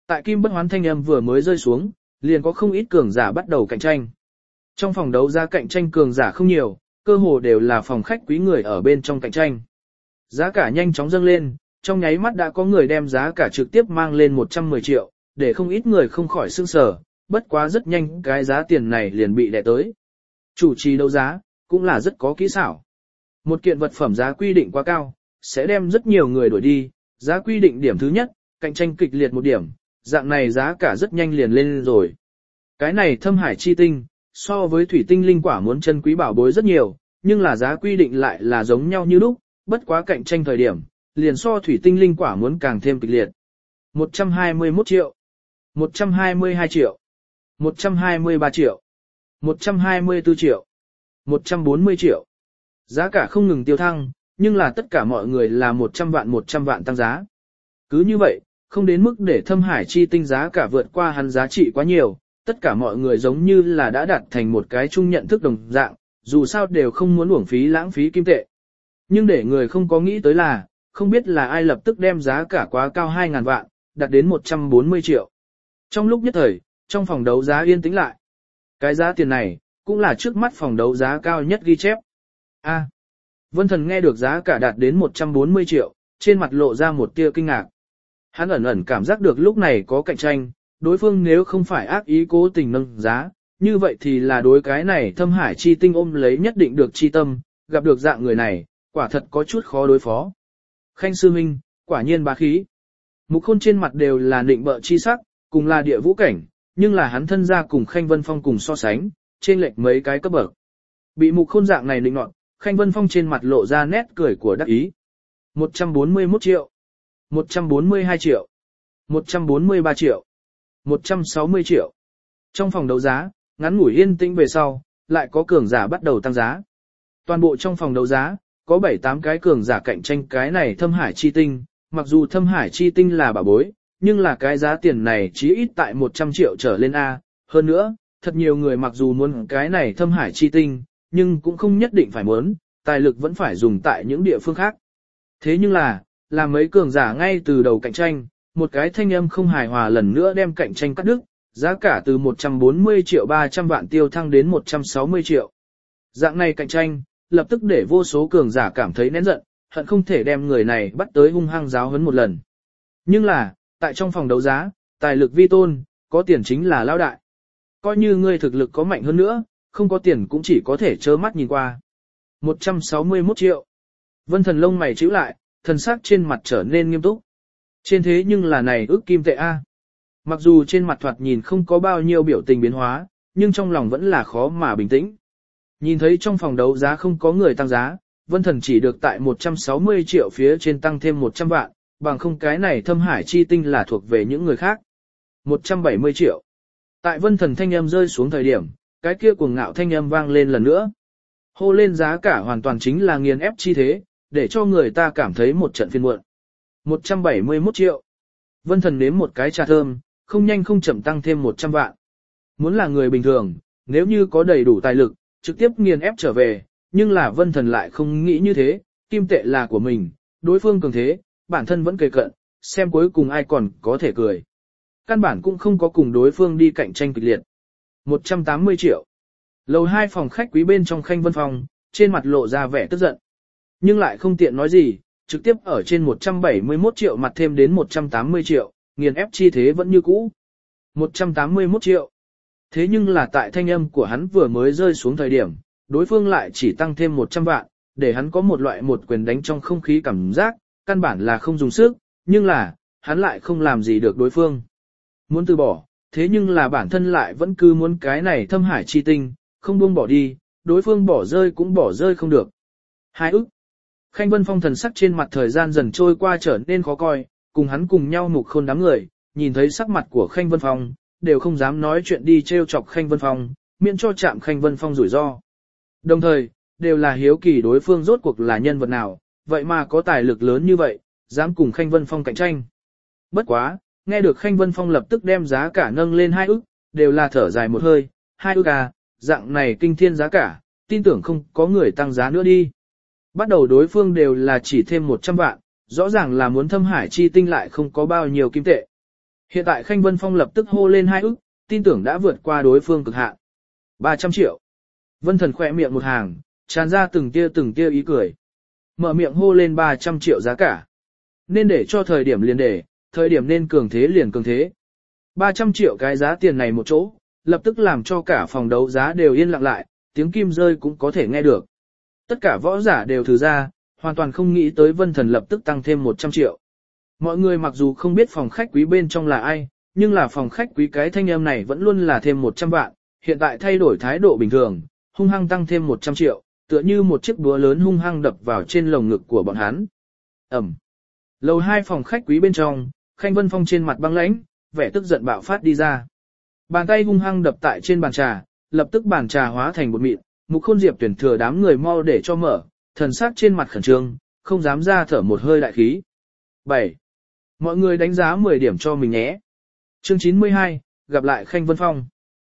Tại kim bất hoán thanh âm vừa mới rơi xuống, liền có không ít cường giả bắt đầu cạnh tranh. Trong phòng đấu giá cạnh tranh cường giả không nhiều, cơ hồ đều là phòng khách quý người ở bên trong cạnh tranh. Giá cả nhanh chóng dâng lên, trong nháy mắt đã có người đem giá cả trực tiếp mang lên 110 triệu, để không ít người không khỏi sửng sở, bất quá rất nhanh cái giá tiền này liền bị đè tới. Chủ trì đấu giá, cũng là rất có kỹ xảo. Một kiện vật phẩm giá quy định quá cao, sẽ đem rất nhiều người đuổi đi, giá quy định điểm thứ nhất, cạnh tranh kịch liệt một điểm, dạng này giá cả rất nhanh liền lên rồi. Cái này thâm hải chi tinh, so với thủy tinh linh quả muốn chân quý bảo bối rất nhiều, nhưng là giá quy định lại là giống nhau như lúc, bất quá cạnh tranh thời điểm, liền so thủy tinh linh quả muốn càng thêm kịch liệt. 121 triệu, 122 triệu, 123 triệu, 124 triệu, 140 triệu. Giá cả không ngừng tiêu thăng, nhưng là tất cả mọi người là 100 vạn tăng giá. Cứ như vậy, không đến mức để thâm hải chi tinh giá cả vượt qua hắn giá trị quá nhiều, tất cả mọi người giống như là đã đạt thành một cái chung nhận thức đồng dạng, dù sao đều không muốn uổng phí lãng phí kim tệ. Nhưng để người không có nghĩ tới là, không biết là ai lập tức đem giá cả quá cao 2.000 vạn, đạt đến 140 triệu. Trong lúc nhất thời, trong phòng đấu giá yên tĩnh lại. Cái giá tiền này, cũng là trước mắt phòng đấu giá cao nhất ghi chép. Vân Thần nghe được giá cả đạt đến 140 triệu, trên mặt lộ ra một tia kinh ngạc. Hắn ẩn ẩn cảm giác được lúc này có cạnh tranh, đối phương nếu không phải ác ý cố tình nâng giá, như vậy thì là đối cái này thâm hải chi tinh ôm lấy nhất định được chi tâm, gặp được dạng người này, quả thật có chút khó đối phó. Khanh sư huynh, quả nhiên bá khí. Mục Khôn trên mặt đều là nịnh bợ chi sắc, cùng là địa vũ cảnh, nhưng là hắn thân gia cùng Khanh Vân Phong cùng so sánh, trên lệch mấy cái cấp bậc. Bị Mục Khôn dạng này nịnh nọt, Khanh Vân Phong trên mặt lộ ra nét cười của đắc ý. 141 triệu, 142 triệu, 143 triệu, 160 triệu. Trong phòng đấu giá, ngắn ngủi yên tĩnh về sau, lại có cường giả bắt đầu tăng giá. Toàn bộ trong phòng đấu giá, có 7-8 cái cường giả cạnh tranh cái này thâm hải chi tinh, mặc dù thâm hải chi tinh là bảo bối, nhưng là cái giá tiền này chỉ ít tại 100 triệu trở lên A. Hơn nữa, thật nhiều người mặc dù muốn cái này thâm hải chi tinh, nhưng cũng không nhất định phải muốn, tài lực vẫn phải dùng tại những địa phương khác. Thế nhưng là mấy cường giả ngay từ đầu cạnh tranh, một cái thanh âm không hài hòa lần nữa đem cạnh tranh cắt đứt, giá cả từ 140 triệu 300 vạn tiêu thăng đến 160 triệu. Dạng này cạnh tranh, lập tức để vô số cường giả cảm thấy nén giận, hận không thể đem người này bắt tới hung hăng giáo huấn một lần. Nhưng là, tại trong phòng đấu giá, tài lực vi tôn, có tiền chính là lao đại. Coi như ngươi thực lực có mạnh hơn nữa, không có tiền cũng chỉ có thể trơ mắt nhìn qua. 161 triệu. Vân Thần lông mày nhíu lại, thần sắc trên mặt trở nên nghiêm túc. Trên thế nhưng là này ước kim tệ A. Mặc dù trên mặt thoạt nhìn không có bao nhiêu biểu tình biến hóa, nhưng trong lòng vẫn là khó mà bình tĩnh. Nhìn thấy trong phòng đấu giá không có người tăng giá, Vân Thần chỉ được tại 160 triệu phía trên tăng thêm 100 vạn, bằng không cái này thâm hải chi tinh là thuộc về những người khác. 170 triệu. Tại Vân Thần thanh âm rơi xuống thời điểm, cái kia cuồng ngạo thanh âm vang lên lần nữa. Hô lên giá cả hoàn toàn chính là nghiền ép chi thế, để cho người ta cảm thấy một trận phiền muộn. 171 triệu. Vân Thần nếm một cái trà thơm, không nhanh không chậm tăng thêm 100 vạn. Muốn là người bình thường, nếu như có đầy đủ tài lực, trực tiếp nghiền ép trở về, nhưng là Vân Thần lại không nghĩ như thế, kim tệ là của mình, đối phương cường thế, bản thân vẫn kề cận, xem cuối cùng ai còn có thể cười. Căn bản cũng không có cùng đối phương đi cạnh tranh kịch liệt. 180 triệu. Lầu 2 phòng khách quý bên trong Khanh Vân Phong, trên mặt lộ ra vẻ tức giận. Nhưng lại không tiện nói gì, trực tiếp ở trên 171 triệu mặt thêm đến 180 triệu, nghiền ép chi thế vẫn như cũ. 181 triệu. Thế nhưng là tại thanh âm của hắn vừa mới rơi xuống thời điểm, đối phương lại chỉ tăng thêm 100 vạn, để hắn có một loại một quyền đánh trong không khí cảm giác, căn bản là không dùng sức, nhưng là, hắn lại không làm gì được đối phương. Muốn từ bỏ, thế nhưng là bản thân lại vẫn cứ muốn cái này thâm hải chi tinh, không buông bỏ đi, đối phương bỏ rơi cũng bỏ rơi không được. 2 ức. Khanh Vân Phong thần sắc trên mặt thời gian dần trôi qua trở nên khó coi, cùng hắn cùng nhau Mục Khôn đám người, nhìn thấy sắc mặt của Khanh Vân Phong, đều không dám nói chuyện đi trêu chọc Khanh Vân Phong, miễn cho chạm Khanh Vân Phong rủi ro. Đồng thời, đều là hiếu kỳ đối phương rốt cuộc là nhân vật nào, vậy mà có tài lực lớn như vậy, dám cùng Khanh Vân Phong cạnh tranh. Bất quá, nghe được Khanh Vân Phong lập tức đem giá cả nâng lên 2 ức, đều là thở dài một hơi, 2 ức à, dạng này kinh thiên giá cả, tin tưởng không có người tăng giá nữa đi. Bắt đầu đối phương đều là chỉ thêm 100 vạn, rõ ràng là muốn thâm hải chi tinh lại không có bao nhiêu kim tệ. Hiện tại Khanh Vân Phong lập tức hô lên 2 ức, tin tưởng đã vượt qua đối phương cực hạn. 300 triệu. Vân Thần khỏe miệng một hàng, tràn ra từng tia ý cười. Mở miệng hô lên 300 triệu giá cả. Nên để cho thời điểm liền để, thời điểm nên cường thế liền cường thế. 300 triệu cái giá tiền này một chỗ, lập tức làm cho cả phòng đấu giá đều yên lặng lại, tiếng kim rơi cũng có thể nghe được. Tất cả võ giả đều thử ra, hoàn toàn không nghĩ tới Vân Thần lập tức tăng thêm 100 triệu. Mọi người mặc dù không biết phòng khách quý bên trong là ai, nhưng là phòng khách quý cái thanh âm này vẫn luôn là thêm 100 vạn, hiện tại thay đổi thái độ bình thường, hung hăng tăng thêm 100 triệu, tựa như một chiếc búa lớn hung hăng đập vào trên lồng ngực của bọn hắn. Ẩm. Lầu 2 phòng khách quý bên trong, Khanh Vân Phong trên mặt băng lãnh, vẻ tức giận bạo phát đi ra. Bàn tay hung hăng đập tại trên bàn trà, lập tức bàn trà hóa thành bột mịn, Mục Khôn Diệp tuyển thừa đám người mau để cho mở, thần sắc trên mặt khẩn trương, không dám ra thở một hơi đại khí. 7. Mọi người đánh giá 10 điểm cho mình nhé. Chương 92, gặp lại Khanh Vân Phong.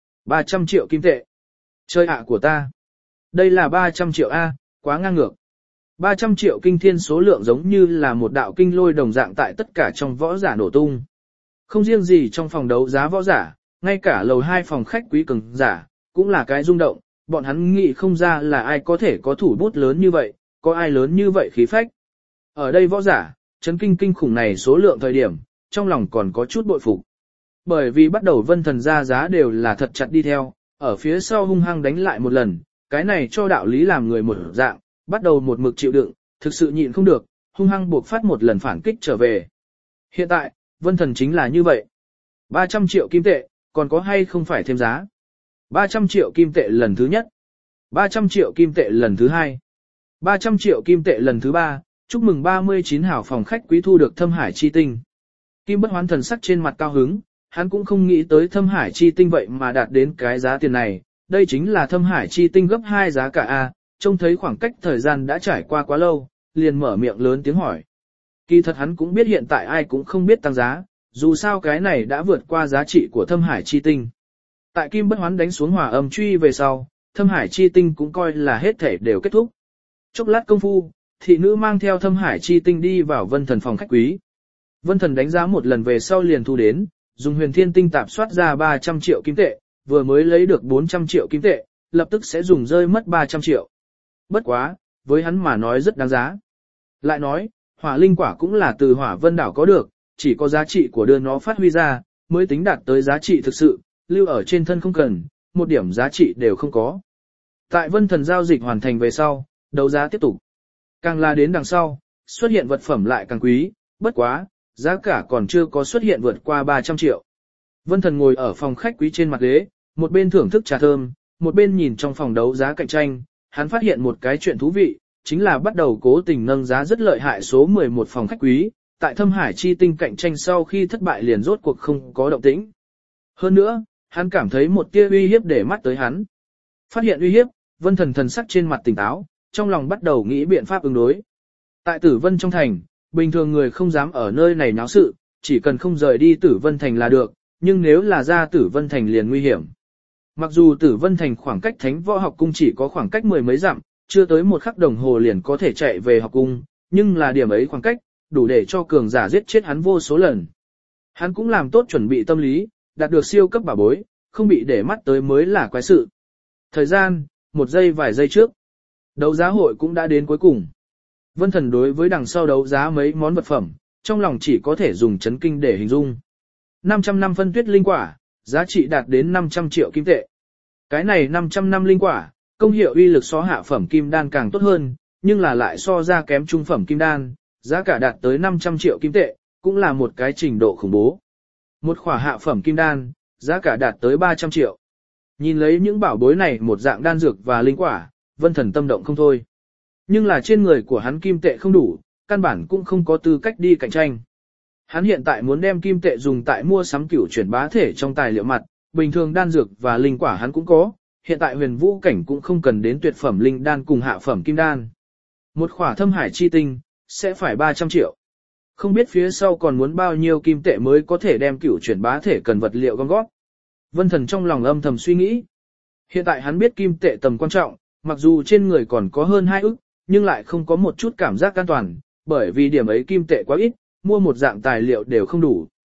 300 triệu kim tệ. Chơi ạ của ta. Đây là 300 triệu A, quá ngang ngược. 300 triệu kinh thiên số lượng giống như là một đạo kinh lôi đồng dạng tại tất cả trong võ giả nổ tung. Không riêng gì trong phòng đấu giá võ giả, ngay cả lầu 2 phòng khách quý cường giả, cũng là cái rung động, bọn hắn nghĩ không ra là ai có thể có thủ bút lớn như vậy, có ai lớn như vậy khí phách. Ở đây võ giả, chấn kinh khủng này số lượng thời điểm, trong lòng còn có chút bội phục. Bởi vì bắt đầu Vân Thần ra giá đều là thật chặt đi theo, ở phía sau hung hăng đánh lại một lần, cái này cho đạo lý làm người một dạng, bắt đầu một mực chịu đựng, thực sự nhịn không được, hung hăng buộc phát một lần phản kích trở về. Hiện tại, Vân Thần chính là như vậy. 300 triệu kim tệ, còn có hay không phải thêm giá? 300 triệu kim tệ lần thứ nhất. 300 triệu kim tệ lần thứ hai. 300 triệu kim tệ lần thứ ba. Chúc mừng 39 hảo phòng khách quý thu được Thâm Hải Chi Tinh. Kim Bất Hoán thần sắc trên mặt cao hứng, hắn cũng không nghĩ tới Thâm Hải Chi Tinh vậy mà đạt đến cái giá tiền này, đây chính là Thâm Hải Chi Tinh gấp 2 giá cả A, trông thấy khoảng cách thời gian đã trải qua quá lâu, liền mở miệng lớn tiếng hỏi. Kỳ thật hắn cũng biết hiện tại ai cũng không biết tăng giá, dù sao cái này đã vượt qua giá trị của Thâm Hải Chi Tinh. Tại Kim Bất Hoán đánh xuống hỏa âm truy về sau, Thâm Hải Chi Tinh cũng coi là hết thể đều kết thúc. Chốc lát công phu, thị nữ mang theo Thâm Hải Chi Tinh đi vào Vân Thần phòng khách quý. Vân Thần đánh giá một lần về sau liền thu đến, dùng Huyền Thiên Tinh tạp soát ra 300 triệu kim tệ, vừa mới lấy được 400 triệu kim tệ, lập tức sẽ dùng rơi mất 300 triệu. Bất quá, với hắn mà nói rất đáng giá. Lại nói, hỏa linh quả cũng là từ Hỏa Vân đảo có được, chỉ có giá trị của đưa nó phát huy ra, mới tính đạt tới giá trị thực sự, lưu ở trên thân không cần, một điểm giá trị đều không có. Tại Vân Thần giao dịch hoàn thành về sau, đấu giá tiếp tục. Càng là đến đằng sau, xuất hiện vật phẩm lại càng quý, bất quá, giá cả còn chưa có xuất hiện vượt qua 300 triệu. Vân Thần ngồi ở phòng khách quý trên mặt ghế, một bên thưởng thức trà thơm, một bên nhìn trong phòng đấu giá cạnh tranh, hắn phát hiện một cái chuyện thú vị, chính là bắt đầu cố tình nâng giá rất lợi hại số 11 phòng khách quý, tại Thâm Hải Chi Tinh cạnh tranh sau khi thất bại liền rốt cuộc không có động tĩnh. Hơn nữa, hắn cảm thấy một tia uy hiếp để mắt tới hắn. Phát hiện uy hiếp, Vân Thần thần sắc trên mặt tỉnh táo, trong lòng bắt đầu nghĩ biện pháp ứng đối. Tại Tử Vân trong thành, bình thường người không dám ở nơi này náo sự, chỉ cần không rời đi Tử Vân thành là được, nhưng nếu là ra Tử Vân thành liền nguy hiểm. Mặc dù Tử Vân thành khoảng cách Thánh Võ Học Cung chỉ có khoảng cách 10 mấy dặm, chưa tới một khắc đồng hồ liền có thể chạy về học cung, nhưng là điểm ấy khoảng cách, đủ để cho cường giả giết chết hắn vô số lần. Hắn cũng làm tốt chuẩn bị tâm lý, đạt được siêu cấp bảo bối, không bị để mắt tới mới là quái sự. Thời gian, một giây vài giây trước. Đấu giá hội cũng đã đến cuối cùng. Vân Thần đối với đằng sau đấu giá mấy món vật phẩm, trong lòng chỉ có thể dùng chấn kinh để hình dung. 500 năm phân tuyết linh quả, giá trị đạt đến 500 triệu kim tệ. Cái này 500 năm linh quả, công hiệu uy lực so hạ phẩm kim đan càng tốt hơn, nhưng là lại so ra kém trung phẩm kim đan, giá cả đạt tới 500 triệu kim tệ, cũng là một cái trình độ khủng bố. Một khỏa hạ phẩm kim đan, giá cả đạt tới 300 triệu. Nhìn lấy những bảo bối này một dạng đan dược và linh quả, Vân Thần tâm động không thôi. Nhưng là trên người của hắn kim tệ không đủ, căn bản cũng không có tư cách đi cạnh tranh. Hắn hiện tại muốn đem kim tệ dùng tại mua sắm cửu chuyển bá thể trong tài liệu mặt, bình thường đan dược và linh quả hắn cũng có, hiện tại huyền vũ cảnh cũng không cần đến tuyệt phẩm linh đan cùng hạ phẩm kim đan. Một khỏa Thâm Hải Chi Tinh, sẽ phải 300 triệu. Không biết phía sau còn muốn bao nhiêu kim tệ mới có thể đem cửu chuyển bá thể cần vật liệu gom góp. Vân Thần trong lòng âm thầm suy nghĩ. Hiện tại hắn biết kim tệ tầm quan trọng, mặc dù trên người còn có hơn 2 ức, nhưng lại không có một chút cảm giác an toàn, bởi vì điểm ấy kim tệ quá ít, mua một dạng tài liệu đều không đủ.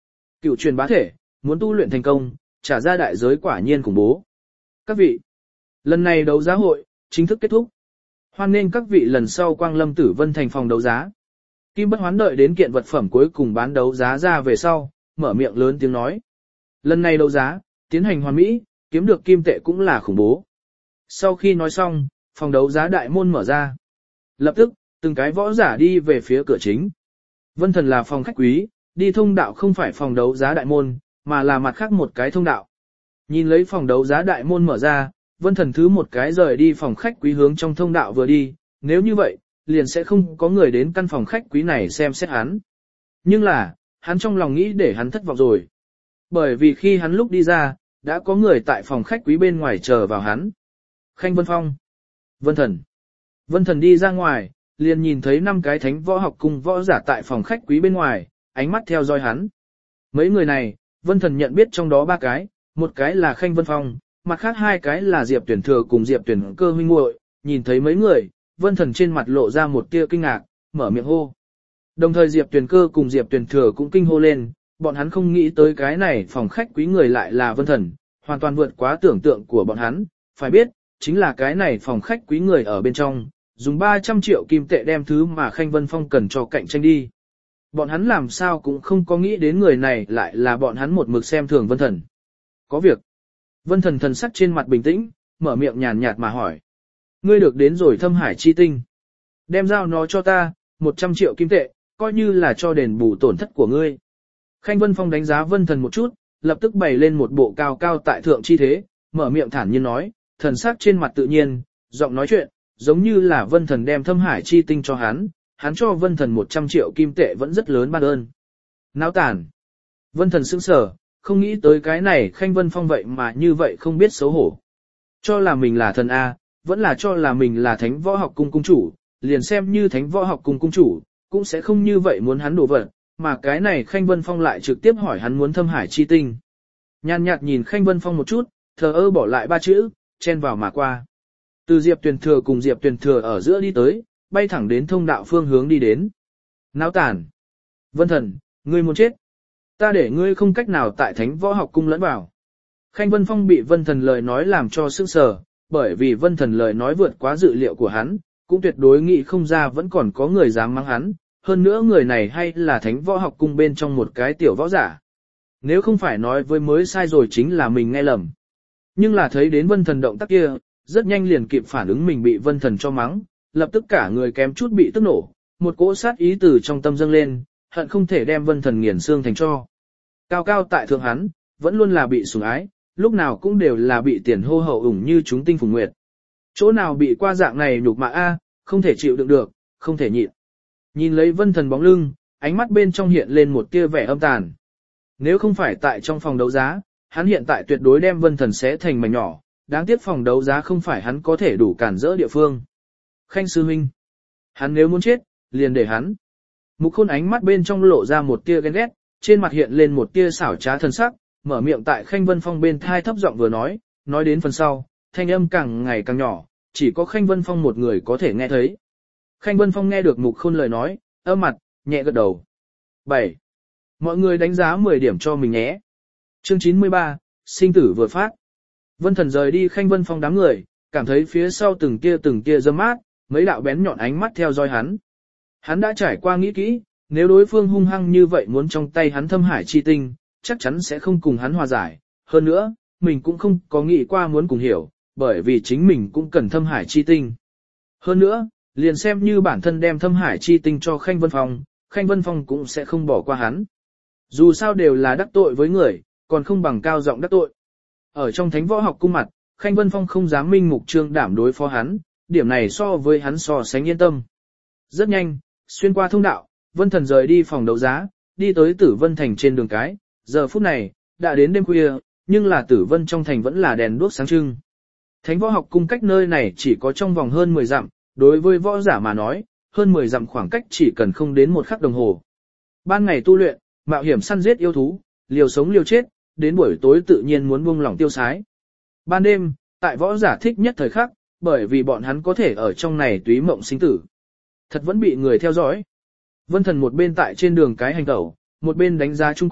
Cựu truyền bá thể, muốn tu luyện thành công, trả ra đại giới quả nhiên khủng bố. Các vị, lần này đấu giá hội, chính thức kết thúc. Hoan nghênh các vị lần sau quang lâm Tử Vân thành phòng đấu giá. Kim Bất Hoán đợi đến kiện vật phẩm cuối cùng bán đấu giá ra về sau, mở miệng lớn tiếng nói. Lần này đấu giá, tiến hành hoàn mỹ, kiếm được kim tệ cũng là khủng bố. Sau khi nói xong, phòng đấu giá đại môn mở ra. Lập tức, từng cái võ giả đi về phía cửa chính. Vân Thần là phòng khách quý, đi thông đạo không phải phòng đấu giá đại môn, mà là mặt khác một cái thông đạo. Nhìn lấy phòng đấu giá đại môn mở ra, Vân Thần thứ một cái rời đi phòng khách quý hướng trong thông đạo vừa đi, nếu như vậy, liền sẽ không có người đến căn phòng khách quý này xem xét hắn. Nhưng là, hắn trong lòng nghĩ để hắn thất vọng rồi. Bởi vì khi hắn lúc đi ra, đã có người tại phòng khách quý bên ngoài chờ vào hắn. Khanh Vân Phong, Vân Thần. Vân Thần đi ra ngoài, liền nhìn thấy 5 cái thánh võ học cung võ giả tại phòng khách quý bên ngoài, ánh mắt theo dõi hắn. Mấy người này, Vân Thần nhận biết trong đó 3 cái, một cái là Khanh Vân Phong, mặt khác 2 cái là Diệp Tuyển Thừa cùng Diệp Tuyển Cơ huynh muội. Nhìn thấy mấy người, Vân Thần trên mặt lộ ra một tia kinh ngạc, mở miệng hô. Đồng thời Diệp Tuyển Cơ cùng Diệp Tuyển Thừa cũng kinh hô lên, bọn hắn không nghĩ tới cái này phòng khách quý người lại là Vân Thần, hoàn toàn vượt quá tưởng tượng của bọn hắn, phải biết, chính là cái này phòng khách quý người ở bên trong, dùng 300 triệu kim tệ đem thứ mà Khanh Vân Phong cần cho cạnh tranh đi. Bọn hắn làm sao cũng không có nghĩ đến người này lại là bọn hắn một mực xem thường Vân Thần. Có việc. Vân Thần thần sắc trên mặt bình tĩnh, mở miệng nhàn nhạt mà hỏi. Ngươi được đến rồi Thâm Hải chi tinh. Đem giao nó cho ta, 100 triệu kim tệ, coi như là cho đền bù tổn thất của ngươi. Khanh Vân Phong đánh giá Vân Thần một chút, lập tức bày lên một bộ cao cao tại thượng chi thế, mở miệng thản nhiên nói, thần sắc trên mặt tự nhiên, giọng nói chuyện, giống như là Vân Thần đem Thâm Hải chi tinh cho hắn cho Vân Thần 100 triệu kim tệ vẫn rất lớn ban ơn. Náo tản. Vân Thần sững sờ, không nghĩ tới cái này Khanh Vân Phong vậy mà như vậy không biết xấu hổ. Cho là mình là thần A, vẫn là cho là mình là thánh võ học cung cung chủ, liền xem như thánh võ học cung cung chủ, cũng sẽ không như vậy muốn hắn đổ vật, mà cái này Khanh Vân Phong lại trực tiếp hỏi hắn muốn Thâm Hải chi tinh. Nhàn nhạt nhìn Khanh Vân Phong một chút, thờ ơ bỏ lại 3 chữ, chen vào mà qua. Từ Diệp Tuyển Thừa cùng Diệp Tuyển Thừa ở giữa đi tới, bay thẳng đến thông đạo phương hướng đi đến. Náo tản. Vân Thần, ngươi muốn chết. Ta để ngươi không cách nào tại thánh võ học cung lẫn vào. Khanh Vân Phong bị Vân Thần lời nói làm cho sững sờ, bởi vì Vân Thần lời nói vượt quá dự liệu của hắn, cũng tuyệt đối nghĩ không ra vẫn còn có người dám mắng hắn, hơn nữa người này hay là thánh võ học cung bên trong một cái tiểu võ giả. Nếu không phải nói với mới sai rồi chính là mình nghe lầm. Nhưng là thấy đến Vân Thần động tác kia, rất nhanh liền kịp phản ứng mình bị Vân Thần cho mắng, lập tức cả người kém chút bị tức nổ, một cỗ sát ý từ trong tâm dâng lên, hận không thể đem Vân Thần nghiền xương thành tro. Cao cao tại thượng hắn, vẫn luôn là bị sủng ái, lúc nào cũng đều là bị tiền hô hậu ủng như chúng tinh phùng nguyệt. Chỗ nào bị qua dạng này nhục mạ a, không thể chịu đựng được, không thể nhịn. Nhìn lấy Vân Thần bóng lưng, ánh mắt bên trong hiện lên một tia vẻ âm tàn. Nếu không phải tại trong phòng đấu giá, hắn hiện tại tuyệt đối đem Vân Thần xé thành mảnh nhỏ, đáng tiếc phòng đấu giá không phải hắn có thể đủ cản rỡ địa phương. Khanh sư huynh, hắn nếu muốn chết, liền để hắn. Mục Khôn ánh mắt bên trong lộ ra một tia ghen ghét, trên mặt hiện lên một tia xảo trá thần sắc, mở miệng tại Khanh Vân Phong bên thai thấp giọng vừa nói đến phần sau, thanh âm càng ngày càng nhỏ, chỉ có Khanh Vân Phong một người có thể nghe thấy. Khanh Vân Phong nghe được Mục Khôn lời nói, âm mặt, nhẹ gật đầu. 7. Mọi người đánh giá 10 điểm cho mình nhé. Chương 93, sinh tử vừa phát. Vân Thần rời đi Khanh Vân Phong đám người, cảm thấy phía sau từng tia dâm mát, mấy đạo bén nhọn ánh mắt theo dõi hắn. Hắn đã trải qua nghĩ kỹ, nếu đối phương hung hăng như vậy muốn trong tay hắn Thâm Hải chi tinh, chắc chắn sẽ không cùng hắn hòa giải. Hơn nữa, mình cũng không có nghĩ qua muốn cùng hiểu, bởi vì chính mình cũng cần Thâm Hải chi tinh. Hơn nữa, liền xem như bản thân đem Thâm Hải chi tinh cho Khanh Vân Phong cũng sẽ không bỏ qua hắn. Dù sao đều là đắc tội với người, còn không bằng cao giọng đắc tội. Ở trong thánh võ học cung mặt, Khanh Vân Phong không dám minh mục trương đảm đối phó hắn, điểm này so với hắn so sánh yên tâm. Rất nhanh, xuyên qua thông đạo, Vân Thần rời đi phòng đấu giá, đi tới Tử Vân thành trên đường cái, giờ phút này, đã đến đêm khuya, nhưng là Tử Vân trong thành vẫn là đèn đuốc sáng trưng. Thánh võ học cung cách nơi này chỉ có trong vòng hơn 10 dặm, đối với võ giả mà nói, hơn 10 dặm khoảng cách chỉ cần không đến 1 khắc đồng hồ. Ban ngày tu luyện, mạo hiểm săn giết yêu thú, liều sống liều chết, đến buổi tối tự nhiên muốn buông lỏng tiêu sái. Ban đêm, tại võ giả thích nhất thời khắc, bởi vì bọn hắn có thể ở trong này túy mộng sinh tử. Thật vẫn bị người theo dõi. Vân Thần một bên tại trên đường cái hành tẩu, một bên đánh giá chung quanh,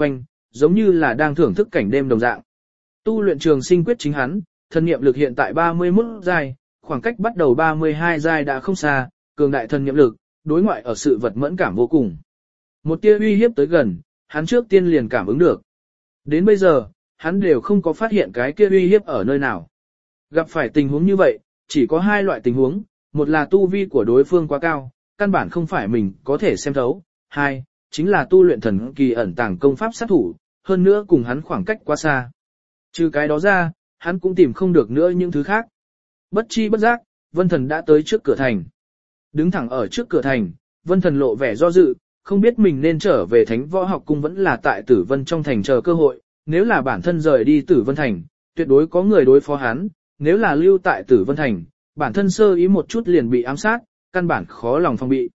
giống như là đang thưởng thức cảnh đêm đồng dạng. Tu luyện trường sinh quyết chính hắn, thần niệm lực hiện tại 31 giai, khoảng cách bắt đầu 32 giai đã không xa, cường đại thần niệm lực, đối ngoại ở sự vật mẫn cảm vô cùng. Một tia uy hiếp tới gần, hắn trước tiên liền cảm ứng được. Đến bây giờ, hắn đều không có phát hiện cái kia uy hiếp ở nơi nào. Gặp phải tình huống như vậy, chỉ có hai loại tình huống, một là tu vi của đối phương quá cao, căn bản không phải mình có thể xem thấu, hai, chính là tu luyện thần kỳ ẩn tàng công pháp sát thủ, hơn nữa cùng hắn khoảng cách quá xa. Trừ cái đó ra, hắn cũng tìm không được nữa những thứ khác. Bất chi bất giác, Vân Thần đã tới trước cửa thành. Đứng thẳng ở trước cửa thành, Vân Thần lộ vẻ do dự, không biết mình nên trở về Thánh Võ Học Cung vẫn là tại Tử Vân trong thành chờ cơ hội, nếu là bản thân rời đi Tử Vân thành, tuyệt đối có người đối phó hắn, nếu là lưu tại Tử Vân thành, bản thân sơ ý một chút liền bị ám sát, căn bản khó lòng phòng bị.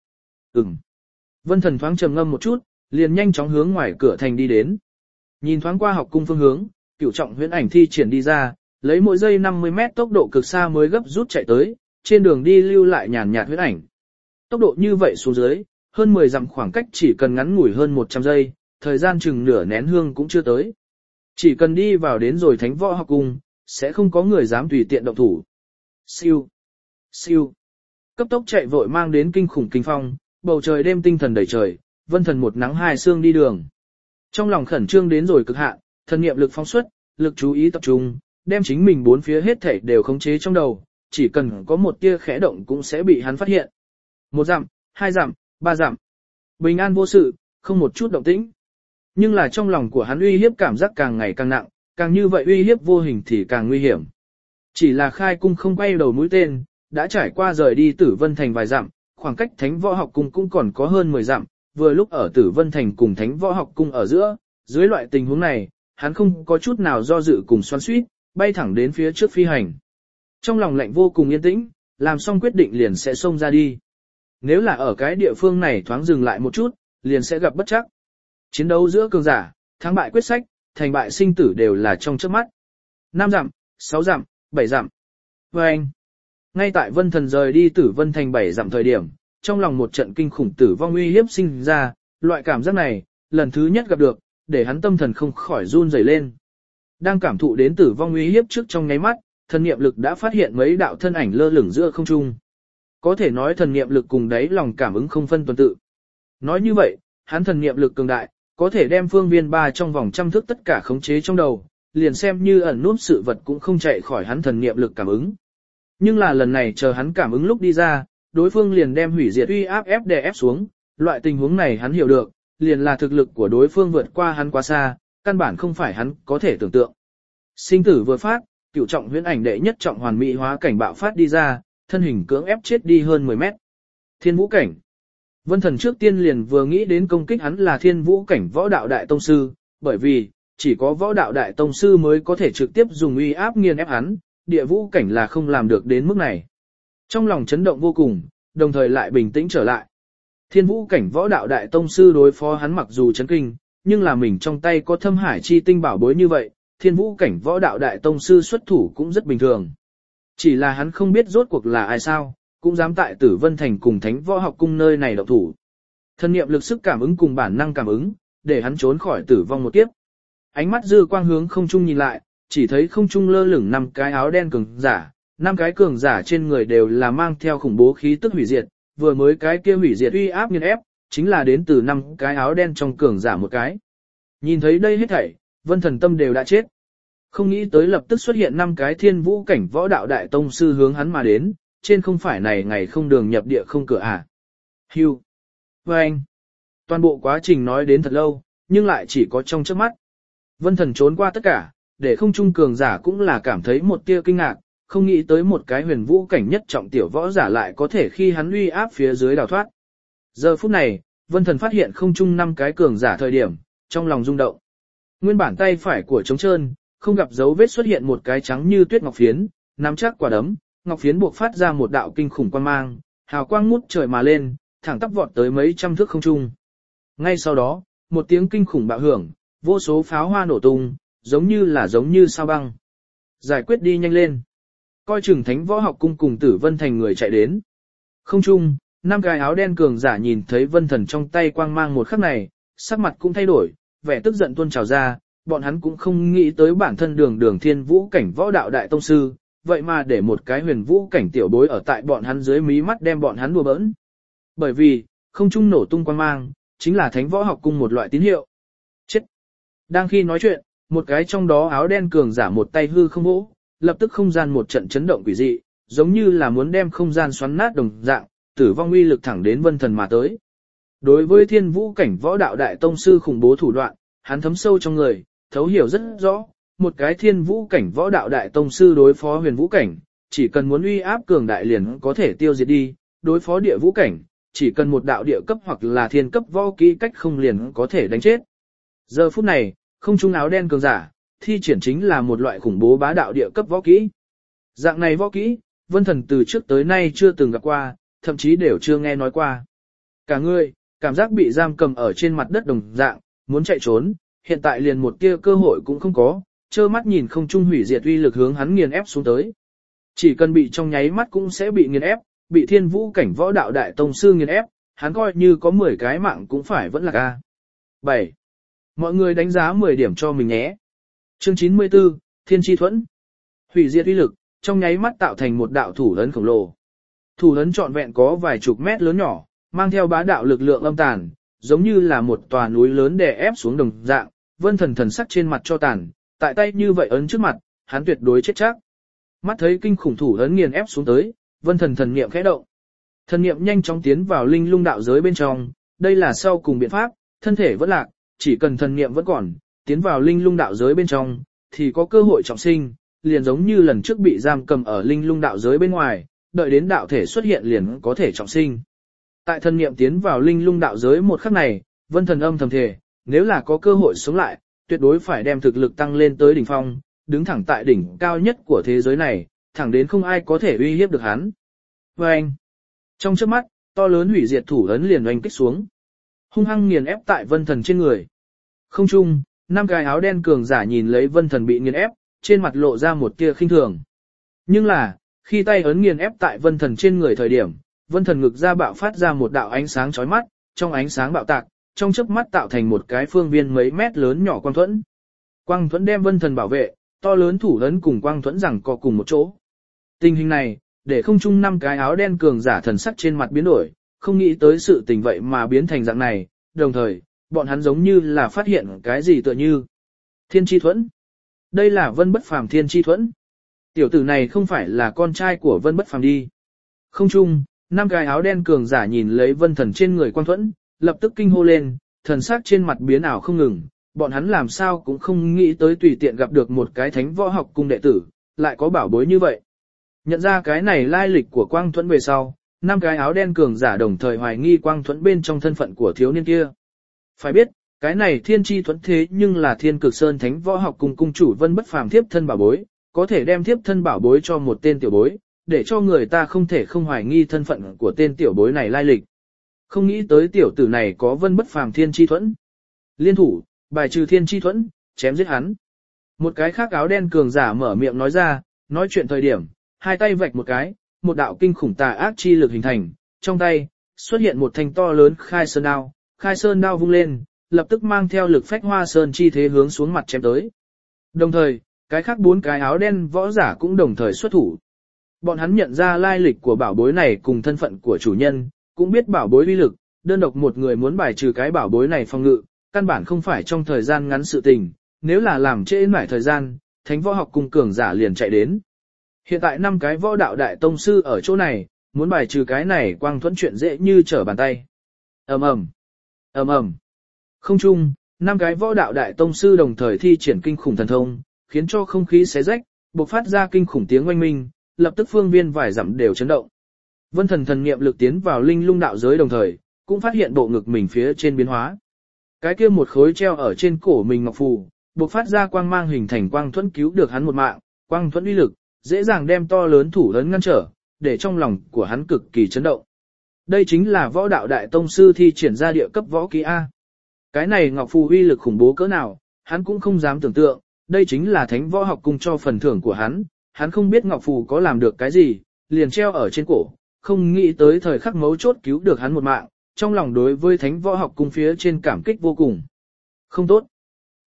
Vân Thần thoáng trầm ngâm một chút, liền nhanh chóng hướng ngoài cửa thành đi đến. Nhìn thoáng qua học cung phương hướng, Cửu Trọng Huyễn Ảnh thi triển đi ra, lấy mỗi giây 50 mét tốc độ cực xa mới gấp rút chạy tới, trên đường đi lưu lại nhàn nhạt huyễn ảnh. Tốc độ như vậy xuống dưới, hơn 10 dặm khoảng cách chỉ cần ngắn ngủi hơn 100 giây, thời gian chừng nửa nén hương cũng chưa tới. Chỉ cần đi vào đến rồi Thánh Võ Học Cung, sẽ không có người dám tùy tiện động thủ. Siêu, siêu, cấp tốc chạy vội mang đến kinh khủng kinh phong, bầu trời đêm tinh thần đầy trời, Vân Thần một nắng hai sương đi đường. Trong lòng khẩn trương đến rồi cực hạn, thần niệm lực phóng xuất, lực chú ý tập trung, đem chính mình bốn phía hết thảy đều khống chế trong đầu, chỉ cần có một tia khẽ động cũng sẽ bị hắn phát hiện. 1 dặm, 2 dặm, 3 dặm. Bình an vô sự, không một chút động tĩnh. Nhưng là trong lòng của hắn uy hiếp cảm giác càng ngày càng nặng, càng như vậy uy hiếp vô hình thì càng nguy hiểm. Chỉ là khai cung không quay đầu mũi tên, đã trải qua rời đi Tử Vân thành vài dặm, khoảng cách Thánh Võ Học Cung cũng còn có hơn 10 dặm, vừa lúc ở Tử Vân thành cùng Thánh Võ Học Cung ở giữa, dưới loại tình huống này, hắn không có chút nào do dự cùng xoắn xuýt, bay thẳng đến phía trước phi hành. Trong lòng lạnh vô cùng yên tĩnh, làm xong quyết định liền sẽ xông ra đi. Nếu là ở cái địa phương này thoáng dừng lại một chút, liền sẽ gặp bất trắc. Chiến đấu giữa cường giả, thắng bại quyết sách, thành bại sinh tử đều là trong chớp mắt. 5 dặm, 6 dặm, 7 dặm. Và anh, ngay tại Vân Thần rời đi Tử Vân thành 7 dặm thời điểm, trong lòng một trận kinh khủng tử vong uy hiếp sinh ra, loại cảm giác này, lần thứ nhất gặp được, để hắn tâm thần không khỏi run rẩy lên. Đang cảm thụ đến tử vong uy hiếp trước trong nháy mắt, thần niệm lực đã phát hiện mấy đạo thân ảnh lơ lửng giữa không trung. Có thể nói thần niệm lực cùng đáy lòng cảm ứng không phân tuần tự. Nói như vậy, hắn thần niệm lực cường đại, có thể đem phương viên 3 trong vòng trăm thước tất cả khống chế trong đầu, liền xem như ẩn núp sự vật cũng không chạy khỏi hắn thần niệm lực cảm ứng. Nhưng là lần này chờ hắn cảm ứng lúc đi ra, đối phương liền đem hủy diệt uy áp ép đè ép xuống, loại tình huống này hắn hiểu được, liền là thực lực của đối phương vượt qua hắn quá xa, căn bản không phải hắn có thể tưởng tượng. Sinh tử vừa phát, Cửu Trọng Huyễn Ảnh đệ nhất trọng hoàn mỹ hóa cảnh bạo phát đi ra, thân hình cưỡng ép chết đi hơn 10 mét. Thiên Vũ cảnh. Vân Thần trước tiên liền vừa nghĩ đến công kích hắn là Thiên Vũ cảnh võ đạo đại tông sư, bởi vì chỉ có võ đạo đại tông sư mới có thể trực tiếp dùng uy áp nghiền ép hắn, địa vũ cảnh là không làm được đến mức này. Trong lòng chấn động vô cùng, đồng thời lại bình tĩnh trở lại. Thiên Vũ cảnh võ đạo đại tông sư đối phó hắn mặc dù chấn kinh, nhưng là mình trong tay có Thâm Hải chi tinh bảo bối như vậy, Thiên Vũ cảnh võ đạo đại tông sư xuất thủ cũng rất bình thường. Chỉ là hắn không biết rốt cuộc là ai sao, cũng dám tại Tử Vân thành cùng Thánh Võ Học Cung nơi này động thủ. Thân niệm lực sức cảm ứng cùng bản năng cảm ứng, để hắn trốn khỏi tử vong một kiếp. Ánh mắt dư quang hướng không trung nhìn lại, chỉ thấy không trung lơ lửng 5 cái áo đen cường giả, 5 cái cường giả trên người đều là mang theo khủng bố khí tức hủy diệt, vừa mới cái kia hủy diệt uy áp nghiền ép, chính là đến từ 5 cái áo đen trong cường giả một cái. Nhìn thấy đây hết thảy, Vân Thần tâm đều đã chết. Không nghĩ tới lập tức xuất hiện 5 cái Thiên Vũ cảnh võ đạo đại tông sư hướng hắn mà đến, trên không phải này ngày không đường nhập địa không cửa à. Hưu. Và anh. Toàn bộ quá trình nói đến thật lâu, nhưng lại chỉ có trong chớp mắt. Vân Thần trốn qua tất cả, để không trung cường giả cũng là cảm thấy một tia kinh ngạc, không nghĩ tới một cái huyền vũ cảnh nhất trọng tiểu võ giả lại có thể khi hắn uy áp phía dưới đào thoát. Giờ phút này, Vân Thần phát hiện không trung 5 cái cường giả thời điểm, trong lòng rung động. Nguyên bản tay phải của trống trơn, không gặp dấu vết xuất hiện một cái trắng như tuyết ngọc phiến, nắm chắc quả đấm, ngọc phiến buộc phát ra một đạo kinh khủng quang mang, hào quang ngút trời mà lên, thẳng tắp vọt tới mấy trăm thước không trung. Ngay sau đó, một tiếng kinh khủng bạo hưởng, vô số pháo hoa nổ tung, giống như sao băng. Giải quyết đi nhanh lên. Coi chừng Thánh Võ Học Cung cùng Tử Vân thành người chạy đến. Không trung, 5 cái áo đen cường giả nhìn thấy Vân Thần trong tay quang mang một khắc này, sắc mặt cũng thay đổi, vẻ tức giận tuôn trào ra, bọn hắn cũng không nghĩ tới bản thân đường thiên vũ cảnh võ đạo đại tông sư, vậy mà để một cái huyền vũ cảnh tiểu bối ở tại bọn hắn dưới mí mắt đem bọn hắn đùa bỡn. Bởi vì, không trung nổ tung quang mang, chính là thánh võ học cung một loại tín hiệu. Chết! Đang khi nói chuyện, một cái trong đó áo đen cường giả một tay hư không vỗ, lập tức không gian một trận chấn động quỷ dị, giống như là muốn đem không gian xoắn nát đồng dạng, tử vong uy lực thẳng đến Vân Thần mà tới. Đối với thiên vũ cảnh võ đạo đại tông sư khủng bố thủ đoạn, hắn thấm sâu trong người, thấu hiểu rất rõ, một cái thiên vũ cảnh võ đạo đại tông sư đối phó huyền vũ cảnh, chỉ cần muốn uy áp cường đại liền có thể tiêu diệt đi, đối phó địa vũ cảnh, chỉ cần một đạo địa cấp hoặc là thiên cấp võ kỹ cách không liền có thể đánh chết. Giờ phút này, không trung áo đen cường giả, thi triển chính là một loại khủng bố bá đạo địa cấp võ kỹ. Dạng này võ kỹ, Vân Thần từ trước tới nay chưa từng gặp qua, thậm chí đều chưa nghe nói qua. Cả người, cảm giác bị giam cầm ở trên mặt đất đồng dạng, muốn chạy trốn, hiện tại liền một tia cơ hội cũng không có, trơ mắt nhìn không trung hủy diệt uy lực hướng hắn nghiền ép xuống tới. Chỉ cần bị trong nháy mắt cũng sẽ bị nghiền ép, bị thiên vũ cảnh võ đạo đại tông sư nghiền ép, hắn coi như có 10 cái mạng cũng phải vẫn là ca. 7. Mọi người đánh giá 10 điểm cho mình nhé. Chương 94, Thiên Chi Thuẫn. Hủy diệt uy lực, trong nháy mắt tạo thành một đạo thủ ấn khổng lồ. Thủ ấn trọn vẹn có vài chục mét lớn nhỏ, mang theo bá đạo lực lượng âm tàn, giống như là một tòa núi lớn đè ép xuống đồng dạng, Vân Thần thần sắc trên mặt cho tàn, tại tay như vậy ấn trước mặt, hắn tuyệt đối chết chắc. Mắt thấy kinh khủng thủ ấn nghiền ép xuống tới, Vân Thần thần niệm khẽ động. Thần niệm nhanh chóng tiến vào linh lung đạo giới bên trong, đây là sau cùng biện pháp, thân thể vẫn lạc, chỉ cần thần niệm vẫn còn, tiến vào linh lung đạo giới bên trong, thì có cơ hội trọng sinh, liền giống như lần trước bị giam cầm ở linh lung đạo giới bên ngoài, đợi đến đạo thể xuất hiện liền có thể trọng sinh. Tại thần niệm tiến vào linh lung đạo giới một khắc này, Vân Thần âm thầm thề, nếu là có cơ hội sống lại, tuyệt đối phải đem thực lực tăng lên tới đỉnh phong, đứng thẳng tại đỉnh cao nhất của thế giới này, thẳng đến không ai có thể uy hiếp được hắn. Và anh, trong chớp mắt, to lớn hủy diệt thủ ấn liền oanh kích xuống, hung hăng nghiền ép tại Vân Thần trên người. Không trung, 5 cái áo đen cường giả nhìn lấy Vân Thần bị nghiền ép, trên mặt lộ ra một tia khinh thường. Nhưng là, khi tay ấn nghiền ép tại Vân Thần trên người thời điểm, Vân Thần ngực ra bạo phát ra một đạo ánh sáng chói mắt, trong ánh sáng bạo tạc, trong chớp mắt tạo thành một cái phương viên mấy mét lớn nhỏ quang thuẫn. Quang thuẫn đem Vân Thần bảo vệ, to lớn thủ ấn cùng quang thuẫn rằng co cùng một chỗ. Tình hình này, để không chung 5 cái áo đen cường giả thần sắc trên mặt biến đổi, không nghĩ tới sự tình vậy mà biến thành dạng này, đồng thời, bọn hắn giống như là phát hiện cái gì tựa như. Thiên Chi Thuẫn. Đây là Vân Bất Phàm Thiên Chi Thuẫn. Tiểu tử này không phải là con trai của Vân Bất Phàm đi. Không chung, 5 cái áo đen cường giả nhìn lấy Vân Thần trên người quang thuẫn, lập tức kinh hô lên, thần sắc trên mặt biến ảo không ngừng, bọn hắn làm sao cũng không nghĩ tới tùy tiện gặp được một cái thánh võ học cung đệ tử, lại có bảo bối như vậy. Nhận ra cái này lai lịch của quang thuẫn về sau, 5 cái áo đen cường giả đồng thời hoài nghi quang thuẫn bên trong thân phận của thiếu niên kia. Phải biết, cái này Thiên Chi Thuẫn thế nhưng là Thiên Cực Sơn Thánh Võ Học Cung cung chủ Vân Bất Phàm thiếp thân bảo bối, có thể đem thiếp thân bảo bối cho một tên tiểu bối, để cho người ta không thể không hoài nghi thân phận của tên tiểu bối này lai lịch. Không nghĩ tới tiểu tử này có Vân Bất Phàm Thiên Chi Thuẫn. Liên thủ, bài trừ Thiên Chi Thuẫn, chém giết hắn. Một cái khác áo đen cường giả mở miệng nói ra, nói chuyện thời điểm, hai tay vạch một cái, một đạo kinh khủng tà ác chi lực hình thành, trong tay xuất hiện một thanh to lớn khai sơn đao vung lên, lập tức mang theo lực phách hoa sơn chi thế hướng xuống mặt chém tới. Đồng thời, cái khác 4 cái áo đen võ giả cũng đồng thời xuất thủ. Bọn hắn nhận ra lai lịch của bảo bối này cùng thân phận của chủ nhân, cũng biết bảo bối uy lực, đơn độc một người muốn bài trừ cái bảo bối này phòng ngự, căn bản không phải trong thời gian ngắn sự tình, nếu là làm trễ nải thời gian, Thánh Võ Học Cung cường giả liền chạy đến. Hiện tại 5 cái võ đạo đại tông sư ở chỗ này, muốn bài trừ cái này quang thuẫn chuyện dễ như trở bàn tay. Ầm ầm, ầm ầm. Không chung, 5 cái võ đạo đại tông sư đồng thời thi triển kinh khủng thần thông, khiến cho không khí xé rách, bộc phát ra kinh khủng tiếng oanh minh, lập tức phương viên vài dặm đều chấn động. Vân Thần thần niệm lực tiến vào linh lung đạo giới đồng thời, cũng phát hiện bộ ngực mình phía trên biến hóa. Cái kia một khối treo ở trên cổ mình ngọc phù, bộc phát ra quang mang hình thành quang thuẫn cứu được hắn một mạng, quang thuẫn uy lực, dễ dàng đem to lớn thủ ấn ngăn trở, để trong lòng của hắn cực kỳ chấn động. Đây chính là võ đạo đại tông sư thi triển ra địa cấp võ kỹ A. Cái này ngọc phù uy lực khủng bố cỡ nào, hắn cũng không dám tưởng tượng, đây chính là Thánh Võ Học Cung cho phần thưởng của hắn không biết ngọc phù có làm được cái gì, liền treo ở trên cổ, không nghĩ tới thời khắc mấu chốt cứu được hắn một mạng, trong lòng đối với Thánh Võ Học Cung phía trên cảm kích vô cùng. Không tốt.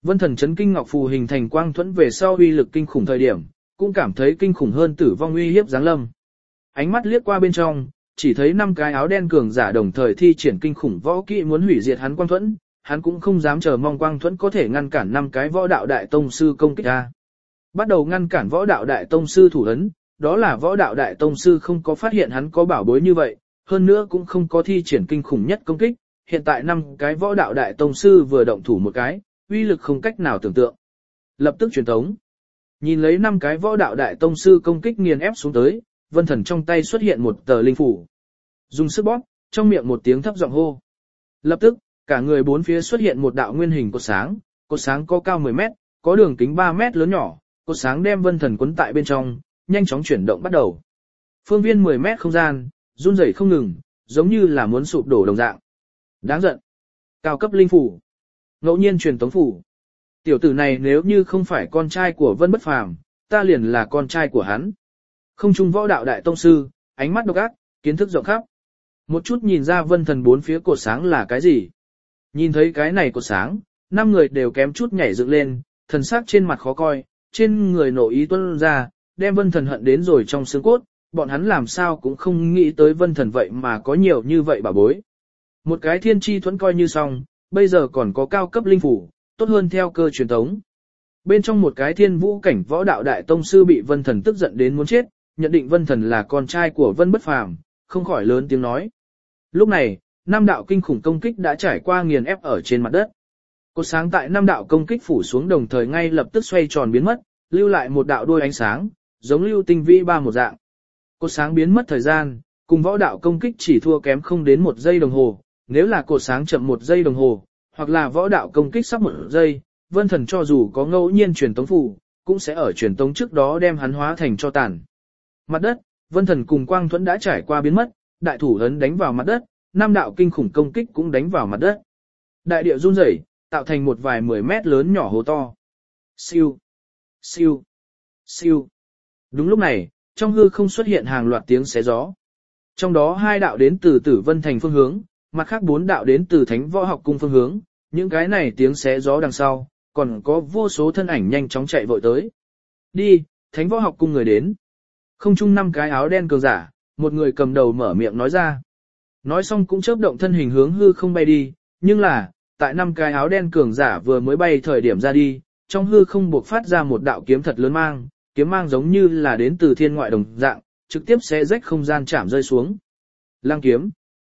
Vân Thần chấn kinh ngọc phù hình thành quang thuẫn về sau uy lực kinh khủng thời điểm, cũng cảm thấy kinh khủng hơn tử vong uy hiếp giáng lâm. Ánh mắt liếc qua bên trong, chỉ thấy 5 cái áo đen cường giả đồng thời thi triển kinh khủng võ kỹ muốn hủy diệt hắn quang thuẫn, hắn cũng không dám chờ mong quang thuẫn có thể ngăn cản 5 cái võ đạo đại tông sư công kích ra. Bắt đầu ngăn cản võ đạo đại tông sư thủ ấn, đó là võ đạo đại tông sư không có phát hiện hắn có bảo bối như vậy, hơn nữa cũng không có thi triển kinh khủng nhất công kích, hiện tại 5 cái võ đạo đại tông sư vừa động thủ một cái, uy lực không cách nào tưởng tượng. Lập tức truyền tống. Nhìn lấy 5 cái võ đạo đại tông sư công kích nghiền ép xuống tới, Vân Thần trong tay xuất hiện một tờ linh phủ. Dùng sức bóp, trong miệng một tiếng thấp giọng hô. Lập tức, cả người bốn phía xuất hiện một đạo nguyên hình cột sáng có cao 10 mét, có đường kính 3 mét lớn nhỏ, cột sáng đem Vân Thần quấn tại bên trong, nhanh chóng chuyển động bắt đầu. Phương viên 10 mét không gian, run rẩy không ngừng, giống như là muốn sụp đổ đồng dạng. Đáng giận. Cao cấp linh phủ. Ngẫu nhiên truyền tống phủ. Tiểu tử này nếu như không phải con trai của Vân Bất Phàm, ta liền là con trai của hắn. Không trung võ đạo đại tông sư, ánh mắt độc ác, kiến thức rộng khắp. Một chút nhìn ra Vân Thần bốn phía cột sáng là cái gì. Nhìn thấy cái này cột sáng, 5 người đều kém chút nhảy dựng lên, thần sắc trên mặt khó coi, trên người nộ ý tuôn ra, đem Vân Thần hận đến rồi trong xương cốt, bọn hắn làm sao cũng không nghĩ tới Vân Thần vậy mà có nhiều như vậy bà bối. Một cái thiên chi thuẫn coi như xong, bây giờ còn có cao cấp linh phủ, tốt hơn theo cơ truyền thống. Bên trong một cái thiên vũ cảnh võ đạo đại tông sư bị Vân Thần tức giận đến muốn chết, nhận định Vân Thần là con trai của Vân Bất Phàm, không khỏi lớn tiếng nói. Lúc này, 5 đạo kinh khủng công kích đã trải qua nghiền ép ở trên mặt đất. Cột sáng tại 5 đạo công kích phủ xuống đồng thời ngay lập tức xoay tròn biến mất, lưu lại một đạo đuôi ánh sáng, giống lưu tinh vĩ ba một dạng. Cột sáng biến mất thời gian, cùng võ đạo công kích chỉ thua kém không đến 1 giây đồng hồ, nếu là cột sáng chậm 1 giây đồng hồ, hoặc là võ đạo công kích sắp 1 giây, Vân Thần cho dù có ngẫu nhiên truyền tống phù, cũng sẽ ở truyền tống trước đó đem hắn hóa thành cho tàn. Mặt đất, Vân Thần cùng quang thuẫn đã trải qua biến mất, đại thủ ấn đánh vào mặt đất, 5 đạo kinh khủng công kích cũng đánh vào mặt đất. Đại địa run rẩy, tạo thành một vài 10 mét lớn nhỏ hố to. Siêu, siêu, siêu. Đúng lúc này, trong hư không xuất hiện hàng loạt tiếng xé gió. Trong đó 2 đạo đến từ Tử Vân Thành phương hướng, mặt khác 4 đạo đến từ Thánh Võ Học Cung phương hướng, những cái này tiếng xé gió đằng sau, còn có vô số thân ảnh nhanh chóng chạy vội tới. Đi, Thánh Võ Học Cung người đến. Không chung 5 cái áo đen cường giả, một người cầm đầu mở miệng nói ra. Nói xong cũng chớp động thân hình hướng hư không bay đi, nhưng là, tại 5 cái áo đen cường giả vừa mới bay thời điểm ra đi, trong hư không buộc phát ra một đạo kiếm thật lớn mang, kiếm mang giống như là đến từ thiên ngoại đồng dạng, trực tiếp xé rách không gian chạm rơi xuống. Lăng kiếm.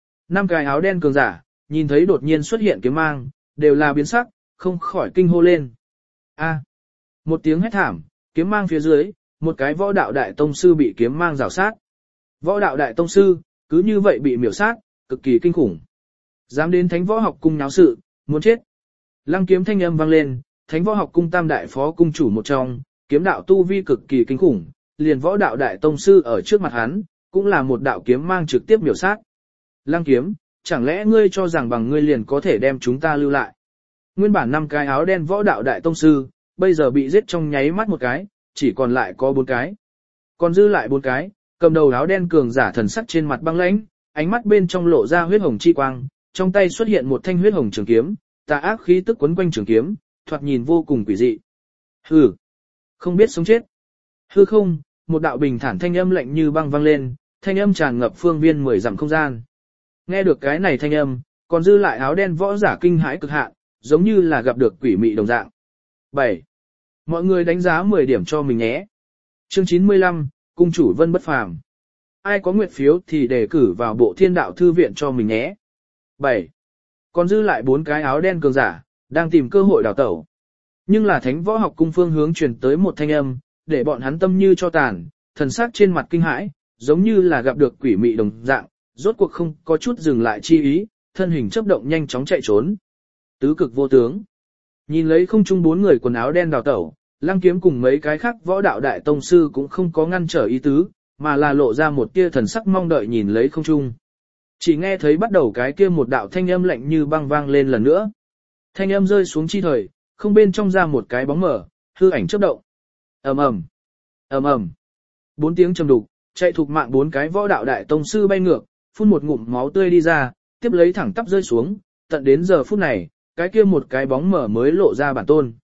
5 cái áo đen cường giả, nhìn thấy đột nhiên xuất hiện kiếm mang, đều là biến sắc, không khỏi kinh hô lên. A. Một tiếng hét thảm, kiếm mang phía dưới, một cái võ đạo đại tông sư bị kiếm mang rào sát. Võ đạo đại tông sư, cứ như vậy bị miểu sát, cực kỳ kinh khủng. Dám đến Thánh Võ Học Cung náo sự, muốn chết. Lăng kiếm thanh âm vang lên, Thánh Võ Học Cung tam đại phó cung chủ một trong, kiếm đạo tu vi cực kỳ kinh khủng, liền võ đạo đại tông sư ở trước mặt hắn, cũng là một đạo kiếm mang trực tiếp miểu sát. Lăng kiếm, chẳng lẽ ngươi cho rằng bằng ngươi liền có thể đem chúng ta lưu lại? Nguyên bản 5 cái áo đen võ đạo đại tông sư, bây giờ bị giết trong nháy mắt một cái, chỉ còn lại có 4 cái. Còn dư lại 4 cái, cầm đầu áo đen cường giả thần sắc trên mặt băng lãnh, ánh mắt bên trong lộ ra huyết hồng chi quang, trong tay xuất hiện một thanh huyết hồng trường kiếm, tà ác khí tức quấn quanh trường kiếm, thoạt nhìn vô cùng quỷ dị. Hừ, không biết sống chết. Hư không, một đạo bình thản thanh âm lạnh như băng vang lên, thanh âm tràn ngập phương viên 10 dặm không gian. Nghe được cái này thanh âm, còn dư lại áo đen võ giả kinh hãi cực hạn, giống như là gặp được quỷ mị đồng dạng. 7. Mọi người đánh giá 10 điểm cho mình nhé. Chương 95, Cung chủ Vân Bất Phàm. Ai có nguyệt phiếu thì đề cử vào bộ Thiên Đạo Thư Viện cho mình nhé. 7. Còn dư lại 4 cái áo đen cường giả, đang tìm cơ hội đào tẩu. Nhưng là Thánh Võ Học Cung phương hướng truyền tới một thanh âm, để bọn hắn tâm như cho tàn, thần sắc trên mặt kinh hãi, giống như là gặp được quỷ mị đồng dạng, rốt cuộc không có chút dừng lại chi ý, thân hình chớp động nhanh chóng chạy trốn. Tứ cực vô tướng. Nhìn lấy không trung 4 người quần áo đen đào tẩu, Lăng kiếm cùng mấy cái khác võ đạo đại tông sư cũng không có ngăn trở ý tứ, mà là lộ ra một tia thần sắc mong đợi nhìn lấy không trung. Chỉ nghe thấy bắt đầu cái kia một đạo thanh âm lạnh như băng vang lên lần nữa. Thanh âm rơi xuống chi thời, không bên trong ra một cái bóng mở, hư ảnh chớp động. Ầm ầm, ầm ầm. 4 tiếng trầm đục, chạy thục mạng 4 cái võ đạo đại tông sư bay ngược, phun một ngụm máu tươi đi ra, tiếp lấy thẳng tắp rơi xuống, tận đến giờ phút này, cái kia một cái bóng mở mới lộ ra bản tôn.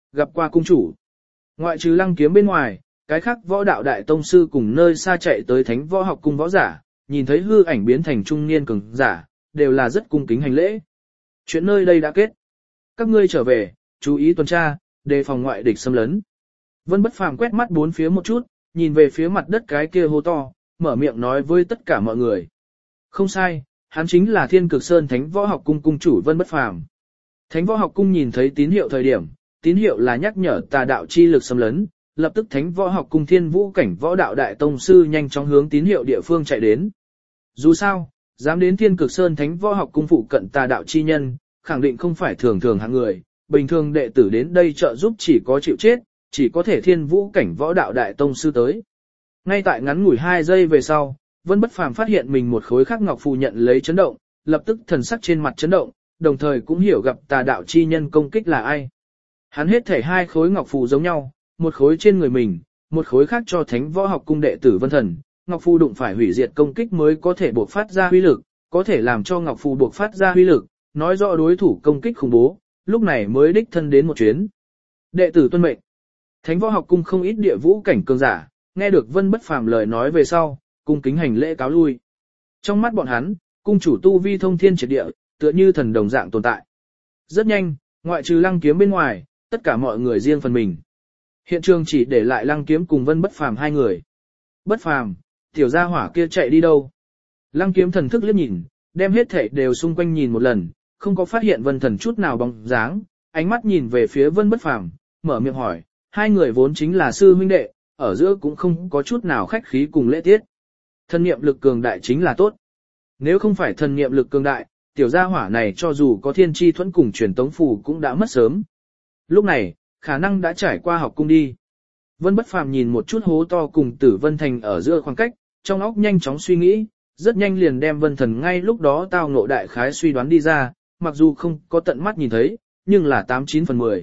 gặp qua cung chủ. Ngoại trừ Lăng Kiếm bên ngoài, cái khác võ đạo đại tông sư cùng nơi xa chạy tới Thánh Võ Học Cung võ giả, nhìn thấy hư ảnh biến thành trung niên cường giả, đều là rất cung kính hành lễ. Chuyện nơi đây đã kết. Các ngươi trở về, chú ý tuần tra, đề phòng ngoại địch xâm lấn. Vân Bất Phàm quét mắt bốn phía một chút, nhìn về phía mặt đất cái kia hô to, mở miệng nói với tất cả mọi người. Không sai, hắn chính là Thiên Cực Sơn Thánh Võ Học Cung cung chủ Vân Bất Phàm. Thánh Võ Học Cung nhìn thấy tín hiệu thời điểm, tín hiệu là nhắc nhở tà đạo chi lực xâm lấn, lập tức Thánh Võ Học Cung Thiên Vũ cảnh võ đạo đại tông sư nhanh chóng hướng tín hiệu địa phương chạy đến. Dù sao, dám đến Thiên Cực Sơn Thánh Võ Học Cung phụ cận tà đạo chi nhân, khẳng định không phải thường thường hạng người, bình thường đệ tử đến đây trợ giúp chỉ có chịu chết, chỉ có thể Thiên Vũ cảnh võ đạo đại tông sư tới. Ngay tại ngắn ngủi 2 giây về sau, Vân Bất Phàm phát hiện mình một khối khắc ngọc phù nhận lấy chấn động, lập tức thần sắc trên mặt chấn động, đồng thời cũng hiểu gặp tà đạo chi nhân công kích là ai. Hắn hết thể 2 khối ngọc phù giống nhau, một khối trên người mình, một khối khác cho Thánh Võ Học Cung đệ tử Vân Thần. Ngọc phù đụng phải hủy diệt công kích mới có thể bộc phát ra huy lực, có thể làm cho ngọc phù bộc phát ra huy lực, nói rõ đối thủ công kích khủng bố, lúc này mới đích thân đến một chuyến. Đệ tử tuân mệnh. Thánh Võ Học Cung không ít địa vũ cảnh cường giả, nghe được Vân Bất Phàm lời nói về sau, cung kính hành lễ cáo lui. Trong mắt bọn hắn, cung chủ tu vi thông thiên triệt địa, tựa như thần đồng dạng tồn tại. Rất nhanh, ngoại trừ Lăng Kiếm bên ngoài, tất cả mọi người riêng phần mình. Hiện trường chỉ để lại Lăng Kiếm cùng Vân Bất Phàm 2 người. Bất Phàm, tiểu gia hỏa kia chạy đi đâu? Lăng Kiếm thần thức liếc nhìn, đem hết thảy đều xung quanh nhìn một lần, không có phát hiện Vân Thần chút nào bóng dáng, ánh mắt nhìn về phía Vân Bất Phàm, mở miệng hỏi, 2 người vốn chính là sư huynh đệ, ở giữa cũng không có chút nào khách khí cùng lễ tiết. Thần niệm lực cường đại chính là tốt. Nếu không phải thần niệm lực cường đại, tiểu gia hỏa này cho dù có thiên chi thuẫn cùng truyền tống phù cũng đã mất sớm. Lúc này, khả năng đã trải qua học cung đi. Vân Bất Phàm nhìn một chút hố to cùng Tử Vân Thành ở giữa khoảng cách, trong óc nhanh chóng suy nghĩ, rất nhanh liền đem Vân Thần ngay lúc đó tao ngộ đại khái suy đoán đi ra, mặc dù không có tận mắt nhìn thấy, nhưng là 89 phần 10.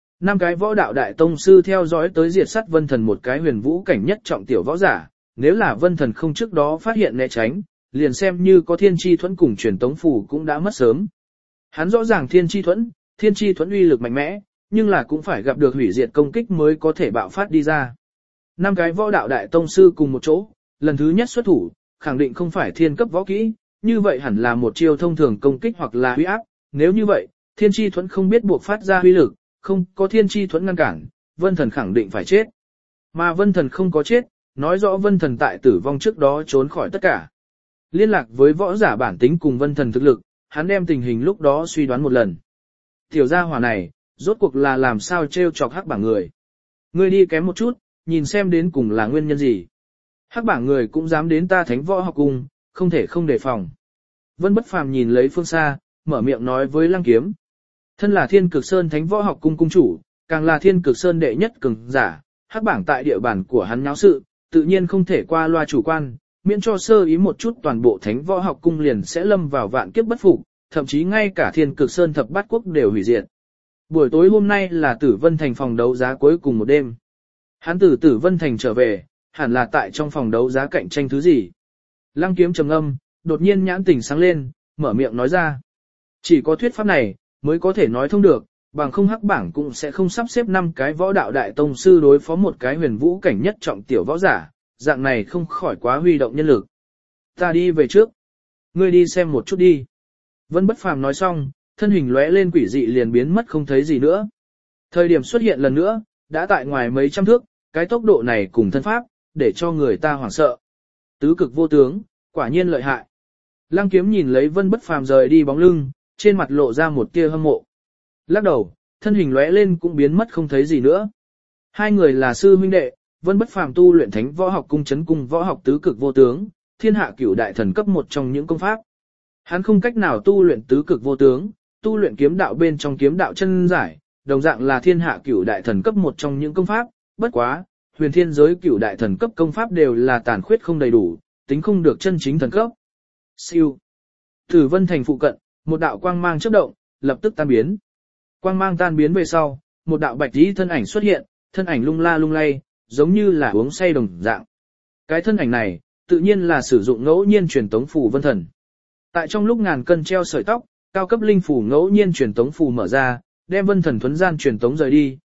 5 cái võ đạo đại tông sư theo dõi tới diệt sát Vân Thần một cái huyền vũ cảnh nhất trọng tiểu võ giả, nếu là Vân Thần không trước đó phát hiện né tránh, liền xem như có thiên chi thuẫn cùng truyền tống phù cũng đã mất sớm. Hắn rõ ràng thiên chi thuẫn uy lực mạnh mẽ, nhưng là cũng phải gặp được hủy diệt công kích mới có thể bạo phát đi ra. 5 cái võ đạo đại tông sư cùng một chỗ, lần thứ nhất xuất thủ, khẳng định không phải thiên cấp võ kỹ, như vậy hẳn là một chiêu thông thường công kích hoặc là uy áp, nếu như vậy, thiên chi thuẫn không biết buộc phát ra uy lực, không có thiên chi thuẫn ngăn cản, Vân Thần khẳng định phải chết. Mà Vân Thần không có chết, nói rõ Vân Thần tại tử vong trước đó trốn khỏi tất cả. Liên lạc với võ giả bản tính cùng Vân Thần thực lực, hắn đem tình hình lúc đó suy đoán một lần. Tiểu gia hỏa này, rốt cuộc là làm sao trêu chọc hắc bảng người. Ngươi đi kém một chút, nhìn xem đến cùng là nguyên nhân gì. Hắc bảng người cũng dám đến ta Thánh Võ Học Cung, không thể không đề phòng. Vân Bất Phàm nhìn lấy phương xa, mở miệng nói với Lăng Kiếm. Thân là Thiên Cực Sơn Thánh Võ Học Cung cung chủ, càng là Thiên Cực Sơn đệ nhất cường giả, hắc bảng tại địa bàn của hắn nháo sự, tự nhiên không thể qua loa chủ quan, miễn cho sơ ý một chút toàn bộ Thánh Võ Học Cung liền sẽ lâm vào vạn kiếp bất phục, thậm chí ngay cả Thiên Cực Sơn thập bát quốc đều hủy diệt. Buổi tối hôm nay là Tử Vân Thành phòng đấu giá cuối cùng một đêm. Hắn từ Tử Vân Thành trở về, hẳn là tại trong phòng đấu giá cạnh tranh thứ gì. Lăng Kiếm trầm ngâm, đột nhiên nhãn tỉnh sáng lên, mở miệng nói ra. Chỉ có thuyết pháp này, mới có thể nói thông được, bằng không hắc bảng cũng sẽ không sắp xếp 5 cái võ đạo đại tông sư đối phó một cái huyền vũ cảnh nhất trọng tiểu võ giả, dạng này không khỏi quá huy động nhân lực. Ta đi về trước. Ngươi đi xem một chút đi. Vân Bất Phàm nói xong, thân hình lóe lên quỷ dị liền biến mất không thấy gì nữa. Thời điểm xuất hiện lần nữa, đã tại ngoài mấy trăm thước, cái tốc độ này cùng thân pháp, để cho người ta hoảng sợ. Tứ cực vô tướng, quả nhiên lợi hại. Lăng Kiếm nhìn lấy Vân Bất Phàm rời đi bóng lưng, trên mặt lộ ra một tia hâm mộ. Lắc đầu, thân hình lóe lên cũng biến mất không thấy gì nữa. 2 người là sư huynh đệ, Vân Bất Phàm tu luyện Thánh Võ Học Cung chấn cung võ học tứ cực vô tướng, thiên hạ cửu đại thần cấp một trong những công pháp. Hắn không cách nào tu luyện tứ cực vô tướng, tu luyện kiếm đạo bên trong kiếm đạo chân giải, đồng dạng là thiên hạ cửu đại thần cấp một trong những công pháp, bất quá, huyền thiên giới cửu đại thần cấp công pháp đều là tàn khuyết không đầy đủ, tính không được chân chính thần cấp. Siêu. Tử Vân Thành phụ cận, một đạo quang mang chớp động, lập tức tan biến. Quang mang tan biến về sau, một đạo bạch y thân ảnh xuất hiện, thân ảnh lung la lung lay, giống như là uống say đồng dạng. Cái thân ảnh này, tự nhiên là sử dụng ngẫu nhiên truyền tống phù Vân Thần. Tại trong lúc ngàn cân treo sợi tóc, cao cấp linh phù ngẫu nhiên truyền tống phù mở ra, đem Vân Thần thuấn gian truyền tống rời đi,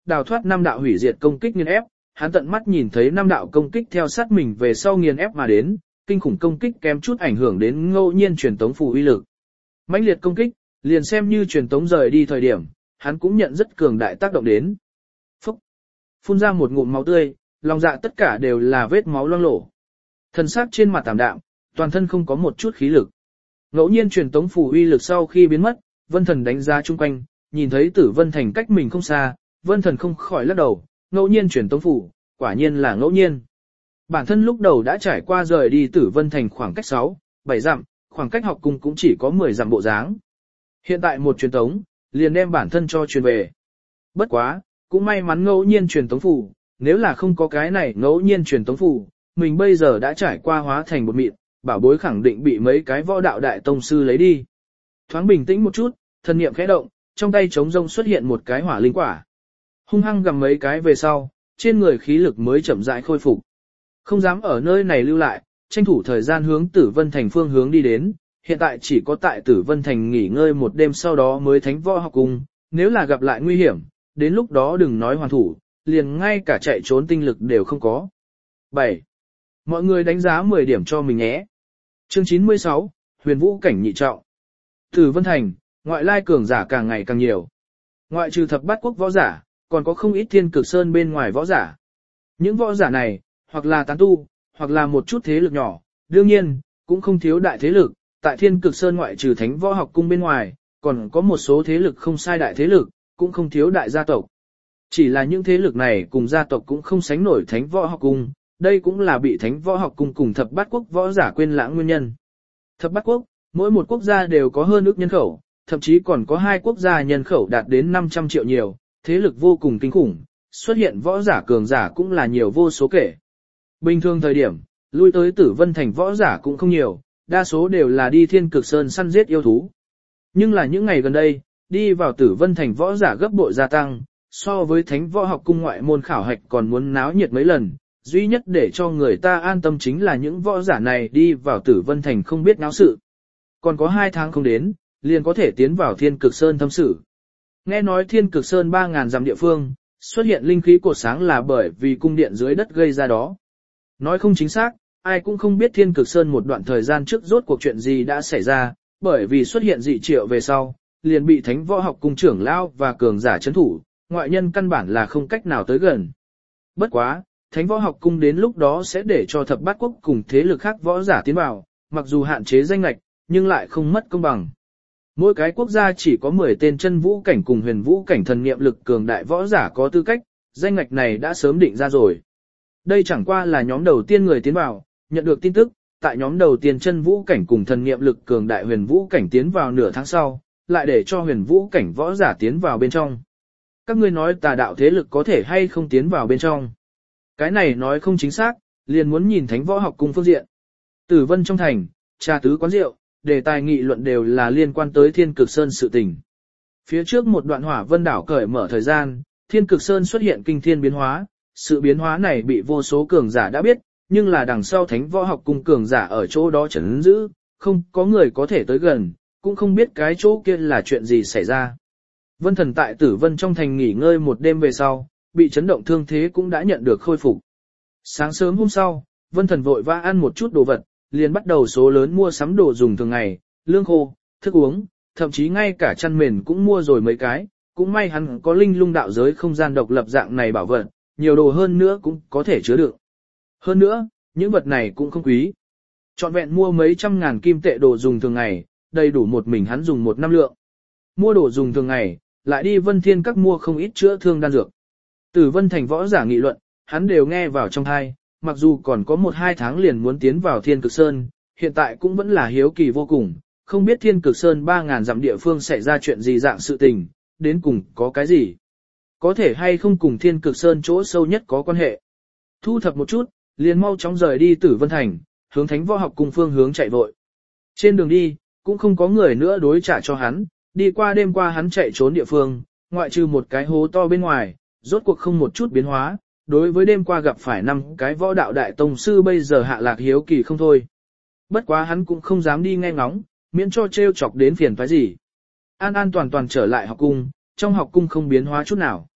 đào thoát 5 đạo hủy diệt công kích nghiền ép, hắn tận mắt nhìn thấy 5 đạo công kích theo sát mình về sau nghiền ép mà đến, kinh khủng công kích kém chút ảnh hưởng đến ngẫu nhiên truyền tống phù uy lực. Mãnh liệt công kích, liền xem như truyền tống rời đi thời điểm, hắn cũng nhận rất cường đại tác động đến. Phúc! Phun ra một ngụm máu tươi, lòng dạ tất cả đều là vết máu loang lổ. Thân xác trên mặt tảm đạm, toàn thân không có một chút khí lực. Ngẫu nhiên truyền tống phù uy lực sau khi biến mất, Vân Thần đánh giá chung quanh, nhìn thấy Tử Vân Thành cách mình không xa, Vân Thần không khỏi lắc đầu, ngẫu nhiên truyền tống phù, quả nhiên là ngẫu nhiên. Bản thân lúc đầu đã trải qua rời đi Tử Vân Thành khoảng cách 6, 7 dặm, khoảng cách học cung cũng chỉ có 10 dặm bộ dáng. Hiện tại một truyền tống, liền đem bản thân cho truyền về. Bất quá, cũng may mắn ngẫu nhiên truyền tống phù, nếu là không có cái này ngẫu nhiên truyền tống phù, mình bây giờ đã trải qua hóa thành bột mịn, bảo bối khẳng định bị mấy cái võ đạo đại tông sư lấy đi. Thoáng bình tĩnh một chút, thần niệm khẽ động, trong tay trống rông xuất hiện một cái hỏa linh quả. Hung hăng gặm mấy cái về sau, trên người khí lực mới chậm rãi khôi phục. Không dám ở nơi này lưu lại, tranh thủ thời gian hướng Tử Vân Thành phương hướng đi đến, hiện tại chỉ có tại Tử Vân Thành nghỉ ngơi một đêm sau đó mới thánh võ học cung, nếu là gặp lại nguy hiểm, đến lúc đó đừng nói hoàn thủ, liền ngay cả chạy trốn tinh lực đều không có. 7. Mọi người đánh giá 10 điểm cho mình nhé. Chương 96, Huyền Vũ cảnh nhị trọng. Tử Vân Thành, ngoại lai cường giả càng ngày càng nhiều. Ngoại trừ thập bát quốc võ giả, còn có không ít Thiên Cực Sơn bên ngoài võ giả. Những võ giả này, hoặc là tán tu, hoặc là một chút thế lực nhỏ, đương nhiên, cũng không thiếu đại thế lực, tại Thiên Cực Sơn ngoại trừ thánh võ học cung bên ngoài, còn có một số thế lực không sai đại thế lực, cũng không thiếu đại gia tộc. Chỉ là những thế lực này cùng gia tộc cũng không sánh nổi thánh võ học cung, đây cũng là bị thánh võ học cung cùng thập bát quốc võ giả quên lãng nguyên nhân. Thập bát quốc, mỗi một quốc gia đều có hơn ước nhân khẩu, thậm chí còn có 2 quốc gia nhân khẩu đạt đến 500 triệu nhiều, thế lực vô cùng kinh khủng, xuất hiện võ giả cường giả cũng là nhiều vô số kể. Bình thường thời điểm, lui tới Tử Vân Thành võ giả cũng không nhiều, đa số đều là đi Thiên Cực Sơn săn giết yêu thú. Nhưng là những ngày gần đây, đi vào Tử Vân Thành võ giả gấp bội gia tăng, so với thánh võ học cung ngoại môn khảo hạch còn muốn náo nhiệt mấy lần, duy nhất để cho người ta an tâm chính là những võ giả này đi vào Tử Vân Thành không biết náo sự. Còn có 2 tháng không đến, liền có thể tiến vào Thiên Cực Sơn thâm sự. Nghe nói Thiên Cực Sơn 3.000 dặm địa phương, xuất hiện linh khí cột sáng là bởi vì cung điện dưới đất gây ra đó. Nói không chính xác, ai cũng không biết Thiên Cực Sơn một đoạn thời gian trước rốt cuộc chuyện gì đã xảy ra, bởi vì xuất hiện dị triệu về sau, liền bị thánh võ học cung trưởng lão và cường giả chấn thủ, ngoại nhân căn bản là không cách nào tới gần. Bất quá, thánh võ học cung đến lúc đó sẽ để cho thập bát quốc cùng thế lực khác võ giả tiến vào, mặc dù hạn chế danh ngạch, nhưng lại không mất công bằng. Mỗi cái quốc gia chỉ có 10 tên chân vũ cảnh cùng huyền vũ cảnh thần niệm lực cường đại võ giả có tư cách, danh ngạch này đã sớm định ra rồi. Đây chẳng qua là nhóm đầu tiên người tiến vào, nhận được tin tức, tại nhóm đầu tiên chân vũ cảnh cùng thần niệm lực cường đại huyền vũ cảnh tiến vào nửa tháng sau, lại để cho huyền vũ cảnh võ giả tiến vào bên trong. Các ngươi nói tà đạo thế lực có thể hay không tiến vào bên trong? Cái này nói không chính xác, liền muốn nhìn thánh võ học cung phương diện. Tử Vân trong thành, trà tứ quán rượu, đề tài nghị luận đều là liên quan tới Thiên Cực Sơn sự tình. Phía trước một đoạn hỏa vân đảo cởi mở thời gian, Thiên Cực Sơn xuất hiện kinh thiên biến hóa, sự biến hóa này bị vô số cường giả đã biết, nhưng là đằng sau thánh võ học cung cường giả ở chỗ đó trấn giữ, không có người có thể tới gần, cũng không biết cái chỗ kia là chuyện gì xảy ra. Vân Thần tại Tử Vân trong thành nghỉ ngơi một đêm về sau, bị chấn động thương thế cũng đã nhận được khôi phục. Sáng sớm hôm sau, Vân Thần vội vã ăn một chút đồ vật, liền bắt đầu số lớn mua sắm đồ dùng thường ngày, lương khô, thức uống, thậm chí ngay cả chăn mền cũng mua rồi mấy cái, cũng may hắn có linh lung đạo giới không gian độc lập dạng này bảo vật, nhiều đồ hơn nữa cũng có thể chứa đựng. Hơn nữa, những vật này cũng không quý. Trọn vẹn mua mấy trăm ngàn kim tệ đồ dùng thường ngày, đầy đủ một mình hắn dùng 1 năm lượng. Mua đồ dùng thường ngày, lại đi Vân Thiên Các mua không ít chữa thương đan dược. Tử Vân Thành võ giả nghị luận, hắn đều nghe vào trong tai, mặc dù còn có 1-2 tháng liền muốn tiến vào Thiên Cực Sơn, hiện tại cũng vẫn là hiếu kỳ vô cùng, không biết Thiên Cực Sơn 3.000 dặm địa phương xảy ra chuyện gì dạng sự tình, đến cùng có cái gì. Có thể hay không cùng Thiên Cực Sơn chỗ sâu nhất có quan hệ. Thu thập một chút, liền mau chóng rời đi Tử Vân Thành, hướng thánh võ học cùng phương hướng chạy vội. Trên đường đi, cũng không có người nữa đối trả cho hắn, đi qua đêm qua hắn chạy trốn địa phương, ngoại trừ một cái hố to bên ngoài, rốt cuộc không một chút biến hóa, đối với đêm qua gặp phải 5 cái võ đạo đại tông sư bây giờ hạ lạc hiếu kỳ không thôi. Bất quá hắn cũng không dám đi nghe ngóng, miễn cho trêu chọc đến phiền toái gì. An an toàn toàn trở lại học cung, trong học cung không biến hóa chút nào.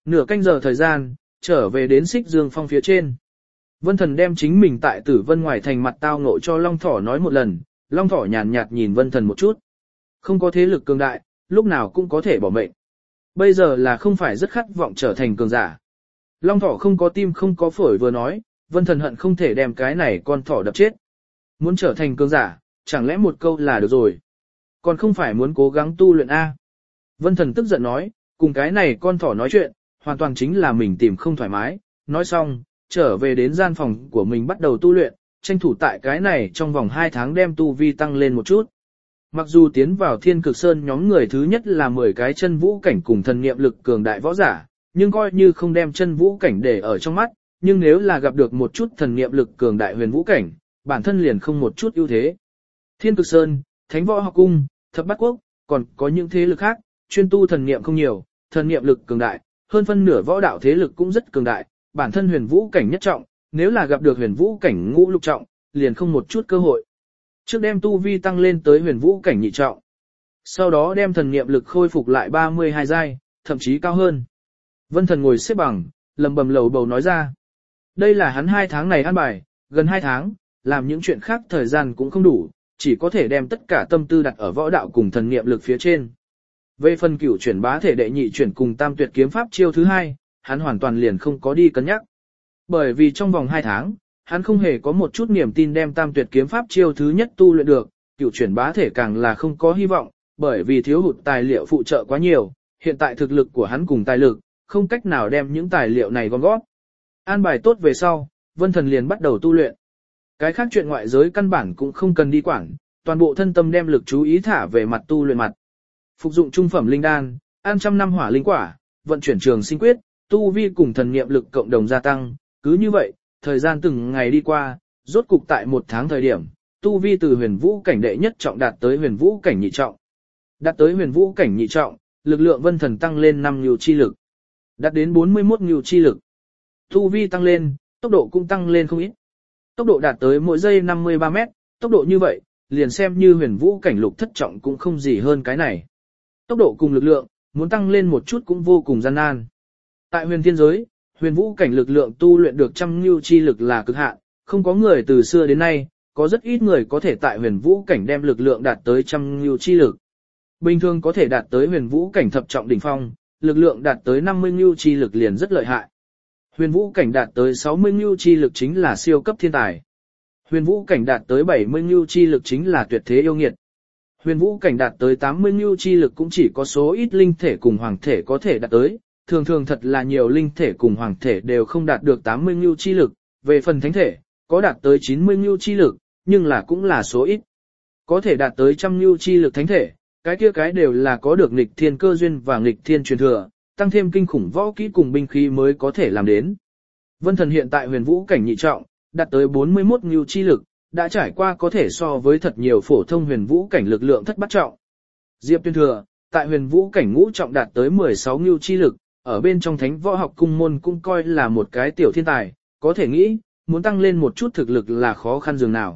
Nửa canh giờ thời gian, trở về đến Xích Dương Phong phía trên. Vân Thần đem chính mình tại Tử Vân ngoài thành mặt tao ngộ cho Long Thỏ nói một lần, Long Thỏ nhàn nhạt nhìn Vân Thần một chút. Không có thế lực cường đại, lúc nào cũng có thể bỏ mệnh. Bây giờ là không phải rất khát vọng trở thành cường giả. Long Thỏ không có tim không có phổi vừa nói, Vân Thần hận không thể đem cái này con thỏ đập chết. Muốn trở thành cường giả, chẳng lẽ một câu là được rồi. Còn không phải muốn cố gắng tu luyện A. Vân Thần tức giận nói, cùng cái này con thỏ nói chuyện, hoàn toàn chính là mình tìm không thoải mái. Nói xong, trở về đến gian phòng của mình bắt đầu tu luyện, tranh thủ tại cái này trong vòng 2 tháng đem tu vi tăng lên một chút. Mặc dù tiến vào Thiên Cực Sơn nhóm người thứ nhất là 10 cái chân vũ cảnh cùng thần niệm lực cường đại võ giả, nhưng coi như không đem chân vũ cảnh để ở trong mắt, nhưng nếu là gặp được một chút thần niệm lực cường đại huyền vũ cảnh, bản thân liền không một chút ưu thế. Thiên Cực Sơn, Thánh Võ Học Cung, Thập Bát Quốc, còn có những thế lực khác, chuyên tu thần niệm không nhiều, thần niệm lực cường đại, hơn phân nửa võ đạo thế lực cũng rất cường đại, bản thân huyền vũ cảnh nhất trọng, nếu là gặp được huyền vũ cảnh ngũ lục trọng, liền không một chút cơ hội. Trước đem tu vi tăng lên tới huyền vũ cảnh nhị trọng, sau đó đem thần niệm lực khôi phục lại 32 giai, thậm chí cao hơn. Vân Thần ngồi xếp bằng, lầm bầm lầu bầu nói ra. Đây là hắn 2 tháng này ăn bài, gần 2 tháng, làm những chuyện khác thời gian cũng không đủ, chỉ có thể đem tất cả tâm tư đặt ở võ đạo cùng thần niệm lực phía trên. Về phần cửu chuyển bá thể đệ nhị chuyển cùng tam tuyệt kiếm pháp chiêu thứ 2, hắn hoàn toàn liền không có đi cân nhắc. Bởi vì trong vòng 2 tháng, hắn không hề có một chút niềm tin đem tam tuyệt kiếm pháp chiêu thứ nhất tu luyện được, cửu chuyển bá thể càng là không có hy vọng, bởi vì thiếu hụt tài liệu phụ trợ quá nhiều, hiện tại thực lực của hắn cùng tài lực, không cách nào đem những tài liệu này gom góp. An bài tốt về sau, Vân Thần liền bắt đầu tu luyện. Cái khác chuyện ngoại giới căn bản cũng không cần đi quản, toàn bộ thân tâm đem lực chú ý thả về mặt tu luyện mặt. Phục dụng trung phẩm linh đan, ăn 100 năm hỏa linh quả, vận chuyển trường sinh quyết, tu vi cùng thần niệm lực cộng đồng gia tăng, cứ như vậy, thời gian từng ngày đi qua, rốt cục tại 1 tháng thời điểm, tu vi từ huyền vũ cảnh đệ nhất trọng đạt tới huyền vũ cảnh nhị trọng. Đạt tới huyền vũ cảnh nhị trọng, lực lượng Vân Thần tăng lên 5 ngưu chi lực, đạt đến 41 ngưu chi lực. Tu vi tăng lên, tốc độ cũng tăng lên không ít. Tốc độ đạt tới mỗi giây 53 mét, tốc độ như vậy, liền xem như huyền vũ cảnh lục thất trọng cũng không gì hơn cái này. Tốc độ cùng lực lượng, muốn tăng lên một chút cũng vô cùng gian nan. Tại huyền thiên giới, huyền vũ cảnh lực lượng tu luyện được 100 ngưu chi lực là cực hạn, không có người từ xưa đến nay, có rất ít người có thể tại huyền vũ cảnh đem lực lượng đạt tới 100 ngưu chi lực. Bình thường có thể đạt tới huyền vũ cảnh thập trọng đỉnh phong, lực lượng đạt tới 50 ngưu chi lực liền rất lợi hại. Huyền vũ cảnh đạt tới 60 ngưu chi lực chính là siêu cấp thiên tài. Huyền vũ cảnh đạt tới 70 ngưu chi lực chính là tuyệt thế yêu nghiệt. Huyền vũ cảnh đạt tới 80 ngưu chi lực cũng chỉ có số ít linh thể cùng hoàng thể có thể đạt tới, thường thường thật là nhiều linh thể cùng hoàng thể đều không đạt được 80 ngưu chi lực, về phần thánh thể, có đạt tới 90 ngưu chi lực, nhưng là cũng là số ít. Có thể đạt tới 100 ngưu chi lực thánh thể, cái kia cái đều là có được nghịch thiên cơ duyên và nghịch thiên truyền thừa, tăng thêm kinh khủng võ kỹ cùng binh khí mới có thể làm đến. Vân Thần hiện tại huyền vũ cảnh nhị trọng, đạt tới 41 ngưu chi lực, đã trải qua có thể so với thật nhiều phổ thông huyền vũ cảnh lực lượng thất bát trọng. Diệp Tuyên Thừa, tại huyền vũ cảnh ngũ trọng đạt tới 16 ngưu chi lực, ở bên trong Thánh Võ Học Cung môn cũng coi là một cái tiểu thiên tài, có thể nghĩ, muốn tăng lên một chút thực lực là khó khăn dường nào.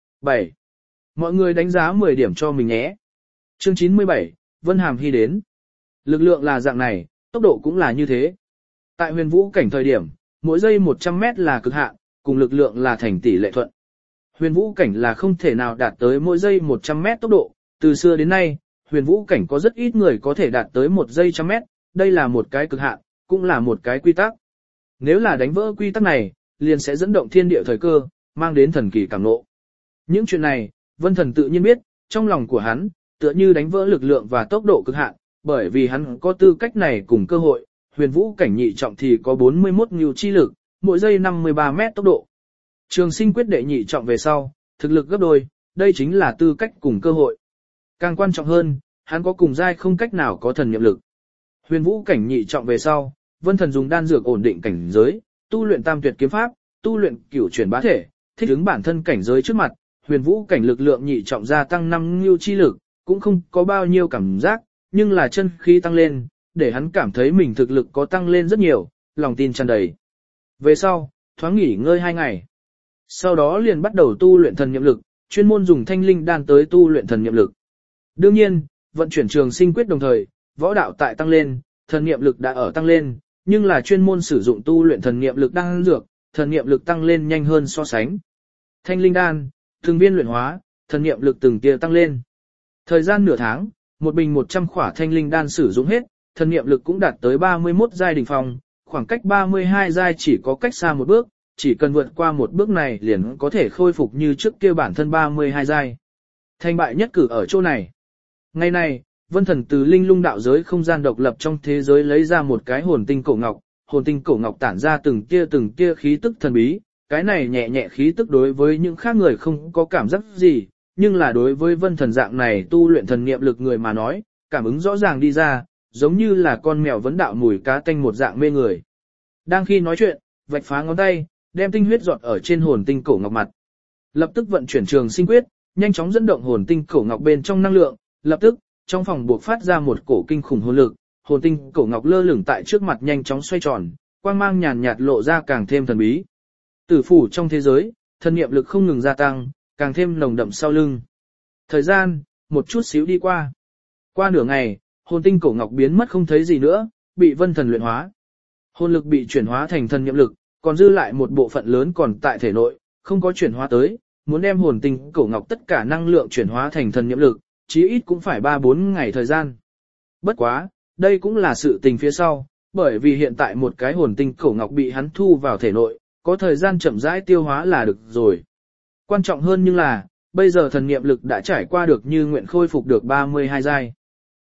7. Mọi người đánh giá 10 điểm cho mình nhé. Chương 97, Vân Hàm Hy đến. Lực lượng là dạng này, tốc độ cũng là như thế. Tại huyền vũ cảnh thời điểm, mỗi giây 100 mét là cực hạn, cùng lực lượng là thành tỷ lệ thuận. Huyền vũ cảnh là không thể nào đạt tới mỗi giây 100 mét tốc độ, từ xưa đến nay, huyền vũ cảnh có rất ít người có thể đạt tới 1 giây 100 mét, đây là một cái cực hạn, cũng là một cái quy tắc. Nếu là đánh vỡ quy tắc này, liền sẽ dẫn động thiên địa thời cơ, mang đến thần kỳ cảm ngộ. Những chuyện này, Vân Thần tự nhiên biết, trong lòng của hắn, tựa như đánh vỡ lực lượng và tốc độ cực hạn, bởi vì hắn có tư cách này cùng cơ hội, huyền vũ cảnh nhị trọng thì có 41 ngưu chi lực, mỗi giây 53 mét tốc độ. Trường sinh quyết đệ nhị trọng về sau, thực lực gấp đôi, đây chính là tư cách cùng cơ hội. Càng quan trọng hơn, hắn có cùng giai không cách nào có thần niệm lực. Huyền vũ cảnh nhị trọng về sau, Vân Thần dùng đan dược ổn định cảnh giới, tu luyện tam tuyệt kiếm pháp, tu luyện cửu chuyển bá thể, thích ứng bản thân cảnh giới trước mặt, huyền vũ cảnh lực lượng nhị trọng gia tăng 5 ngưu chi lực, cũng không có bao nhiêu cảm giác, nhưng là chân khí tăng lên, để hắn cảm thấy mình thực lực có tăng lên rất nhiều, lòng tin tràn đầy. Về sau, thoáng nghỉ ngơi 2 ngày. Sau đó liền bắt đầu tu luyện thần niệm lực, chuyên môn dùng thanh linh đan tới tu luyện thần niệm lực. Đương nhiên, vận chuyển trường sinh quyết đồng thời, võ đạo tại tăng lên, thần niệm lực đã ở tăng lên, nhưng là chuyên môn sử dụng tu luyện thần niệm lực đan dược, thần niệm lực tăng lên nhanh hơn so sánh. Thanh linh đan, từng viên luyện hóa, thần niệm lực từng tia tăng lên. Thời gian nửa tháng, một bình 100 khỏa thanh linh đan sử dụng hết, thần niệm lực cũng đạt tới 31 giai đỉnh phong, khoảng cách 32 giai chỉ có cách xa một bước, chỉ cần vượt qua một bước này liền có thể khôi phục như trước kia bản thân 32 giai. Thành bại nhất cử ở chỗ này. Ngày này, Vân Thần từ linh lung đạo giới không gian độc lập trong thế giới lấy ra một cái hồn tinh cổ ngọc, hồn tinh cổ ngọc tản ra từng tia khí tức thần bí, cái này nhẹ nhẹ khí tức đối với những khác người không có cảm giác gì, nhưng là đối với Vân Thần dạng này tu luyện thần niệm lực người mà nói, cảm ứng rõ ràng đi ra, giống như là con mèo vấn đạo mùi cá tanh một dạng mê người. Đang khi nói chuyện, vạch phá ngón tay, đem tinh huyết giọt ở trên hồn tinh cổ ngọc mặt. Lập tức vận chuyển trường sinh quyết, nhanh chóng dẫn động hồn tinh cổ ngọc bên trong năng lượng, lập tức, trong phòng buộc phát ra một cổ kinh khủng hồn lực, hồn tinh cổ ngọc lơ lửng tại trước mặt nhanh chóng xoay tròn, quang mang nhàn nhạt lộ ra càng thêm thần bí. Tử phủ trong thế giới, thần niệm lực không ngừng gia tăng, càng thêm nồng đậm sau lưng. Thời gian, một chút xíu đi qua. Qua nửa ngày, hồn tinh cổ ngọc biến mất không thấy gì nữa, bị Vân Thần luyện hóa. Hồn lực bị chuyển hóa thành thần niệm lực, còn dư lại một bộ phận lớn còn tại thể nội, không có chuyển hóa tới, muốn đem hồn tinh cổ ngọc tất cả năng lượng chuyển hóa thành thần niệm lực, chí ít cũng phải 3-4 ngày thời gian. Bất quá, đây cũng là sự tình phía sau, bởi vì hiện tại một cái hồn tinh cổ ngọc bị hắn thu vào thể nội, có thời gian chậm rãi tiêu hóa là được rồi. Quan trọng hơn nhưng là, bây giờ thần niệm lực đã trải qua được như nguyện khôi phục được 32 giai.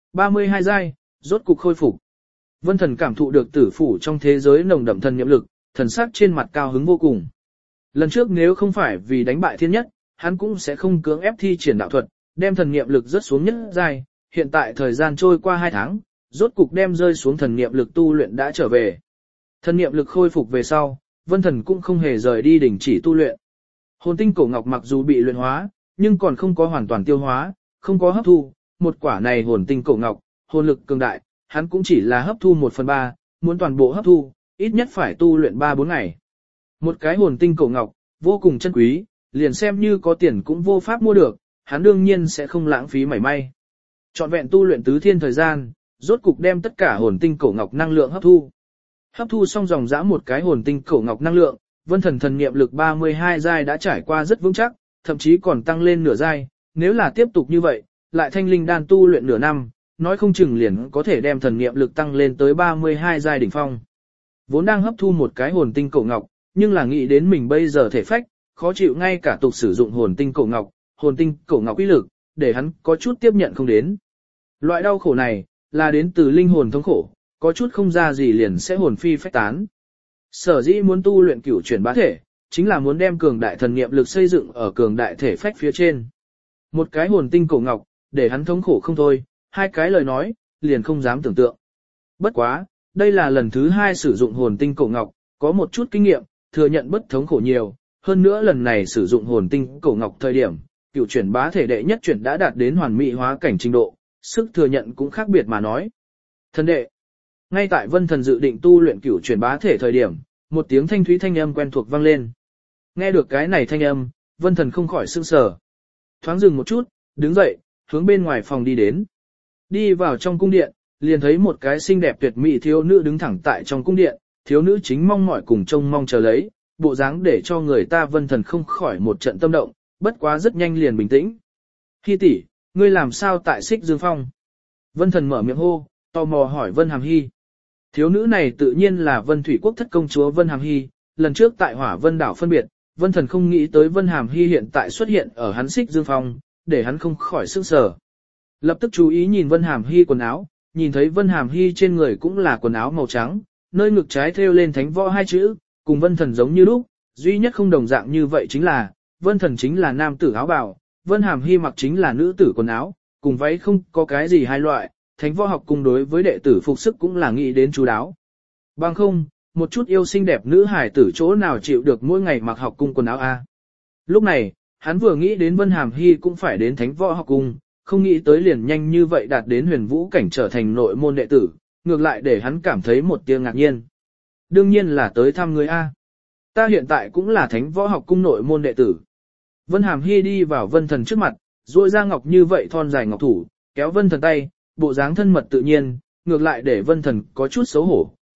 32 giai, rốt cục khôi phục. Vân Thần cảm thụ được tử phủ trong thế giới nồng đậm thần niệm lực, thần sắc trên mặt cao hứng vô cùng. Lần trước nếu không phải vì đánh bại thiên nhất, hắn cũng sẽ không cưỡng ép thi triển đạo thuật, đem thần niệm lực rớt xuống nhất giai, hiện tại thời gian trôi qua 2 tháng, rốt cục đem rơi xuống thần niệm lực tu luyện đã trở về. Thần niệm lực khôi phục về sau, Vân Thần cũng không hề rời đi đình chỉ tu luyện. Hồn tinh cổ ngọc mặc dù bị luyện hóa, nhưng còn không có hoàn toàn tiêu hóa, không có hấp thu, một quả này hồn tinh cổ ngọc, hồn lực cường đại, hắn cũng chỉ là hấp thu 1/3, muốn toàn bộ hấp thu, ít nhất phải tu luyện 3-4 ngày. Một cái hồn tinh cổ ngọc, vô cùng chân quý, liền xem như có tiền cũng vô pháp mua được, hắn đương nhiên sẽ không lãng phí mảy may. Trọn vẹn tu luyện tứ thiên thời gian, rốt cục đem tất cả hồn tinh cổ ngọc năng lượng hấp thu. Hấp thu xong dòng dã một cái hồn tinh cổ ngọc năng lượng, Vân Thần thần niệm lực 32 giai đã trải qua rất vững chắc, thậm chí còn tăng lên nửa giai, nếu là tiếp tục như vậy, lại thanh linh đan tu luyện nửa năm, nói không chừng liền có thể đem thần niệm lực tăng lên tới 32 giai đỉnh phong. Vốn đang hấp thu một cái hồn tinh cổ ngọc, nhưng là nghĩ đến mình bây giờ thể phách, khó chịu ngay cả tục sử dụng hồn tinh cổ ngọc uy lực, để hắn có chút tiếp nhận không đến. Loại đau khổ này, là đến từ linh hồn thống khổ, có chút không ra gì liền sẽ hồn phi phách tán. Sở dĩ muốn tu luyện cửu chuyển bá thể, chính là muốn đem cường đại thần niệm lực xây dựng ở cường đại thể phách phía trên. Một cái hồn tinh cổ ngọc, để hắn thống khổ không thôi, 2 cái lời nói, liền không dám tưởng tượng. Bất quá, đây là lần thứ 2 sử dụng hồn tinh cổ ngọc, có một chút kinh nghiệm, thừa nhận bất thống khổ nhiều, hơn nữa lần này sử dụng hồn tinh cổ ngọc thời điểm, cửu chuyển bá thể đệ nhất chuyển đã đạt đến hoàn mỹ hóa cảnh trình độ, sức thừa nhận cũng khác biệt mà nói. Thần đệ, ngay tại Vân Thần dự định tu luyện cửu chuyển bá thể thời điểm, một tiếng thanh thúy thanh âm quen thuộc vang lên. Nghe được cái này thanh âm, Vân Thần không khỏi sửng sở. Thoáng dừng một chút, đứng dậy, hướng bên ngoài phòng đi đến. Đi vào trong cung điện, liền thấy một cái xinh đẹp tuyệt mỹ thiếu nữ đứng thẳng tại trong cung điện, thiếu nữ chính mong mỏi cùng trông mong chờ lấy, bộ dáng để cho người ta Vân Thần không khỏi một trận tâm động, bất quá rất nhanh liền bình tĩnh. Hi tỷ, ngươi làm sao tại Xích Dương Phong? Vân Thần mở miệng hô, tò mò hỏi Vân Hàm Hi. Thiếu nữ này tự nhiên là Vân Thủy Quốc thất công chúa Vân Hàm Hi, lần trước tại Hỏa Vân đảo phân biệt, Vân Thần không nghĩ tới Vân Hàm Hi hiện tại xuất hiện ở hắn Xích Dương Phong, để hắn không khỏi sửng sở. Lập tức chú ý nhìn Vân Hàm Hi quần áo, nhìn thấy Vân Hàm Hi trên người cũng là quần áo màu trắng, nơi ngực trái thêu lên Thánh Võ 2 chữ, cùng Vân Thần giống như lúc, duy nhất không đồng dạng như vậy chính là, Vân Thần chính là nam tử áo bào, Vân Hàm Hi mặc chính là nữ tử quần áo, cùng váy không có cái gì hai loại, Thánh Võ học cung đối với đệ tử phục sức cũng là nghĩ đến chú đáo. Bằng không, một chút yêu xinh đẹp nữ hải tử chỗ nào chịu được mỗi ngày mặc học cung quần áo a. Lúc này, hắn vừa nghĩ đến Vân Hàm Hi cũng phải đến Thánh Võ học cung, không nghĩ tới liền nhanh như vậy đạt đến huyền vũ cảnh trở thành nội môn đệ tử, ngược lại để hắn cảm thấy một tia ngạc nhiên. Đương nhiên là tới thăm người a. Ta hiện tại cũng là Thánh Võ học cung nội môn đệ tử. Vân Hàm Hi đi vào Vân Thần trước mặt, duỗi ra ngọc như vậy thon dài ngọc thủ, kéo Vân Thần tay, bộ dáng thân mật tự nhiên, ngược lại để Vân Thần có chút xấu hổ,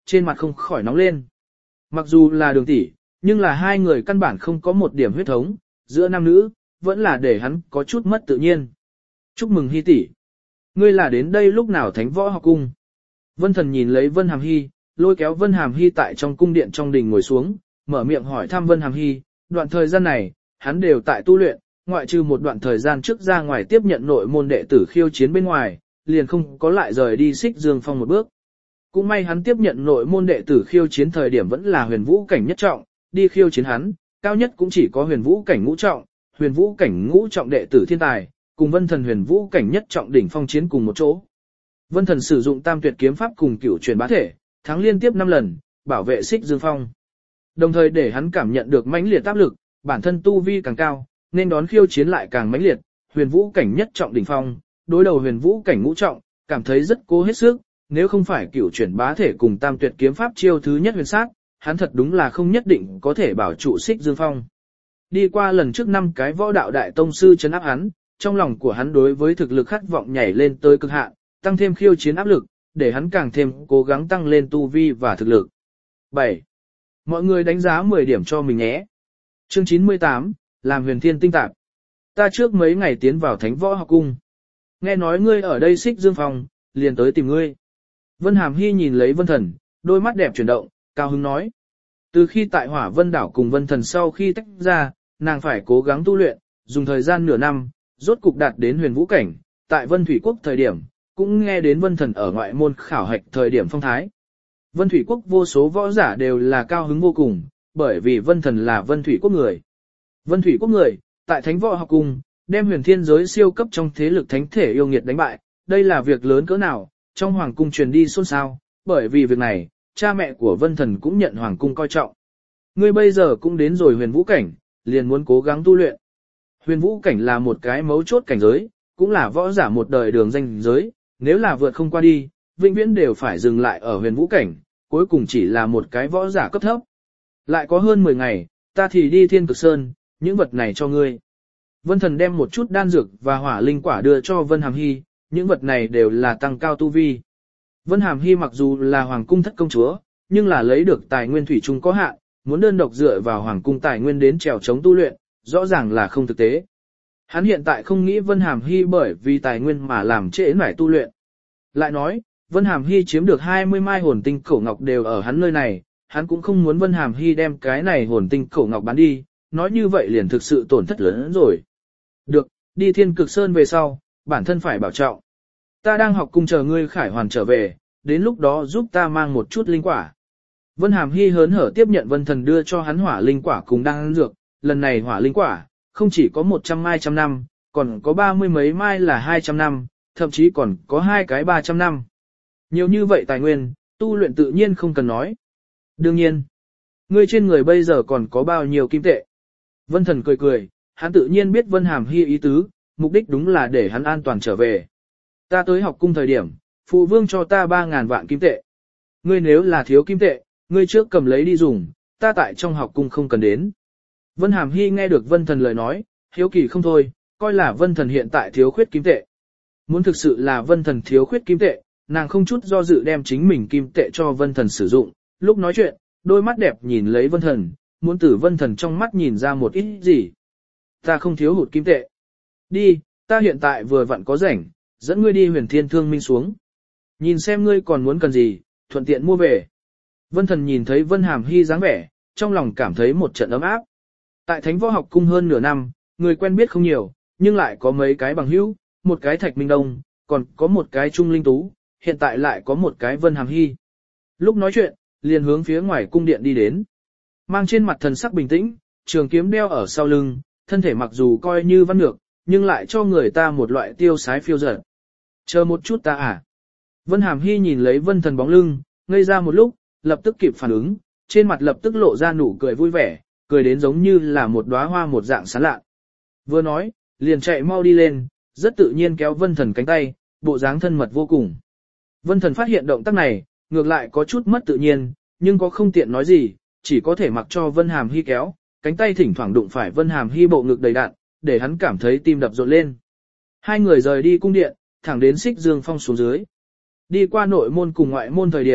trên mặt không khỏi nóng lên. Mặc dù là đường tỷ, nhưng là hai người căn bản không có một điểm huyết thống, giữa nam nữ, vẫn là để hắn có chút mất tự nhiên. Chúc mừng Hi tỷ. Ngươi là đến đây lúc nào Thánh Võ Học Cung? Vân Thần nhìn lấy Vân Hàm Hi, lôi kéo Vân Hàm Hi tại trong cung điện trong đình ngồi xuống, mở miệng hỏi thăm Vân Hàm Hi, đoạn thời gian này, hắn đều tại tu luyện, ngoại trừ một đoạn thời gian trước ra ngoài tiếp nhận nội môn đệ tử khiêu chiến bên ngoài, liền không có lại rời đi Xích Dương Phong một bước. Cũng may hắn tiếp nhận nội môn đệ tử khiêu chiến thời điểm vẫn là huyền vũ cảnh nhất trọng, đi khiêu chiến hắn, cao nhất cũng chỉ có huyền vũ cảnh ngũ trọng, huyền vũ cảnh ngũ trọng đệ tử thiên tài, cùng Vân Thần huyền vũ cảnh nhất trọng đỉnh phong chiến cùng một chỗ. Vân Thần sử dụng tam tuyệt kiếm pháp cùng cửu truyền bá thể, thắng liên tiếp 5 lần, bảo vệ Xích Dương Phong. Đồng thời để hắn cảm nhận được mãnh liệt áp lực, bản thân tu vi càng cao, nên đón khiêu chiến lại càng mãnh liệt, huyền vũ cảnh nhất trọng đỉnh phong, đối đầu huyền vũ cảnh ngũ trọng, cảm thấy rất cố hết sức, nếu không phải cửu chuyển bá thể cùng tam tuyệt kiếm pháp chiêu thứ nhất huyền sát, hắn thật đúng là không nhất định có thể bảo trụ Xích Dương Phong. Đi qua lần trước 5 cái võ đạo đại tông sư trấn áp hắn, trong lòng của hắn đối với thực lực khát vọng nhảy lên tới cực hạn, tăng thêm khiêu chiến áp lực, để hắn càng thêm cố gắng tăng lên tu vi và thực lực. 7. Mọi người đánh giá 10 điểm cho mình nhé. Chương 98, làm huyền thiên tinh tạp. Ta trước mấy ngày tiến vào Thánh Võ Học Cung. Nghe nói ngươi ở đây Xích Dương Phong, liền tới tìm ngươi. Vân Hàm Hi nhìn lấy Vân Thần, đôi mắt đẹp chuyển động, cao hứng nói. Từ khi tại Hỏa Vân Đảo cùng Vân Thần sau khi tách ra, nàng phải cố gắng tu luyện, dùng thời gian nửa năm, rốt cục đạt đến huyền vũ cảnh, tại Vân Thủy Quốc thời điểm, cũng nghe đến Vân Thần ở ngoại môn khảo hạch thời điểm phong thái. Vân Thủy Quốc vô số võ giả đều là cao hứng vô cùng, bởi vì Vân Thần là Vân Thủy Quốc người. Vân Thủy Quốc người, tại Thánh Võ Học Cung, đem huyền thiên giới siêu cấp trong thế lực thánh thể yêu nghiệt đánh bại, đây là việc lớn cỡ nào, trong hoàng cung truyền đi xôn xao, bởi vì việc này, cha mẹ của Vân Thần cũng nhận hoàng cung coi trọng. Ngươi bây giờ cũng đến rồi huyền vũ cảnh, liền muốn cố gắng tu luyện. Huyền vũ cảnh là một cái mấu chốt cảnh giới, cũng là võ giả một đời đường danh giới, nếu là vượt không qua đi, vĩnh viễn đều phải dừng lại ở huyền vũ cảnh, cuối cùng chỉ là một cái võ giả cấp thấp. Lại có hơn 10 ngày, ta thì đi Thiên Cực Sơn, những vật này cho ngươi. Vân Thần đem một chút đan dược và hỏa linh quả đưa cho Vân Hàm Hi, những vật này đều là tăng cao tu vi. Vân Hàm Hi mặc dù là hoàng cung thất công chúa, nhưng là lấy được tài nguyên thủy chung có hạn, muốn đơn độc dựa vào hoàng cung tài nguyên đến trèo chống tu luyện, rõ ràng là không thực tế. Hắn hiện tại không nghĩ Vân Hàm Hi bởi vì tài nguyên mà làm trễ nải tu luyện. Lại nói, Vân Hàm Hi chiếm được 20 mai hồn tinh cổ ngọc đều ở hắn nơi này, hắn cũng không muốn Vân Hàm Hi đem cái này hồn tinh cổ ngọc bán đi, nói như vậy liền thực sự tổn thất lớn hơn rồi. Được, đi Thiên Cực Sơn về sau, bản thân phải bảo trọng. Ta đang học cung chờ ngươi khải hoàn trở về, đến lúc đó giúp ta mang một chút linh quả. Vân Hàm Hi hớn hở tiếp nhận Vân Thần đưa cho hắn hỏa linh quả cùng đan dược, lần này hỏa linh quả, không chỉ có 100 mai trăm năm, còn có 30 mấy mai là 200 năm, thậm chí còn có 2 cái 300 năm. Nhiều như vậy tài nguyên, tu luyện tự nhiên không cần nói. Đương nhiên, ngươi trên người bây giờ còn có bao nhiêu kim tệ. Vân Thần cười cười, hắn tự nhiên biết Vân Hàm Hi ý tứ, mục đích đúng là để hắn an toàn trở về. Ta tới học cung thời điểm, phụ vương cho ta 3.000 vạn kim tệ. Ngươi nếu là thiếu kim tệ, ngươi trước cầm lấy đi dùng, ta tại trong học cung không cần đến. Vân Hàm Hi nghe được Vân Thần lời nói, hiếu kỳ không thôi, coi là Vân Thần hiện tại thiếu khuyết kim tệ. Muốn thực sự là Vân Thần thiếu khuyết kim tệ, nàng không chút do dự đem chính mình kim tệ cho Vân Thần sử dụng, lúc nói chuyện, đôi mắt đẹp nhìn lấy Vân Thần, muốn từ Vân Thần trong mắt nhìn ra một ít gì. Ta không thiếu hụt kim tệ. Đi, ta hiện tại vừa vặn có rảnh, dẫn ngươi đi Huyền Thiên Thương Minh xuống. Nhìn xem ngươi còn muốn cần gì, thuận tiện mua về. Vân Thần nhìn thấy Vân Hàm Hi dáng vẻ, trong lòng cảm thấy một trận ấm áp. Tại Thánh Võ Học Cung hơn nửa năm, người quen biết không nhiều, nhưng lại có mấy cái bằng hữu, một cái Thạch Minh Đông, còn có một cái Trung Linh Tú, hiện tại lại có một cái Vân Hàm Hi. Lúc nói chuyện, liền hướng phía ngoài cung điện đi đến. Mang trên mặt thần sắc bình tĩnh, trường kiếm đeo ở sau lưng, thân thể mặc dù coi như văn ngược, nhưng lại cho người ta một loại tiêu sái phiêu dở. Chờ một chút ta à. Vân Hàm Hi nhìn lấy Vân Thần bóng lưng, ngây ra một lúc, lập tức kịp phản ứng, trên mặt lập tức lộ ra nụ cười vui vẻ, cười đến giống như là một đóa hoa một dạng sán lạ. Vừa nói, liền chạy mau đi lên, rất tự nhiên kéo Vân Thần cánh tay, bộ dáng thân mật vô cùng. Vân Thần phát hiện động tác này, ngược lại có chút mất tự nhiên, nhưng có không tiện nói gì, chỉ có thể mặc cho Vân Hàm Hi kéo, cánh tay thỉnh thoảng đụng phải Vân Hàm Hi bộ ngực đầy đặn, để hắn cảm thấy tim đập rộn lên. Hai người rời đi cung điện, thẳng đến Xích Dương Phong xuống dưới. Đi qua nội môn cùng ngoại môn thời điểm,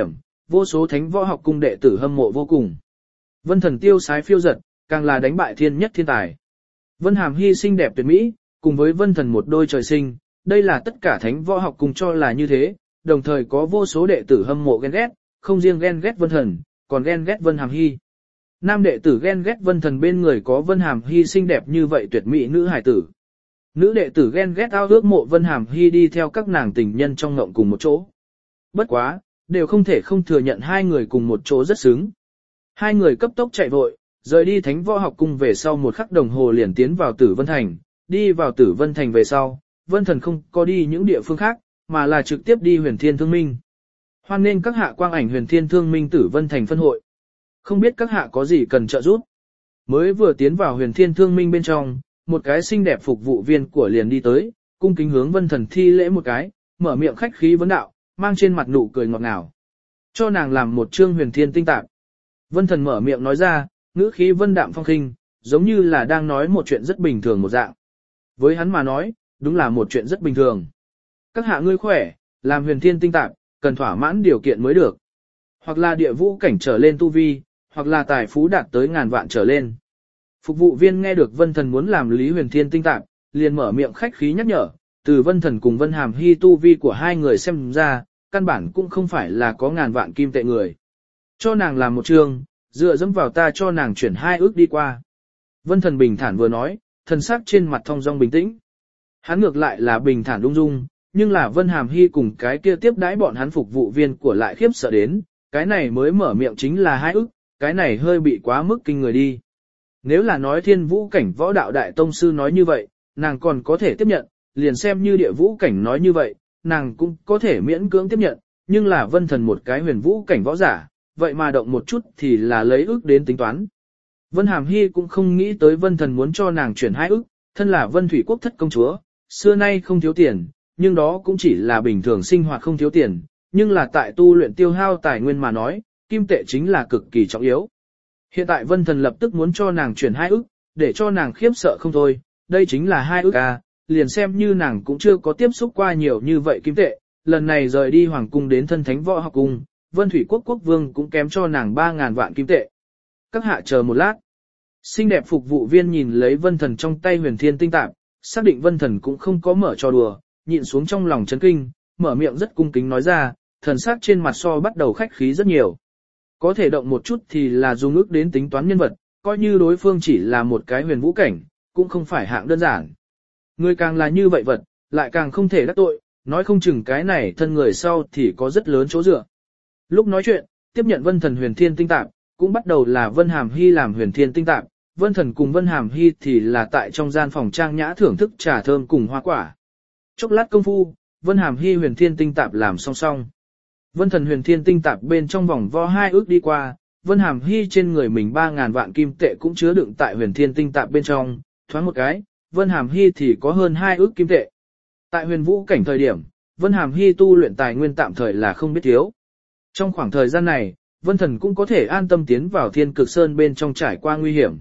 vô số thánh võ học cung đệ tử hâm mộ vô cùng. Vân Thần tiêu sái phiêu giật, càng là đánh bại thiên nhất thiên tài. Vân Hàm Hy xinh đẹp tuyệt mỹ, cùng với Vân Thần một đôi trời sinh, đây là tất cả thánh võ học cung cho là như thế, đồng thời có vô số đệ tử hâm mộ ghen ghét, không riêng ghen ghét Vân Thần, còn ghen ghét Vân Hàm Hy. Nam đệ tử ghen ghét Vân Thần bên người có Vân Hàm Hy xinh đẹp như vậy tuyệt mỹ nữ hải tử. Nữ đệ tử ghen ghét ao ước mộ Vân Hàm Hy đi theo các nàng tình nhân trong ngộng cùng một chỗ. Bất quá, đều không thể không thừa nhận hai người cùng một chỗ rất xứng. Hai người cấp tốc chạy vội, rời đi thánh võ học cung về sau một khắc đồng hồ liền tiến vào Tử Vân Thành, đi vào Tử Vân Thành về sau, Vân Thần không có đi những địa phương khác, mà là trực tiếp đi Huyền Thiên Thương Minh. Hoan nên các hạ quang ảnh Huyền Thiên Thương Minh Tử Vân Thành phân hội. Không biết các hạ có gì cần trợ giúp. Mới vừa tiến vào Huyền Thiên Thương Minh bên trong, một cái xinh đẹp phục vụ viên của liền đi tới, cung kính hướng Vân Thần thi lễ một cái, mở miệng khách khí vấn đạo, mang trên mặt nụ cười ngọt ngào. Cho nàng làm một chương Huyền Thiên tinh tạp. Vân Thần mở miệng nói ra, ngữ khí vân đạm phong khinh, giống như là đang nói một chuyện rất bình thường một dạng. Với hắn mà nói, đúng là một chuyện rất bình thường. Các hạ ngươi khỏe, làm Huyền Thiên tinh tạp, cần thỏa mãn điều kiện mới được. Hoặc là địa vũ cảnh trở lên tu vi, hoặc là tài phú đạt tới ngàn vạn trở lên. Phục vụ viên nghe được Vân Thần muốn làm Lý Huyền Thiên tinh tạp, liền mở miệng khách khí nhắc nhở, từ Vân Thần cùng Vân Hàm Hy tu vi của hai người xem ra, căn bản cũng không phải là có ngàn vạn kim tệ người. Cho nàng làm một chương, dựa dẫm vào ta cho nàng chuyển 2 ước đi qua. Vân Thần bình thản vừa nói, thần sắc trên mặt thong dong bình tĩnh. Hắn ngược lại là bình thản ung dung, nhưng là Vân Hàm Hy cùng cái kia tiếp đãi bọn hắn phục vụ viên của lại khiếp sợ đến, cái này mới mở miệng chính là 2 ước, cái này hơi bị quá mức kinh người đi. Nếu là nói thiên vũ cảnh võ đạo đại tông sư nói như vậy, nàng còn có thể tiếp nhận, liền xem như địa vũ cảnh nói như vậy, nàng cũng có thể miễn cưỡng tiếp nhận, nhưng là Vân Thần một cái huyền vũ cảnh võ giả, vậy mà động một chút thì là lấy ước đến tính toán. Vân Hàm Hy cũng không nghĩ tới Vân Thần muốn cho nàng chuyển 2 ước, thân là Vân Thủy Quốc thất công chúa, xưa nay không thiếu tiền, nhưng đó cũng chỉ là bình thường sinh hoạt không thiếu tiền, nhưng là tại tu luyện tiêu hao tài nguyên mà nói, kim tệ chính là cực kỳ trọng yếu. Hiện tại Vân Thần lập tức muốn cho nàng chuyển 2 ức, để cho nàng khiếp sợ không thôi, đây chính là 2 ức à, liền xem như nàng cũng chưa có tiếp xúc qua nhiều như vậy kim tệ, lần này rời đi hoàng cung đến thân thánh võ học cung, Vân Thủy Quốc quốc vương cũng kém cho nàng 3.000 vạn kim tệ. Các hạ chờ một lát. Xinh đẹp phục vụ viên nhìn lấy Vân Thần trong tay Huyền Thiên tinh tạp, xác định Vân Thần cũng không có mở trò đùa, nhịn xuống trong lòng chấn kinh, mở miệng rất cung kính nói ra, thần sắc trên mặt so bắt đầu khách khí rất nhiều. Có thể động một chút thì là dùng ước đến tính toán nhân vật, coi như đối phương chỉ là một cái huyền vũ cảnh, cũng không phải hạng đơn giản. Người càng là như vậy vật, lại càng không thể đắc tội, nói không chừng cái này thân người sau thì có rất lớn chỗ dựa. Lúc nói chuyện, tiếp nhận Vân Thần Huyền Thiên tinh tạp, cũng bắt đầu là Vân Hàm Hy làm Huyền Thiên tinh tạp, Vân Thần cùng Vân Hàm Hy thì là tại trong gian phòng trang nhã thưởng thức trà thơm cùng hoa quả. Chốc lát công phu, Vân Hàm Hy Huyền Thiên tinh tạp làm song song. Vân Thần Huyền Thiên tinh tạp bên trong vòng vo 2 ước đi qua, Vân Hàm Hy trên người mình 3.000 vạn kim tệ cũng chứa đựng tại Huyền Thiên tinh tạp bên trong, thoáng một cái, Vân Hàm Hy thì có hơn 2 ước kim tệ. Tại huyền vũ cảnh thời điểm, Vân Hàm Hy tu luyện tài nguyên tạm thời là không biết thiếu. Trong khoảng thời gian này, Vân Thần cũng có thể an tâm tiến vào Thiên Cực Sơn bên trong trải qua nguy hiểm.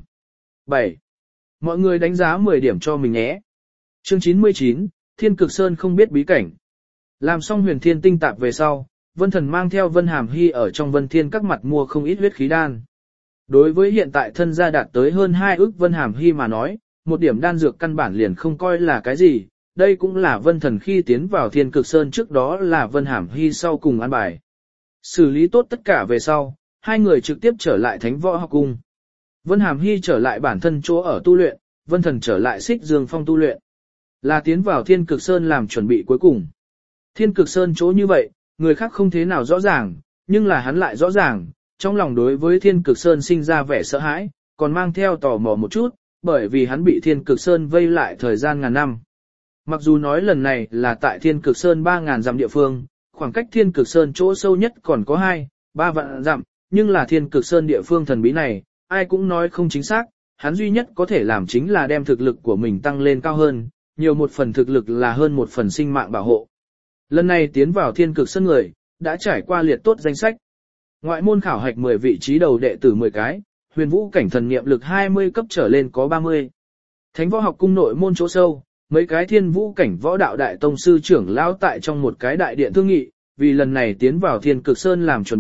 7. Mọi người đánh giá 10 điểm cho mình nhé. Chương 99, Thiên Cực Sơn không biết bí cảnh. Làm xong Huyền Thiên tinh tạp về sau, Vân Thần mang theo Vân Hàm Hy ở trong Vân Thiên các mặt mua không ít huyết khí đan. Đối với hiện tại thân gia đạt tới hơn 2 ức Vân Hàm Hy mà nói, một điểm đan dược căn bản liền không coi là cái gì, đây cũng là Vân Thần khi tiến vào Thiên Cực Sơn trước đó là Vân Hàm Hy sau cùng an bài. Xử lý tốt tất cả về sau, hai người trực tiếp trở lại Thánh Võ Học Cung. Vân Hàm Hy trở lại bản thân chỗ ở tu luyện, Vân Thần trở lại Xích Dương Phong tu luyện. Là tiến vào Thiên Cực Sơn làm chuẩn bị cuối cùng. Thiên Cực Sơn chỗ như vậy, người khác không thế nào rõ ràng, nhưng là hắn lại rõ ràng, trong lòng đối với Thiên Cực Sơn sinh ra vẻ sợ hãi, còn mang theo tò mò một chút, bởi vì hắn bị Thiên Cực Sơn vây lại thời gian ngàn năm. Mặc dù nói lần này là tại Thiên Cực Sơn 3.000 dặm địa phương, khoảng cách Thiên Cực Sơn chỗ sâu nhất còn có 2-3 vạn dặm, nhưng là Thiên Cực Sơn địa phương thần bí này, ai cũng nói không chính xác, hắn duy nhất có thể làm chính là đem thực lực của mình tăng lên cao hơn, nhiều một phần thực lực là hơn một phần sinh mạng bảo hộ. Lần này tiến vào Thiên Cực Sơn người, đã trải qua liệt tốt danh sách. Ngoại môn khảo hạch 10 vị trí đầu đệ tử 10 cái, huyền vũ cảnh thần niệm lực 20 cấp trở lên có 30. Thánh Võ Học Cung nội môn chỗ sâu, mấy cái thiên vũ cảnh võ đạo đại tông sư trưởng lão tại trong một cái đại điện thương nghị, vì lần này tiến vào Thiên Cực Sơn làm chuẩn bị,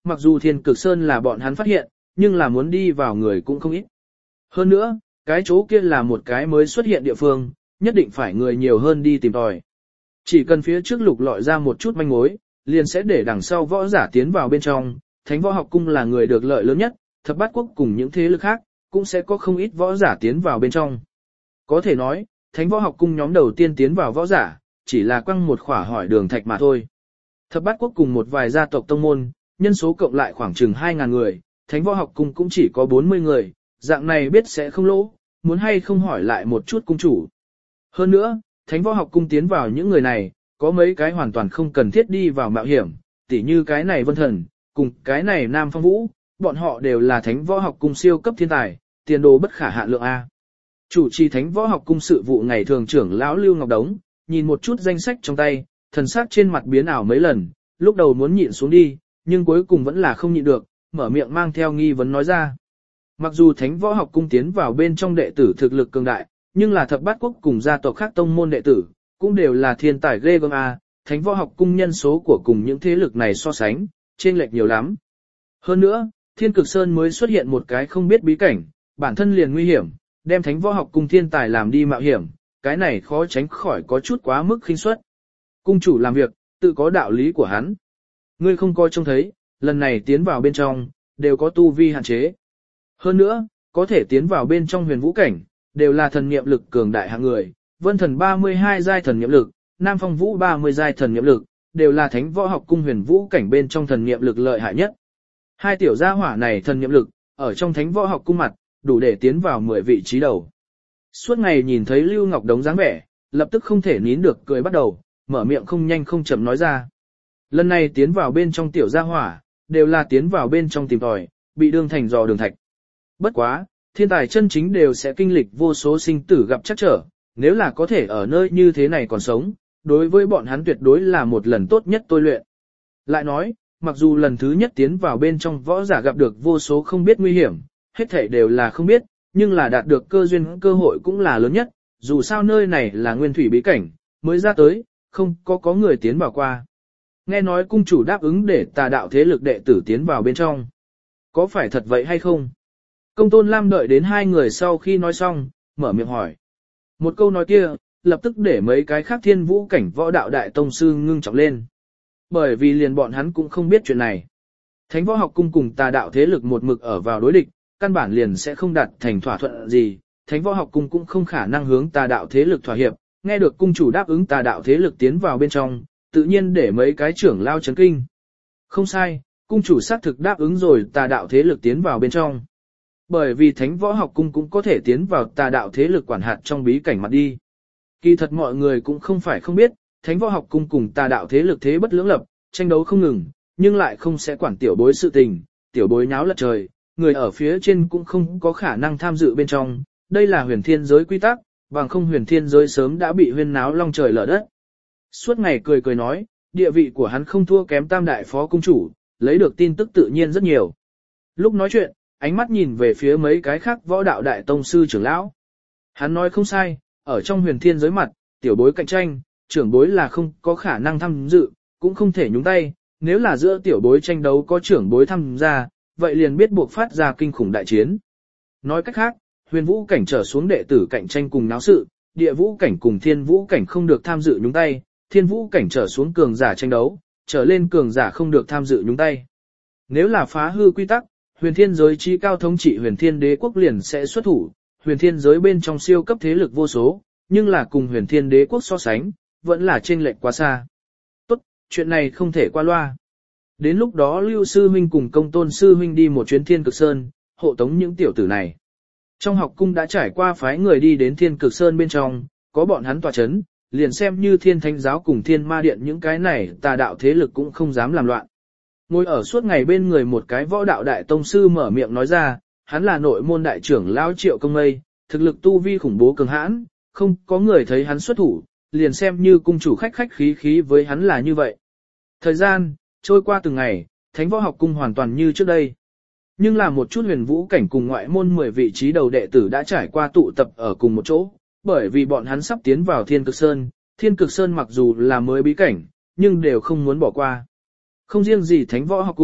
mặc dù Thiên Cực Sơn là bọn hắn phát hiện, nhưng là muốn đi vào người cũng không ít. Hơn nữa, cái chỗ kia là một cái mới xuất hiện địa phương, nhất định phải người nhiều hơn đi tìm tòi. Chỉ cần phía trước lục lọi ra một chút manh mối, liền sẽ để đằng sau võ giả tiến vào bên trong, Thánh Võ Học Cung là người được lợi lớn nhất, Thập Bát Quốc cùng những thế lực khác, cũng sẽ có không ít võ giả tiến vào bên trong. Có thể nói, Thánh Võ Học Cung nhóm đầu tiên tiến vào võ giả, chỉ là quăng một khỏa hỏi đường thạch mà thôi. Thập Bát Quốc cùng một vài gia tộc tông môn, nhân số cộng lại khoảng chừng 2.000 người, Thánh Võ Học Cung cũng chỉ có 40 người, dạng này biết sẽ không lỗ, muốn hay không hỏi lại một chút cung chủ. Hơn nữa, Thánh Võ Học Cung tiến vào những người này, có mấy cái hoàn toàn không cần thiết đi vào mạo hiểm, tỉ như cái này Vân Thần, cùng cái này Nam Phong Vũ, bọn họ đều là Thánh Võ Học Cung siêu cấp thiên tài, tiền đồ bất khả hạn lượng A. Chủ trì Thánh Võ Học Cung sự vụ ngày thường trưởng lão Lưu Ngọc Đống, nhìn một chút danh sách trong tay, thần sắc trên mặt biến ảo mấy lần, lúc đầu muốn nhịn xuống đi, nhưng cuối cùng vẫn là không nhịn được, mở miệng mang theo nghi vấn nói ra. Mặc dù Thánh Võ Học Cung tiến vào bên trong đệ tử thực lực cường đại, nhưng là Thập Bát Quốc cùng gia tộc khác tông môn đệ tử, cũng đều là thiên tài ghê gớm A, Thánh Võ Học Cung nhân số của cùng những thế lực này so sánh, chênh lệch nhiều lắm. Hơn nữa, Thiên Cực Sơn mới xuất hiện một cái không biết bí cảnh, bản thân liền nguy hiểm, đem Thánh Võ Học Cung thiên tài làm đi mạo hiểm, cái này khó tránh khỏi có chút quá mức khinh suất. Cung chủ làm việc, tự có đạo lý của hắn. Ngươi không coi trông thấy, lần này tiến vào bên trong, đều có tu vi hạn chế. Hơn nữa, có thể tiến vào bên trong huyền vũ cảnh, đều là thần niệm lực cường đại hạng người, Vân Thần 32 giai thần niệm lực, Nam Phong Vũ 30 giai thần niệm lực, đều là Thánh Võ Học Cung huyền vũ cảnh bên trong thần niệm lực lợi hại nhất. Hai tiểu gia hỏa này thần niệm lực, ở trong Thánh Võ Học Cung mặt, đủ để tiến vào 10 vị trí đầu. Suốt ngày nhìn thấy Lưu Ngọc Đống dáng vẻ, lập tức không thể nín được cười bắt đầu, mở miệng không nhanh không chậm nói ra. Lần này tiến vào bên trong tiểu gia hỏa, đều là tiến vào bên trong tìm tòi, bị đương thành dò đường thạch. Bất quá, thiên tài chân chính đều sẽ kinh lịch vô số sinh tử gặp trắc trở, nếu là có thể ở nơi như thế này còn sống, đối với bọn hắn tuyệt đối là một lần tốt nhất tôi luyện. Lại nói, mặc dù lần thứ nhất tiến vào bên trong võ giả gặp được vô số không biết nguy hiểm, hết thảy đều là không biết, nhưng là đạt được cơ duyên cơ hội cũng là lớn nhất, dù sao nơi này là nguyên thủy bí cảnh, mới ra tới, không có người tiến vào qua. Nghe nói cung chủ đáp ứng để Tà đạo thế lực đệ tử tiến vào bên trong. Có phải thật vậy hay không? Công Tôn Lam đợi đến hai người sau khi nói xong, mở miệng hỏi. Một câu nói kia, lập tức để mấy cái khác thiên vũ cảnh võ đạo đại tông sư ngưng trọng lên. Bởi vì liền bọn hắn cũng không biết chuyện này. Thánh Võ Học Cung cùng Tà đạo thế lực một mực ở vào đối địch, căn bản liền sẽ không đạt thành thỏa thuận gì. Thánh Võ Học Cung cũng không khả năng hướng Tà đạo thế lực thỏa hiệp, nghe được cung chủ đáp ứng Tà đạo thế lực tiến vào bên trong, tự nhiên để mấy cái trưởng lao chấn kinh. Không sai, cung chủ xác thực đáp ứng rồi Tà đạo thế lực tiến vào bên trong. Bởi vì Thánh Võ Học Cung cũng có thể tiến vào Tà đạo thế lực quản hạt trong bí cảnh mặt đi. Kỳ thật mọi người cũng không phải không biết, Thánh Võ Học Cung cùng Tà đạo thế lực thế bất lưỡng lập, tranh đấu không ngừng, nhưng lại không sẽ quản tiểu bối sự tình, tiểu bối nháo lật trời, người ở phía trên cũng không có khả năng tham dự bên trong, đây là huyền thiên giới quy tắc, bằng không huyền thiên giới sớm đã bị huyên náo long trời lở đất. Suốt ngày cười cười nói, địa vị của hắn không thua kém tam đại phó cung chủ, lấy được tin tức tự nhiên rất nhiều. Lúc nói chuyện, ánh mắt nhìn về phía mấy cái khác võ đạo đại tông sư trưởng lão. Hắn nói không sai, ở trong huyền thiên giới mặt, tiểu bối cạnh tranh, trưởng bối là không có khả năng tham dự, cũng không thể nhúng tay, nếu là giữa tiểu bối tranh đấu có trưởng bối tham gia, vậy liền biết buộc phát ra kinh khủng đại chiến. Nói cách khác, huyền vũ cảnh trở xuống đệ tử cạnh tranh cùng náo sự, địa vũ cảnh cùng thiên vũ cảnh không được tham dự nhúng tay, thiên vũ cảnh trở xuống cường giả tranh đấu, trở lên cường giả không được tham dự nhúng tay. Nếu là phá hư quy tắc, huyền thiên giới trí cao thống trị huyền thiên đế quốc liền sẽ xuất thủ, huyền thiên giới bên trong siêu cấp thế lực vô số, nhưng là cùng huyền thiên đế quốc so sánh, vẫn là chênh lệch quá xa. Tốt, chuyện này không thể qua loa. Đến lúc đó Lưu Sư Huynh cùng Công Tôn Sư Huynh đi một chuyến Thiên Cực Sơn, hộ tống những tiểu tử này. Trong học cung đã trải qua phái người đi đến Thiên Cực Sơn bên trong, có bọn hắn tòa chấn, liền xem như Thiên Thánh Giáo cùng Thiên Ma Điện những cái này tà đạo thế lực cũng không dám làm loạn. Ngồi ở suốt ngày bên người một cái võ đạo đại tông sư mở miệng nói ra, hắn là nội môn đại trưởng lão Triệu Công Mây, thực lực tu vi khủng bố cường hãn, không có người thấy hắn xuất thủ, liền xem như cung chủ khách khách khí khí với hắn là như vậy. Thời gian trôi qua từng ngày, Thánh Võ Học Cung hoàn toàn như trước đây. Nhưng là một chút huyền vũ cảnh cùng ngoại môn 10 vị trí đầu đệ tử đã trải qua tụ tập ở cùng một chỗ, bởi vì bọn hắn sắp tiến vào Thiên Cực Sơn. Thiên Cực Sơn mặc dù là mới bí cảnh, nhưng đều không muốn bỏ qua. Không riêng gì Thánh Võ Học Cung,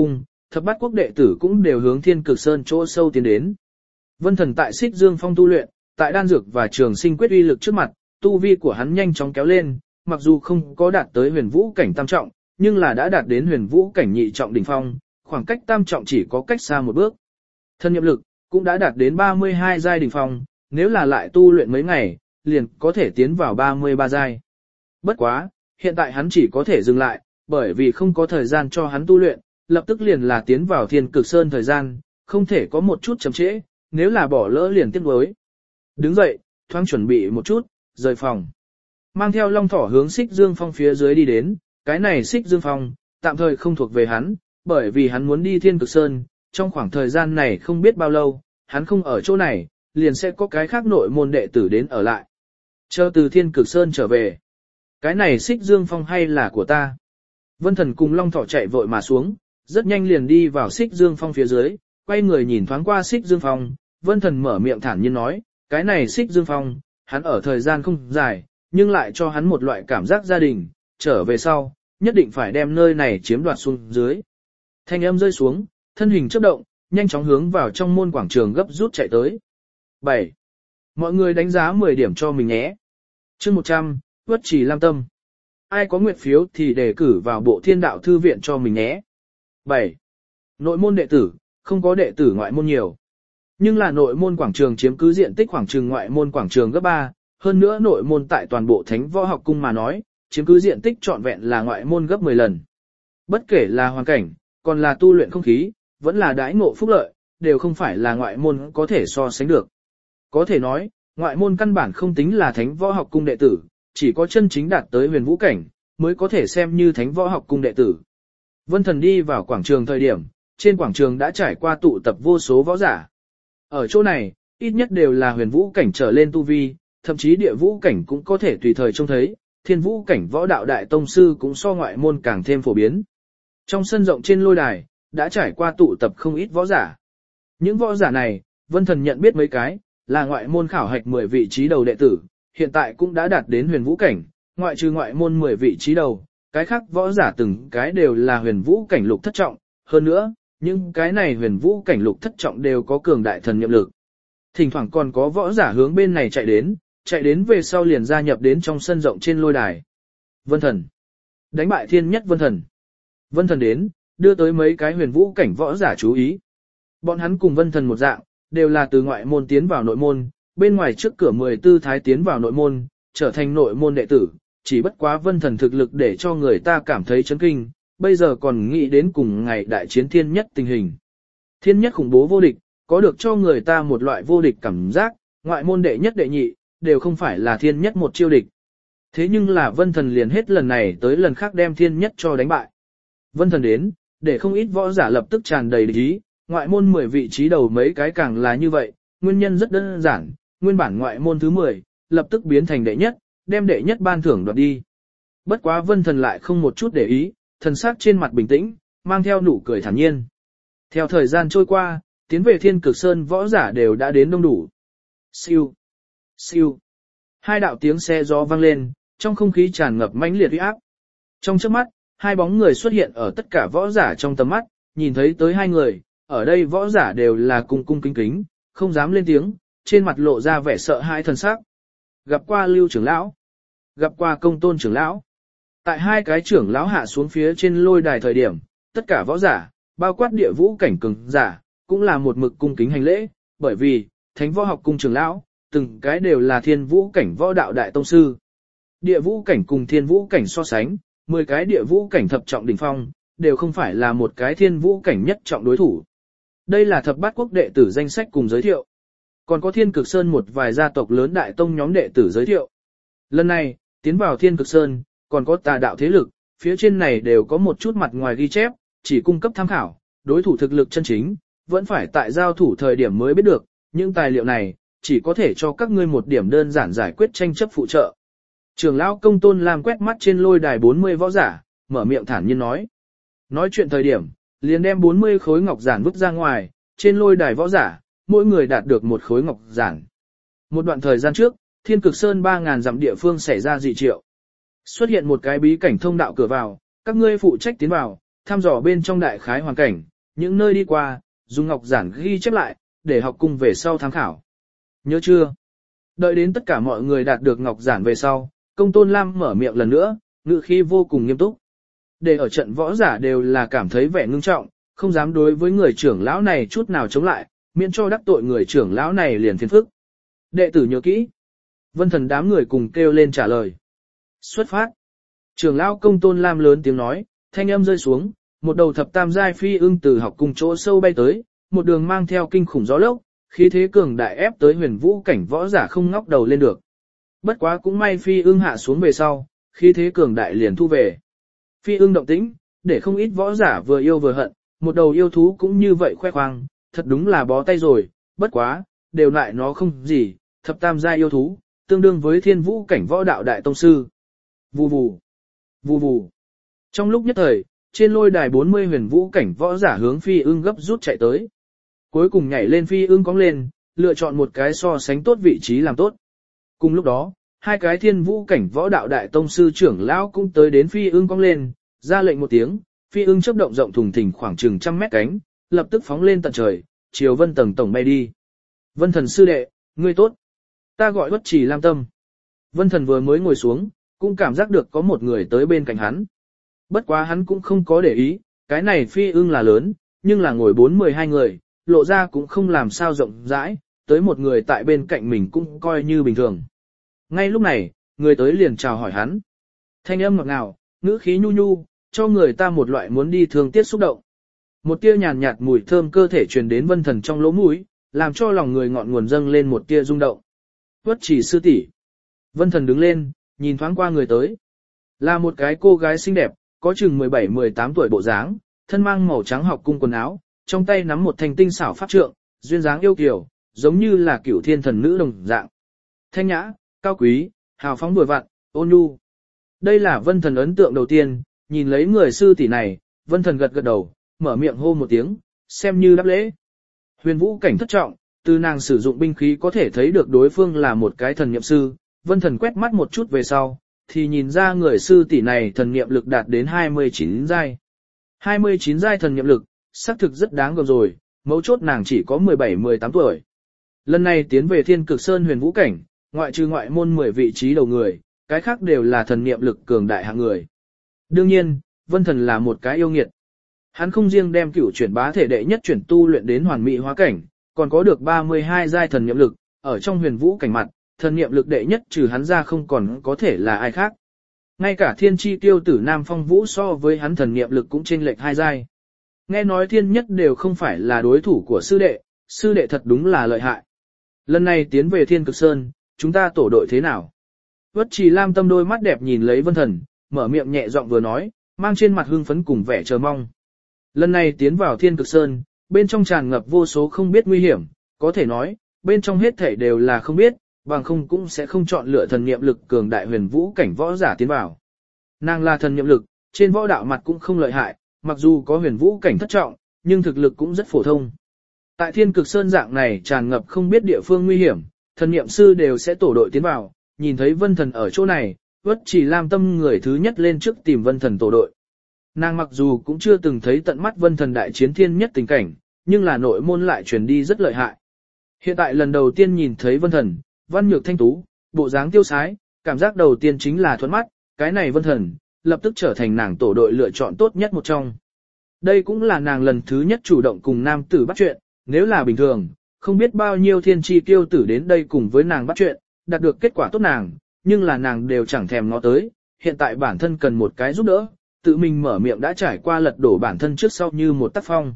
thập bát quốc đệ tử cũng đều hướng Thiên Cực Sơn chỗ sâu tiến đến. Vân Thần tại Xích Dương Phong tu luyện, tại đan dược và trường sinh quyết uy lực trước mặt, tu vi của hắn nhanh chóng kéo lên, mặc dù không có đạt tới huyền vũ cảnh tam trọng, nhưng là đã đạt đến huyền vũ cảnh nhị trọng đỉnh phong, khoảng cách tam trọng chỉ có cách xa một bước. Thân nhiệm lực cũng đã đạt đến 32 giai đỉnh phong, nếu là lại tu luyện mấy ngày, liền có thể tiến vào 33 giai. Bất quá, hiện tại hắn chỉ có thể dừng lại, bởi vì không có thời gian cho hắn tu luyện, lập tức liền là tiến vào Thiên Cực Sơn thời gian, không thể có một chút chậm trễ, nếu là bỏ lỡ liền tiếc nuối. Đứng dậy, thoáng chuẩn bị một chút, rời phòng. Mang theo Long Thỏ hướng Xích Dương Phong phía dưới đi đến, cái này Xích Dương Phong, tạm thời không thuộc về hắn, bởi vì hắn muốn đi Thiên Cực Sơn, trong khoảng thời gian này không biết bao lâu, hắn không ở chỗ này, liền sẽ có cái khác nội môn đệ tử đến ở lại. Chờ từ Thiên Cực Sơn trở về. Cái này Xích Dương Phong hay là của ta? Vân Thần cùng Long Thỏ chạy vội mà xuống, rất nhanh liền đi vào Xích Dương Phong phía dưới, quay người nhìn thoáng qua Xích Dương Phong, Vân Thần mở miệng thản nhiên nói, cái này Xích Dương Phong, hắn ở thời gian không dài, nhưng lại cho hắn một loại cảm giác gia đình, trở về sau, nhất định phải đem nơi này chiếm đoạt xuống dưới. Thanh âm rơi xuống, thân hình chớp động, nhanh chóng hướng vào trong môn quảng trường gấp rút chạy tới. 7. Mọi người đánh giá 10 điểm cho mình nhé. Chương 100, Uất Trì Lam Tâm. Ai có nguyện phiếu thì đề cử vào bộ Thiên Đạo Thư viện cho mình nhé. 7. Nội môn đệ tử, không có đệ tử ngoại môn nhiều. Nhưng là nội môn quảng trường chiếm cứ diện tích khoảng chừng ngoại môn quảng trường gấp 3, hơn nữa nội môn tại toàn bộ Thánh Võ Học Cung mà nói, chiếm cứ diện tích trọn vẹn là ngoại môn gấp 10 lần. Bất kể là hoàn cảnh, còn là tu luyện không khí, vẫn là đãi ngộ phúc lợi, đều không phải là ngoại môn có thể so sánh được. Có thể nói, ngoại môn căn bản không tính là Thánh Võ Học Cung đệ tử, chỉ có chân chính đạt tới huyền vũ cảnh, mới có thể xem như Thánh Võ Học Cung đệ tử. Vân Thần đi vào quảng trường thời điểm, trên quảng trường đã trải qua tụ tập vô số võ giả. Ở chỗ này, ít nhất đều là huyền vũ cảnh trở lên tu vi, thậm chí địa vũ cảnh cũng có thể tùy thời trông thấy, thiên vũ cảnh võ đạo đại tông sư cũng so ngoại môn càng thêm phổ biến. Trong sân rộng trên lôi đài, đã trải qua tụ tập không ít võ giả. Những võ giả này, Vân Thần nhận biết mấy cái, là ngoại môn khảo hạch 10 vị trí đầu đệ tử, hiện tại cũng đã đạt đến huyền vũ cảnh, ngoại trừ ngoại môn 10 vị trí đầu, cái khác võ giả từng cái đều là huyền vũ cảnh lục thất trọng, hơn nữa, những cái này huyền vũ cảnh lục thất trọng đều có cường đại thần niệm lực. Thỉnh thoảng còn có võ giả hướng bên này chạy đến về sau liền gia nhập đến trong sân rộng trên lôi đài. Vân Thần. Đánh bại thiên nhất Vân Thần. Vân Thần đến, đưa tới mấy cái huyền vũ cảnh võ giả chú ý. Bọn hắn cùng Vân Thần một dạng, đều là từ ngoại môn tiến vào nội môn, bên ngoài trước cửa 14 thái tiến vào nội môn, trở thành nội môn đệ tử, chỉ bất quá Vân Thần thực lực để cho người ta cảm thấy chấn kinh, bây giờ còn nghĩ đến cùng ngày đại chiến thiên nhất tình hình. Thiên nhất khủng bố vô địch, có được cho người ta một loại vô địch cảm giác, ngoại môn đệ nhất đệ nhị, đều không phải là thiên nhất một chiêu địch. Thế nhưng là Vân Thần liền hết lần này tới lần khác đem thiên nhất cho đánh bại. Vân Thần đến, để không ít võ giả lập tức tràn đầy địch ý, ngoại môn 10 vị trí đầu mấy cái càng là như vậy, nguyên nhân rất đơn giản, nguyên bản ngoại môn thứ 10, lập tức biến thành đệ nhất, đem đệ nhất ban thưởng đoạt đi. Bất quá Vân Thần lại không một chút để ý, thần sắc trên mặt bình tĩnh, mang theo nụ cười thản nhiên. Theo thời gian trôi qua, tiến về Thiên Cực Sơn võ giả đều đã đến đông đủ. Siêu, siêu. Hai đạo tiếng xe gió vang lên, trong không khí tràn ngập mãnh liệt uy áp. Trong chớp mắt, hai bóng người xuất hiện ở tất cả võ giả trong tầm mắt, nhìn thấy tới hai người, ở đây võ giả đều là cung cung kính kính, không dám lên tiếng, trên mặt lộ ra vẻ sợ hãi thần sắc. Gặp qua Lưu trưởng lão, gặp qua Công Tôn trưởng lão. Tại hai cái trưởng lão hạ xuống phía trên lôi đài thời điểm, tất cả võ giả, bao quát địa vũ cảnh cường giả, cũng là một mực cung kính hành lễ, bởi vì, Thánh Võ Học Cung trưởng lão, từng cái đều là thiên vũ cảnh võ đạo đại tông sư. Địa vũ cảnh cùng thiên vũ cảnh so sánh, 10 cái địa vũ cảnh thập trọng đỉnh phong, đều không phải là một cái thiên vũ cảnh nhất trọng đối thủ. Đây là thập bát quốc đệ tử danh sách cùng giới thiệu. Còn có Thiên Cực Sơn một vài gia tộc lớn đại tông nhóm đệ tử giới thiệu. Lần này, tiến vào Thiên Cực Sơn, còn có tà đạo thế lực, phía trên này đều có một chút mặt ngoài ghi chép, chỉ cung cấp tham khảo, đối thủ thực lực chân chính, vẫn phải tại giao thủ thời điểm mới biết được, những tài liệu này, chỉ có thể cho các ngươi một điểm đơn giản giải quyết tranh chấp phụ trợ. Trưởng lão Công Tôn Lam quét mắt trên lôi đài 40 võ giả, mở miệng thản nhiên nói. Nói chuyện thời điểm, liền đem 40 khối ngọc giản vứt ra ngoài, trên lôi đài võ giả, mỗi người đạt được một khối ngọc giản. Một đoạn thời gian trước, Thiên Cực Sơn 3.000 dặm địa phương xảy ra dị triệu. Xuất hiện một cái bí cảnh thông đạo cửa vào, các ngươi phụ trách tiến vào, thăm dò bên trong đại khái hoàn cảnh, những nơi đi qua, dùng ngọc giản ghi chép lại, để học cung về sau tham khảo. Nhớ chưa? Đợi đến tất cả mọi người đạt được ngọc giản về sau, Công Tôn Lam mở miệng lần nữa, ngữ khí vô cùng nghiêm túc. Để ở trận võ giả đều là cảm thấy vẻ ngưng trọng, không dám đối với người trưởng lão này chút nào chống lại, miễn cho đắc tội người trưởng lão này liền phiền phức. Đệ tử nhớ kỹ. Vân Thần đám người cùng kêu lên trả lời. Xuất phát. Trưởng lão Công Tôn Lam lớn tiếng nói, thanh âm rơi xuống, một đầu thập tam giai phi ưng từ học cung chỗ sâu bay tới, một đường mang theo kinh khủng gió lốc, khí thế cường đại ép tới huyền vũ cảnh võ giả không ngóc đầu lên được. Bất quá cũng may phi ưng hạ xuống về sau, khí thế cường đại liền thu về. Phi ưng động tĩnh, để không ít võ giả vừa yêu vừa hận, một đầu yêu thú cũng như vậy khoe khoang, thật đúng là bó tay rồi, bất quá, đều lại nó không gì, thập tam giai yêu thú, tương đương với thiên vũ cảnh võ đạo đại tông sư. Vù vù, vù vù. Trong lúc nhất thời, trên lôi đài 40 huyền vũ cảnh võ giả hướng phi ưng gấp rút chạy tới. Cuối cùng nhảy lên phi ưng cong lên, lựa chọn một cái so sánh tốt vị trí làm tốt. Cùng lúc đó, hai cái thiên vũ cảnh võ đạo đại tông sư trưởng lão cũng tới đến phi ưng cong lên, ra lệnh một tiếng, phi ưng chớp động rộng thùng thình khoảng chừng 100 mét cánh, lập tức phóng lên tận trời, chiều Vân Tầng tổng bay đi. Vân Thần sư đệ, ngươi tốt. Ta gọi Bất Trì Lam Tâm. Vân Thần vừa mới ngồi xuống, cũng cảm giác được có một người tới bên cạnh hắn. Bất quá hắn cũng không có để ý, cái này phi ưng là lớn, nhưng là ngồi 4-12 người, lộ ra cũng không làm sao rộng rãi, tới một người tại bên cạnh mình cũng coi như bình thường. Ngay lúc này, người tới liền chào hỏi hắn. Thanh âm ngọt ngào, ngữ khí nhu nhu, cho người ta một loại muốn đi thương tiếc xúc động. Một tia nhàn nhạt mùi thơm cơ thể truyền đến Vân Thần trong lỗ mũi, làm cho lòng người ngọn nguồn dâng lên một tia rung động. Tuất Chỉ sư tỷ. Vân Thần đứng lên, nhìn thoáng qua người tới. Là một cái cô gái xinh đẹp, có chừng 17-18 tuổi bộ dáng, thân mang màu trắng học cung quần áo, trong tay nắm một thanh tinh xảo pháp trượng, duyên dáng yêu kiều, giống như là cửu thiên thần nữ đồng dạng. Thanh nhã, cao quý, hào phóng vừa vặn, ôn nhu. Đây là Vân Thần ấn tượng đầu tiên, nhìn lấy người sư tỷ này, Vân Thần gật gật đầu, mở miệng hô một tiếng, xem như đáp lễ. Huyền vũ cảnh thất trọng, từ nàng sử dụng binh khí có thể thấy được đối phương là một cái thần niệm sư, Vân Thần quét mắt một chút về sau, thì nhìn ra người sư tỷ này thần niệm lực đạt đến 29 giai. 29 giai thần niệm lực, xác thực rất đáng gờm rồi, mấu chốt nàng chỉ có 17-18 tuổi. Lần này tiến về Thiên Cực Sơn huyền vũ cảnh, ngoại trừ ngoại môn 10 vị trí đầu người, cái khác đều là thần niệm lực cường đại hạng người. Đương nhiên, Vân Thần là một cái yêu nghiệt. Hắn không riêng đem cửu chuyển bá thể đệ nhất chuyển tu luyện đến hoàn mỹ hóa cảnh, còn có được 32 giai thần niệm lực, ở trong huyền vũ cảnh mặt, thần niệm lực đệ nhất trừ hắn ra không còn có thể là ai khác. Ngay cả thiên chi tiêu tử Nam Phong Vũ so với hắn thần niệm lực cũng chênh lệch 2 giai. Nghe nói thiên nhất đều không phải là đối thủ của sư đệ thật đúng là lợi hại. Lần này tiến về Thiên Cực Sơn, chúng ta tổ đội thế nào? Vất Trì Lam Tâm đôi mắt đẹp nhìn lấy Vân Thần, mở miệng nhẹ giọng vừa nói, mang trên mặt hưng phấn cùng vẻ chờ mong. Lần này tiến vào Thiên Cực Sơn, bên trong tràn ngập vô số không biết nguy hiểm, có thể nói, bên trong hết thảy đều là không biết, bằng không cũng sẽ không chọn lựa thần niệm lực cường đại huyền vũ cảnh võ giả tiến vào. Nàng là thần niệm lực, trên võ đạo mặt cũng không lợi hại, mặc dù có huyền vũ cảnh thất trọng, nhưng thực lực cũng rất phổ thông. Tại Thiên Cực Sơn dạng này tràn ngập không biết địa phương nguy hiểm, thần niệm sư đều sẽ tổ đội tiến vào, nhìn thấy Vân Thần ở chỗ này, Vất Trì Lam Tâm người thứ nhất lên trước tìm Vân Thần tổ đội. Nàng mặc dù cũng chưa từng thấy tận mắt Vân Thần đại chiến thiên nhất tình cảnh, nhưng là nội môn lại truyền đi rất lợi hại. Hiện tại lần đầu tiên nhìn thấy Vân Thần, văn nhược thanh tú, bộ dáng tiêu sái, cảm giác đầu tiên chính là thuận mắt, cái này Vân Thần, lập tức trở thành nàng tổ đội lựa chọn tốt nhất một trong. Đây cũng là nàng lần thứ nhất chủ động cùng nam tử bắt chuyện, nếu là bình thường, không biết bao nhiêu thiên chi kiêu tử đến đây cùng với nàng bắt chuyện, đạt được kết quả tốt nàng, nhưng là nàng đều chẳng thèm ngó tới, hiện tại bản thân cần một cái giúp đỡ, tự mình mở miệng đã trải qua lật đổ bản thân trước sau như một tác phong.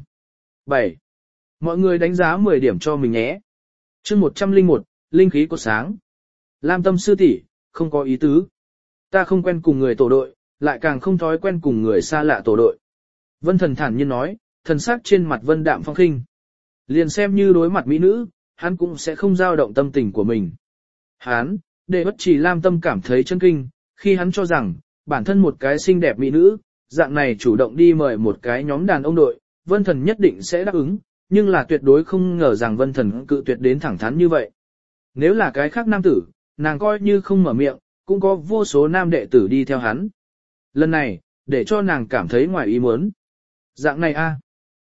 7. Mọi người đánh giá 10 điểm cho mình nhé. Chương 101, linh khí cột sáng. Lam Tâm sư tỷ, không có ý tứ. Ta không quen cùng người tổ đội, lại càng không thói quen cùng người xa lạ tổ đội. Vân Thần thản nhiên nói, thần sắc trên mặt vân đạm phong khinh. Liền xem như đối mặt mỹ nữ, hắn cũng sẽ không dao động tâm tình của mình. Hắn, để Bất Trì Lam Tâm cảm thấy chân kinh, khi hắn cho rằng, bản thân một cái xinh đẹp mỹ nữ, dạng này chủ động đi mời một cái nhóm đàn ông đội, Vân Thần nhất định sẽ đáp ứng, nhưng là tuyệt đối không ngờ rằng Vân Thần cự tuyệt đến thẳng thắn như vậy. Nếu là cái khác nam tử, nàng coi như không mở miệng, cũng có vô số nam đệ tử đi theo hắn. Lần này, để cho nàng cảm thấy ngoài ý muốn. Dạng này a.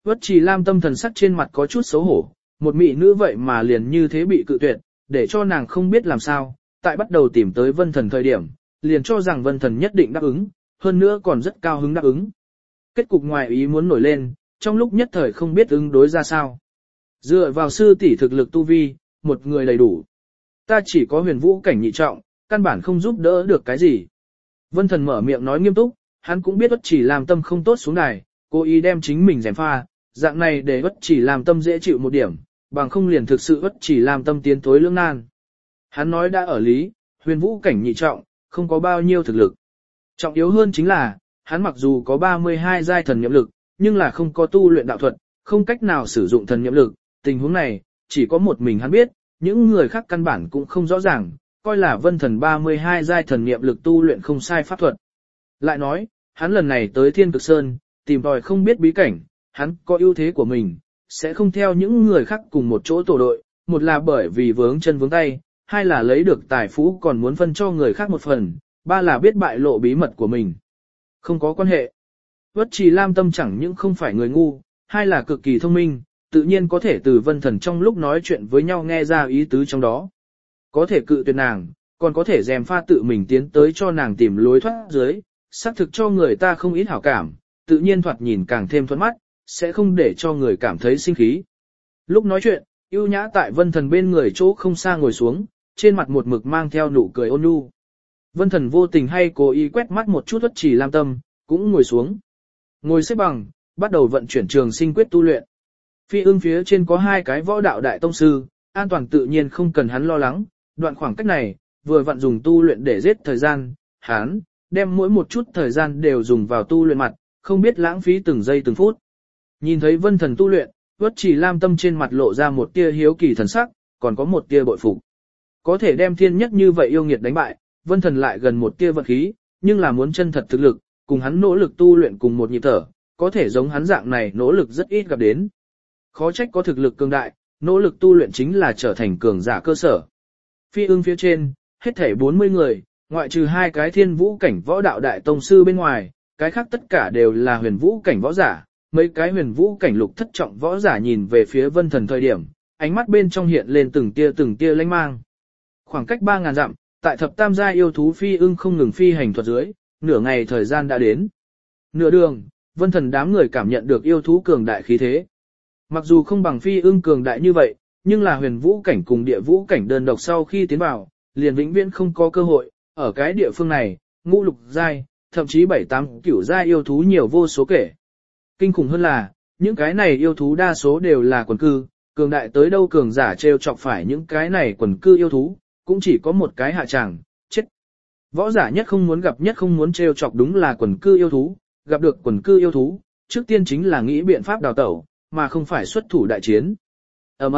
Uất Trì Lam tâm thần sắc trên mặt có chút xấu hổ, một mỹ nữ vậy mà liền như thế bị cự tuyệt, để cho nàng không biết làm sao, tại bắt đầu tìm tới Vân Thần thời điểm, liền cho rằng Vân Thần nhất định đáp ứng, hơn nữa còn rất cao hứng đáp ứng. Kết cục ngoài ý muốn nổi lên, trong lúc nhất thời không biết ứng đối ra sao. Dựa vào sư tỷ thực lực tu vi, một người đầy đủ. Ta chỉ có huyền vũ cảnh nhị trọng, căn bản không giúp đỡ được cái gì. Vân Thần mở miệng nói nghiêm túc, hắn cũng biết Uất Chỉ làm tâm không tốt xuống đài, cố ý đem chính mình gièm pha, dạng này để Uất Chỉ làm tâm dễ chịu một điểm, bằng không liền thực sự Uất Chỉ làm tâm tiến tối lưỡng nan. Hắn nói đã ở lý, huyền vũ cảnh nhị trọng, không có bao nhiêu thực lực. Trọng yếu hơn chính là, hắn mặc dù có 32 giai thần niệm lực, nhưng là không có tu luyện đạo thuật, không cách nào sử dụng thần niệm lực, tình huống này, chỉ có một mình hắn biết, những người khác căn bản cũng không rõ ràng, coi là Vân Thần 32 giai thần niệm lực tu luyện không sai pháp thuật. Lại nói, hắn lần này tới Thiên Cực Sơn, tìm tòi không biết bí cảnh, hắn có ưu thế của mình, sẽ không theo những người khác cùng một chỗ tổ đội, một là bởi vì vướng chân vướng tay, hai là lấy được tài phú còn muốn phân cho người khác một phần, ba là biết bại lộ bí mật của mình. Không có quan hệ. Uất Trì Lam tâm chẳng những không phải người ngu, hai là cực kỳ thông minh, tự nhiên có thể từ Vân Thần trong lúc nói chuyện với nhau nghe ra ý tứ trong đó. Có thể cự tuyệt nàng, còn có thể dèm pha tự mình tiến tới cho nàng tìm lối thoát dưới, xác thực cho người ta không ít hảo cảm, tự nhiên thoạt nhìn càng thêm thuận mắt, sẽ không để cho người cảm thấy sinh khí. Lúc nói chuyện, ưu nhã tại Vân Thần bên người chỗ không xa ngồi xuống, trên mặt một mực mang theo nụ cười ôn nhu. Vân Thần vô tình hay cố ý quét mắt một chút Uất Trì Lam tâm, cũng ngồi xuống. Ngồi xếp bằng, bắt đầu vận chuyển trường sinh quyết tu luyện. Phi ưng phía trên có hai cái võ đạo đại tông sư, an toàn tự nhiên không cần hắn lo lắng, đoạn khoảng cách này, vừa vận dùng tu luyện để giết thời gian, hắn đem mỗi một chút thời gian đều dùng vào tu luyện mặt, không biết lãng phí từng giây từng phút. Nhìn thấy Vân Thần tu luyện, Uất Trì Lam tâm trên mặt lộ ra một tia hiếu kỳ thần sắc, còn có một tia bội phục. Có thể đem thiên nhất như vậy yêu nghiệt đánh bại, Vân Thần lại gần một tia vận khí, nhưng là muốn chân thật thực lực, cùng hắn nỗ lực tu luyện cùng một nhịp thở, có thể giống hắn dạng này nỗ lực rất ít gặp đến. Khó trách có thực lực cường đại, nỗ lực tu luyện chính là trở thành cường giả cơ sở. Phi ưng phía trên, hết thảy 40 người, ngoại trừ hai cái thiên vũ cảnh võ đạo đại tông sư bên ngoài, cái khác tất cả đều là huyền vũ cảnh võ giả. Mấy cái huyền vũ cảnh lục thất trọng võ giả nhìn về phía Vân Thần thời điểm, ánh mắt bên trong hiện lên từng tia lanh mang. Khoảng cách 3.000 dặm, tại thập tam gia yêu thú phi ưng không ngừng phi hành thuật dưới, nửa ngày thời gian đã đến. Nửa đường, Vân Thần đám người cảm nhận được yêu thú cường đại khí thế. Mặc dù không bằng phi ưng cường đại như vậy, nhưng là huyền vũ cảnh cùng địa vũ cảnh đơn độc sau khi tiến vào, liền vĩnh viễn không có cơ hội, ở cái địa phương này, ngũ lục giai, thậm chí 7-8 cửu giai yêu thú nhiều vô số kể. Kinh khủng hơn là, những cái này yêu thú đa số đều là quần cư, cường đại tới đâu cường giả trêu chọc phải những cái này quần cư yêu thú, cũng chỉ có một cái hạ tràng, chết. Võ giả nhất không muốn trêu chọc đúng là quần cư yêu thú, gặp được quần cư yêu thú, trước tiên chính là nghĩ biện pháp đào tẩu, mà không phải xuất thủ đại chiến. Ầm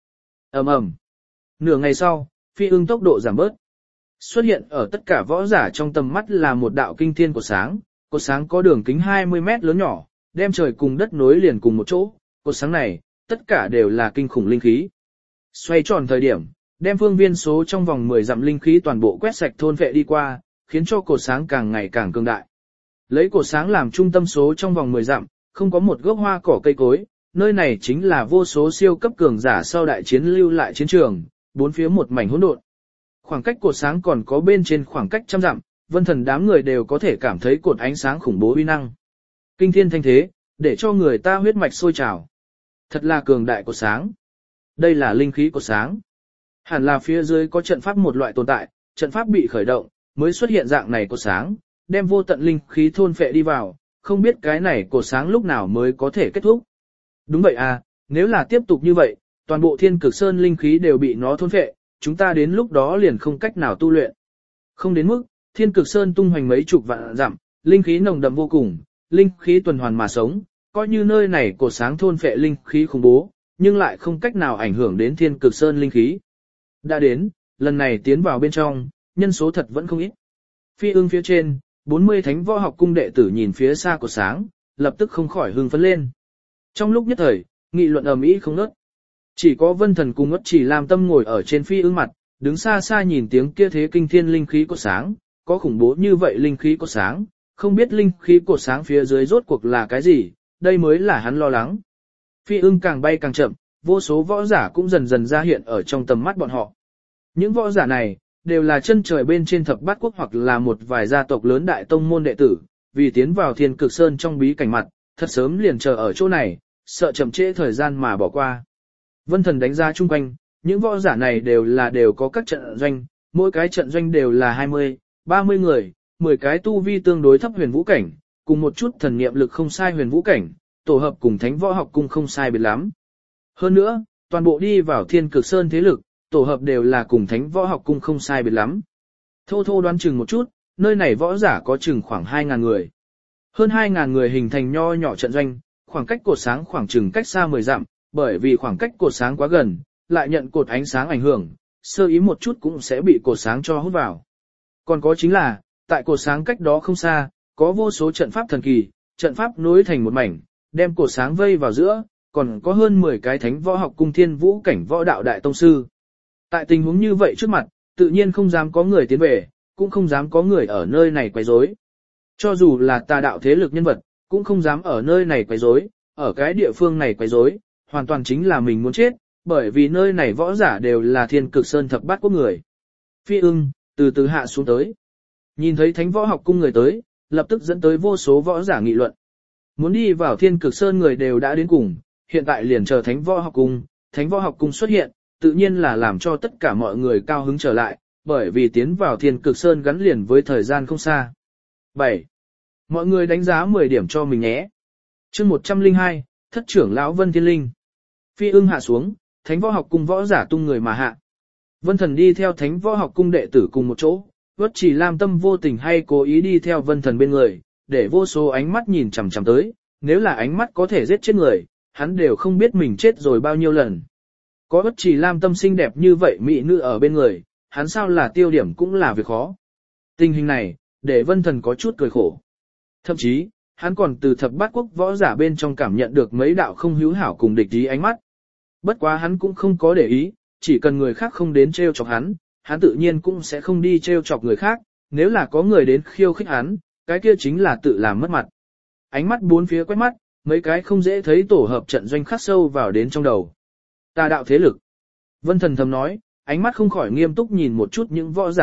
ầm. Nửa ngày sau, phi ưng tốc độ giảm bớt. Xuất hiện ở tất cả võ giả trong tầm mắt là một đạo kinh thiên cột sáng có đường kính 20 mét lớn nhỏ, đem trời cùng đất nối liền cùng một chỗ, cột sáng này, tất cả đều là kinh khủng linh khí. Xoay tròn thời điểm, đem phương viên số trong vòng 10 dặm linh khí toàn bộ quét sạch thôn vệ đi qua, khiến cho cột sáng càng ngày càng cường đại. Lấy cột sáng làm trung tâm số trong vòng 10 dặm, không có một gốc hoa cỏ cây cối, nơi này chính là vô số siêu cấp cường giả sau đại chiến lưu lại chiến trường, bốn phía một mảnh hỗn độn. Khoảng cách cột sáng còn có bên trên khoảng cách trăm dặm, Vân Thần đám người đều có thể cảm thấy cột ánh sáng khủng bố uy năng. Kinh thiên thanh thế, để cho người ta huyết mạch sôi trào. Thật là cường đại cột sáng. Đây là linh khí cột sáng. Hẳn là phía dưới có trận pháp một loại tồn tại, trận pháp bị khởi động, mới xuất hiện dạng này cột sáng, đem vô tận linh khí thôn phệ đi vào, không biết cái này cột sáng lúc nào mới có thể kết thúc. Đúng vậy à, nếu là tiếp tục như vậy, toàn bộ Thiên Cực Sơn linh khí đều bị nó thôn phệ, chúng ta đến lúc đó liền không cách nào tu luyện. Không đến mức, Thiên Cực Sơn tung hoành mấy chục vạn dặm, linh khí nồng đậm vô cùng, linh khí tuần hoàn mà sống, coi như nơi này cột sáng thôn phệ linh khí khủng bố, nhưng lại không cách nào ảnh hưởng đến Thiên Cực Sơn linh khí. Đã đến, lần này tiến vào bên trong, nhân số thật vẫn không ít. Phi ưng phía trên, 40 thánh võ học cung đệ tử nhìn phía xa cột sáng, lập tức không khỏi hưng phấn lên. Trong lúc nhất thời, nghị luận ầm ĩ không ngớt. Chỉ có Vân Thần cùng Uất Chỉ Lam tâm ngồi ở trên phi ưng mặt, đứng xa xa nhìn tiếng kia thế kinh thiên linh khí cột sáng, có khủng bố như vậy linh khí cột sáng, không biết linh khí cột sáng phía dưới rốt cuộc là cái gì, đây mới là hắn lo lắng. Phi ưng càng bay càng chậm, vô số võ giả cũng dần dần ra hiện ở trong tầm mắt bọn họ. Những võ giả này, đều là chân trời bên trên thập bát quốc hoặc là một vài gia tộc lớn đại tông môn đệ tử, vì tiến vào Thiên Cực Sơn trong bí cảnh mặt, thật sớm liền chờ ở chỗ này, sợ chậm trễ thời gian mà bỏ qua. Vân Thần đánh giá chung quanh, những võ giả này đều có các trận doanh, mỗi cái trận doanh đều là 20, 30 người, 10 cái tu vi tương đối thấp huyền vũ cảnh, cùng một chút thần niệm lực không sai huyền vũ cảnh, tổ hợp cùng Thánh Võ Học Cung không sai biệt lắm. Hơn nữa, toàn bộ đi vào Thiên Cực Sơn thế lực, tổ hợp đều là cùng Thánh Võ Học Cung không sai biệt lắm. Thô thô đoán chừng một chút, nơi này võ giả có chừng khoảng 2.000 người. Hơn 2.000 người hình thành nho nhỏ trận doanh, khoảng cách cột sáng khoảng chừng cách xa 10 dặm, bởi vì khoảng cách cột sáng quá gần, lại nhận cột ánh sáng ảnh hưởng, sơ ý một chút cũng sẽ bị cột sáng cho hút vào. Còn có chính là, tại cột sáng cách đó không xa, có vô số trận pháp thần kỳ, trận pháp nối thành một mảnh, đem cột sáng vây vào giữa, còn có hơn 10 cái Thánh Võ Học Cung thiên vũ cảnh võ đạo đại tông sư. Tại tình huống như vậy trước mặt, tự nhiên không dám có người tiến về, cũng không dám có người ở nơi này quấy rối. Cho dù là tà đạo thế lực nhân vật, cũng không dám ở nơi này quấy rối, ở cái địa phương này quấy rối, hoàn toàn chính là mình muốn chết, bởi vì nơi này võ giả đều là Thiên Cực Sơn thập bát quốc người. Phi ưng, từ từ hạ xuống tới. Nhìn thấy Thánh Võ Học Cung người tới, lập tức dẫn tới vô số võ giả nghị luận. Muốn đi vào Thiên Cực Sơn người đều đã đến cùng, hiện tại liền chờ Thánh Võ Học Cung. Thánh Võ Học Cung xuất hiện, tự nhiên là làm cho tất cả mọi người cao hứng trở lại, bởi vì tiến vào Thiên Cực Sơn gắn liền với thời gian không xa. 7. Mọi người đánh giá 10 điểm cho mình nhé. Chương 102, Thất trưởng lão Vân Thiên Linh. Phi ưng hạ xuống, Thánh Võ Học Cung võ giả tung người mà hạ. Vân Thần đi theo Thánh Võ Học Cung đệ tử cùng một chỗ, Vất Chỉ Lam Tâm vô tình hay cố ý đi theo Vân Thần bên người, để vô số ánh mắt nhìn chằm chằm tới, nếu là ánh mắt có thể giết chết người, hắn đều không biết mình chết rồi bao nhiêu lần. Có Vất Chỉ Lam Tâm xinh đẹp như vậy mỹ nữ ở bên người, hắn sao là tiêu điểm cũng là việc khó. Tình hình này, để Vân Thần có chút cười khổ. Thậm chí, hắn còn từ thập bát quốc võ giả bên trong cảm nhận được mấy đạo không hữu hảo cùng địch ý ánh mắt. Bất quá hắn cũng không có để ý, chỉ cần người khác không đến trêu chọc hắn, hắn tự nhiên cũng sẽ không đi trêu chọc người khác, nếu là có người đến khiêu khích hắn, cái kia chính là tự làm mất mặt. Ánh mắt bốn phía quét mắt, mấy cái không dễ thấy tổ hợp trận doanh khắc sâu vào đến trong đầu. Tà đạo thế lực. Vân Thần thầm nói, ánh mắt không khỏi nghiêm túc nhìn một chút những võ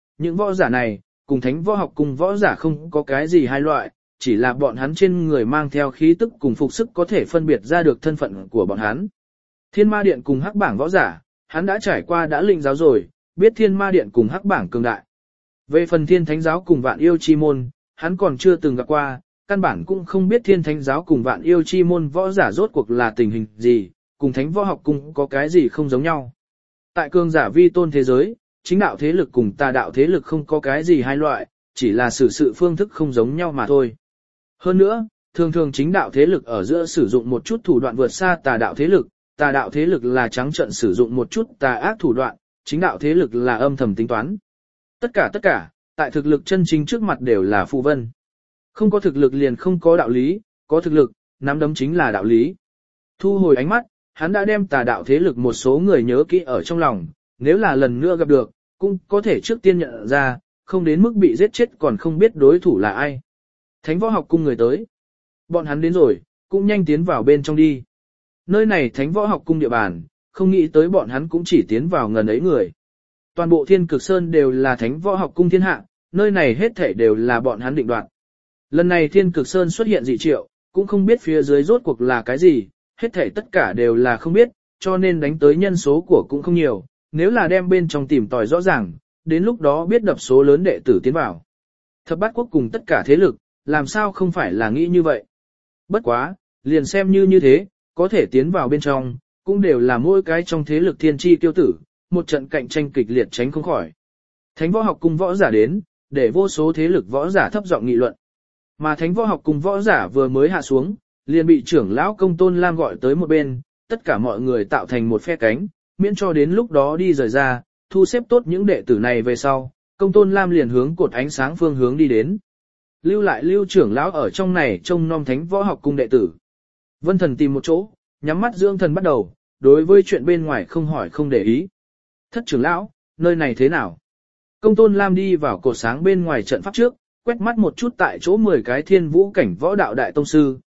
giả này, cùng Thánh Võ Học cùng võ giả không có cái gì hai loại, chỉ là bọn hắn trên người mang theo khí tức cùng phục sức có thể phân biệt ra được thân phận của bọn hắn. Thiên Ma Điện cùng Hắc Bảng võ giả, hắn đã trải qua đã linh giáo rồi, biết Thiên Ma Điện cùng Hắc Bảng cường đại. Về phần Thiên Thánh giáo cùng Vạn Yêu Chi môn, hắn còn chưa từng gặp qua, căn bản cũng không biết Thiên Thánh giáo cùng Vạn Yêu Chi môn võ giả rốt cuộc là tình hình gì, cùng Thánh Võ Học cung có cái gì không giống nhau. Tại cường giả vi tôn thế giới, chính đạo thế lực cùng tà đạo thế lực không có cái gì hai loại, chỉ là xử sự phương thức không giống nhau mà thôi. Hơn nữa, thường thường chính đạo thế lực ở giữa sử dụng một chút thủ đoạn vượt xa tà đạo thế lực là trắng trợn sử dụng một chút tà ác thủ đoạn, chính đạo thế lực là âm thầm tính toán. Tất cả, tại thực lực chân chính trước mặt đều là phù vân. Không có thực lực liền không có đạo lý, có thực lực, nắm đấm chính là đạo lý. Thu hồi ánh mắt, hắn đã đem tà đạo thế lực một số người nhớ kỹ ở trong lòng, nếu là lần nữa gặp được, cũng có thể trước tiên nhận ra, không đến mức bị giết chết còn không biết đối thủ là ai. Thánh Võ Học cung người tới. Bọn hắn đến rồi, cũng nhanh tiến vào bên trong đi. Nơi này Thánh Võ Học cung địa bàn, không nghĩ tới bọn hắn cũng chỉ tiến vào ngần ấy người. Toàn bộ Thiên Cực Sơn đều là Thánh Võ Học cung thiên hạ, nơi này hết thảy đều là bọn hắn định đoạt. Lần này Thiên Cực Sơn xuất hiện dị triệu, cũng không biết phía dưới rốt cuộc là cái gì, hết thảy tất cả đều là không biết, cho nên đánh tới nhân số của cũng không nhiều, nếu là đem bên trong tìm tòi rõ ràng, đến lúc đó biết đập số lớn đệ tử tiến vào. Thập bát quốc cùng tất cả thế lực, làm sao không phải là nghĩ như vậy. Bất quá, liền xem như thế, có thể tiến vào bên trong, cũng đều là mỗi cái trong thế lực thiên chi tiêu tử, một trận cạnh tranh kịch liệt tránh không khỏi. Thánh Võ Học cung võ giả đến, để vô số thế lực võ giả thấp giọng nghị luận. Mà Thánh Võ Học cung võ giả vừa mới hạ xuống, liền bị trưởng lão Công Tôn Lam gọi tới một bên, tất cả mọi người tạo thành một phe cánh, miễn cho đến lúc đó đi rời ra, thu xếp tốt những đệ tử này về sau, Công Tôn Lam liền hướng cột ánh sáng phương hướng đi đến. Lưu lại Lưu trưởng lão ở trong này trông nom Thánh Võ Học cung đệ tử. Vân Thần tìm một chỗ, nhắm mắt dưỡng thần bắt đầu, đối với chuyện bên ngoài không hỏi không để ý. Thất trưởng lão, nơi này thế nào? Công Tôn Lam đi vào cột sáng bên ngoài trận pháp trước, quét mắt một chút tại chỗ 10 cái thiên vũ cảnh võ đạo đại tông sư,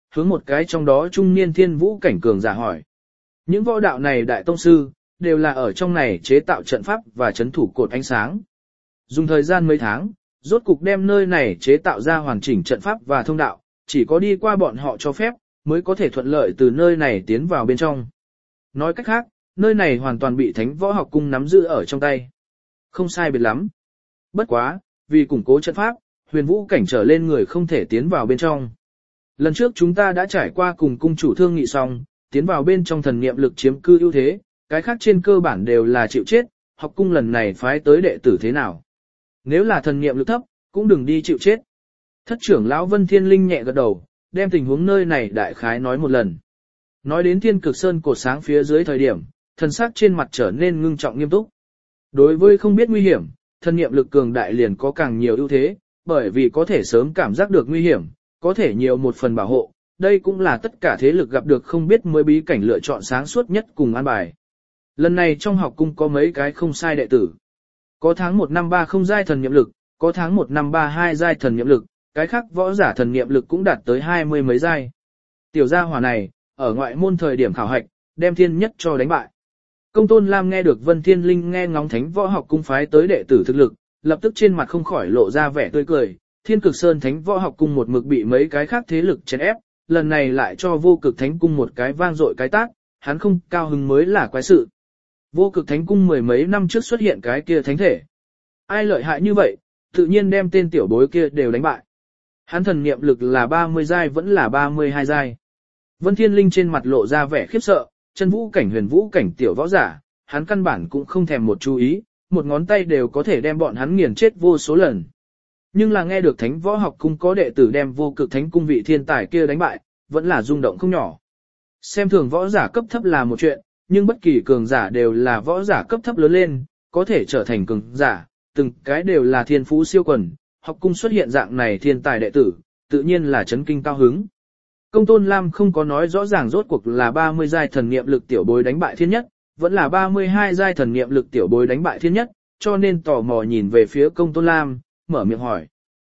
hướng một cái trong đó trung niên thiên vũ cảnh cường giả hỏi. Những võ đạo này đại tông sư, đều là ở trong này chế tạo trận pháp và chấn thủ cột ánh sáng. Dùng thời gian mấy tháng, rốt cục đem nơi này chế tạo ra hoàn chỉnh trận pháp và thông đạo, chỉ có đi qua bọn họ cho phép, mới có thể thuận lợi từ nơi này tiến vào bên trong. Nói cách khác, nơi này hoàn toàn bị Thánh Võ Học Cung nắm giữ ở trong tay. Không sai biệt lắm. Bất quá, vì củng cố trận pháp, huyền vũ cảnh trở lên người không thể tiến vào bên trong. Lần trước chúng ta đã trải qua cùng cung chủ thương nghị xong, tiến vào bên trong thần niệm lực chiếm cư ưu thế, cái khác trên cơ bản đều là chịu chết, học cung lần này phái tới đệ tử thế nào. Nếu là thần niệm lực thấp, cũng đừng đi chịu chết. Thất trưởng lão Vân Thiên Linh nhẹ gật đầu, đem tình huống nơi này đại khái nói một lần. Nói đến Thiên Cực Sơn cột sáng phía dưới thời điểm, thần sắc trên mặt trở nên ngưng trọng nghiêm túc. Đối với không biết nguy hiểm, thần niệm lực cường đại liền có càng nhiều ưu thế, bởi vì có thể sớm cảm giác được nguy hiểm, có thể nhiều một phần bảo hộ. Đây cũng là tất cả thế lực gặp được không biết mới bí cảnh lựa chọn sáng suốt nhất cùng an bài. Lần này trong học cung có mấy cái không sai đệ tử. Có tháng 1 năm 3 không giai thần niệm lực, có tháng 1 năm 3 2 giai thần niệm lực, cái khác võ giả thần niệm lực cũng đạt tới 20 mấy giai. Tiểu gia hỏa này, ở ngoại môn thời điểm khảo hạch, đem thiên nhất cho đánh bại. Công Tôn Lam nghe được Vân Thiên Linh nghe ngóng Thánh Võ Học Cung phái tới đệ tử thực lực, lập tức trên mặt không khỏi lộ ra vẻ tươi cười. Thiên Cực Sơn Thánh Võ Học Cung một mực bị mấy cái khác thế lực chèn ép, lần này lại cho Vô Cực Thánh Cung một cái vang dội cái tát, hắn không cao hứng mới là quái sự. Vô Cực Thánh Cung mười mấy năm trước xuất hiện cái kia thánh thể. Ai lợi hại như vậy, tự nhiên đem tên tiểu bối kia đều đánh bại. Hắn thần niệm lực là 30 giai vẫn là 32 giai. Vân Thiên Linh trên mặt lộ ra vẻ khiếp sợ, chân vũ cảnh huyền vũ cảnh tiểu võ giả, hắn căn bản cũng không thèm một chú ý, một ngón tay đều có thể đem bọn hắn nghiền chết vô số lần. Nhưng là nghe được Thánh Võ Học Cung có đệ tử đem Vô Cực Thánh Cung vị thiên tài kia đánh bại, vẫn là rung động không nhỏ. Xem thường võ giả cấp thấp là một chuyện, nhưng bất kỳ cường giả đều là võ giả cấp thấp lớn lên, có thể trở thành cường giả, từng cái đều là thiên phú siêu quần, học cung xuất hiện dạng này thiên tài đệ tử, tự nhiên là chấn kinh cao hứng. Công Tôn Lam không có nói rõ ràng rốt cuộc là 30 giai thần niệm lực tiểu bối đánh bại thiên nhất, vẫn là 32 giai thần niệm lực tiểu bối đánh bại thiên nhất, cho nên tò mò nhìn về phía Công Tôn Lam, mở miệng hỏi.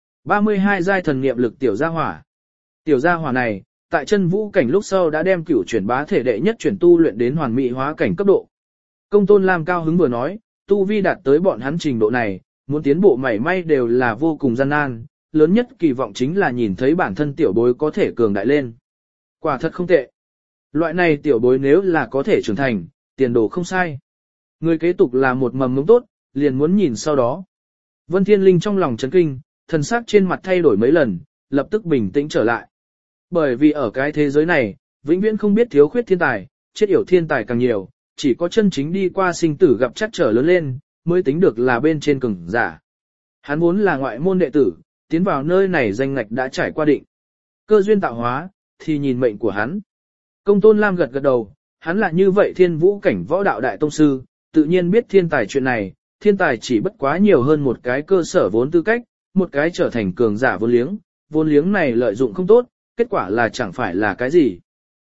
32 giai thần niệm lực tiểu gia hỏa. Tiểu gia hỏa này, tại chân vũ cảnh lúc sau đã đem cửu chuyển bá thể đệ nhất chuyển tu luyện đến hoàn mỹ hóa cảnh cấp độ. Công Tôn Lam cao hứng vừa nói, tu vi đạt tới bọn hắn trình độ này, muốn tiến bộ mảy may đều là vô cùng gian nan, lớn nhất kỳ vọng chính là nhìn thấy bản thân tiểu bối có thể cường đại lên. Quả thật không tệ. Loại này tiểu bối nếu là có thể trưởng thành, tiền đồ không sai. Người kế tục là một mầm mống tốt, liền muốn nhìn sau đó. Vân Thiên Linh trong lòng chấn kinh, thần sắc trên mặt thay đổi mấy lần, lập tức bình tĩnh trở lại. Bởi vì ở cái thế giới này, vĩnh viễn không biết thiếu khuyết thiên tài, chết yểu thiên tài càng nhiều, chỉ có chân chính đi qua sinh tử gặp chắc trở lớn lên, mới tính được là bên trên cường giả. Hắn vốn là ngoại môn đệ tử, tiến vào nơi này danh ngạch đã trải qua định. Cơ duyên tạo hóa, thì nhìn mệnh của hắn. Công Tôn Lam gật gật đầu, hắn là như vậy thiên vũ cảnh võ đạo đại tông sư, tự nhiên biết thiên tài chuyện này, thiên tài chỉ bất quá nhiều hơn một cái cơ sở vốn tư cách, một cái trở thành cường giả vốn liếng này lợi dụng không tốt, kết quả là chẳng phải là cái gì.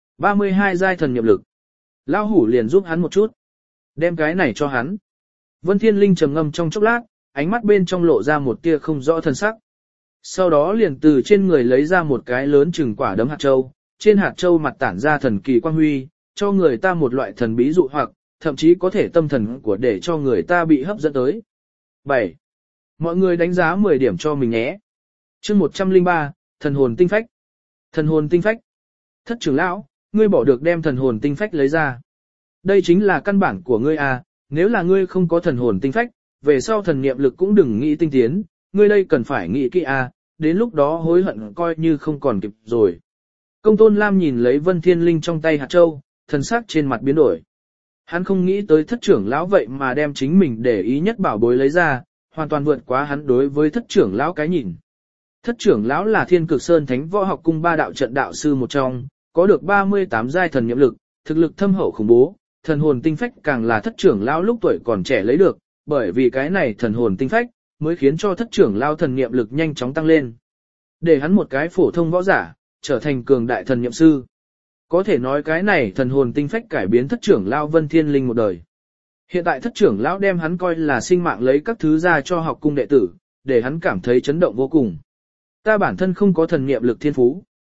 32 giai thần niệm lực. Lão hủ liền giúp hắn một chút. Đem cái này cho hắn. Vân Thiên Linh trầm ngâm trong chốc lát, ánh mắt bên trong lộ ra một tia không rõ thân sắc. Sau đó liền từ trên người lấy ra một cái lớn chừng quả đấm hạt châu, trên hạt châu mặt tản ra thần kỳ quang huy, cho người ta một loại thần bí dụ hoặc, thậm chí có thể tâm thần của để cho người ta bị hấp dẫn tới. 7. Mọi người đánh giá 10 điểm cho mình nhé. Chương 103, thần hồn tinh phách. Thần hồn tinh phách. Thất trưởng lão, ngươi bỏ được đem thần hồn tinh phách lấy ra. Đây chính là căn bản của ngươi à, nếu là ngươi không có thần hồn tinh phách, về sau thần niệm lực cũng đừng nghĩ tinh tiến, ngươi đây cần phải nghĩ kỹ à, đến lúc đó hối hận coi như không còn kịp rồi. Công Tôn Lam nhìn lấy Vân Thiên Linh trong tay hạt châu, thần sắc trên mặt biến đổi. Hắn không nghĩ tới thất trưởng lão vậy mà đem chính mình để ý nhất bảo bối lấy ra, hoàn toàn vượt quá hắn đối với thất trưởng lão cái nhìn. Thất trưởng lão là Thiên Cực Sơn Thánh Võ Học Cung 3 đạo trận đạo sư một trong, có được 38 giai thần niệm lực, thực lực thâm hậu khủng bố, thần hồn tinh phách càng là thất trưởng lão lúc tuổi còn trẻ lấy được, bởi vì cái này thần hồn tinh phách mới khiến cho thất trưởng lão thần niệm lực nhanh chóng tăng lên. Để hắn một cái phổ thông võ giả, trở thành cường đại thần niệm sư. Có thể nói cái này thần hồn tinh phách cải biến thất trưởng lão Vân Thiên Linh một đời. Hiện tại thất trưởng lão đem hắn coi là sinh mạng lấy các thứ ra cho học cung đệ tử, để hắn cảm thấy chấn động vô cùng. Ta bản thân không có thần niệm lực thiên phú.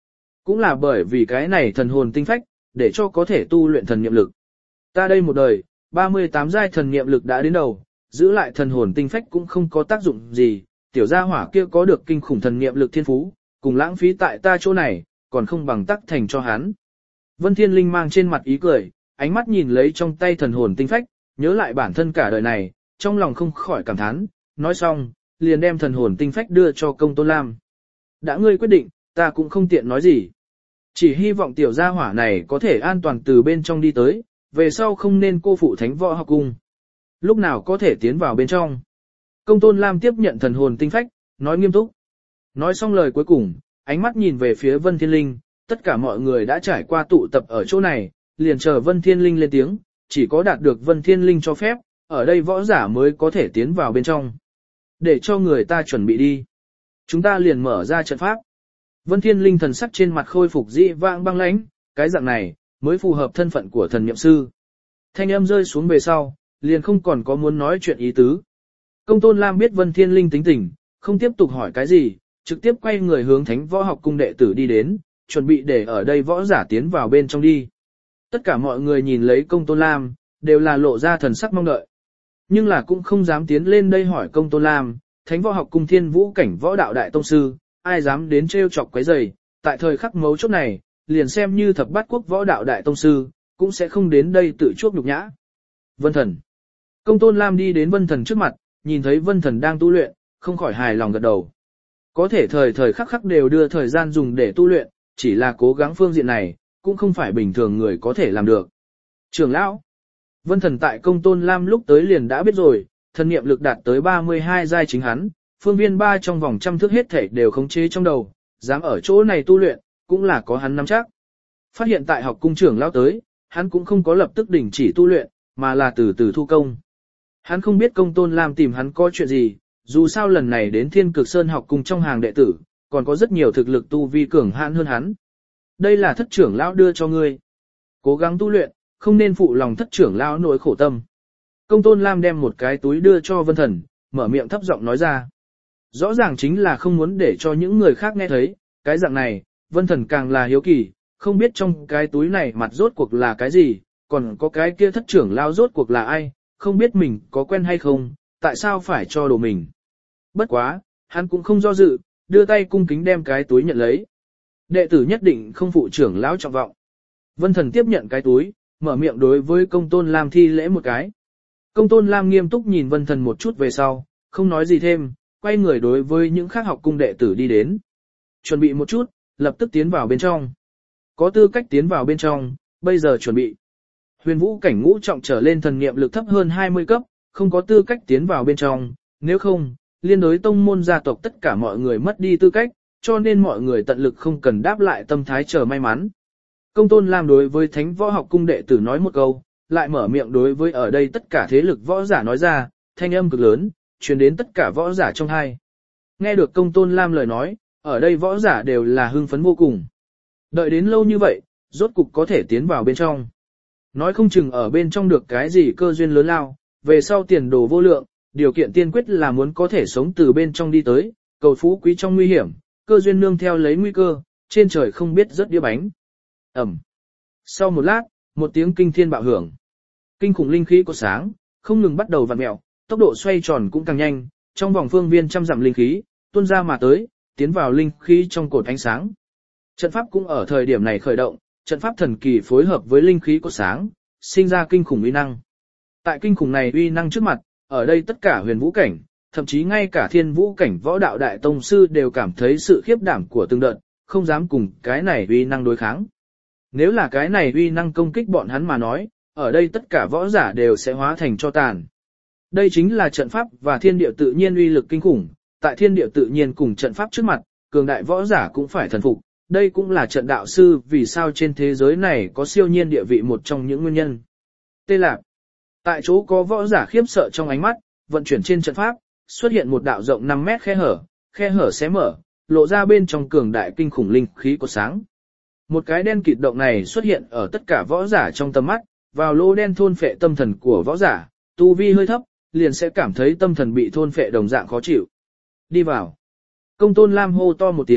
cũng là bởi vì cái này thần hồn tinh phách, để cho có thể tu luyện thần niệm lực. Ta đây một đời, 38 giai thần niệm lực đã đến đầu, giữ lại thần hồn tinh phách cũng không có tác dụng gì, tiểu gia hỏa kia có được kinh khủng thần niệm lực thiên phú, cùng lãng phí tại ta chỗ này, còn không bằng tắc thành cho hắn. Vân Thiên Linh mang trên mặt ý cười, ánh mắt nhìn lấy trong tay thần hồn tinh phách, nhớ lại bản thân cả đời này, trong lòng không khỏi cảm thán, nói xong, liền đem thần hồn tinh phách đưa cho Công Tôn Lam. Đã ngươi quyết định, ta cũng không tiện nói gì. Chỉ hy vọng tiểu gia hỏa này có thể an toàn từ bên trong đi tới, về sau không nên cô phụ Thánh Võ Học Cung. Lúc nào có thể tiến vào bên trong. Công Tôn Lam tiếp nhận thần hồn tinh phách, nói nghiêm túc. Nói xong lời cuối cùng, ánh mắt nhìn về phía Vân Thiên Linh, tất cả mọi người đã trải qua tụ tập ở chỗ này, liền chờ Vân Thiên Linh lên tiếng, chỉ có đạt được Vân Thiên Linh cho phép, ở đây võ giả mới có thể tiến vào bên trong. Để cho người ta chuẩn bị đi. Chúng ta liền mở ra trận pháp. Vân Thiên Linh thần sắc trên mặt khôi phục dị vãng băng lãnh, cái dạng này mới phù hợp thân phận của thần niệm sư. Thanh âm rơi xuống về sau, liền không còn có muốn nói chuyện ý tứ. Công Tôn Lam biết Vân Thiên Linh tính tình, không tiếp tục hỏi cái gì, trực tiếp quay người hướng Thánh Võ Học Cung đệ tử đi đến, chuẩn bị để ở đây võ giả tiến vào bên trong đi. Tất cả mọi người nhìn lấy Công Tôn Lam, đều là lộ ra thần sắc mong đợi. Nhưng là cũng không dám tiến lên đây hỏi Công Tôn Lam, Thánh Võ Học Cung Thiên Vũ cảnh võ đạo đại tông sư, ai dám đến trêu chọc quấy rầy, tại thời khắc mấu chốt này, liền xem như thập bát quốc võ đạo đại tông sư, cũng sẽ không đến đây tự chuốc nhục nhã. Vân Thần. Công Tôn Lam đi đến Vân Thần trước mặt, nhìn thấy Vân Thần đang tu luyện, không khỏi hài lòng gật đầu. Có thể thời khắc khắc đều đưa thời gian dùng để tu luyện, chỉ là cố gắng phương diện này, cũng không phải bình thường người có thể làm được. Trưởng lão. Vân Thần tại Công Tôn Lam lúc tới liền đã biết rồi, thần niệm lực đạt tới 32 giai chính hắn, phương viên 3 trong vòng trăm thước hết thể đều khống chế trong đầu, dám ở chỗ này tu luyện, cũng là có hắn nắm chắc. Phát hiện tại học cung trưởng lão tới, hắn cũng không có lập tức đình chỉ tu luyện, mà là từ từ thu công. Hắn không biết Công Tôn Lam tìm hắn có chuyện gì, dù sao lần này đến Thiên Cực Sơn học cung trong hàng đệ tử, còn có rất nhiều thực lực tu vi cường hãn hơn hắn. Đây là thất trưởng lão đưa cho ngươi. Cố gắng tu luyện, không nên phụ lòng thất trưởng lão nỗi khổ tâm. Công Tôn Lam đem một cái túi đưa cho Vân Thần, mở miệng thấp giọng nói ra. Rõ ràng chính là không muốn để cho những người khác nghe thấy, cái dạng này, Vân Thần càng là hiếu kỳ, không biết trong cái túi này mặt rốt cuộc là cái gì, còn có cái kia thất trưởng lão rốt cuộc là ai, không biết mình có quen hay không, tại sao phải cho đồ mình. Bất quá, hắn cũng không do dự, đưa tay cung kính đem cái túi nhận lấy. Đệ tử nhất định không phụ trưởng lão trọng vọng. Vân Thần tiếp nhận cái túi, mở miệng đối với Công Tôn Lam thi lễ một cái. Công Tôn Lam nghiêm túc nhìn Vân Thần một chút về sau, không nói gì thêm, quay người đối với những khác học cung đệ tử đi đến. Chuẩn bị một chút, lập tức tiến vào bên trong. Có tư cách tiến vào bên trong, bây giờ chuẩn bị. Huyền vũ cảnh ngũ trọng trở lên thần niệm lực thấp hơn 20 cấp, không có tư cách tiến vào bên trong, nếu không, liên đối tông môn gia tộc tất cả mọi người mất đi tư cách, cho nên mọi người tận lực không cần đáp lại tâm thái chờ may mắn. Công Tôn Lam đối với Thánh Võ Học Cung đệ tử nói một câu, lại mở miệng đối với ở đây tất cả thế lực võ giả nói ra, thanh âm cực lớn, truyền đến tất cả võ giả trong hai. Nghe được Công Tôn Lam lời nói, ở đây võ giả đều là hưng phấn vô cùng. Đợi đến lâu như vậy, rốt cục có thể tiến vào bên trong. Nói không chừng ở bên trong được cái gì cơ duyên lớn lao, về sau tiền đồ vô lượng, điều kiện tiên quyết là muốn có thể sống từ bên trong đi tới, cầu phú quý trong nguy hiểm, cơ duyên nương theo lấy nguy cơ, trên trời không biết rớt đĩa bánh. Ẩm. Sau một lát, một tiếng kinh thiên bạo hưởng. Kinh khủng linh khí của sáng, không ngừng bắt đầu vặn mèo, tốc độ xoay tròn cũng càng nhanh, trong vòng phương viên trăm dặm linh khí, tuôn ra mà tới, tiến vào linh khí trong cột ánh sáng. Trận pháp cũng ở thời điểm này khởi động, trận pháp thần kỳ phối hợp với linh khí của sáng, sinh ra kinh khủng uy năng. Tại kinh khủng này uy năng trước mặt, ở đây tất cả huyền vũ cảnh, thậm chí ngay cả thiên vũ cảnh võ đạo đại tông sư đều cảm thấy sự khiếp đảm của từng đợt, không dám cùng cái này uy năng đối kháng. Nếu là cái này uy năng công kích bọn hắn mà nói, ở đây tất cả võ giả đều sẽ hóa thành tro tàn. Đây chính là trận pháp và thiên địa tự nhiên uy lực kinh khủng, tại thiên địa tự nhiên cùng trận pháp trước mặt, cường đại võ giả cũng phải thần phục, đây cũng là trận đạo sư vì sao trên thế giới này có siêu nhiên địa vị một trong những nguyên nhân. Tê Lạp. Tại chỗ có võ giả khiếp sợ trong ánh mắt, vận chuyển trên trận pháp, xuất hiện một đạo rộng 5 mét khe hở xé mở, lộ ra bên trong cường đại kinh khủng linh khí của sáng. Một cái đen kịt động này xuất hiện ở tất cả võ giả trong tầm mắt, vào lỗ đen thôn phệ tâm thần của võ giả, tu vi hơi thấp, liền sẽ cảm thấy tâm thần bị thôn phệ đồng dạng khó chịu. Đi vào. Công Tôn Lam hô to một tiếng,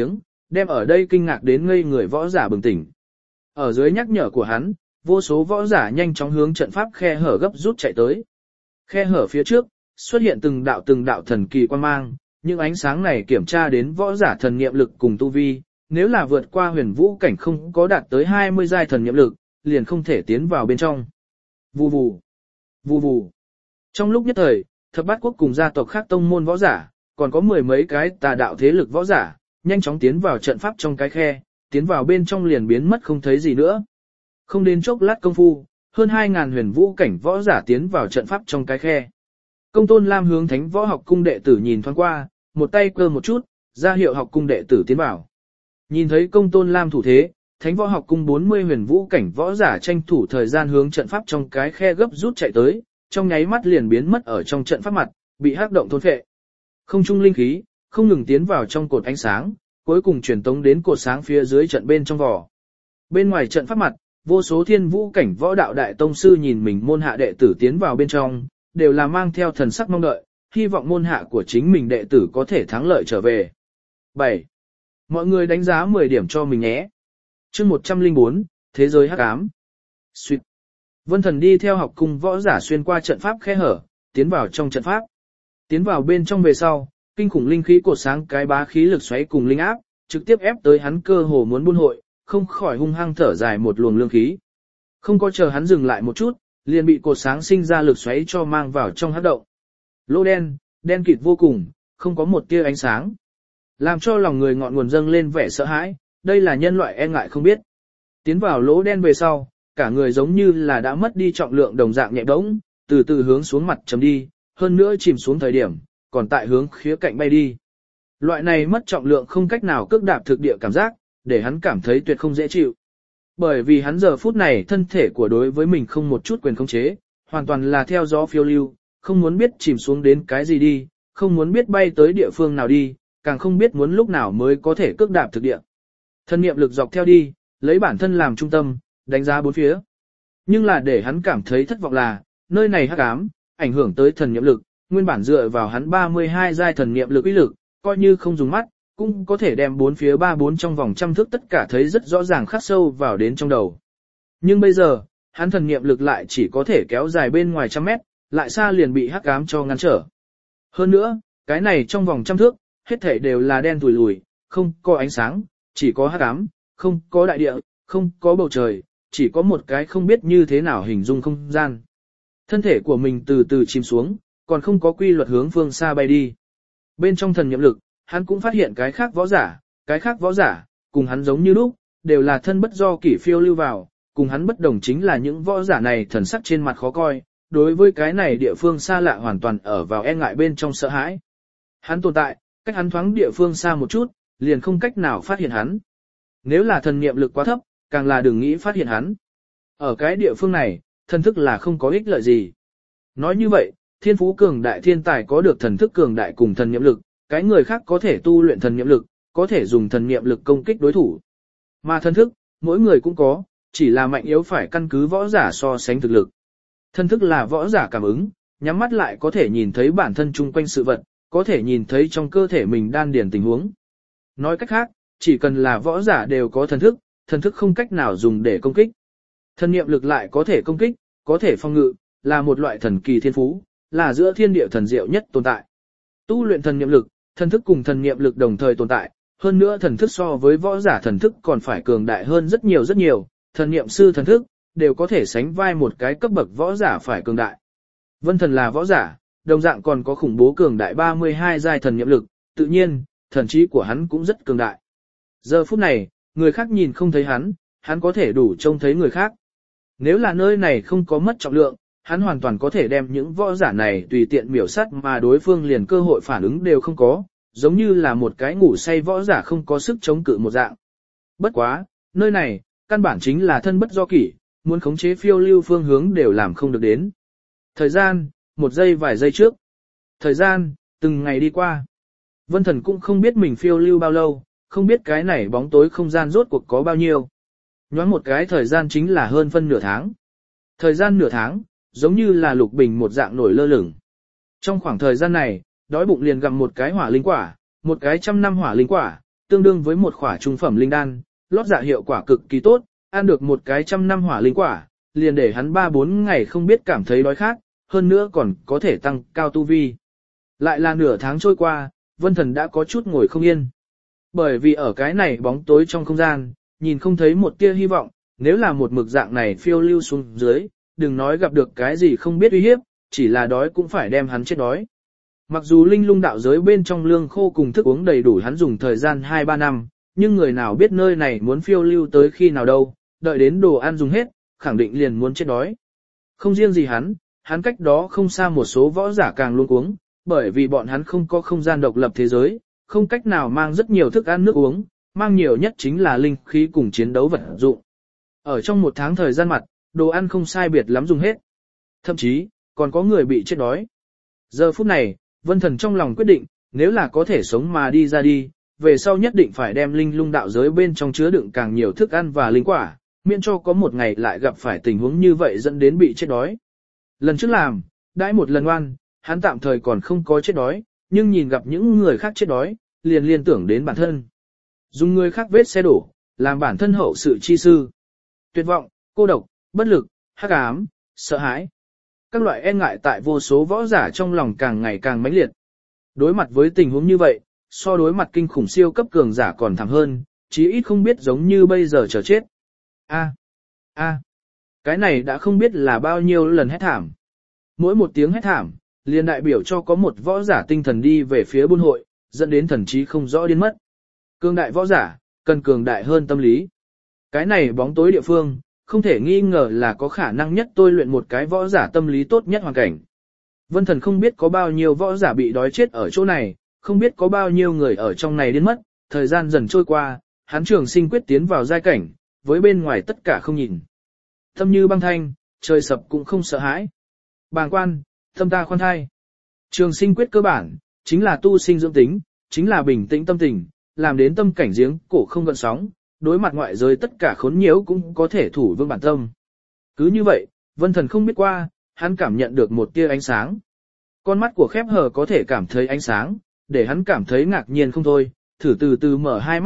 đem ở đây kinh ngạc đến ngây người võ giả bừng tỉnh. Ở dưới nhắc nhở của hắn, vô số võ giả nhanh chóng hướng trận pháp khe hở gấp rút chạy tới. Khe hở phía trước, xuất hiện từng đạo thần kỳ quang mang, những ánh sáng này kiểm tra đến võ giả thần niệm lực cùng tu vi, nếu là vượt qua huyền vũ cảnh không có đạt tới 20 giai thần niệm lực, liền không thể tiến vào bên trong. Vù vù, vù vù. Trong lúc nhất thời, thập bát quốc cùng gia tộc khác tông môn võ giả, còn có mười mấy cái tà đạo thế lực võ giả, nhanh chóng tiến vào trận pháp trong cái khe, tiến vào bên trong liền biến mất không thấy gì nữa. Không đến chốc lát công phu, hơn 2.000 huyền vũ cảnh võ giả tiến vào trận pháp trong cái khe. Công Tôn Lam hướng Thánh Võ Học Cung đệ tử nhìn thoáng qua, một tay cơ một chút, ra hiệu học cung đệ tử tiến vào. Nhìn thấy Công Tôn Lam thủ thế, Thánh Võ Học Cung 40 huyền vũ cảnh võ giả tranh thủ thời gian hướng trận pháp trong cái khe gấp rút chạy tới, trong nháy mắt liền biến mất ở trong trận pháp mặt, bị hắc động thôn phệ. Không trung linh khí không ngừng tiến vào trong cột ánh sáng, cuối cùng truyền tống đến cột sáng phía dưới trận bên trong vỏ. Bên ngoài trận pháp mặt, vô số thiên vũ cảnh võ đạo đại tông sư nhìn mình môn hạ đệ tử tiến vào bên trong, đều là mang theo thần sắc mong đợi, hy vọng môn hạ của chính mình đệ tử có thể thắng lợi trở về. 7. Mọi người đánh giá 10 điểm cho mình nhé. Chương 104, Thế giới hắc ám. Sweet. Vân Thần đi theo học cung võ giả xuyên qua trận pháp khe hở, tiến vào trong trận pháp. Tiến vào bên trong về sau, kinh khủng linh khí cột sáng cái bá khí lực xoáy cùng linh áp, trực tiếp ép tới hắn cơ hồ muốn buôn hội, không khỏi hung hăng thở dài một luồng lương khí. Không có chờ hắn dừng lại một chút, liền bị cột sáng sinh ra lực xoáy cho mang vào trong hắc động. Lỗ đen, đen kịt vô cùng, không có một tia ánh sáng. Làm cho lòng người ngọn nguồn dâng lên vẻ sợ hãi, đây là nhân loại e ngại không biết. Tiến vào lỗ đen về sau, cả người giống như là đã mất đi trọng lượng đồng dạng nhẹ bỗng, từ từ hướng xuống mặt chấm đi, hơn nữa chìm xuống thời điểm, còn tại hướng khía cạnh bay đi. Loại này mất trọng lượng không cách nào cước đạp thực địa cảm giác, để hắn cảm thấy tuyệt không dễ chịu. Bởi vì hắn giờ phút này thân thể của đối với mình không một chút quyền khống chế, hoàn toàn là theo gió phiêu lưu, không muốn biết chìm xuống đến cái gì đi, không muốn biết bay tới địa phương nào đi, càng không biết muốn lúc nào mới có thể cước đạp thực địa. Thân niệm lực dọc theo đi, lấy bản thân làm trung tâm, đánh giá bốn phía. Nhưng là để hắn cảm thấy thất vọng là, nơi này hắc ám, ảnh hưởng tới thần niệm lực, nguyên bản dựa vào hắn 32 giai thần niệm lực uy lực, coi như không dùng mắt, cũng có thể đem bốn phía 3-4 trong vòng trăm thước tất cả thấy rất rõ ràng khắc sâu vào đến trong đầu. Nhưng bây giờ, hắn thần niệm lực lại chỉ có thể kéo dài bên ngoài trăm mét, lại xa liền bị hắc ám cho ngăn trở. Hơn nữa, cái này trong vòng trăm thước, hết thảy đều là đen tủi lùi, không có ánh sáng, chỉ có hắc ám, không có đại địa, không có bầu trời, chỉ có một cái không biết như thế nào hình dung không gian. Thân thể của mình từ từ chìm xuống, còn không có quy luật hướng phương xa bay đi. Bên trong thần niệm lực, hắn cũng phát hiện cái khác võ giả, cùng hắn giống như lúc, đều là thân bất do kỷ phiêu lưu vào, cùng hắn bất đồng chính là những võ giả này thần sắc trên mặt khó coi, đối với cái này địa phương xa lạ hoàn toàn ở vào e ngại bên trong sợ hãi. Hắn tồn tại, cách hắn thoáng địa phương xa một chút, liền không cách nào phát hiện hắn. Nếu là thần niệm lực quá thấp, càng là đừng nghĩ phát hiện hắn. Ở cái địa phương này, thần thức là không có ích lợi gì. Nói như vậy, thiên phú cường đại thiên tài có được thần thức cường đại cùng thần niệm lực, cái người khác có thể tu luyện thần niệm lực, có thể dùng thần niệm lực công kích đối thủ. Mà thần thức, mỗi người cũng có, chỉ là mạnh yếu phải căn cứ võ giả so sánh thực lực. Thần thức là võ giả cảm ứng, nhắm mắt lại có thể nhìn thấy bản thân chung quanh sự vật, có thể nhìn thấy trong cơ thể mình đan điền tình huống. Nói cách khác, chỉ cần là võ giả đều có thần thức không cách nào dùng để công kích. Thần niệm lực lại có thể công kích, có thể phòng ngự, là một loại thần kỳ thiên phú, là giữa thiên địa thần diệu nhất tồn tại. Tu luyện thần niệm lực, thần thức cùng thần niệm lực đồng thời tồn tại, hơn nữa thần thức so với võ giả thần thức còn phải cường đại hơn rất nhiều, thần niệm sư thần thức đều có thể sánh vai một cái cấp bậc võ giả phải cường đại. Vân Thần là võ giả, đồng dạng còn có khủng bố cường đại 32 giai thần niệm lực, tự nhiên, thần trí của hắn cũng rất cường đại. Giờ phút này, người khác nhìn không thấy hắn có thể đủ trông thấy người khác. Nếu là nơi này không có mất trọng lượng, hắn hoàn toàn có thể đem những võ giả này tùy tiện miểu sát mà đối phương liền cơ hội phản ứng đều không có, giống như là một cái ngủ say võ giả không có sức chống cự một dạng. Bất quá, nơi này, căn bản chính là thân bất do kỷ, muốn khống chế phiêu lưu phương hướng đều làm không được đến. Thời gian, một giây vài giây trước. Thời gian, từng ngày đi qua. Vân Thần cũng không biết mình phiêu lưu bao lâu, không biết cái này bóng tối không gian rốt cuộc có bao nhiêu. Nhoáng một cái thời gian chính là hơn phân nửa tháng. Thời gian nửa tháng, giống như là lục bình một dạng nổi lơ lửng. Trong khoảng thời gian này, đói bụng liền gặm một cái hỏa linh quả, một cái 100 năm hỏa linh quả, tương đương với một khỏa trung phẩm linh đan, lót dạ hiệu quả cực kỳ tốt, ăn được một cái 100 năm hỏa linh quả, liền để hắn 3-4 ngày không biết cảm thấy đói khát, hơn nữa còn có thể tăng cao tu vi. Lại là nửa tháng trôi qua, Vân Thần đã có chút ngồi không yên. Bởi vì ở cái này bóng tối trong không gian, nhìn không thấy một tia hy vọng, nếu là một mực dạng này phiêu lưu xuống dưới, đừng nói gặp được cái gì không biết uy hiếp, chỉ là đói cũng phải đem hắn chết đói. Mặc dù linh lung đạo giới bên trong lương khô cùng thức uống đầy đủ hắn dùng thời gian 2-3 năm, nhưng người nào biết nơi này muốn phiêu lưu tới khi nào đâu, đợi đến đồ ăn dùng hết, khẳng định liền muốn chết đói. Không riêng gì hắn cách đó không xa một số võ giả càng luôn uống, bởi vì bọn hắn không có không gian độc lập thế giới, không cách nào mang rất nhiều thức ăn nước uống, mang nhiều nhất chính là linh khí cùng chiến đấu vật dụng. Ở trong một tháng thời gian mặt, đồ ăn không sai biệt lắm dùng hết. Thậm chí, còn có người bị chết đói. Giờ phút này, Vân Thần trong lòng quyết định, nếu là có thể sống mà đi ra đi, về sau nhất định phải đem linh lung đạo giới bên trong chứa đựng càng nhiều thức ăn và linh quả, miễn cho có một ngày lại gặp phải tình huống như vậy dẫn đến bị chết đói. Lần trước làm, đãi một lần oan, hắn tạm thời còn không có chết đói, nhưng nhìn gặp những người khác chết đói, liền liên tưởng đến bản thân. Dùng người khác vết xe đổ, làm bản thân hậu sự chi sư. Tuyệt vọng, cô độc, bất lực, hắc ám, sợ hãi. Các loại e ngại tại vô số võ giả trong lòng càng ngày càng mãnh liệt. Đối mặt với tình huống như vậy, so đối mặt kinh khủng siêu cấp cường giả còn thảm hơn, chí ít không biết giống như bây giờ chờ chết. Cái này đã không biết là bao nhiêu lần hét thảm. Mỗi một tiếng hét thảm, liền đại biểu cho có một võ giả tinh thần đi về phía buôn hội, dẫn đến thần trí không rõ điên mất. Cường đại võ giả, cần cường đại hơn tâm lý. Cái này bóng tối địa phương, không thể nghi ngờ là có khả năng nhất tôi luyện một cái võ giả tâm lý tốt nhất hoàn cảnh. Vân Thần không biết có bao nhiêu võ giả bị đói chết ở chỗ này, không biết có bao nhiêu người ở trong này điên mất, thời gian dần trôi qua, hắn Trường Sinh quyết tiến vào giai cảnh, với bên ngoài tất cả không nhìn. Tâm như băng thanh, trời sập cũng không sợ hãi. Bàng quan, tâm ta khoan thai. Trường Sinh quyết cơ bản, chính là tu sinh dưỡng tính, chính là bình tĩnh tâm tình, làm đến tâm cảnh giếng cổ không gợn sóng, đối mặt ngoại giới tất cả khốn nhiễu cũng có thể thủ vững bản tâm. Cứ như vậy, Vân Thần không biết qua, hắn cảm nhận được một tia ánh sáng. Con mắt của khép hờ có thể cảm thấy ánh sáng, để hắn cảm thấy ngạc nhiên không thôi, thử từ từ mở hai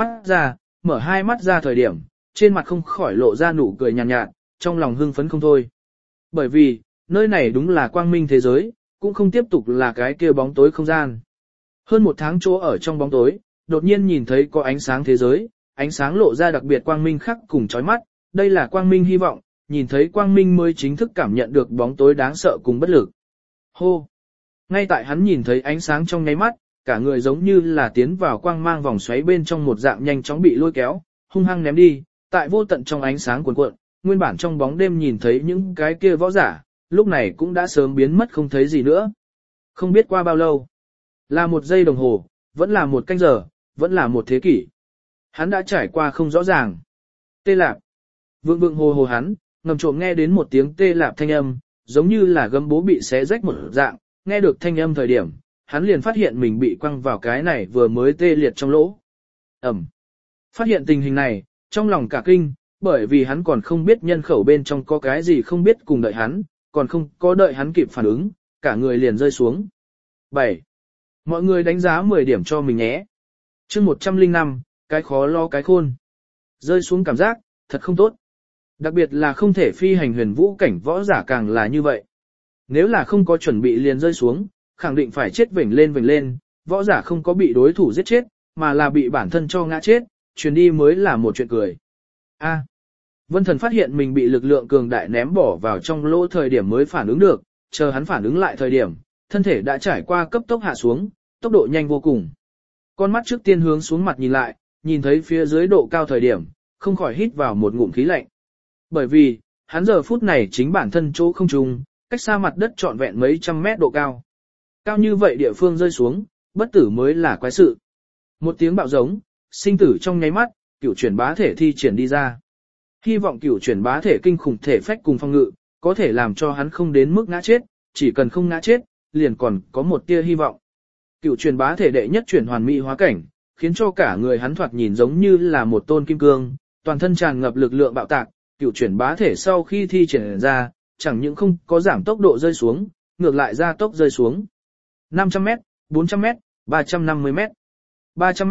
mắt ra thời điểm, trên mặt không khỏi lộ ra nụ cười nhàn nhạt, trong lòng hưng phấn không thôi. Bởi vì, nơi này đúng là quang minh thế giới, cũng không tiếp tục là cái kia bóng tối không gian. Hơn một tháng chỗ ở trong bóng tối, đột nhiên nhìn thấy có ánh sáng thế giới, ánh sáng lộ ra đặc biệt quang minh khắc cùng chói mắt, đây là quang minh hy vọng, nhìn thấy quang minh mới chính thức cảm nhận được bóng tối đáng sợ cùng bất lực. Hô! Ngay tại hắn nhìn thấy ánh sáng trong nháy mắt, cả người giống như là tiến vào quang mang vòng xoáy bên trong một dạng nhanh chóng bị lôi kéo, hung hăng ném đi, tại vô tận trong ánh sáng cuồn cuộn, nguyên bản trong bóng đêm nhìn thấy những cái kia võ giả, lúc này cũng đã sớm biến mất không thấy gì nữa. Không biết qua bao lâu, là một giây đồng hồ, vẫn là một canh giờ, vẫn là một thế kỷ. Hắn đã trải qua không rõ ràng. Tê lạp. Vượng vượng hồ hồ hắn, ngầm trộm nghe đến một tiếng tê lạp thanh âm, giống như là gấm bố bị xé rách một dạng, nghe được thanh âm thời điểm, hắn liền phát hiện mình bị quăng vào cái này vừa mới tê liệt trong lỗ. Ẩm. Phát hiện tình hình này, trong lòng cả kinh, bởi vì hắn còn không biết nhân khẩu bên trong có cái gì không biết cùng đợi hắn, còn không có đợi hắn kịp phản ứng, cả người liền rơi xuống. 7. Mọi người đánh giá 10 điểm cho mình nhé. Chương 105, cái khó lo cái khôn. Rơi xuống cảm giác, thật không tốt. Đặc biệt là không thể phi hành huyền vũ cảnh võ giả càng là như vậy. Nếu là không có chuẩn bị liền rơi xuống, khẳng định phải chết vểnh lên, võ giả không có bị đối thủ giết chết, mà là bị bản thân cho ngã chết, truyền đi mới là một chuyện cười. Vân Thần phát hiện mình bị lực lượng cường đại ném bỏ vào trong lỗ thời điểm mới phản ứng được, chờ hắn phản ứng lại thời điểm, thân thể đã trải qua cấp tốc hạ xuống, tốc độ nhanh vô cùng. Con mắt trước tiên hướng xuống mặt nhìn lại, nhìn thấy phía dưới độ cao thời điểm, không khỏi hít vào một ngụm khí lạnh. Bởi vì, hắn giờ phút này chính bản thân chỗ không trung, cách xa mặt đất trọn vẹn mấy trăm mét độ cao. Cao như vậy địa phương rơi xuống, bất tử mới là quái sự. Một tiếng bạo giống, sinh tử trong nháy mắt, cửu chuyển bá thể thi triển đi ra. Hy vọng cửu chuyển bá thể kinh khủng thể phách cùng phong ngự, có thể làm cho hắn không đến mức ngã chết, chỉ cần không ngã chết, liền còn có một tia hy vọng. Cửu chuyển bá thể đệ nhất chuyển hoàn mỹ hóa cảnh, khiến cho cả người hắn thoạt nhìn giống như là một tôn kim cương, toàn thân tràn ngập lực lượng bạo tạc, cửu chuyển bá thể sau khi thi triển ra, chẳng những không có giảm tốc độ rơi xuống, ngược lại gia tốc rơi xuống. 500m, 400m, 350m, 300m,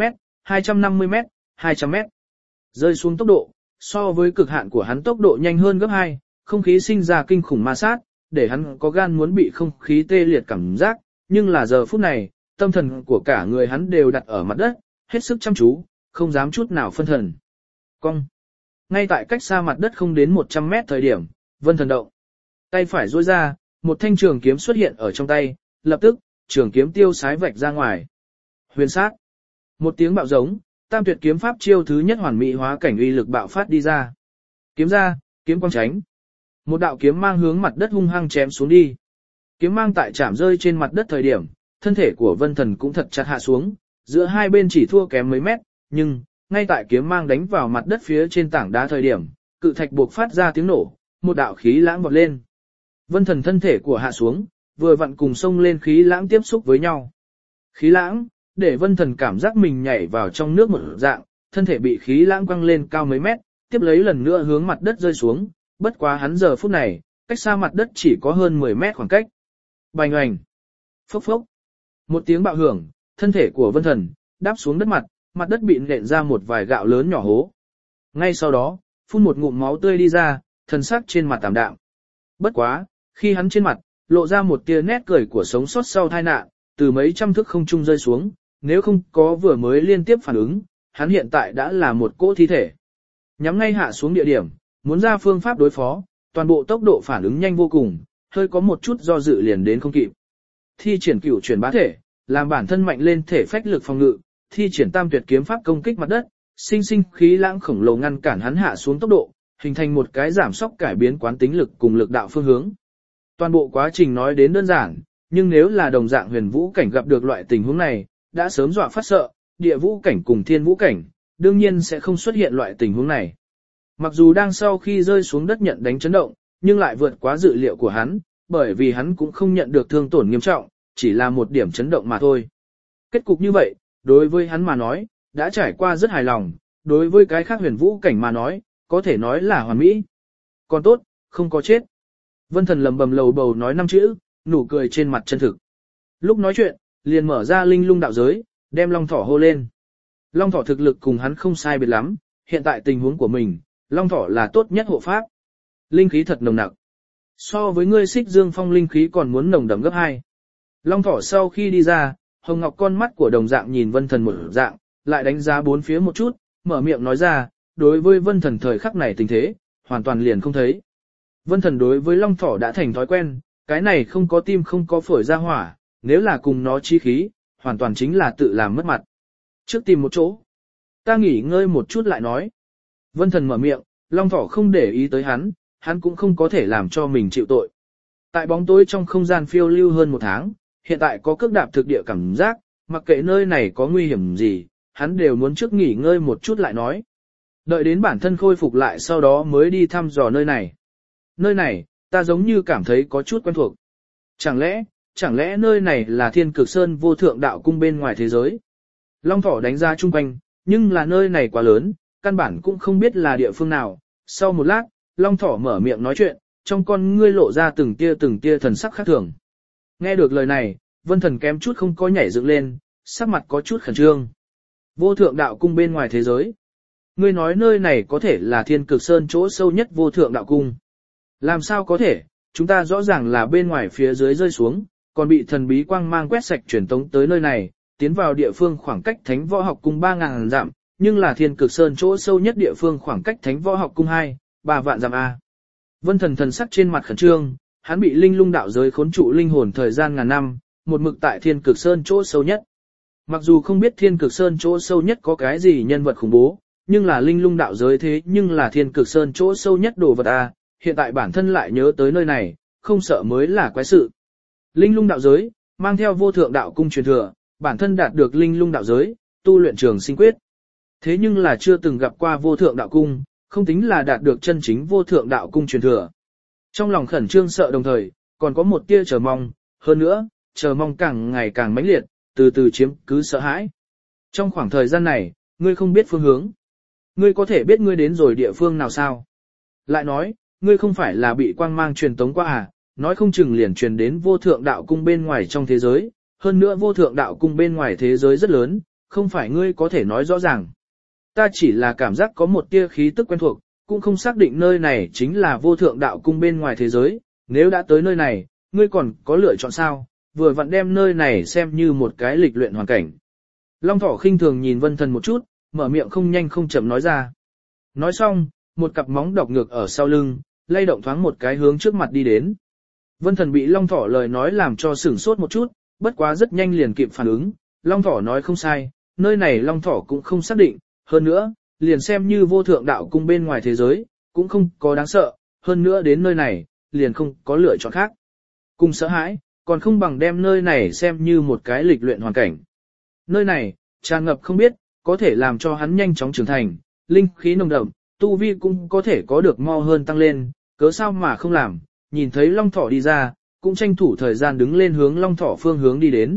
250 mét, 200 mét. Rơi xuống tốc độ, so với cực hạn của hắn tốc độ nhanh hơn gấp 2, không khí sinh ra kinh khủng ma sát, để hắn có gan muốn bị không khí tê liệt cảm giác, nhưng là giờ phút này, tâm thần của cả người hắn đều đặt ở mặt đất, hết sức chăm chú, không dám chút nào phân thần. Cong. Ngay tại cách xa mặt đất không đến 100 mét thời điểm, Vân Thần động. Tay phải duỗi ra, một thanh trường kiếm xuất hiện ở trong tay, lập tức, trường kiếm tiêu sái vạch ra ngoài. Huyền sát. Một tiếng bạo giống, tam tuyệt kiếm pháp chiêu thứ nhất hoàn mỹ hóa cảnh uy lực bạo phát đi ra. Kiếm ra, kiếm quang tránh. Một đạo kiếm mang hướng mặt đất hung hăng chém xuống đi. Kiếm mang tại chạm rơi trên mặt đất thời điểm, thân thể của Vân Thần cũng thật chặt hạ xuống, giữa hai bên chỉ thua kém mấy mét, nhưng, ngay tại kiếm mang đánh vào mặt đất phía trên tảng đá thời điểm, cự thạch buộc phát ra tiếng nổ, một đạo khí lãng vọt lên. Vân Thần thân thể của hạ xuống, vừa vặn cùng xông lên khí lãng tiếp xúc với nhau. Khí lãng, để Vân Thần cảm giác mình nhảy vào trong nước một dạng, thân thể bị khí lãng quăng lên cao mấy mét, tiếp lấy lần nữa hướng mặt đất rơi xuống, bất quá hắn giờ phút này, cách xa mặt đất chỉ có hơn 10 mét khoảng cách. Bành oành, phốc phốc. Một tiếng bạo hưởng, thân thể của Vân Thần đáp xuống đất mặt đất bị nện ra một vài gạo lớn nhỏ hố. Ngay sau đó, phun một ngụm máu tươi đi ra, thần sắc trên mặt tạm đạm. Bất quá, khi hắn trên mặt lộ ra một tia nét cười của sống sót sau tai nạn, từ mấy trăm thước không trung rơi xuống, nếu không có vừa mới liên tiếp phản ứng, hắn hiện tại đã là một cỗ thi thể. Nhắm ngay hạ xuống địa điểm, muốn ra phương pháp đối phó, toàn bộ tốc độ phản ứng nhanh vô cùng, hơi có một chút do dự liền đến không kịp. Thi triển cửu chuyển bá thể, làm bản thân mạnh lên thể phách lực phòng ngự, thi triển tam tuyệt kiếm pháp công kích mặt đất, sinh sinh khí lãng khổng lồ ngăn cản hắn hạ xuống tốc độ, hình thành một cái giảm sóc cải biến quán tính lực cùng lực đạo phương hướng. Toàn bộ quá trình nói đến đơn giản, nhưng nếu là đồng dạng huyền vũ cảnh gặp được loại tình huống này, đã sớm dọa phát sợ, địa vũ cảnh cùng thiên vũ cảnh, đương nhiên sẽ không xuất hiện loại tình huống này. Mặc dù đang sau khi rơi xuống đất nhận đánh chấn động, nhưng lại vượt quá dự liệu của hắn, bởi vì hắn cũng không nhận được thương tổn nghiêm trọng, chỉ là một điểm chấn động mà thôi. Kết cục như vậy, đối với hắn mà nói, đã trải qua rất hài lòng, đối với cái khác huyền vũ cảnh mà nói, có thể nói là hoàn mỹ. Còn tốt, không có chết. Vân Thần lầm bầm lầu bầu nói 5 chữ, nụ cười trên mặt chân thực. Lúc nói chuyện, liền mở ra linh lung đạo giới, đem Long Thỏ hô lên. Long Thỏ thực lực cùng hắn không sai biệt lắm, hiện tại tình huống của mình, Long Thỏ là tốt nhất hộ pháp. Linh khí thật nồng nặc. So với ngươi Xích Dương Phong linh khí còn muốn nồng đậm gấp 2. Long Thỏ sau khi đi ra, Hồng Ngọc con mắt của đồng dạng nhìn Vân Thần một dạng, lại đánh giá bốn phía một chút, mở miệng nói ra, đối với Vân Thần thời khắc này tình thế, hoàn toàn liền không thấy. Vân Thần đối với Long Thỏ đã thành thói quen, cái này không có tim không có phổi ra hỏa, nếu là cùng nó chi khí, hoàn toàn chính là tự làm mất mặt. Trước tìm một chỗ, ta nghỉ ngơi một chút lại nói. Vân Thần mở miệng, Long Thỏ không để ý tới hắn cũng không có thể làm cho mình chịu tội. Tại bóng tối trong không gian phiêu lưu hơn 1 tháng, hiện tại có cước đạp thực địa cảm giác, mặc kệ nơi này có nguy hiểm gì, hắn đều muốn trước nghỉ ngơi một chút lại nói. Đợi đến bản thân khôi phục lại sau đó mới đi thăm dò nơi này. Nơi này, ta giống như cảm thấy có chút quen thuộc. Chẳng lẽ nơi này là Thiên Cực Sơn Vô Thượng Đạo Cung bên ngoài thế giới? Long Thỏ đánh ra chung quanh, nhưng là nơi này quá lớn, căn bản cũng không biết là địa phương nào. Sau một lát, Long Thỏ mở miệng nói chuyện, trong con ngươi lộ ra từng tia thần sắc khác thường. Nghe được lời này, Vân Thần kém chút không có nhảy dựng lên, sắc mặt có chút khẩn trương. Vô Thượng Đạo Cung bên ngoài thế giới. Ngươi nói nơi này có thể là Thiên Cực Sơn chỗ sâu nhất Vô Thượng Đạo Cung. Làm sao có thể, chúng ta rõ ràng là bên ngoài phía dưới rơi xuống, còn bị thần bí quang mang quét sạch truyền tống tới nơi này, tiến vào địa phương khoảng cách Thánh Võ Học Cung 3.000 dặm, nhưng là Thiên Cực Sơn chỗ sâu nhất địa phương khoảng cách Thánh Võ Học Cung 3 vạn dặm A. Vân Thần thần sắc trên mặt khẩn trương, hắn bị linh lung đạo giới khốn trụ linh hồn thời gian ngàn năm, một mực tại Thiên Cực Sơn chỗ sâu nhất. Mặc dù không biết Thiên Cực Sơn chỗ sâu nhất có cái gì nhân vật khủng bố, nhưng là linh lung đạo giới thế nhưng là Thiên Cực Sơn chỗ sâu nhất đồ vật A, hiện tại bản thân lại nhớ tới nơi này, không sợ mới là quái sự. Linh lung đạo giới, mang theo Vô Thượng Đạo Cung truyền thừa, bản thân đạt được linh lung đạo giới, tu luyện trường sinh quyết. Thế nhưng là chưa từng gặp qua Vô Thượng Đạo Cung, không tính là đạt được chân chính Vô Thượng Đạo Cung truyền thừa. Trong lòng khẩn trương sợ đồng thời, còn có một tia chờ mong, hơn nữa, chờ mong càng ngày càng mãnh liệt, từ từ chiếm cứ sợ hãi. Trong khoảng thời gian này, ngươi không biết phương hướng. Ngươi có thể biết ngươi đến rồi địa phương nào sao? Lại nói, ngươi không phải là bị quang mang truyền tống qua à, nói không chừng liền truyền đến Vô Thượng Đạo Cung bên ngoài trong thế giới, hơn nữa Vô Thượng Đạo Cung bên ngoài thế giới rất lớn, không phải ngươi có thể nói rõ ràng. Ta chỉ là cảm giác có một tia khí tức quen thuộc, cũng không xác định nơi này chính là vô thượng đạo cung bên ngoài thế giới, nếu đã tới nơi này, ngươi còn có lựa chọn sao, vừa vặn đem nơi này xem như một cái lịch luyện hoàn cảnh. Long Thỏ khinh thường nhìn Vân Thần một chút, mở miệng không nhanh không chậm nói ra. Nói xong, một cặp móng đọc ngược ở sau lưng, lay động thoáng một cái hướng trước mặt đi đến. Vân Thần bị Long Thỏ lời nói làm cho sửng sốt một chút, bất quá rất nhanh liền kịp phản ứng, Long Thỏ nói không sai, nơi này Long Thỏ cũng không xác định, hơn nữa, liền xem như vô thượng đạo cung bên ngoài thế giới, cũng không có đáng sợ, hơn nữa đến nơi này, liền không có lựa chọn khác. Cùng sợ hãi, còn không bằng đem nơi này xem như một cái lịch luyện hoàn cảnh. Nơi này, tràn ngập không biết, có thể làm cho hắn nhanh chóng trưởng thành, linh khí nồng đậm, tu vi cũng có thể có được mau hơn tăng lên, cớ sao mà không làm, nhìn thấy Long Thỏ đi ra, cũng tranh thủ thời gian đứng lên hướng Long Thỏ phương hướng đi đến.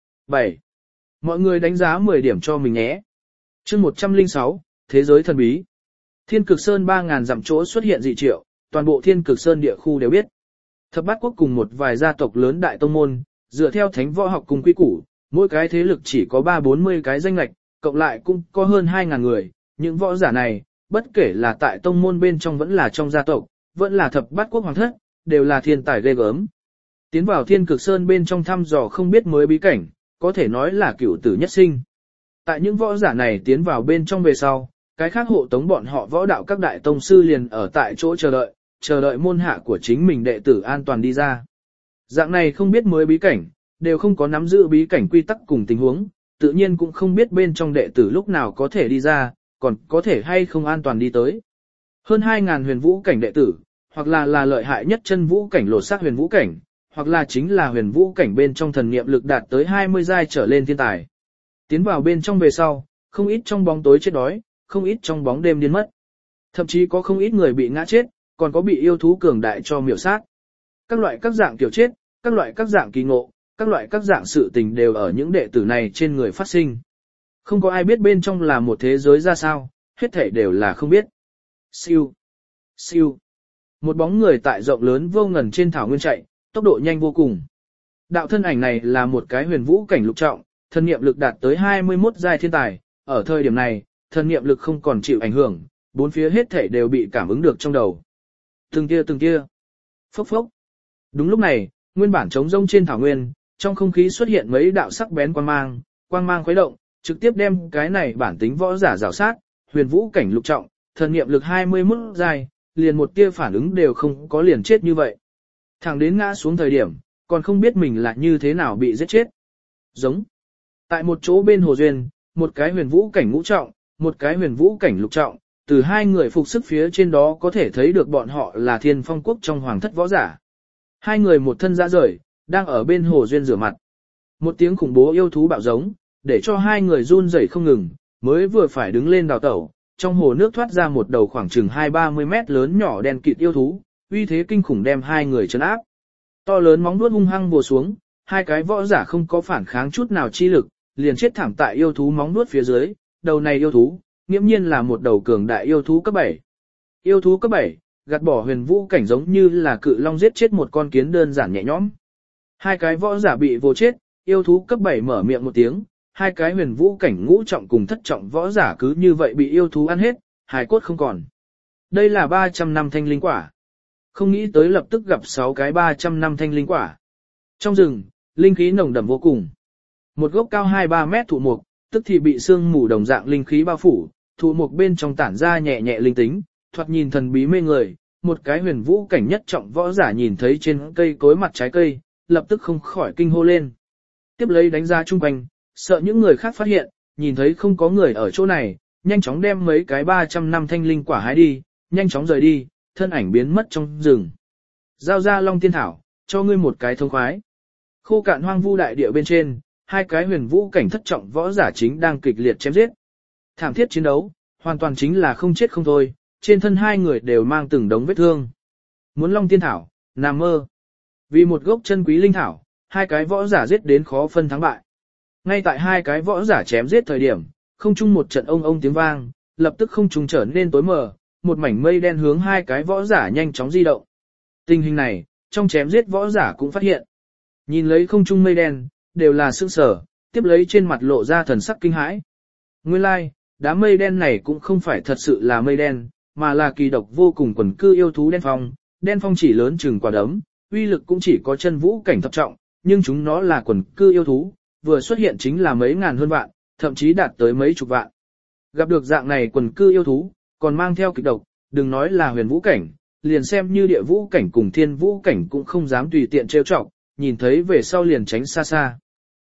7. Mọi người đánh giá 10 điểm cho mình nhé. Chương 106, Thế giới thần bí. Thiên Cực Sơn 3.000 dặm chỗ xuất hiện dị triệu, toàn bộ Thiên Cực Sơn địa khu đều biết. Thập Bát Quốc cùng một vài gia tộc lớn đại tông môn, dựa theo thánh võ học cùng quy củ, mỗi cái thế lực chỉ có 3-40 cái danh lệch, cộng lại cũng có hơn 2.000 người. Những võ giả này, bất kể là tại tông môn bên trong vẫn là trong gia tộc, vẫn là Thập Bát Quốc hoàng thất, đều là thiên tài ghê gớm. Tiến vào Thiên Cực Sơn bên trong thăm dò không biết mới bí cảnh, có thể nói là cửu tử nhất sinh. Tại những võ giả này tiến vào bên trong về sau, cái khác hộ tống bọn họ võ đạo các đại tông sư liền ở tại chỗ chờ đợi môn hạ của chính mình đệ tử an toàn đi ra. Dạng này không biết mới bí cảnh, đều không có nắm giữ bí cảnh quy tắc cùng tình huống, tự nhiên cũng không biết bên trong đệ tử lúc nào có thể đi ra, còn có thể hay không an toàn đi tới. Hơn 2.000 huyền vũ cảnh đệ tử, hoặc là lợi hại nhất chân vũ cảnh lột xác huyền vũ cảnh, hoặc là chính là huyền vũ cảnh bên trong thần niệm lực đạt tới 20 giai trở lên thiên tài. Tiến vào bên trong về sau, không ít trong bóng tối chết đói, không ít trong bóng đêm điên mất. Thậm chí có không ít người bị ngã chết, còn có bị yêu thú cường đại cho miểu sát. Các loại các dạng kiểu chết, các loại các dạng kỳ ngộ, các loại các dạng sự tình đều ở những đệ tử này trên người phát sinh. Không có ai biết bên trong là một thế giới ra sao, hết thảy đều là không biết. Siêu, siêu. Một bóng người tại rộng lớn vô ngần trên thảo nguyên chạy, tốc độ nhanh vô cùng. Đạo thân ảnh này là một cái huyền vũ cảnh lục trọng, thần niệm lực đạt tới 21 giai thiên tài, ở thời điểm này, thần niệm lực không còn chịu ảnh hưởng, bốn phía hết thảy đều bị cảm ứng được trong đầu. Từng kia, phốc phốc. Đúng lúc này, nguyên bản trống rông trên thảo nguyên, trong không khí xuất hiện mấy đạo sắc bén quang mang khuấy động, trực tiếp đem cái này bản tính võ giả rào sát, huyền vũ cảnh lục trọng, thần niệm lực 21 giai, liền một tia phản ứng đều không có liền chết như vậy. Thẳng đến ngã xuống thời điểm, còn không biết mình là như thế nào bị giết chết. Giống. Tại một chỗ bên hồ duyên, một cái huyền vũ cảnh ngũ trọng, một cái huyền vũ cảnh lục trọng, từ hai người phục sức phía trên đó có thể thấy được bọn họ là Thiên Phong quốc trong hoàng thất võ giả. Hai người một thân ra rời, đang ở bên hồ duyên rửa mặt. Một tiếng khủng bố yêu thú bạo giống, để cho hai người run rẩy không ngừng, mới vừa phải đứng lên đào tẩu, trong hồ nước thoát ra một đầu khoảng chừng 20-30 mét lớn nhỏ đen kịt yêu thú, uy thế kinh khủng đem hai người trấn áp. To lớn móng vuốt hung hăng vồ xuống, hai cái võ giả không có phản kháng chút nào chi lực, liền chết thảm tại yêu thú móng vuốt phía dưới. Đầu này yêu thú, nghiễm nhiên là một đầu cường đại yêu thú cấp 7. Yêu thú cấp 7, gạt bỏ huyền vũ cảnh giống như là cự long giết chết một con kiến đơn giản nhẹ nhõm. Hai cái võ giả bị vồ chết, yêu thú cấp 7 mở miệng một tiếng, hai cái huyền vũ cảnh ngũ trọng cùng thất trọng võ giả cứ như vậy bị yêu thú ăn hết, hài cốt không còn. Đây là 300 năm thanh linh quả. Không nghĩ tới lập tức gặp 6 cái 300 năm thanh linh quả. Trong rừng, linh khí nồng đậm vô cùng. Một gốc cao 2-3 mét thụ mục, tức thì bị sương mù đồng dạng linh khí bao phủ, thụ mục bên trong tản ra nhẹ nhẹ linh tính, thoạt nhìn thần bí mê người. Một cái huyền vũ cảnh nhất trọng võ giả nhìn thấy trên cây cối mặt trái cây, lập tức không khỏi kinh hô lên. Tiếp lấy đánh giá chung quanh, sợ những người khác phát hiện, nhìn thấy không có người ở chỗ này, nhanh chóng đem mấy cái 300 năm thanh linh quả hái đi, nhanh chóng rời đi, thân ảnh biến mất trong rừng. Giao ra Long Tiên Thảo, cho ngươi một cái thông khoái. Khô cạn hoang vu đại địa bên trên, hai cái huyền vũ cảnh thất trọng võ giả chính đang kịch liệt chém giết. Thảm thiết chiến đấu, hoàn toàn chính là không chết không thôi, trên thân hai người đều mang từng đống vết thương. Muốn Long Tiên Thảo, nằm mơ. Vì một gốc chân quý linh thảo, hai cái võ giả giết đến khó phân thắng bại. Ngay tại hai cái võ giả chém giết thời điểm, không trung một trận ông tiếng vang, lập tức không trung trở nên tối mờ, một mảnh mây đen hướng hai cái võ giả nhanh chóng di động. Tình hình này, trong chém giết võ giả cũng phát hiện. Nhìn lấy không trung mây đen, đều là sững sờ, tiếp lấy trên mặt lộ ra thần sắc kinh hãi. Nguyên lai, like, đám mây đen này cũng không phải thật sự là mây đen, mà là kỳ độc vô cùng quần cư yêu thú đen phong chỉ lớn chừng quả đấm, uy lực cũng chỉ có chân vũ cảnh thập trọng, nhưng chúng nó là quần cư yêu thú, vừa xuất hiện chính là mấy ngàn hơn vạn, thậm chí đạt tới mấy chục vạn. Gặp được dạng này quần cư yêu thú, còn mang theo kịch độc, đừng nói là huyền vũ cảnh, liền xem như địa vũ cảnh cùng thiên vũ cảnh cũng không dám tùy tiện trêu chọc, nhìn thấy về sau liền tránh xa xa.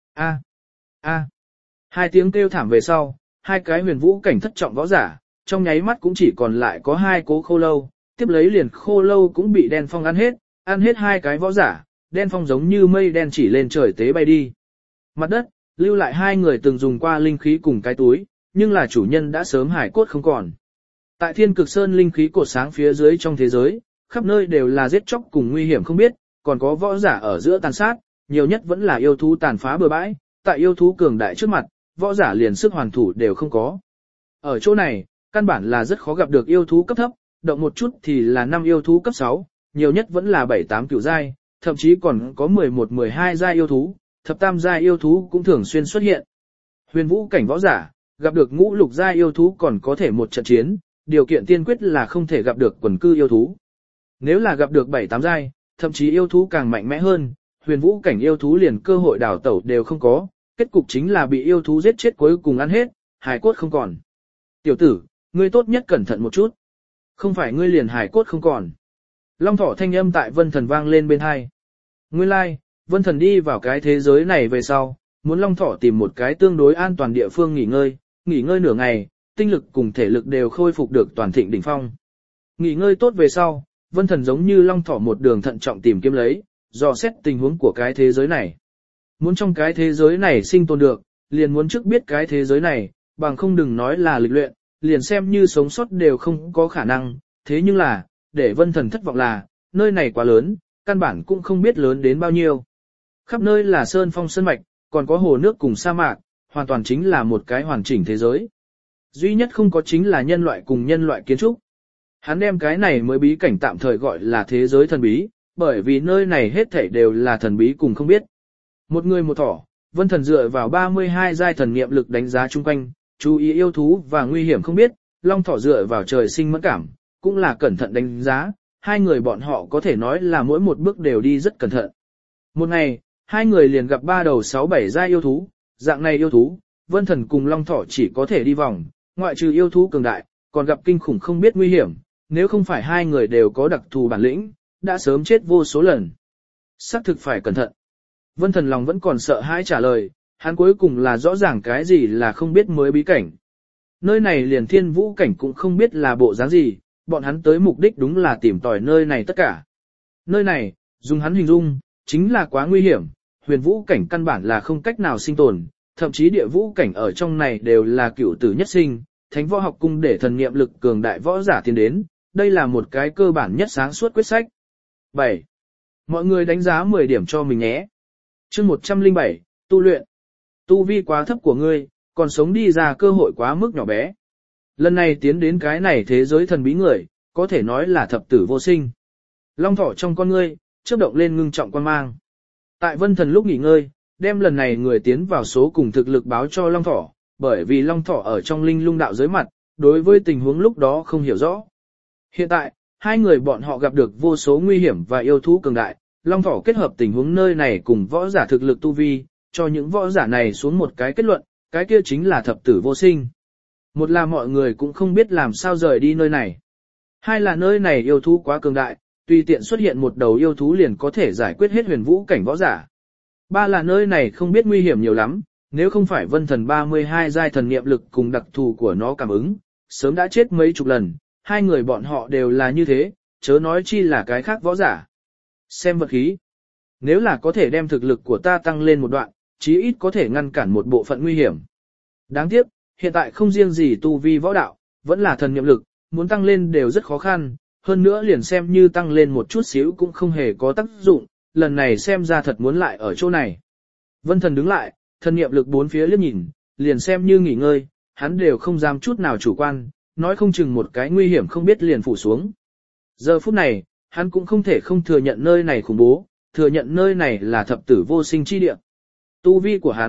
A. Hai tiếng kêu thảm về sau, hai cái huyền vũ cảnh thất trọng võ giả, trong nháy mắt cũng chỉ còn lại có hai cố khô lâu, tiếp lấy liền khô lâu cũng bị đen phong ăn hết hai cái võ giả, đen phong giống như mây đen chỉ lên trời tế bay đi. Mặt đất, lưu lại hai người từng dùng qua linh khí cùng cái túi, nhưng là chủ nhân đã sớm hải cốt không còn. Tại Thiên Cực Sơn linh khí cột sáng phía dưới trong thế giới, khắp nơi đều là giết chóc cùng nguy hiểm không biết, còn có võ giả ở giữa tàn sát, nhiều nhất vẫn là yêu thú tàn phá bừa bãi, tại yêu thú cường đại trước mặt, võ giả liền sức hoàn thủ đều không có. Ở chỗ này, căn bản là rất khó gặp được yêu thú cấp thấp, động một chút thì là 5 yêu thú cấp 6, nhiều nhất vẫn là 7-8 cửu giai, thậm chí còn có 11-12 giai yêu thú, thập tam giai yêu thú cũng thường xuyên xuất hiện. Huyền vũ cảnh võ giả, gặp được ngũ lục giai yêu thú còn có thể một trận chiến, điều kiện tiên quyết là không thể gặp được quần cư yêu thú. Nếu là gặp được 7-8 giai, thậm chí yêu thú càng mạnh mẽ hơn, huyền vũ cảnh yêu thú liền cơ hội đào tẩu đều không có, kết cục chính là bị yêu thú giết chết cuối cùng ăn hết, hài cốt không còn. Tiểu tử, ngươi tốt nhất cẩn thận một chút. Không phải ngươi liền hài cốt không còn. Long thỏ thanh âm tại Vân Thần vang lên bên hai. Nguyên lai, like, Vân Thần đi vào cái thế giới này về sau, muốn Long thỏ tìm một cái tương đối an toàn địa phương nghỉ ngơi nửa ngày, tinh lực cùng thể lực đều khôi phục được toàn thịnh đỉnh phong. Nghỉ ngơi tốt về sau, Vân Thần giống như Long thỏ một đường thận trọng tìm kiếm lấy, dò xét tình huống của cái thế giới này. Muốn trong cái thế giới này sinh tồn được, liền muốn trước biết cái thế giới này, bằng không đừng nói là lịch luyện, liền xem như sống sót đều không có khả năng, thế nhưng là, để Vân Thần thất vọng là, nơi này quá lớn, căn bản cũng không biết lớn đến bao nhiêu. Khắp nơi là sơn phong sơn mạch, còn có hồ nước cùng sa mạc, hoàn toàn chính là một cái hoàn chỉnh thế giới. Duy nhất không có chính là nhân loại cùng nhân loại kiến trúc. Hắn đem cái này mới bí cảnh tạm thời gọi là thế giới thần bí, bởi vì nơi này hết thảy đều là thần bí cùng không biết. Một người một thỏ, Vân Thần dựa vào 32 giai thần niệm lực đánh giá chung quanh, chú ý yêu thú và nguy hiểm không biết, Long thỏ dựa vào trời sinh mẫn cảm, cũng là cẩn thận đánh giá, hai người bọn họ có thể nói là mỗi một bước đều đi rất cẩn thận. Một ngày, hai người liền gặp 3 đầu 6-7 giai yêu thú, dạng này yêu thú, Vân Thần cùng Long thỏ chỉ có thể đi vòng, ngoại trừ yêu thú cường đại, còn gặp kinh khủng không biết nguy hiểm, nếu không phải hai người đều có đặc thù bản lĩnh, đã sớm chết vô số lần. Xác thực phải cẩn thận. Vân Thần lòng vẫn còn sợ hãi trả lời, hắn cuối cùng là rõ ràng cái gì là không biết mới bí cảnh. Nơi này liền thiên vũ cảnh cũng không biết là bộ dáng gì, bọn hắn tới mục đích đúng là tìm tòi nơi này tất cả. Nơi này, dùng hắn hình dung, chính là quá nguy hiểm, huyền vũ cảnh căn bản là không cách nào sinh tồn, thậm chí địa vũ cảnh ở trong này đều là cửu tử nhất sinh, thánh võ học cung để thần niệm lực cường đại võ giả tiến đến, đây là một cái cơ bản nhất sáng suốt quyết sách. 7. Mọi người đánh giá 10 điểm cho mình nhé. Chương 107, tu luyện. Tu vi quá thấp của ngươi, còn sống đi ra cơ hội quá mức nhỏ bé. Lần này tiến đến cái này thế giới thần bí người, có thể nói là thập tử vô sinh. Long thỏ trong con ngươi, chớp động lên ngưng trọng quan mang. Tại Vân Thần lúc nghỉ ngơi, đem lần này người tiến vào số cùng thực lực báo cho Long thỏ, bởi vì Long thỏ ở trong linh lung đạo giới mặt, đối với tình huống lúc đó không hiểu rõ. Hiện tại, hai người bọn họ gặp được vô số nguy hiểm và yêu thú cường đại, Long thỏ kết hợp tình huống nơi này cùng võ giả thực lực tu vi, cho những võ giả này xuống một cái kết luận, cái kia chính là thập tử vô sinh. Một là mọi người cũng không biết làm sao rời đi nơi này. Hai là nơi này yêu thú quá cường đại, tùy tiện xuất hiện một đầu yêu thú liền có thể giải quyết hết huyền vũ cảnh võ giả. Ba là nơi này không biết nguy hiểm nhiều lắm, nếu không phải Vân Thần 32 giai thần niệm lực cùng đặc thù của nó cảm ứng, sớm đã chết mấy chục lần, hai người bọn họ đều là như thế, chớ nói chi là cái khác võ giả. Xem vật khí. Nếu là có thể đem thực lực của ta tăng lên một đoạn, chí ít có thể ngăn cản một bộ phận nguy hiểm. Đáng tiếc, hiện tại không riêng gì tu vi võ đạo, vẫn là thần niệm lực, muốn tăng lên đều rất khó khăn, hơn nữa liền xem như tăng lên một chút xíu cũng không hề có tác dụng, lần này xem ra thật muốn lại ở chỗ này. Vân Thần đứng lại, thần niệm lực bốn phía liếc nhìn, liền xem như nghỉ ngơi, hắn đều không dám chút nào chủ quan, nói không chừng một cái nguy hiểm không biết liền phủ xuống. Giờ phút này, hắn cũng không thể không thừa nhận nơi này khủng bố, thừa nhận nơi này là thập tử vô sinh chi địa. Tu vi của hắn,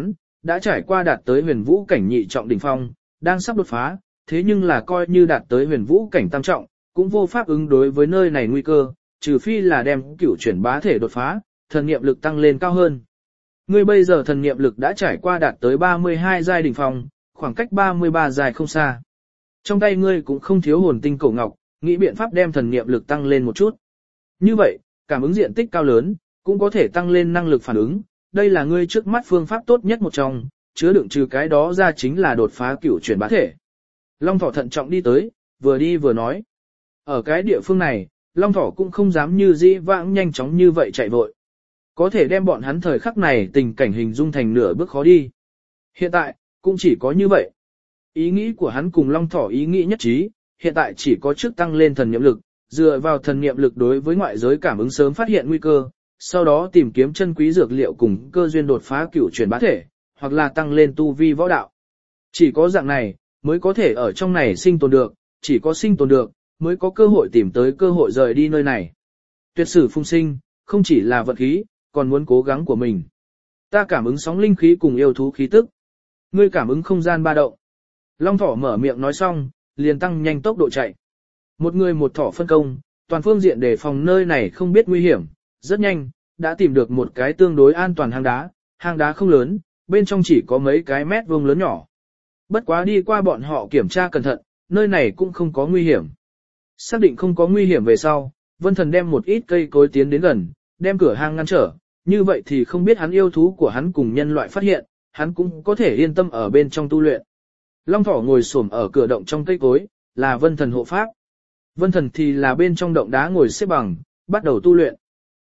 đã trải qua đạt tới huyền vũ cảnh nhị trọng đỉnh phong, đang sắp đột phá, thế nhưng là coi như đạt tới huyền vũ cảnh tam trọng, cũng vô pháp ứng đối với nơi này nguy cơ, trừ phi là đem cửu chuyển bá thể đột phá, thần niệm lực tăng lên cao hơn. Ngươi bây giờ thần niệm lực đã trải qua đạt tới 32 giai đỉnh phong, khoảng cách 33 giai không xa. Trong tay ngươi cũng không thiếu hồn tinh cổ ngọc, nghĩ biện pháp đem thần niệm lực tăng lên một chút. Như vậy, cảm ứng diện tích cao lớn, cũng có thể tăng lên năng lực phản ứng, đây là ngươi trước mắt phương pháp tốt nhất một trong, chứa đựng trừ cái đó ra chính là đột phá cửu chuyển bá thể. Long Thỏ thận trọng đi tới, vừa đi vừa nói. Ở cái địa phương này, Long Thỏ cũng không dám như dĩ vãng nhanh chóng như vậy chạy vội. Có thể đem bọn hắn thời khắc này tình cảnh hình dung thành nửa bước khó đi. Hiện tại, cũng chỉ có như vậy. Ý nghĩ của hắn cùng Long Thỏ ý nghĩ nhất trí, hiện tại chỉ có trước tăng lên thần niệm lực, dựa vào thần niệm lực đối với ngoại giới cảm ứng sớm phát hiện nguy cơ, sau đó tìm kiếm chân quý dược liệu cùng cơ duyên đột phá cửu chuyển bá thể, hoặc là tăng lên tu vi võ đạo. Chỉ có dạng này, mới có thể ở trong này sinh tồn được, chỉ có sinh tồn được, mới có cơ hội tìm tới cơ hội rời đi nơi này. Tuyệt sử phung sinh, không chỉ là vận khí, còn muốn cố gắng của mình. Ta cảm ứng sóng linh khí cùng yêu thú khí tức. Ngươi cảm ứng không gian ba động. Long Thỏ mở miệng nói xong, liền tăng nhanh tốc độ chạy. Một người một thỏ phân công, toàn phương diện đề phòng nơi này không biết nguy hiểm, rất nhanh, đã tìm được một cái tương đối an toàn hang đá không lớn, bên trong chỉ có mấy cái mét vuông lớn nhỏ. Bất quá đi qua bọn họ kiểm tra cẩn thận, nơi này cũng không có nguy hiểm. Xác định không có nguy hiểm về sau, Vân Thần đem một ít cây cối tiến đến gần, đem cửa hang ngăn trở, như vậy thì không biết hắn yêu thú của hắn cùng nhân loại phát hiện, hắn cũng có thể yên tâm ở bên trong tu luyện. Long Thỏ ngồi xổm ở cửa động trong cây cối, là Vân Thần hộ pháp. Vân Thần thì là bên trong động đá ngồi xếp bằng, bắt đầu tu luyện.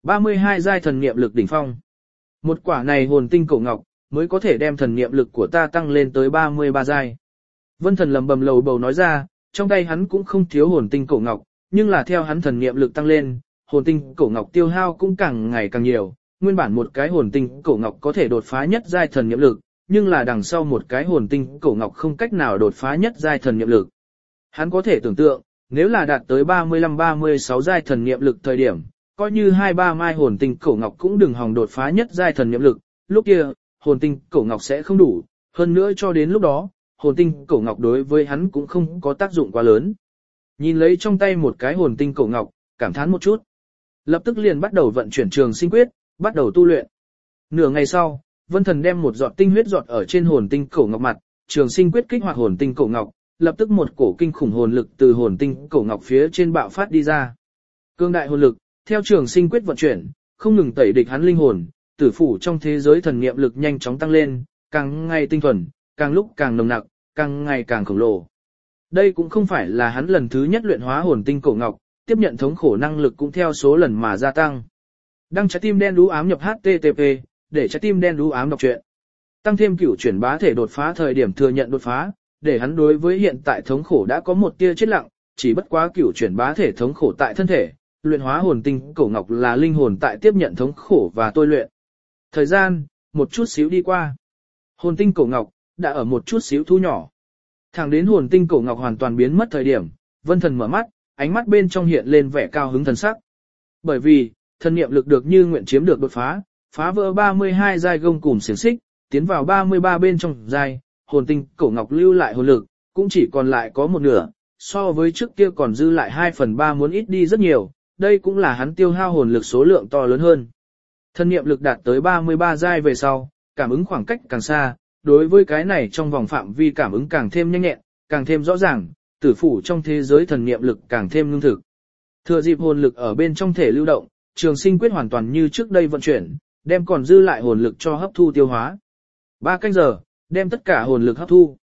32 giai thần niệm lực đỉnh phong. Một quả này hồn tinh cổ ngọc, mới có thể đem thần niệm lực của ta tăng lên tới 33 giai. Vân Thần lầm bầm lầu bầu nói ra, trong tay hắn cũng không thiếu hồn tinh cổ ngọc, nhưng là theo hắn thần niệm lực tăng lên, hồn tinh cổ ngọc tiêu hao cũng càng ngày càng nhiều. Nguyên bản một cái hồn tinh cổ ngọc có thể đột phá nhất giai thần niệm lực, nhưng là đằng sau một cái hồn tinh cổ ngọc không cách nào đột phá nhất giai thần niệm lực. Hắn có thể tưởng tượng, nếu là đạt tới 35-36 giai thần niệm lực thời điểm, coi như 2-3 mai hồn tinh cổ ngọc cũng đừng hòng đột phá nhất giai thần niệm lực, lúc kia, hồn tinh cổ ngọc sẽ không đủ, hơn nữa cho đến lúc đó, hồn tinh cổ ngọc đối với hắn cũng không có tác dụng quá lớn. Nhìn lấy trong tay một cái hồn tinh cổ ngọc, cảm thán một chút. Lập tức liền bắt đầu vận chuyển trường sinh quyết, bắt đầu tu luyện. Nửa ngày sau, Vân Thần đem một giọt tinh huyết giọt ở trên hồn tinh cổ ngọc mặt, trường sinh quyết kích hoạt hồn tinh cổ ngọc, lập tức một cổ kinh khủng hồn lực từ hồn tinh cổ ngọc phía trên bạo phát đi ra. Cương đại hồn lực, theo trường sinh quyết vận chuyển, không ngừng tẩy địch hắn linh hồn, tử phủ trong thế giới thần niệm lực nhanh chóng tăng lên, càng ngày tinh thuần, càng lúc càng nồng nặc, càng ngày càng khổng lồ. Đây cũng không phải là hắn lần thứ nhất luyện hóa hồn tinh cổ ngọc, tiếp nhận thống khổ năng lực cũng theo số lần mà gia tăng. Đăng trái tim đen đú ám nhập http, để trái tim đen đú ám đọc truyện. Tăng thêm cửu chuyển bá thể đột phá thời điểm thừa nhận đột phá, để hắn đối với hiện tại thống khổ đã có một tia chết lặng, chỉ bất quá cửu chuyển bá thể thống khổ tại thân thể, luyện hóa hồn tinh cổ ngọc là linh hồn tại tiếp nhận thống khổ và tôi luyện. Thời gian, một chút xíu đi qua. Hồn tinh cổ ngọc, đã ở một chút xíu thu nhỏ. Thẳng đến hồn tinh cổ ngọc hoàn toàn biến mất thời điểm, Vân Thần mở mắt, ánh mắt bên trong hiện lên vẻ cao hứng thần sắc. Bởi vì, thần niệm lực được như nguyện chiếm được đột phá, phá vỡ 32 giai gông cùm xiềng xích, tiến vào 33 bên trong giai, hồn tinh cổ ngọc lưu lại hồn lực, cũng chỉ còn lại có một nửa, so với trước kia còn dư lại 2/3 muốn ít đi rất nhiều, đây cũng là hắn tiêu hao hồn lực số lượng to lớn hơn. Thần niệm lực đạt tới 33 giai về sau, cảm ứng khoảng cách càng xa, đối với cái này trong vòng phạm vi cảm ứng càng thêm nhanh nhẹn, càng thêm rõ ràng, tử phủ trong thế giới thần niệm lực càng thêm lương thực. Thừa dịp hồn lực ở bên trong thể lưu động, trường sinh quyết hoàn toàn như trước đây vận chuyển, đem còn dư lại hồn lực cho hấp thu tiêu hóa. 3 canh giờ, đem tất cả hồn lực hấp thu.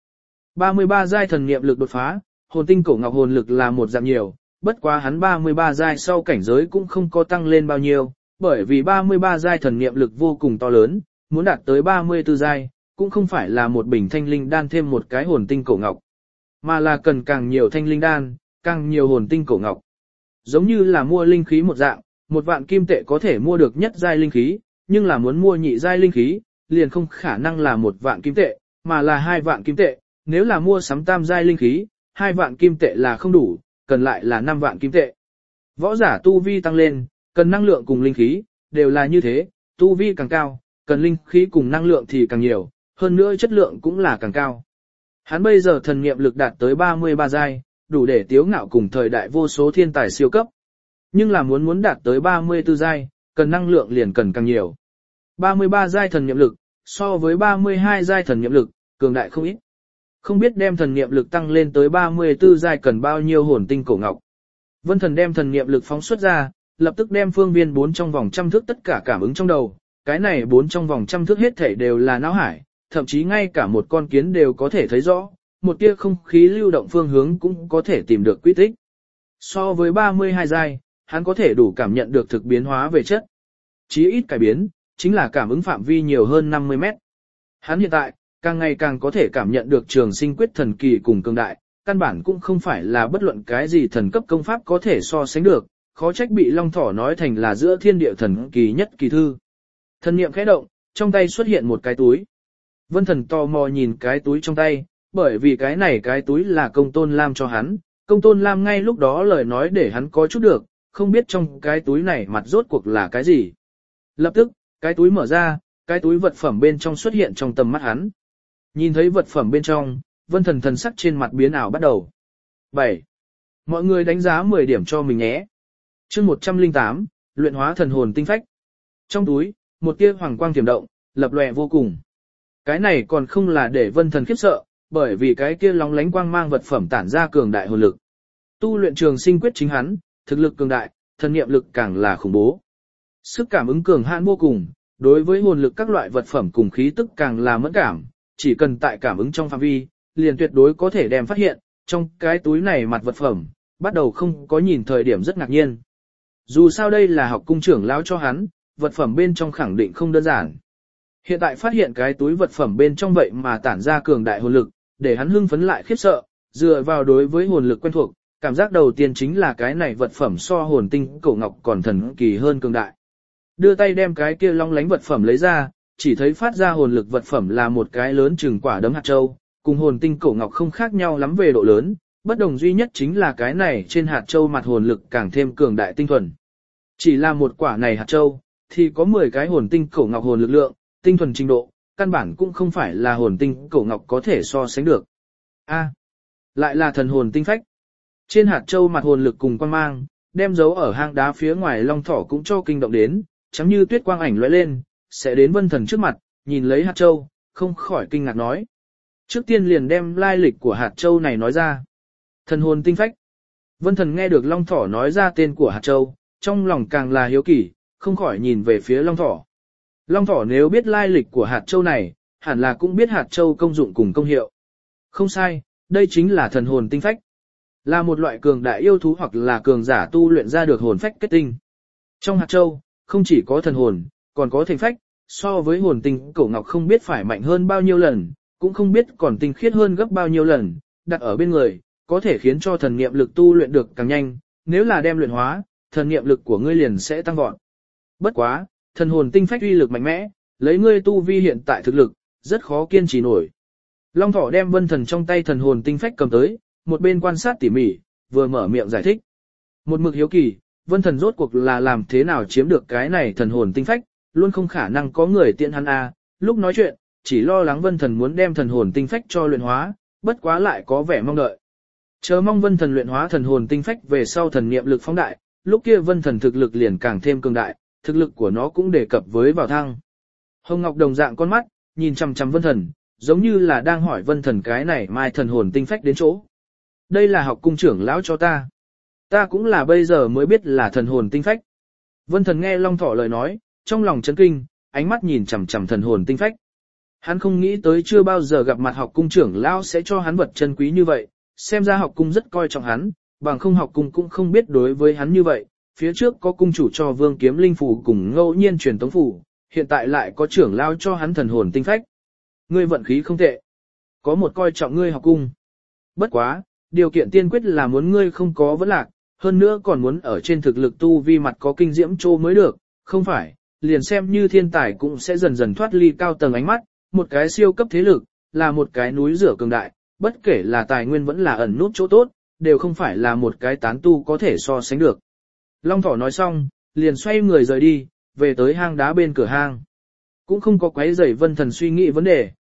33 giai thần niệm lực đột phá, hồn tinh cổ ngọc hồn lực là một dạng nhiều, bất quá hắn 33 giai sau cảnh giới cũng không có tăng lên bao nhiêu, bởi vì 33 giai thần niệm lực vô cùng to lớn, muốn đạt tới 34 giai, cũng không phải là một bình thanh linh đan thêm một cái hồn tinh cổ ngọc, mà là cần càng nhiều thanh linh đan, càng nhiều hồn tinh cổ ngọc. Giống như là mua linh khí một dạng, 1 vạn kim tệ có thể mua được nhất giai linh khí, nhưng là muốn mua nhị giai linh khí, liền không khả năng là 1 vạn kim tệ, mà là 2 vạn kim tệ, nếu là mua sắm tam giai linh khí, 2 vạn kim tệ là không đủ, cần lại là 5 vạn kim tệ. Võ giả tu vi tăng lên, cần năng lượng cùng linh khí, đều là như thế, tu vi càng cao, cần linh khí cùng năng lượng thì càng nhiều, hơn nữa chất lượng cũng là càng cao. Hắn bây giờ thần niệm lực đạt tới 33 giai, đủ để tiếu ngạo cùng thời đại vô số thiên tài siêu cấp. Nhưng là muốn đạt tới 34 giai, cần năng lượng liền cần càng nhiều. 33 giai thần niệm lực, so với 32 giai thần niệm lực, cường đại không ít. Không biết đem thần niệm lực tăng lên tới 34 giai cần bao nhiêu hồn tinh cổ ngọc. Vân Thần đem thần niệm lực phóng xuất ra, lập tức đem phương viên 4 trong vòng trăm thước tất cả cảm ứng trong đầu. Cái này 4 trong vòng trăm thước hết thảy đều là não hải, thậm chí ngay cả một con kiến đều có thể thấy rõ, một tia không khí lưu động phương hướng cũng có thể tìm được quy tích. So với 32 giai, hắn có thể đủ cảm nhận được thực biến hóa về chất. Chí ít cải biến, chính là cảm ứng phạm vi nhiều hơn 50 mét. Hắn hiện tại, càng ngày càng có thể cảm nhận được trường sinh quyết thần kỳ cùng cường đại, căn bản cũng không phải là bất luận cái gì thần cấp công pháp có thể so sánh được, khó trách bị Long Thỏ nói thành là giữa thiên địa thần kỳ nhất kỳ thư. Thần niệm khẽ động, trong tay xuất hiện một cái túi. Vân Thần tò mò nhìn cái túi trong tay, bởi vì cái này cái túi là Công Tôn Lam cho hắn, Công Tôn Lam ngay lúc đó lời nói để hắn có chút được, không biết trong cái túi này mặt rốt cuộc là cái gì. Lập tức, cái túi mở ra, cái túi vật phẩm bên trong xuất hiện trong tầm mắt hắn. Nhìn thấy vật phẩm bên trong, Vân Thần thần sắc trên mặt biến ảo bắt đầu. 7. Mọi người đánh giá 10 điểm cho mình nhé. Chương 108, luyện hóa thần hồn tinh phách. Trong túi, một tia hoàng quang tiềm động, lập lòe vô cùng. Cái này còn không là để Vân Thần khiếp sợ, bởi vì cái kia lóng lánh quang mang vật phẩm tản ra cường đại hồn lực. Tu luyện trường sinh quyết chính hắn, thực lực cường đại, thần niệm lực càng là khủng bố. Sức cảm ứng cường hãn vô cùng, đối với hồn lực các loại vật phẩm cùng khí tức càng là mẫn cảm, chỉ cần tại cảm ứng trong phạm vi, liền tuyệt đối có thể đem phát hiện, trong cái túi này mặt vật phẩm, bắt đầu không có nhìn thời điểm rất ngạc nhiên. Dù sao đây là học cung trưởng lão cho hắn, vật phẩm bên trong khẳng định không đơn giản. Hiện tại phát hiện cái túi vật phẩm bên trong vậy mà tản ra cường đại hồn lực, để hắn hưng phấn lại khiếp sợ, dựa vào đối với hồn lực quen thuộc, cảm giác đầu tiên chính là cái này vật phẩm so hồn tinh cổ ngọc còn thần kỳ hơn cường đại. Đưa tay đem cái kia long lánh vật phẩm lấy ra, chỉ thấy phát ra hồn lực vật phẩm là một cái lớn chừng quả đấm hạt châu, cùng hồn tinh cổ ngọc không khác nhau lắm về độ lớn, bất đồng duy nhất chính là cái này trên hạt châu mặt hồn lực càng thêm cường đại tinh thuần. Chỉ là một quả này hạt châu, thì có 10 cái hồn tinh cổ ngọc hồn lực lượng, tinh thuần trình độ, căn bản cũng không phải là hồn tinh cổ ngọc có thể so sánh được. Lại là thần hồn tinh phách. Trên hạt châu mặt hồn lực cùng quang mang, đem dấu ở hang đá phía ngoài Long Thỏ cũng cho kinh động đến, chấm như tuyết quang ảnh lóe lên, sẽ đến Vân Thần trước mặt, nhìn lấy hạt châu, không khỏi kinh ngạc nói. Trước tiên liền đem lai lịch của hạt châu này nói ra. Thần hồn tinh phách. Vân Thần nghe được Long Thỏ nói ra tên của hạt châu, trong lòng càng là hiếu kỳ, không khỏi nhìn về phía Long Thỏ. Long Thỏ nếu biết lai lịch của hạt châu này, hẳn là cũng biết hạt châu công dụng cùng công hiệu. Không sai, đây chính là thần hồn tinh phách. Là một loại cường đại yêu thú hoặc là cường giả tu luyện ra được hồn phách kết tinh. Trong hạt châu, không chỉ có thần hồn, còn có thành phách, so với hồn tinh cổ ngọc không biết phải mạnh hơn bao nhiêu lần, cũng không biết còn tinh khiết hơn gấp bao nhiêu lần, đặt ở bên người, có thể khiến cho thần niệm lực tu luyện được càng nhanh, nếu là đem luyện hóa, thần niệm lực của ngươi liền sẽ tăng vọt. Bất quá, thần hồn tinh phách uy lực mạnh mẽ, lấy ngươi tu vi hiện tại thực lực, rất khó kiên trì nổi. Long Thỏ đem Vân Thần trong tay thần hồn tinh phách cầm tới, một bên quan sát tỉ mỉ, vừa mở miệng giải thích. Một mực hiếu kỳ, Vân Thần rốt cuộc là làm thế nào chiếm được cái này thần hồn tinh phách, luôn không khả năng có người tiện hắn lúc nói chuyện, chỉ lo lắng Vân Thần muốn đem thần hồn tinh phách cho luyện hóa, bất quá lại có vẻ mong đợi. Chờ mong Vân Thần luyện hóa thần hồn tinh phách về sau thần niệm lực phóng đại, lúc kia Vân Thần thực lực liền càng thêm cường đại, thực lực của nó cũng đề cập với vào thăng. Hồng Ngọc đồng dạng con mắt, nhìn chằm chằm Vân Thần, giống như là đang hỏi Vân Thần cái này mai thần hồn tinh phách đến chỗ. Đây là học cung trưởng lão cho ta. Ta cũng là bây giờ mới biết là thần hồn tinh phách. Vân Thần nghe Long Thỏ lời nói, trong lòng chấn kinh, ánh mắt nhìn chằm chằm thần hồn tinh phách. Hắn không nghĩ tới chưa bao giờ gặp mặt học cung trưởng lão sẽ cho hắn vật chân quý như vậy, xem ra học cung rất coi trọng hắn, bằng không học cung cũng không biết đối với hắn như vậy. Phía trước có cung chủ cho Vương Kiếm Linh phù cùng ngẫu nhiên truyền tống phù, hiện tại lại có trưởng lão cho hắn thần hồn tinh phách. Ngươi vận khí không tệ. Có một coi trọng ngươi học cung. Bất quá, điều kiện tiên quyết là muốn ngươi không có vấn lạc, hơn nữa còn muốn ở trên thực lực tu vi mặt có kinh diễm trô mới được, không phải, liền xem như thiên tài cũng sẽ dần dần thoát ly cao tầng ánh mắt, một cái siêu cấp thế lực, là một cái núi rửa cường đại, bất kể là tài nguyên vẫn là ẩn nút chỗ tốt, đều không phải là một cái tán tu có thể so sánh được. Long Thỏ nói xong, liền xoay người rời đi, về tới hang đá bên cửa hang. Cũng không có quấy rầy Vân Thần suy nghĩ vấn đề,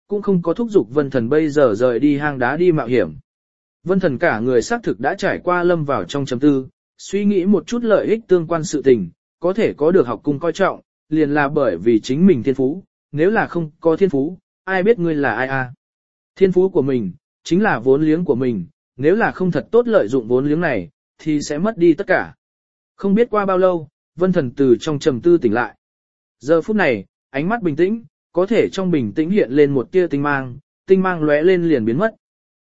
cũng không có thúc giục Vân Thần bây giờ rời đi hang đá đi mạo hiểm. Vân Thần cả người xác thực đã trải qua lâm vào trong chấm tư, suy nghĩ một chút lợi ích tương quan sự tình, có thể có được học cung coi trọng, liền là bởi vì chính mình thiên phú, nếu là không có thiên phú, ai biết ngươi là ai à. Thiên phú của mình, chính là vốn liếng của mình, nếu là không thật tốt lợi dụng vốn liếng này, thì sẽ mất đi tất cả. Không biết qua bao lâu, Vân Thần từ trong trầm tư tỉnh lại. Giờ phút này, ánh mắt bình tĩnh, có thể trong bình tĩnh hiện lên một tia tinh mang lóe lên liền biến mất.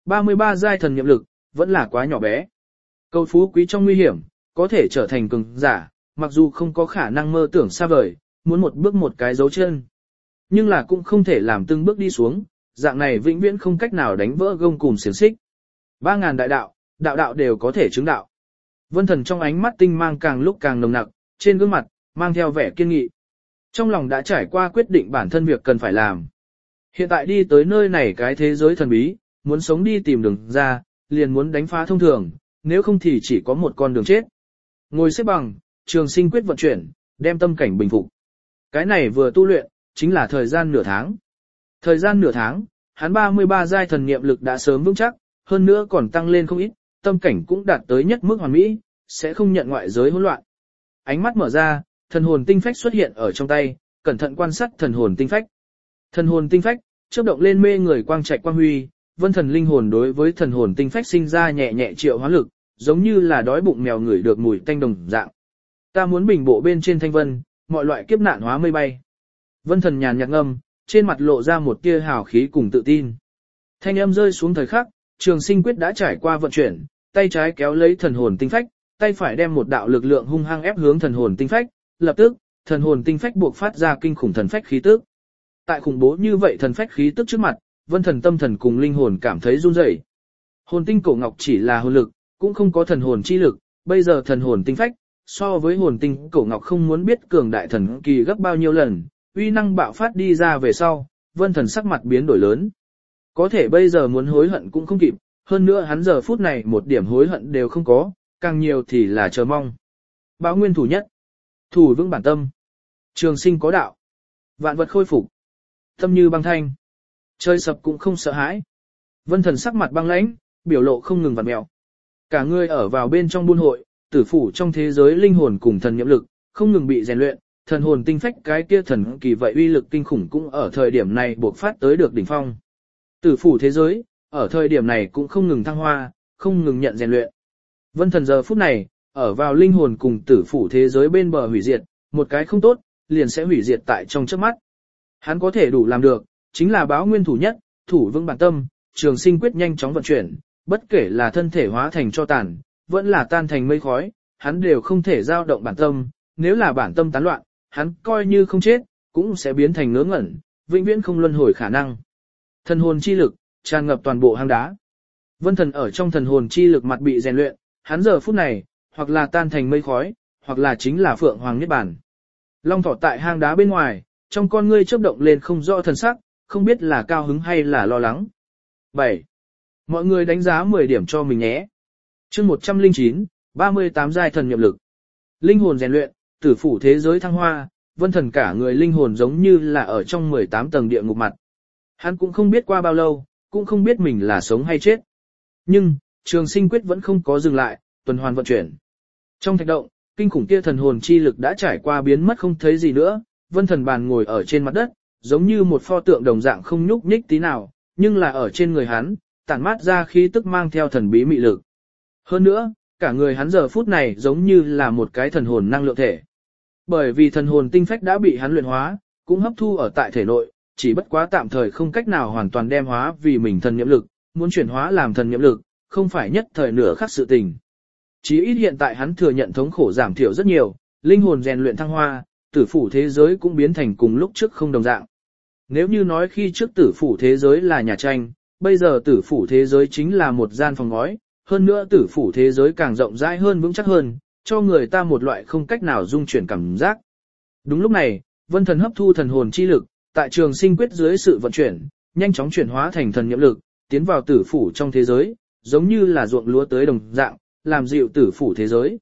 33 giai thần niệm lực, vẫn là quá nhỏ bé. Cầu phú quý trong nguy hiểm, có thể trở thành cường giả, mặc dù không có khả năng mơ tưởng xa vời, muốn một bước một cái dấu chân. Nhưng là cũng không thể làm từng bước đi xuống, dạng này vĩnh viễn không cách nào đánh vỡ gông cùm xiềng xích. 3.000 đại đạo, đạo đạo đều có thể chứng đạo. Vân Thần trong ánh mắt tinh mang càng lúc càng nồng nặc, trên gương mặt, mang theo vẻ kiên nghị. Trong lòng đã trải qua quyết định bản thân việc cần phải làm. Hiện tại đi tới nơi này cái thế giới thần bí, muốn sống đi tìm đường ra, liền muốn đánh phá thông thường, nếu không thì chỉ có một con đường chết. Ngồi xếp bằng, Trường Sinh quyết vận chuyển, đem tâm cảnh bình phục. Cái này vừa tu luyện, chính là thời gian nửa tháng. Thời gian nửa tháng, hắn 33 giai thần niệm lực đã sớm vững chắc, hơn nữa còn tăng lên không ít, tâm cảnh cũng đạt tới nhất mức hoàn mỹ, sẽ không nhận ngoại giới hỗn loạn. Ánh mắt mở ra, thần hồn tinh phách xuất hiện ở trong tay, cẩn thận quan sát thần hồn tinh phách. Thần hồn tinh phách, chớp động lên mê người quang trạch quang huy, Vân Thần linh hồn đối với thần hồn tinh phách sinh ra nhẹ nhẹ triệu hóa lực, giống như là đói bụng mèo ngửi được mùi tanh đồng dạng. Ta muốn bình bộ bên trên thanh vân, mọi loại kiếp nạn hóa mây bay. Vân Thần nhàn nhạt ngâm, trên mặt lộ ra một tia hào khí cùng tự tin. Thanh âm rơi xuống thời khắc, Trường Sinh quyết đã trải qua vận chuyển, tay trái kéo lấy thần hồn tinh phách, tay phải đem một đạo lực lượng hung hăng ép hướng thần hồn tinh phách, lập tức, thần hồn tinh phách buộc phát ra kinh khủng thần phách khí tức. Tại khủng bố như vậy thần phách khí tức trước mặt, Vân Thần tâm thần cùng linh hồn cảm thấy run rẩy. Hồn tinh cổ ngọc chỉ là hồn lực, cũng không có thần hồn chi lực, bây giờ thần hồn tinh phách, so với hồn tinh cổ ngọc không muốn biết cường đại thần kỳ gấp bao nhiêu lần, uy năng bạo phát đi ra về sau, Vân Thần sắc mặt biến đổi lớn. Có thể bây giờ muốn hối hận cũng không kịp, hơn nữa hắn giờ phút này một điểm hối hận đều không có, càng nhiều thì là chờ mong. Báo nguyên thủ nhất, thủ vững bản tâm, trường sinh có đạo, vạn vật khôi phục, tâm như băng thanh, trời sập cũng không sợ hãi. Vân Thần sắc mặt băng lãnh, biểu lộ không ngừng vặn mèo. Cả người ở vào bên trong buôn hội, tử phủ trong thế giới linh hồn cùng thần niệm lực, không ngừng bị rèn luyện, thần hồn tinh phách cái kia thần kỳ vậy uy lực kinh khủng cũng ở thời điểm này buộc phát tới được đỉnh phong. Tử phủ thế giới, ở thời điểm này cũng không ngừng thăng hoa, không ngừng nhận rèn luyện. Vân Thần giờ phút này, ở vào linh hồn cùng tử phủ thế giới bên bờ hủy diệt, một cái không tốt, liền sẽ hủy diệt tại trong chớp mắt. Hắn có thể đủ làm được, chính là báo nguyên thủ nhất, thủ vững bản tâm, Trường Sinh quyết nhanh chóng vận chuyển, bất kể là thân thể hóa thành tro tàn, vẫn là tan thành mây khói, hắn đều không thể dao động bản tâm, nếu là bản tâm tán loạn, hắn coi như không chết, cũng sẽ biến thành ngớ ngẩn, vĩnh viễn không luân hồi khả năng. Thần hồn chi lực tràn ngập toàn bộ hang đá. Vân Thần ở trong thần hồn chi lực mặt bị rèn luyện, hắn giờ phút này, hoặc là tan thành mây khói, hoặc là chính là phượng hoàng niết bàn. Long thỏ tại hang đá bên ngoài, trong con ngươi chớp động lên không rõ thần sắc, không biết là cao hứng hay là lo lắng. 7. Mọi người đánh giá 10 điểm cho mình nhé. Chương 109, 38 giai thần niệm lực. Linh hồn rèn luyện, tử phủ thế giới thăng hoa, Vân Thần cả người linh hồn giống như là ở trong 18 tầng địa ngục mặt. Hắn cũng không biết qua bao lâu, cũng không biết mình là sống hay chết. Nhưng, Trường Sinh quyết vẫn không có dừng lại, tuần hoàn vận chuyển. Trong thạch động, kinh khủng kia thần hồn chi lực đã trải qua biến mất không thấy gì nữa, Vân Thần bàn ngồi ở trên mặt đất, giống như một pho tượng đồng dạng không nhúc nhích tí nào, nhưng là ở trên người hắn, tản mát ra khí tức mang theo thần bí mị lực. Hơn nữa, cả người hắn giờ phút này giống như là một cái thần hồn năng lượng thể. Bởi vì thần hồn tinh phách đã bị hắn luyện hóa, cũng hấp thu ở tại thể nội, chỉ bất quá tạm thời không cách nào hoàn toàn đem hóa vì mình thần niệm lực, muốn chuyển hóa làm thần niệm lực, không phải nhất thời nửa khắc sự tình. Chí ít hiện tại hắn thừa nhận thống khổ giảm thiểu rất nhiều, linh hồn rèn luyện thăng hoa, tử phủ thế giới cũng biến thành cùng lúc trước không đồng dạng. Nếu như nói khi trước tử phủ thế giới là nhà tranh, bây giờ tử phủ thế giới chính là một gian phòng ngói, hơn nữa tử phủ thế giới càng rộng rãi hơn vững chắc hơn, cho người ta một loại không cách nào dung chuyển cảm giác. Đúng lúc này, Vân Thần hấp thu thần hồn chi lực, tại Trường Sinh quyết dưới sự vận chuyển, nhanh chóng chuyển hóa thành thần niệm lực, tiến vào tử phủ trong thế giới, giống như là ruộng lúa tới đồng dạng, làm dịu tử phủ thế giới.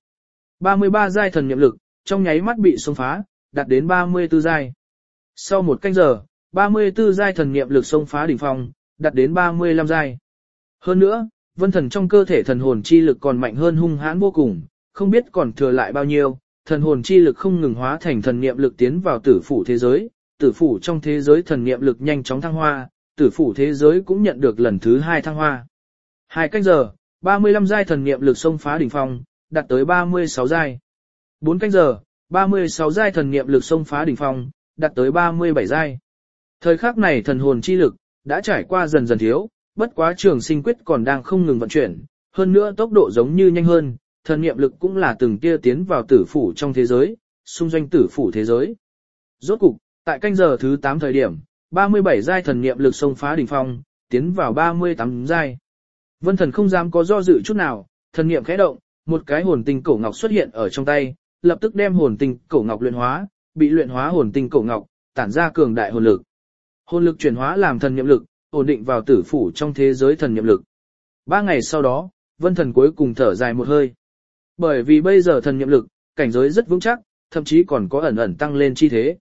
33 giai thần niệm lực, trong nháy mắt bị xông phá, đạt đến 34 giai. Sau một canh giờ, 34 giai thần niệm lực xông phá đỉnh phong, đạt đến 35 giai. Hơn nữa, vân thần trong cơ thể thần hồn chi lực còn mạnh hơn hung hãn vô cùng, không biết còn thừa lại bao nhiêu, thần hồn chi lực không ngừng hóa thành thần niệm lực tiến vào tử phủ thế giới, tử phủ trong thế giới thần niệm lực nhanh chóng thăng hoa, tử phủ thế giới cũng nhận được lần thứ 2 thăng hoa. 2 canh giờ, 35 giai thần niệm lực xông phá đỉnh phong, đạt tới 36 giai. 4 canh giờ, 36 giai thần niệm lực xông phá đỉnh phong, đạt tới 37 giai. Thời khắc này thần hồn chi lực đã trải qua dần dần thiếu, bất quá Trường Sinh quyết còn đang không ngừng vận chuyển, hơn nữa tốc độ giống như nhanh hơn, thần niệm lực cũng là từng tia tiến vào tử phủ trong thế giới, xung doanh tử phủ thế giới. Rốt cục, tại canh giờ thứ 8 thời điểm, 37 giai thần niệm lực xông phá đỉnh phong, tiến vào 38 giai. Vân Thần không dám có do dự chút nào, thần niệm khẽ động, một cái hồn tinh cổ ngọc xuất hiện ở trong tay, lập tức đem hồn tinh cổ ngọc luyện hóa, bị luyện hóa hồn tinh cổ ngọc, tản ra cường đại hồn lực. Hồn lực chuyển hóa làm thần niệm lực, ổn định vào tử phủ trong thế giới thần niệm lực. 3 ngày sau đó, Vân Thần cuối cùng thở dài một hơi. Bởi vì bây giờ thần niệm lực, cảnh giới rất vững chắc, thậm chí còn có ẩn ẩn tăng lên chi thế.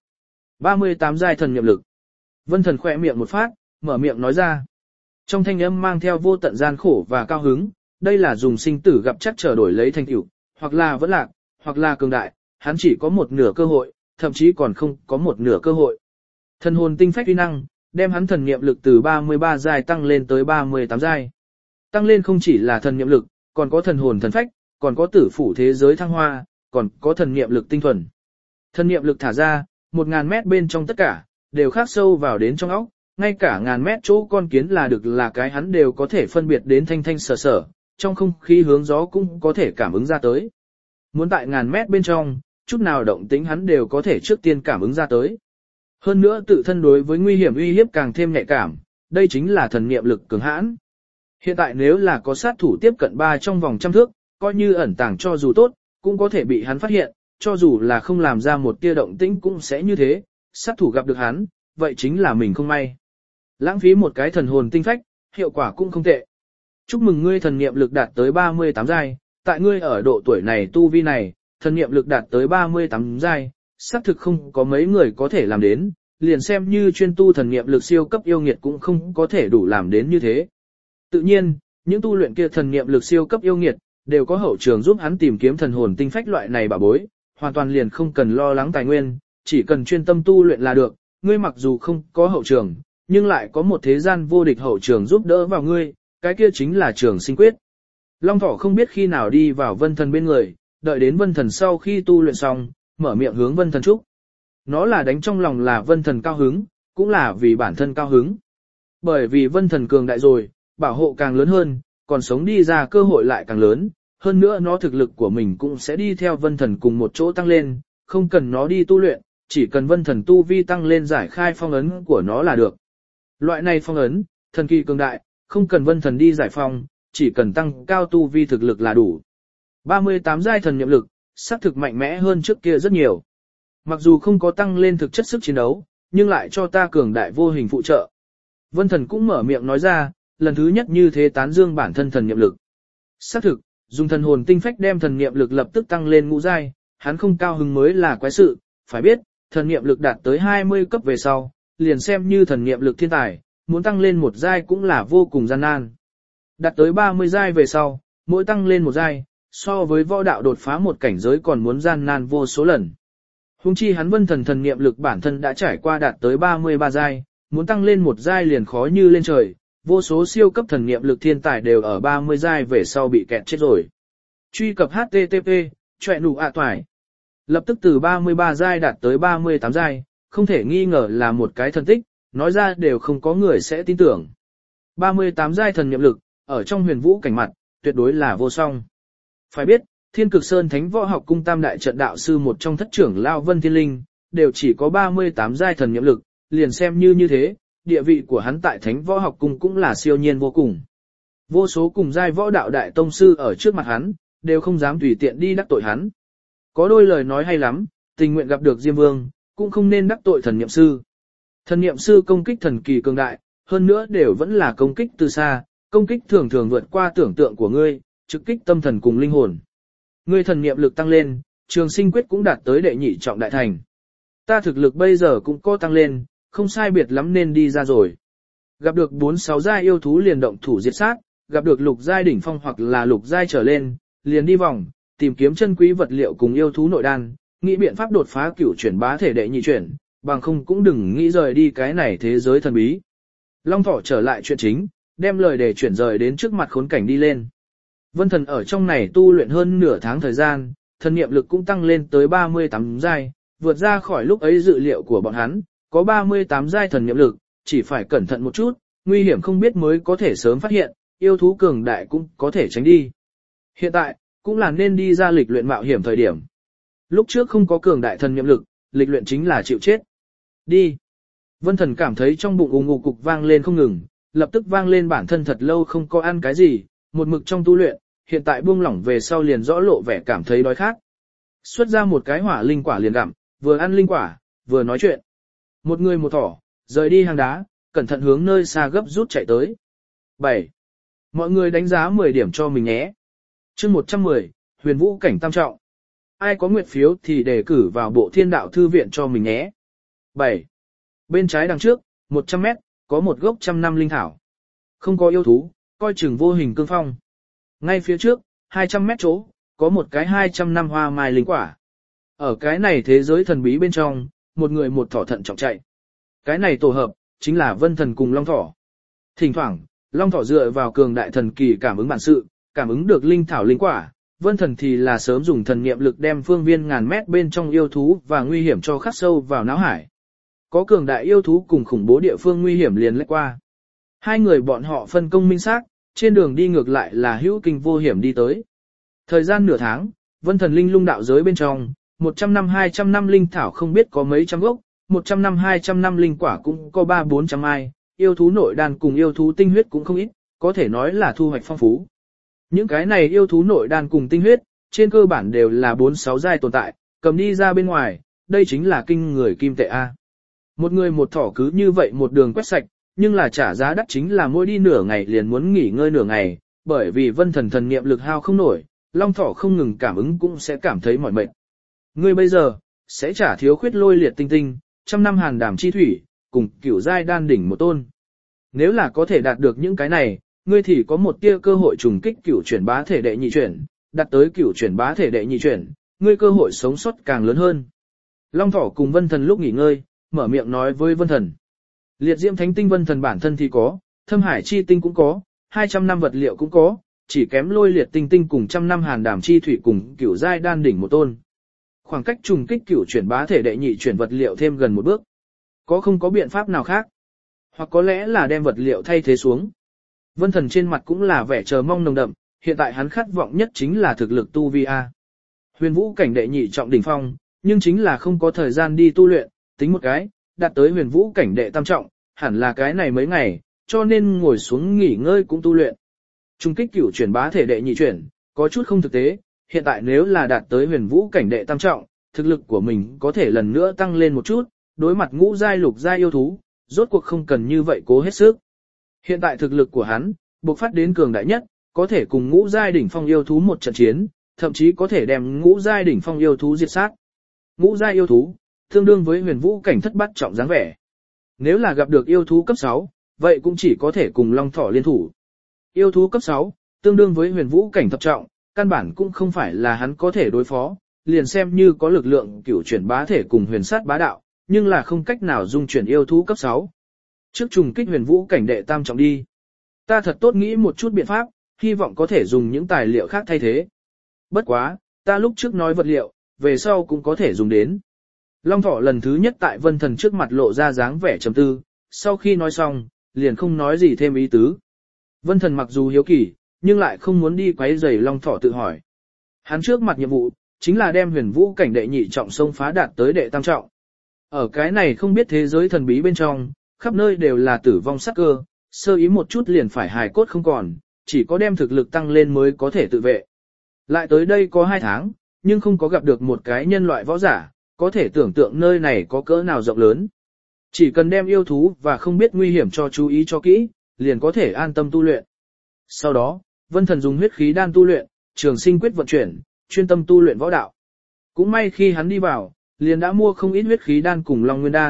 38 giai thần niệm lực. Vân Thần khẽ miệng một phát, mở miệng nói ra. Trong thanh âm mang theo vô tận gian khổ và cao hứng, đây là dùng sinh tử gặp chắc trở đổi lấy thành tựu, hoặc là vẫn lạc, hoặc là cường đại, hắn chỉ có một nửa cơ hội, thậm chí còn không có một nửa cơ hội. Thần hồn tinh phách uy năng, đem hắn thần niệm lực từ 33 giai tăng lên tới 38 giai. Tăng lên không chỉ là thần niệm lực, còn có thần hồn thần phách, còn có tử phủ thế giới thăng hoa, còn có thần niệm lực tinh thuần. Thần niệm lực thả ra, 1000 mét bên trong tất cả, đều khắc sâu vào đến trong óc, ngay cả ngàn mét chỗ con kiến là được là cái hắn đều có thể phân biệt đến thanh thanh sở sở, trong không khí hướng gió cũng có thể cảm ứng ra tới. Muốn tại ngàn mét bên trong, chút nào động tĩnh hắn đều có thể trước tiên cảm ứng ra tới. Hơn nữa tự thân đối với nguy hiểm uy hiếp càng thêm nhạy cảm, đây chính là thần niệm lực cường hãn. Hiện tại nếu là có sát thủ tiếp cận 3 trong vòng trăm thước, coi như ẩn tàng cho dù tốt, cũng có thể bị hắn phát hiện, cho dù là không làm ra một tia động tĩnh cũng sẽ như thế, sát thủ gặp được hắn, vậy chính là mình không may. Lãng phí một cái thần hồn tinh phách, hiệu quả cũng không tệ. Chúc mừng ngươi thần niệm lực đạt tới 38 giai, tại ngươi ở độ tuổi này tu vi này, thần niệm lực đạt tới 38 giai, xác thực không có mấy người có thể làm đến, liền xem như chuyên tu thần niệm lực siêu cấp yêu nghiệt cũng không có thể đủ làm đến như thế. Tự nhiên, những tu luyện kia thần niệm lực siêu cấp yêu nghiệt, đều có hậu trường giúp hắn tìm kiếm thần hồn tinh phách loại này bảo bối, hoàn toàn liền không cần lo lắng tài nguyên, chỉ cần chuyên tâm tu luyện là được, ngươi mặc dù không có hậu trường, nhưng lại có một thế gian vô địch hậu trường giúp đỡ vào ngươi, cái kia chính là Trường Sinh quyết. Long Thỏ không biết khi nào đi vào Vân Thần bên người, đợi đến Vân Thần sau khi tu luyện xong, mở miệng hướng Vân Thần chúc. Nó là đánh trong lòng là Vân Thần cao hứng, cũng là vì bản thân cao hứng. Bởi vì Vân Thần cường đại rồi, bảo hộ càng lớn hơn, còn sống đi ra cơ hội lại càng lớn, hơn nữa nó thực lực của mình cũng sẽ đi theo Vân Thần cùng một chỗ tăng lên, không cần nó đi tu luyện, chỉ cần Vân Thần tu vi tăng lên giải khai phong ấn của nó là được. Loại này phong ấn, thần kỳ cường đại, không cần Vân Thần đi giải phong, chỉ cần tăng cao tu vi thực lực là đủ. 38 giai thần niệm lực, xác thực mạnh mẽ hơn trước kia rất nhiều. Mặc dù không có tăng lên thực chất sức chiến đấu, nhưng lại cho ta cường đại vô hình phụ trợ. Vân Thần cũng mở miệng nói ra, lần thứ nhất như thế tán dương bản thân thần niệm lực. Xác thực, dùng thần hồn tinh phách đem thần niệm lực lập tức tăng lên ngũ giai, hắn không cao hứng mới là quái sự, phải biết, thần niệm lực đạt tới 20 cấp về sau, liền xem như thần niệm lực thiên tài, muốn tăng lên một giai cũng là vô cùng gian nan. Đạt tới 30 giai về sau, mỗi tăng lên một giai, so với võ đạo đột phá một cảnh giới còn muốn gian nan vô số lần. Huống chi hắn Vân Thần thần niệm lực bản thân đã trải qua đạt tới 33 giai, muốn tăng lên một giai liền khó như lên trời, vô số siêu cấp thần niệm lực thiên tài đều ở 30 giai về sau bị kẹt chết rồi. Truy cập http choẹ nụ ạ toải. Lập tức từ 33 giai đạt tới 38 giai, không thể nghi ngờ là một cái thần tích, nói ra đều không có người sẽ tin tưởng. 38 giai thần niệm lực, ở trong huyền vũ cảnh mặt, tuyệt đối là vô song. Phải biết, Thiên Cực Sơn Thánh Võ Học Cung Tam đại trận đạo sư một trong thất trưởng Lao Vân Thiên Linh, đều chỉ có 38 giai thần niệm lực, liền xem như thế, địa vị của hắn tại Thánh Võ Học Cung cũng là siêu nhiên vô cùng. Vô số cùng giai võ đạo đại tông sư ở trước mặt hắn, đều không dám tùy tiện đi đắc tội hắn. Có đôi lời nói hay lắm, tình nguyện gặp được Diêm Vương, cũng không nên đắc tội thần niệm sư. Thần niệm sư công kích thần kỳ cường đại, hơn nữa đều vẫn là công kích từ xa, công kích thường thường vượt qua tưởng tượng của ngươi, trực kích tâm thần cùng linh hồn. Ngươi thần niệm lực tăng lên, Trường Sinh quyết cũng đạt tới đệ nhị trọng đại thành. Ta thực lực bây giờ cũng có tăng lên, không sai biệt lắm nên đi ra rồi. Gặp được 4-6 giai yêu thú liền động thủ diệt sát, gặp được lục giai đỉnh phong hoặc là lục giai trở lên, liền đi vòng, tìm kiếm chân quý vật liệu cùng yêu thú nội đan, nghĩ biện pháp đột phá cửu chuyển bá thể đệ nhị chuyển, bằng không cũng đừng nghĩ rời đi cái này thế giới thần bí. Long Thỏ trở lại chuyện chính, đem lời để chuyển rời đến trước mặt khốn cảnh đi lên. Vân Thần ở trong này tu luyện hơn nửa tháng thời gian, thần niệm lực cũng tăng lên tới 38 giai, vượt ra khỏi lúc ấy dự liệu của bọn hắn, có 38 giai thần niệm lực, chỉ phải cẩn thận một chút, nguy hiểm không biết mới có thể sớm phát hiện, yêu thú cường đại cũng có thể tránh đi. Hiện tại, cũng là nên đi ra lịch luyện mạo hiểm thời điểm. Lúc trước không có cường đại thần niệm lực, lịch luyện chính là chịu chết. Đi. Vân Thần cảm thấy trong bụng ù ngục cục vang lên không ngừng, lập tức vang lên bản thân thật lâu không có ăn cái gì, một mực trong tu luyện, hiện tại buông lỏng về sau liền rõ lộ vẻ cảm thấy đói khát. Xuất ra một cái hỏa linh quả liền gặm, vừa ăn linh quả, vừa nói chuyện. Một người một thỏ, rời đi hang đá, cẩn thận hướng nơi xa gấp rút chạy tới. 7. Mọi người đánh giá 10 điểm cho mình nhé. Chương 110, Huyền Vũ cảnh tam trọng. Ai có nguyệt phiếu thì đề cử vào bộ Thiên Đạo Thư viện cho mình nhé. 7. Bên trái đằng trước, 100 mét, có một gốc 100 năm linh thảo. Không có yêu thú, coi chừng vô hình cương phong. Ngay phía trước, 200 mét chỗ, có một cái 200 năm hoa mai linh quả. Ở cái này thế giới thần bí bên trong, một người một thỏ thận trọng chạy. Cái này tổ hợp, chính là Vân Thần cùng Long Thỏ. Thỉnh thoảng, Long Thỏ dựa vào cường đại thần kỳ cảm ứng bản sự, cảm ứng được linh thảo linh quả, Vân Thần thì là sớm dùng thần niệm lực đem phương viên ngàn mét bên trong yêu thú và nguy hiểm cho khắc sâu vào não hải. Có cường đại yêu thú cùng khủng bố địa phương nguy hiểm liền lách qua. Hai người bọn họ phân công minh xác, trên đường đi ngược lại là hữu kinh vô hiểm đi tới. Thời gian nửa tháng, Vân Thần linh lung đạo giới bên trong, 100 năm 200 năm linh thảo không biết có mấy trăm gốc, 100 năm 200 năm linh quả cũng có 3-400 ai, yêu thú nội đan cùng yêu thú tinh huyết cũng không ít, có thể nói là thu hoạch phong phú. Những cái này yêu thú nội đan cùng tinh huyết, trên cơ bản đều là 4-6 giai tồn tại, cầm đi ra bên ngoài, đây chính là kinh người kim tệ A. Một người một thỏ cứ như vậy một đường quét sạch, nhưng là trả giá đắt chính là mỗi đi nửa ngày liền muốn nghỉ ngơi nửa ngày, bởi vì Vân Thần thần niệm lực hao không nổi, Long Thỏ không ngừng cảm ứng cũng sẽ cảm thấy mỏi mệt. Ngươi bây giờ, sẽ trả thiếu khuyết lôi liệt tinh tinh, 100 năm hàn đảm chi thủy, cùng cửu giai đan đỉnh một tôn. Nếu là có thể đạt được những cái này, ngươi thì có một tia cơ hội trùng kích cửu chuyển bá thể đệ nhị chuyển, đạt tới cửu chuyển bá thể đệ nhị chuyển, ngươi cơ hội sống sót càng lớn hơn. Long Thỏ cùng Vân Thần lúc nghỉ ngơi, mở miệng nói với Vân Thần. Liệt diễm thánh tinh Vân Thần bản thân thì có, thâm hải chi tinh cũng có, 200 năm vật liệu cũng có, chỉ kém lôi liệt tinh tinh cùng 100 năm hàn đảm chi thủy cùng cửu giai đan đỉnh một tôn. Khoảng cách trùng kích cửu chuyển bá thể đệ nhị chuyển vật liệu thêm gần một bước. Có không có biện pháp nào khác? Hoặc có lẽ là đem vật liệu thay thế xuống. Vân Thần trên mặt cũng là vẻ chờ mong nồng đậm, hiện tại hắn khát vọng nhất chính là thực lực tu vi A. Huyền Vũ cảnh đệ nhị trọng đỉnh phong, nhưng chính là không có thời gian đi tu luyện, tính một cái, đạt tới Huyền Vũ cảnh đệ tam trọng, hẳn là cái này mấy ngày, cho nên ngồi xuống nghỉ ngơi cũng tu luyện. Trung kích cửu chuyển bá thể đệ nhị chuyển, có chút không thực tế, hiện tại nếu là đạt tới Huyền Vũ cảnh đệ tam trọng, thực lực của mình có thể lần nữa tăng lên một chút, đối mặt ngũ giai lục giai yêu thú, rốt cuộc không cần như vậy cố hết sức. Hiện tại thực lực của hắn, bộc phát đến cường đại nhất, có thể cùng ngũ giai đỉnh phong yêu thú một trận chiến, thậm chí có thể đem ngũ giai đỉnh phong yêu thú diệt sát. Ngũ giai yêu thú, tương đương với Huyền Vũ cảnh thất bát trọng dáng vẻ. Nếu là gặp được yêu thú cấp 6, vậy cũng chỉ có thể cùng Long Thỏ liên thủ. Yêu thú cấp 6, tương đương với Huyền Vũ cảnh thập trọng, căn bản cũng không phải là hắn có thể đối phó, liền xem như có lực lượng cửu chuyển bá thể cùng huyền sát bá đạo, nhưng là không cách nào dung chuyển yêu thú cấp 6. Trước trùng kích Huyền Vũ cảnh đệ tam trọng đi. Ta thật tốt nghĩ một chút biện pháp, hy vọng có thể dùng những tài liệu khác thay thế. Bất quá, ta lúc trước nói vật liệu, về sau cũng có thể dùng đến. Long Thỏ lần thứ nhất tại Vân Thần trước mặt lộ ra dáng vẻ trầm tư, sau khi nói xong, liền không nói gì thêm ý tứ. Vân Thần mặc dù hiếu kỳ, nhưng lại không muốn đi quấy rầy Long Thỏ tự hỏi. Hắn trước mặt nhiệm vụ, chính là đem Huyền Vũ cảnh đệ nhị trọng xông phá đạt tới đệ tam trọng. Ở cái này không biết thế giới thần bí bên trong, khắp nơi đều là tử vong sát cơ, sơ ý một chút liền phải hài cốt không còn, chỉ có đem thực lực tăng lên mới có thể tự vệ. Lại tới đây có 2 tháng, nhưng không có gặp được một cái nhân loại võ giả, có thể tưởng tượng nơi này có cỡ nào rộng lớn. Chỉ cần đem yêu thú và không biết nguy hiểm cho chú ý cho kỹ, liền có thể an tâm tu luyện. Sau đó, Vân Thần dùng huyết khí đan tu luyện, trường sinh quyết vận chuyển, chuyên tâm tu luyện võ đạo. Cũng may khi hắn đi vào, liền đã mua không ít huyết khí đan cùng long nguyên đan,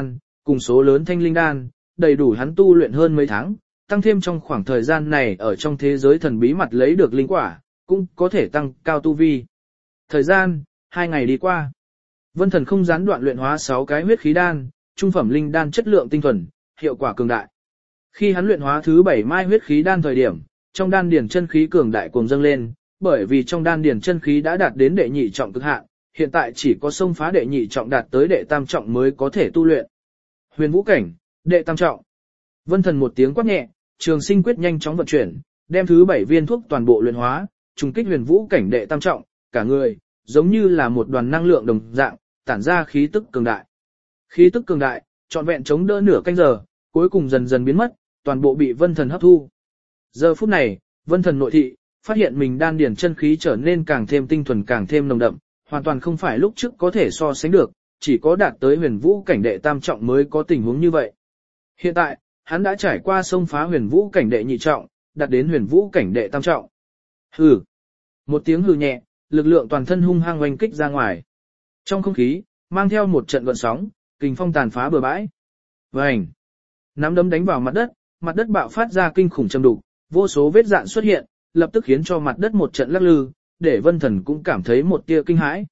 cùng số lớn thanh linh đan, đầy đủ hắn tu luyện hơn mấy tháng, tăng thêm trong khoảng thời gian này ở trong thế giới thần bí mặt lấy được linh quả, cũng có thể tăng cao tu vi. Thời gian, 2 ngày đi qua. Vân Thần không gián đoạn luyện hóa 6 cái huyết khí đan, trung phẩm linh đan chất lượng tinh thuần, hiệu quả cường đại. Khi hắn luyện hóa thứ 7 mai huyết khí đan thời điểm, trong đan điển chân khí cường đại cuồng dâng lên, bởi vì trong đan điển chân khí đã đạt đến đệ nhị trọng cực hạn, hiện tại chỉ có xông phá đệ nhị trọng đạt tới đệ tam trọng mới có thể tu luyện. Huyền vũ cảnh, đệ tam trọng. Vân Thần một tiếng quát nhẹ, Trường Sinh quyết nhanh chóng vận chuyển, đem thứ 7 viên thuốc toàn bộ luyện hóa, trùng kích huyền vũ cảnh đệ tam trọng, cả người giống như là một đoàn năng lượng đồng dạng, tản ra khí tức cường đại. Khí tức cường đại, trọn vẹn chống đỡ nửa canh giờ, cuối cùng dần dần biến mất, toàn bộ bị Vân Thần hấp thu. Giờ phút này, Vân Thần nội thị, phát hiện mình đan điển chân khí trở nên càng thêm tinh thuần càng thêm nồng đậm, hoàn toàn không phải lúc trước có thể so sánh được, chỉ có đạt tới huyền vũ cảnh đệ tam trọng mới có tình huống như vậy. Hiện tại, hắn đã trải qua xông phá huyền vũ cảnh đệ nhị trọng, đạt đến huyền vũ cảnh đệ tam trọng. Hừ. Một tiếng hừ nhẹ, lực lượng toàn thân hung hăng oanh kích ra ngoài. Trong không khí, mang theo một trận gợn sóng, kình phong tàn phá bờ bãi. Vành. Nắm đấm đánh vào mặt đất bạo phát ra kinh khủng trầm đục, vô số vết dạn xuất hiện, lập tức khiến cho mặt đất một trận lắc lư, để Vân Thần cũng cảm thấy một tia kinh hãi.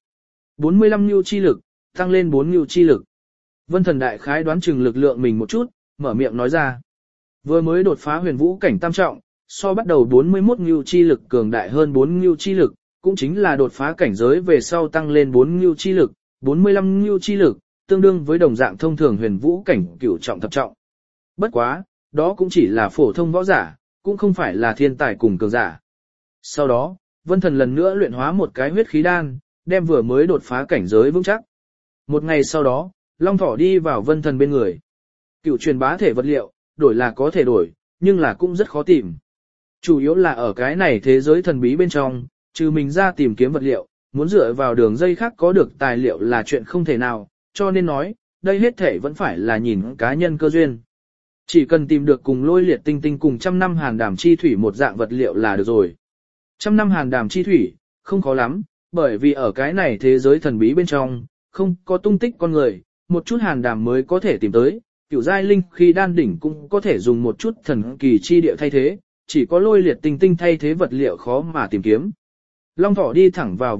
45 nhu chi lực, tăng lên 4 nhu chi lực. Vân Thần đại khái đoán chừng lực lượng mình một chút, mở miệng nói ra. Vừa mới đột phá huyền vũ cảnh tam trọng, so bắt đầu 41 nhu chi lực cường đại hơn 4 nhu chi lực, cũng chính là đột phá cảnh giới về sau tăng lên 4 nhu chi lực, 45 nhu chi lực, tương đương với đồng dạng thông thường huyền vũ cảnh cửu trọng thập trọng. Bất quá, đó cũng chỉ là phổ thông võ giả, cũng không phải là thiên tài cùng cường giả. Sau đó, Vân Thần lần nữa luyện hóa một cái huyết khí đan, đem vừa mới đột phá cảnh giới vững chắc. Một ngày sau đó, Long Thỏ đi vào Vân Thần bên người. Cựu truyền bá thể vật liệu, đổi là có thể đổi, nhưng là cũng rất khó tìm. Chủ yếu là ở cái này thế giới thần bí bên trong, trừ mình ra tìm kiếm vật liệu, muốn dựa vào đường dây khác có được tài liệu là chuyện không thể nào, cho nên nói, đây hết thể vẫn phải là nhìn cá nhân cơ duyên. Chỉ cần tìm được cùng Lôi Liệt Tinh Tinh cùng 100 năm hàn đàm chi thủy một dạng vật liệu là được rồi. 100 năm hàn đàm chi thủy, không khó lắm, bởi vì ở cái này thế giới thần bí bên trong, không có tung tích con người, một chút hàn đàm mới có thể tìm tới, cửu giai linh khi đan đỉnh cũng có thể dùng một chút thần kỳ chi địa thay thế, chỉ có Lôi Liệt Tinh Tinh thay thế vật liệu khó mà tìm kiếm. Long Thỏ đi thẳng vào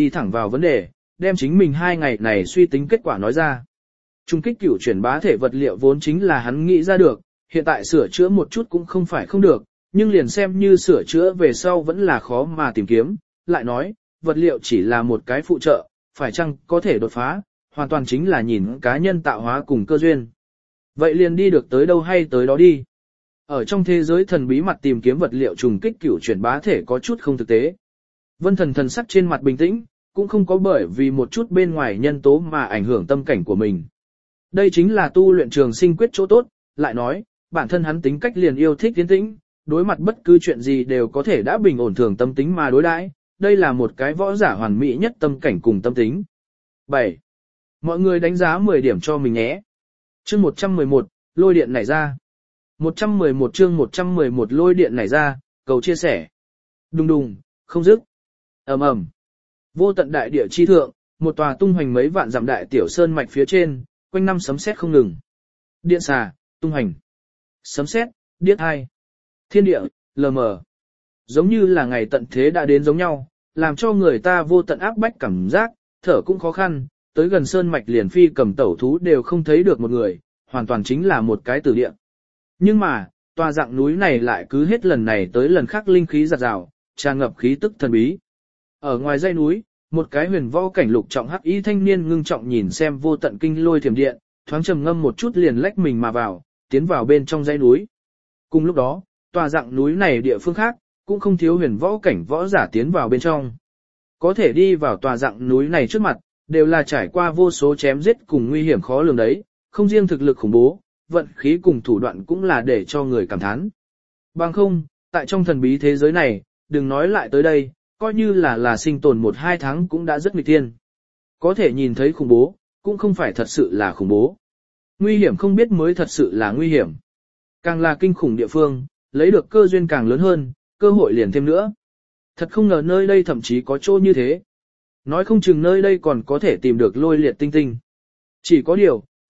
vấn đề, đem chính mình 2 ngày này suy tính kết quả nói ra. Trung kích cửu chuyển bá thể vật liệu vốn chính là hắn nghĩ ra được, hiện tại sửa chữa một chút cũng không phải không được, nhưng liền xem như sửa chữa về sau vẫn là khó mà tìm kiếm, lại nói, vật liệu chỉ là một cái phụ trợ, phải chăng có thể đột phá, hoàn toàn chính là nhìn cá nhân tạo hóa cùng cơ duyên. Vậy liền đi được tới đâu hay tới đó đi. Ở trong thế giới thần bí mặt tìm kiếm vật liệu trùng kích cửu chuyển bá thể có chút không thực tế. Vân Thần thần sắc trên mặt bình tĩnh, cũng không có bởi vì một chút bên ngoài nhân tố mà ảnh hưởng tâm cảnh của mình. Đây chính là tu luyện Trường Sinh quyết chỗ tốt, lại nói, bản thân hắn tính cách liền yêu thích tiến tĩnh, đối mặt bất cứ chuyện gì đều có thể đã bình ổn thường tâm tính mà đối đãi, đây là một cái võ giả hoàn mỹ nhất tâm cảnh cùng tâm tính. 7. Mọi người đánh giá 10 điểm cho mình nhé. Chương 111, lôi điện nảy ra. 111 chương 111 lôi điện nảy ra, cầu chia sẻ. Đùng đùng, không dứt. Ầm ầm. Vô tận đại địa chi thượng, một tòa tung hoành mấy vạn dặm đại tiểu sơn mạch phía trên, quanh năm sấm sét không ngừng. Điện xà, tung hoành. Sấm sét, điếc hai. Thiên địa, lờ mờ. Giống như là ngày tận thế đã đến giống nhau, làm cho người ta vô tận áp bách cảm giác, thở cũng khó khăn, tới gần sơn mạch liền phi cầm tẩu thú đều không thấy được một người, hoàn toàn chính là một cái tử địa. Nhưng mà, tòa dạng núi này lại cứ hết lần này tới lần khác linh khí giạt rào, tràn ngập khí tức thần bí. Ở ngoài dãy núi, một cái huyền võ cảnh lục trọng hắc y thanh niên ngưng trọng nhìn xem vô tận kinh lôi thiểm điện, thoáng trầm ngâm một chút liền lách mình mà vào, tiến vào bên trong dãy núi. Cùng lúc đó, tòa dạng núi này địa phương khác, cũng không thiếu huyền võ cảnh võ giả tiến vào bên trong. Có thể đi vào tòa dạng núi này trước mặt, đều là trải qua vô số chém giết cùng nguy hiểm khó lường đấy, không riêng thực lực khủng bố, vận khí cùng thủ đoạn cũng là để cho người cảm thán. Bằng không, tại trong thần bí thế giới này, đừng nói lại tới đây, coi như là sinh tồn 1-2 tháng cũng đã rất nghịch thiên. Có thể nhìn thấy khủng bố, cũng không phải thật sự là khủng bố. Nguy hiểm không biết mới thật sự là nguy hiểm. Càng là kinh khủng địa phương, lấy được cơ duyên càng lớn hơn, cơ hội liền thêm nữa. Thật không ngờ nơi đây thậm chí có chỗ như thế. Nói không chừng nơi đây còn có thể tìm được lôi liệt tinh tinh. Chỉ có điều,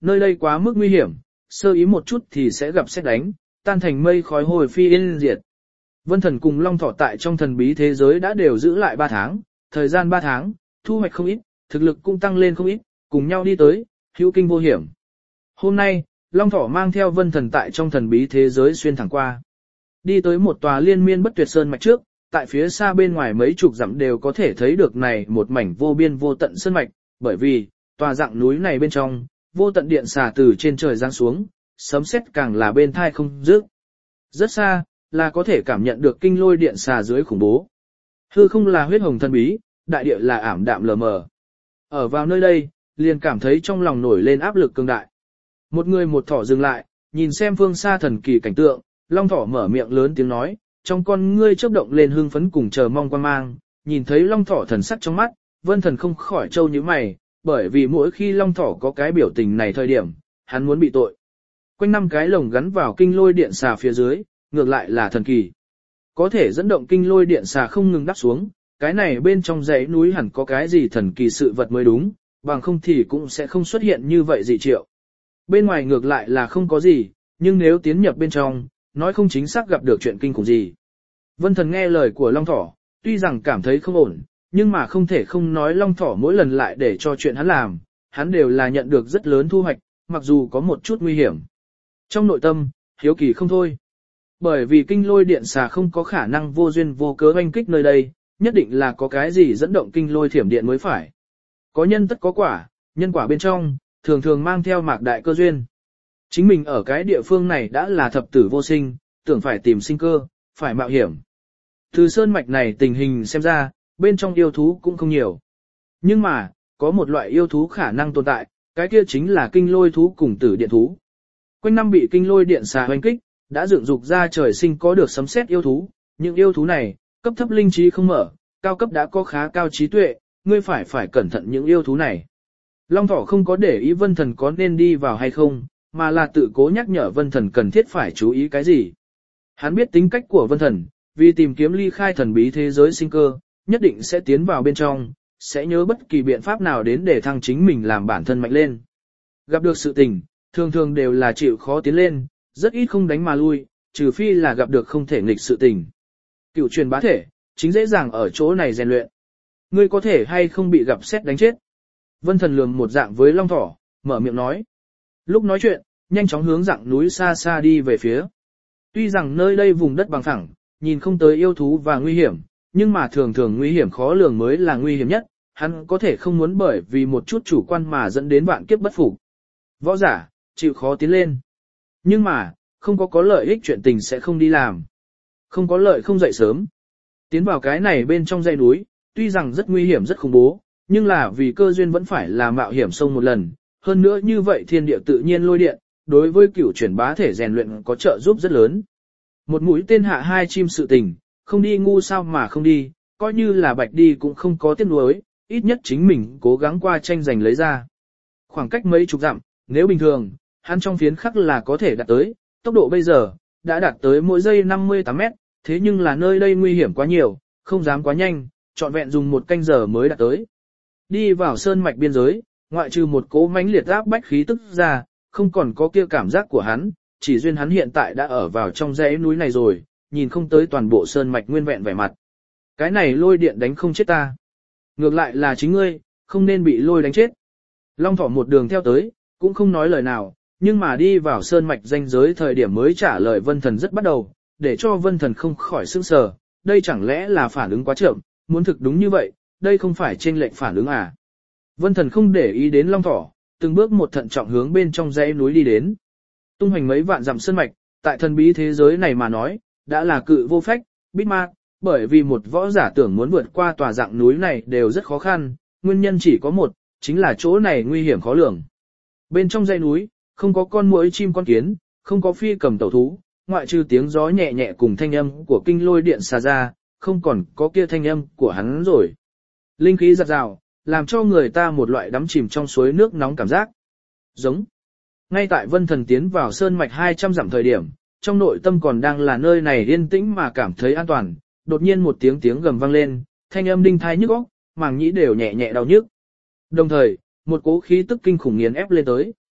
nơi đây quá mức nguy hiểm, sơ ý một chút thì sẽ gặp sét đánh, tan thành mây khói hồi phi yên diệt. Vân Thần cùng Long Thỏ tại trong thần bí thế giới đã đều giữ lại 3 tháng, thời gian 3 tháng, thu hoạch không ít, thực lực cũng tăng lên không ít, cùng nhau đi tới, hữu kinh vô hiểm. Hôm nay, Long Thỏ mang theo Vân Thần tại trong thần bí thế giới xuyên thẳng qua. Đi tới một tòa liên miên bất tuyệt sơn mạch trước, tại phía xa bên ngoài mấy chục dặm đều có thể thấy được này một mảnh vô biên vô tận sơn mạch, bởi vì, tòa dạng núi này bên trong, vô tận điện xà từ trên trời giáng xuống, sấm sét càng là bên thai không dứt. Rất xa, là có thể cảm nhận được kinh lôi điện xà dưới khủng bố. Hư không là huyết hồng thần bí, đại địa là ảm đạm lờ mờ. Ở vào nơi đây, liền cảm thấy trong lòng nổi lên áp lực cường đại. Một người một thỏ dừng lại, nhìn xem phương xa thần kỳ cảnh tượng, Long Thỏ mở miệng lớn tiếng nói, trong con ngươi chớp động lên hưng phấn cùng chờ mong quan mang, nhìn thấy Long Thỏ thần sắc trong mắt, Vân Thần không khỏi trâu như mày, bởi vì mỗi khi Long Thỏ có cái biểu tình này thời điểm, hắn muốn bị tội. Quanh 5 cái lồng gắn vào kinh lôi điện xà phía dưới, ngược lại là thần kỳ. Có thể dẫn động kinh lôi điện xà không ngừng đắp xuống, cái này bên trong dãy núi hẳn có cái gì thần kỳ sự vật mới đúng, bằng không thì cũng sẽ không xuất hiện như vậy dị triệu. Bên ngoài ngược lại là không có gì, nhưng nếu tiến nhập bên trong, nói không chính xác gặp được chuyện kinh khủng gì. Vân Thần nghe lời của Long Thỏ, tuy rằng cảm thấy không ổn, nhưng mà không thể không nói Long Thỏ mỗi lần lại để cho chuyện hắn làm, hắn đều là nhận được rất lớn thu hoạch, mặc dù có một chút nguy hiểm. Trong nội tâm, hiếu kỳ không thôi. Bởi vì kinh lôi điện xà không có khả năng vô duyên vô cớ oanh kích nơi đây, nhất định là có cái gì dẫn động kinh lôi thiểm điện mới phải. Có nhân tất có quả, nhân quả bên trong, thường thường mang theo mạc đại cơ duyên. Chính mình ở cái địa phương này đã là thập tử vô sinh, tưởng phải tìm sinh cơ, phải mạo hiểm. Từ sơn mạch này tình hình xem ra, bên trong yêu thú cũng không nhiều. Nhưng mà, có một loại yêu thú khả năng tồn tại, cái kia chính là kinh lôi thú cùng tử điện thú. Quanh năm bị kinh lôi điện xà hoành kích, đã dựng dục ra trời sinh có được sấm sét yêu thú, những yêu thú này, cấp thấp linh trí không mở, cao cấp đã có khá cao trí tuệ, ngươi phải cẩn thận những yêu thú này. Long Thỏ không có để ý Vân Thần có nên đi vào hay không, mà là tự cố nhắc nhở Vân Thần cần thiết phải chú ý cái gì. Hắn biết tính cách của Vân Thần, vì tìm kiếm ly khai thần bí thế giới sinh cơ, nhất định sẽ tiến vào bên trong, sẽ nhớ bất kỳ biện pháp nào đến để thăng chính mình làm bản thân mạnh lên. Gặp được sự tình, thường thường đều là chịu khó tiến lên, rất ít không đánh mà lui, trừ phi là gặp được không thể nghịch sự tình. Cựu truyền bá thể, chính dễ dàng ở chỗ này rèn luyện. Ngươi có thể hay không bị gặp xét đánh chết. Vân Thần lường một dạng với Long Thỏ, mở miệng nói. Lúc nói chuyện, nhanh chóng hướng dạng núi xa xa đi về phía. Tuy rằng nơi đây vùng đất bằng phẳng, nhìn không tới yêu thú và nguy hiểm, nhưng mà thường thường nguy hiểm khó lường mới là nguy hiểm nhất, hắn có thể không muốn bởi vì một chút chủ quan mà dẫn đến vạn kiếp bất phục. Võ giả, chịu khó tiến lên. Nhưng mà, không có lợi ích chuyện tình sẽ không đi làm. Không có lợi không dậy sớm. Tiến vào cái này bên trong dãy núi, tuy rằng rất nguy hiểm rất khủng bố, nhưng là vì cơ duyên vẫn phải là mạo hiểm sông một lần. Hơn nữa như vậy thiên địa tự nhiên lôi điện, đối với cửu chuyển bá thể rèn luyện có trợ giúp rất lớn. Một mũi tên hạ 2 chim sự tình, không đi ngu sao mà không đi, coi như là bạch đi cũng không có tiếc nuối, ít nhất chính mình cố gắng qua tranh giành lấy ra. Khoảng cách mấy chục dặm, nếu bình thường, hắn trong phiến khắc là có thể đạt tới, tốc độ bây giờ, đã đạt tới mỗi giây 58 mét, thế nhưng là nơi đây nguy hiểm quá nhiều, không dám quá nhanh, trọn vẹn dùng 1 canh giờ mới đạt tới. Đi vào sơn mạch biên giới, ngoại trừ một cỗ mãnh liệt áp bách khí tức ra, không còn có kia cảm giác của hắn, chỉ duyên hắn hiện tại đã ở vào trong dãy núi này rồi, nhìn không tới toàn bộ sơn mạch nguyên vẹn vẻ mặt. Cái này lôi điện đánh không chết ta. Ngược lại là chính ngươi, không nên bị lôi đánh chết. Long Thỏ một đường theo tới, cũng không nói lời nào, nhưng mà đi vào sơn mạch ranh giới thời điểm mới trả lời Vân Thần rất bắt đầu, để cho Vân Thần không khỏi sững sờ, đây chẳng lẽ là phản ứng quá chậm, muốn thực đúng như vậy, đây không phải chênh lệch phản ứng à. Vân Thần không để ý đến Long Thỏ, từng bước một thận trọng hướng bên trong dãy núi đi đến. Tung hoành mấy vạn dặm sơn mạch, tại thần bí thế giới này mà nói, đã là cự vô phách, bít mạc, bởi vì một võ giả tưởng muốn vượt qua tòa dạng núi này đều rất khó khăn, nguyên nhân chỉ có một, chính là chỗ này nguy hiểm khó lường. Bên trong dãy núi, không có con muỗi chim con kiến, không có phi cầm tẩu thú, ngoại trừ tiếng gió nhẹ nhẹ cùng thanh âm của kinh lôi điện xà ra, không còn có kia thanh âm của hắn rồi. Linh khí giật rào, làm cho người ta một loại đắm chìm trong suối nước nóng cảm giác. Giống. Ngay tại Vân Thần tiến vào sơn mạch 200 dặm thời điểm, trong nội tâm còn đang là nơi này yên tĩnh mà cảm thấy an toàn, đột nhiên một tiếng gầm vang lên, thanh âm đinh thai nhức óc, màng nhĩ đều nhẹ nhẹ đau nhức. Đồng thời, một cỗ khí tức kinh khủng nghiền ép lên tới.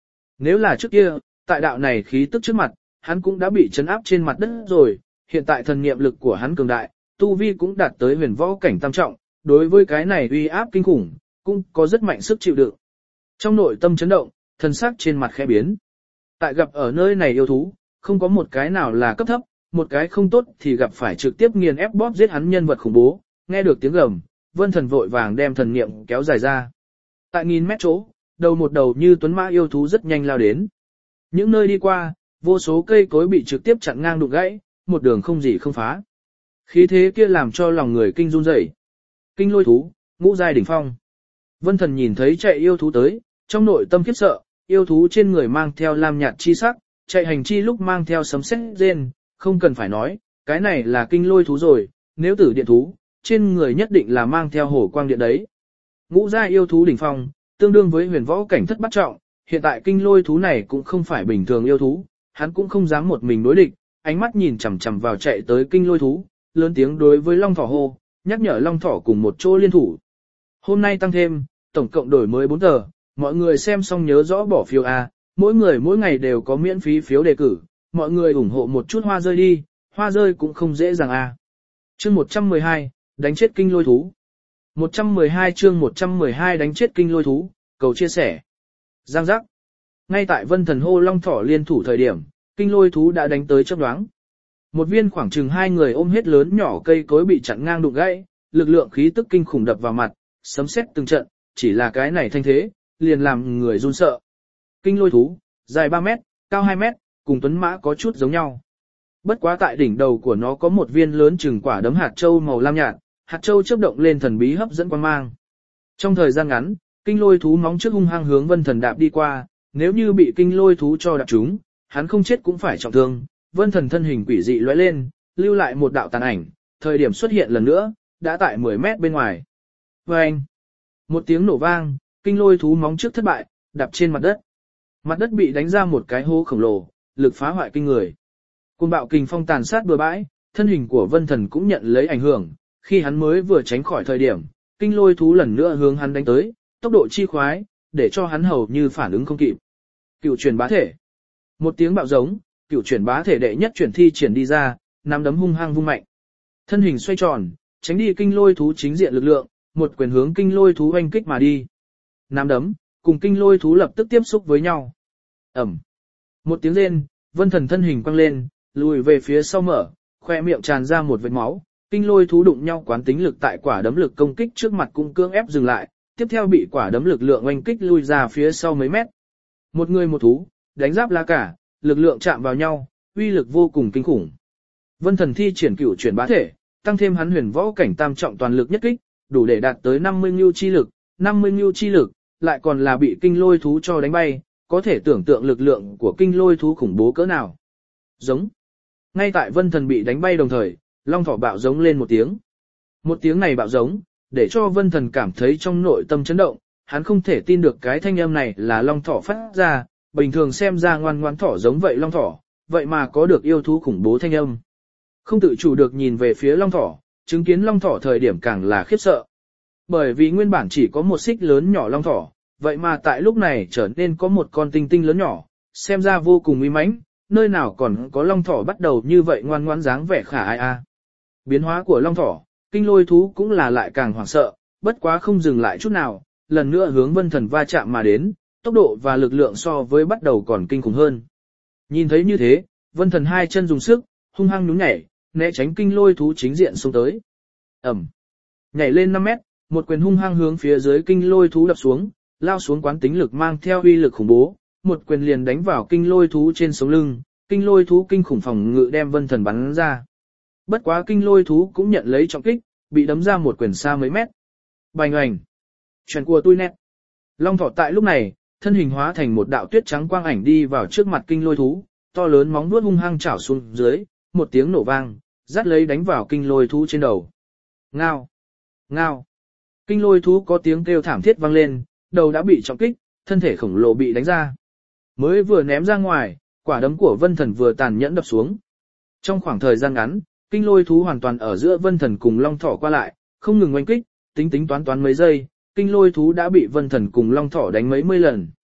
Nếu là trước kia, tại đạo này khí tức trước mặt, hắn cũng đã bị chấn áp trên mặt đất rồi, hiện tại thần niệm lực của hắn cường đại, tu vi cũng đạt tới huyền võ cảnh tam trọng, đối với cái này uy áp kinh khủng, cũng có rất mạnh sức chịu đựng. Trong nội tâm chấn động, thần sắc trên mặt khẽ biến. Tại gặp ở nơi này yêu thú, không có một cái nào là cấp thấp, một cái không tốt thì gặp phải trực tiếp nghiền ép bóp giết hắn nhân vật khủng bố, nghe được tiếng gầm, Vân Thần vội vàng đem thần niệm kéo dài ra. Tại nghìn mét chỗ, đầu một đầu như tuấn mã yêu thú rất nhanh lao đến. Những nơi đi qua, vô số cây cối bị trực tiếp chặn ngang đụng gãy, một đường không gì không phá. Khí thế kia làm cho lòng người kinh run rẩy. Kinh lôi thú, ngũ giai đỉnh phong. Vân Thần nhìn thấy chạy yêu thú tới, trong nội tâm khiếp sợ, yêu thú trên người mang theo lam nhạt chi sắc, chạy hành chi lúc mang theo sấm sét rên, không cần phải nói, cái này là kinh lôi thú rồi, nếu tử điện thú, trên người nhất định là mang theo hổ quang điện đấy. Ngũ giai yêu thú đỉnh phong, tương đương với huyền võ cảnh thất bát trọng, hiện tại kinh lôi thú này cũng không phải bình thường yêu thú, hắn cũng không dám một mình đối địch, ánh mắt nhìn chằm chằm vào chạy tới kinh lôi thú, lớn tiếng đối với Long Thỏ hô, nhắc nhở Long Thỏ cùng một chỗ liên thủ. Hôm nay tăng thêm, tổng cộng đổi mới 4 tờ, mọi người xem xong nhớ rõ bỏ phiếu A, mỗi người mỗi ngày đều có miễn phí phiếu đề cử, mọi người ủng hộ một chút hoa rơi đi, hoa rơi cũng không dễ dàng A. Chương 112, đánh chết kinh lôi thú. 112 chương 112 đánh chết kinh lôi thú, cầu chia sẻ. Giang giác. Ngay tại Vân Thần hô Long Thỏ liên thủ thời điểm, kinh lôi thú đã đánh tới chớp nhoáng. Một viên khoảng chừng 2 người ôm hết lớn nhỏ cây cối bị chặn ngang đụng gãy, lực lượng khí tức kinh khủng đập vào mặt, sấm sét từng trận, chỉ là cái này thanh thế, liền làm người run sợ. Kinh lôi thú, dài 3 mét, cao 2 mét, cùng tuấn mã có chút giống nhau. Bất quá tại đỉnh đầu của nó có một viên lớn chừng quả đấm hạt châu màu lam nhạt, hạt châu chớp động lên thần bí hấp dẫn quang mang. Trong thời gian ngắn, kinh lôi thú móng trước hung hăng hướng Vân Thần đạp đi qua, nếu như bị kinh lôi thú cho đạp trúng, hắn không chết cũng phải trọng thương. Vân Thần thân hình quỷ dị lóe lên, lưu lại một đạo tàn ảnh, thời điểm xuất hiện lần nữa, đã tại 10 mét bên ngoài. Vâng! Một tiếng nổ vang, kinh lôi thú móng trước thất bại, đạp trên mặt đất. Mặt đất bị đánh ra một cái hố khổng lồ, lực phá hoại kinh người. Cơn bạo kình phong tàn sát bừa bãi, thân hình của Vân Thần cũng nhận lấy ảnh hưởng, khi hắn mới vừa tránh khỏi thời điểm, kinh lôi thú lần nữa hướng hắn đánh tới, tốc độ chi khoái, để cho hắn hầu như phản ứng không kịp. Cựu chuyển bá thể. Một tiếng bạo giống, cựu chuyển bá thể đệ nhất chuyển thi triển đi ra, nắm đấm hung hăng vung mạnh. Thân hình xoay tròn, tránh đi kinh lôi thú chính diện lực lượng, một quyền hướng kinh lôi thú oanh kích mà đi. Nắm đấm, cùng kinh lôi thú lập tức tiếp xúc với nhau. Ẩm. Một tiếng rên, Vân Thần thân hình quăng lên, lùi về phía sau mở, khoe miệng tràn ra một vệt máu. Kinh lôi thú đụng nhau quán tính lực tại quả đấm lực công kích trước mặt cũng cưỡng ép dừng lại, tiếp theo bị quả đấm lực lượng oanh kích lui ra phía sau mấy mét. Một người một thú, đánh giáp la cả, lực lượng chạm vào nhau, uy lực vô cùng kinh khủng. Vân Thần thi triển cửu chuyển bá thể, tăng thêm hắn huyền võ cảnh tam trọng toàn lực nhất kích, đủ để đạt tới 50 ngưu chi lực, lại còn là bị kinh lôi thú cho đánh bay, có thể tưởng tượng lực lượng của kinh lôi thú khủng bố cỡ nào. Giống. Ngay tại Vân Thần bị đánh bay đồng thời, Long Thỏ bạo giống lên một tiếng. Một tiếng này bạo giống, để cho Vân Thần cảm thấy trong nội tâm chấn động, hắn không thể tin được cái thanh âm này là Long Thỏ phát ra, bình thường xem ra ngoan ngoãn thỏ giống vậy Long Thỏ, vậy mà có được yêu thú khủng bố thanh âm. Không tự chủ được nhìn về phía Long Thỏ, chứng kiến Long Thỏ thời điểm càng là khiếp sợ. Bởi vì nguyên bản chỉ có một xích lớn nhỏ Long Thỏ, vậy mà tại lúc này trở nên có một con tinh tinh lớn nhỏ, xem ra vô cùng uy mãnh, nơi nào còn có Long Thỏ bắt đầu như vậy ngoan ngoãn dáng vẻ khả ai a. Biến hóa của Long Thỏ, kinh lôi thú cũng là lại càng hoảng sợ, bất quá không dừng lại chút nào, lần nữa hướng Vân Thần va chạm mà đến, tốc độ và lực lượng so với bắt đầu còn kinh khủng hơn. Nhìn thấy như thế, Vân Thần hai chân dùng sức, hung hăng nhún nhảy, né tránh kinh lôi thú chính diện xông tới. Ẩm. Nhảy lên 5 mét, một quyền hung hăng hướng phía dưới kinh lôi thú đập xuống, lao xuống quán tính lực mang theo uy lực khủng bố, một quyền liền đánh vào kinh lôi thú trên sống lưng, kinh lôi thú kinh khủng phòng ngự đem Vân Thần bắn ra. Bất quá kinh lôi thú cũng nhận lấy trọng kích, bị đấm ra một quyền xa mấy mét. Bành oành. Chuyện của tôi nét. Long Thỏ tại lúc này, thân hình hóa thành một đạo tuyết trắng quang ảnh đi vào trước mặt kinh lôi thú, to lớn móng vuốt hung hăng chảo xuống dưới, một tiếng nổ vang, dắt lấy đánh vào kinh lôi thú trên đầu. Ngao. Ngao. Kinh lôi thú có tiếng kêu thảm thiết vang lên, đầu đã bị trọng kích, thân thể khổng lồ bị đánh ra. Mới vừa ném ra ngoài, quả đấm của Vân Thần vừa tàn nhẫn đập xuống. Trong khoảng thời gian ngắn, kinh lôi thú hoàn toàn ở giữa Vân Thần cùng Long Thỏ qua lại, không ngừng oanh kích, tính toán mấy giây, kinh lôi thú đã bị Vân Thần cùng Long Thỏ đánh mấy mươi lần.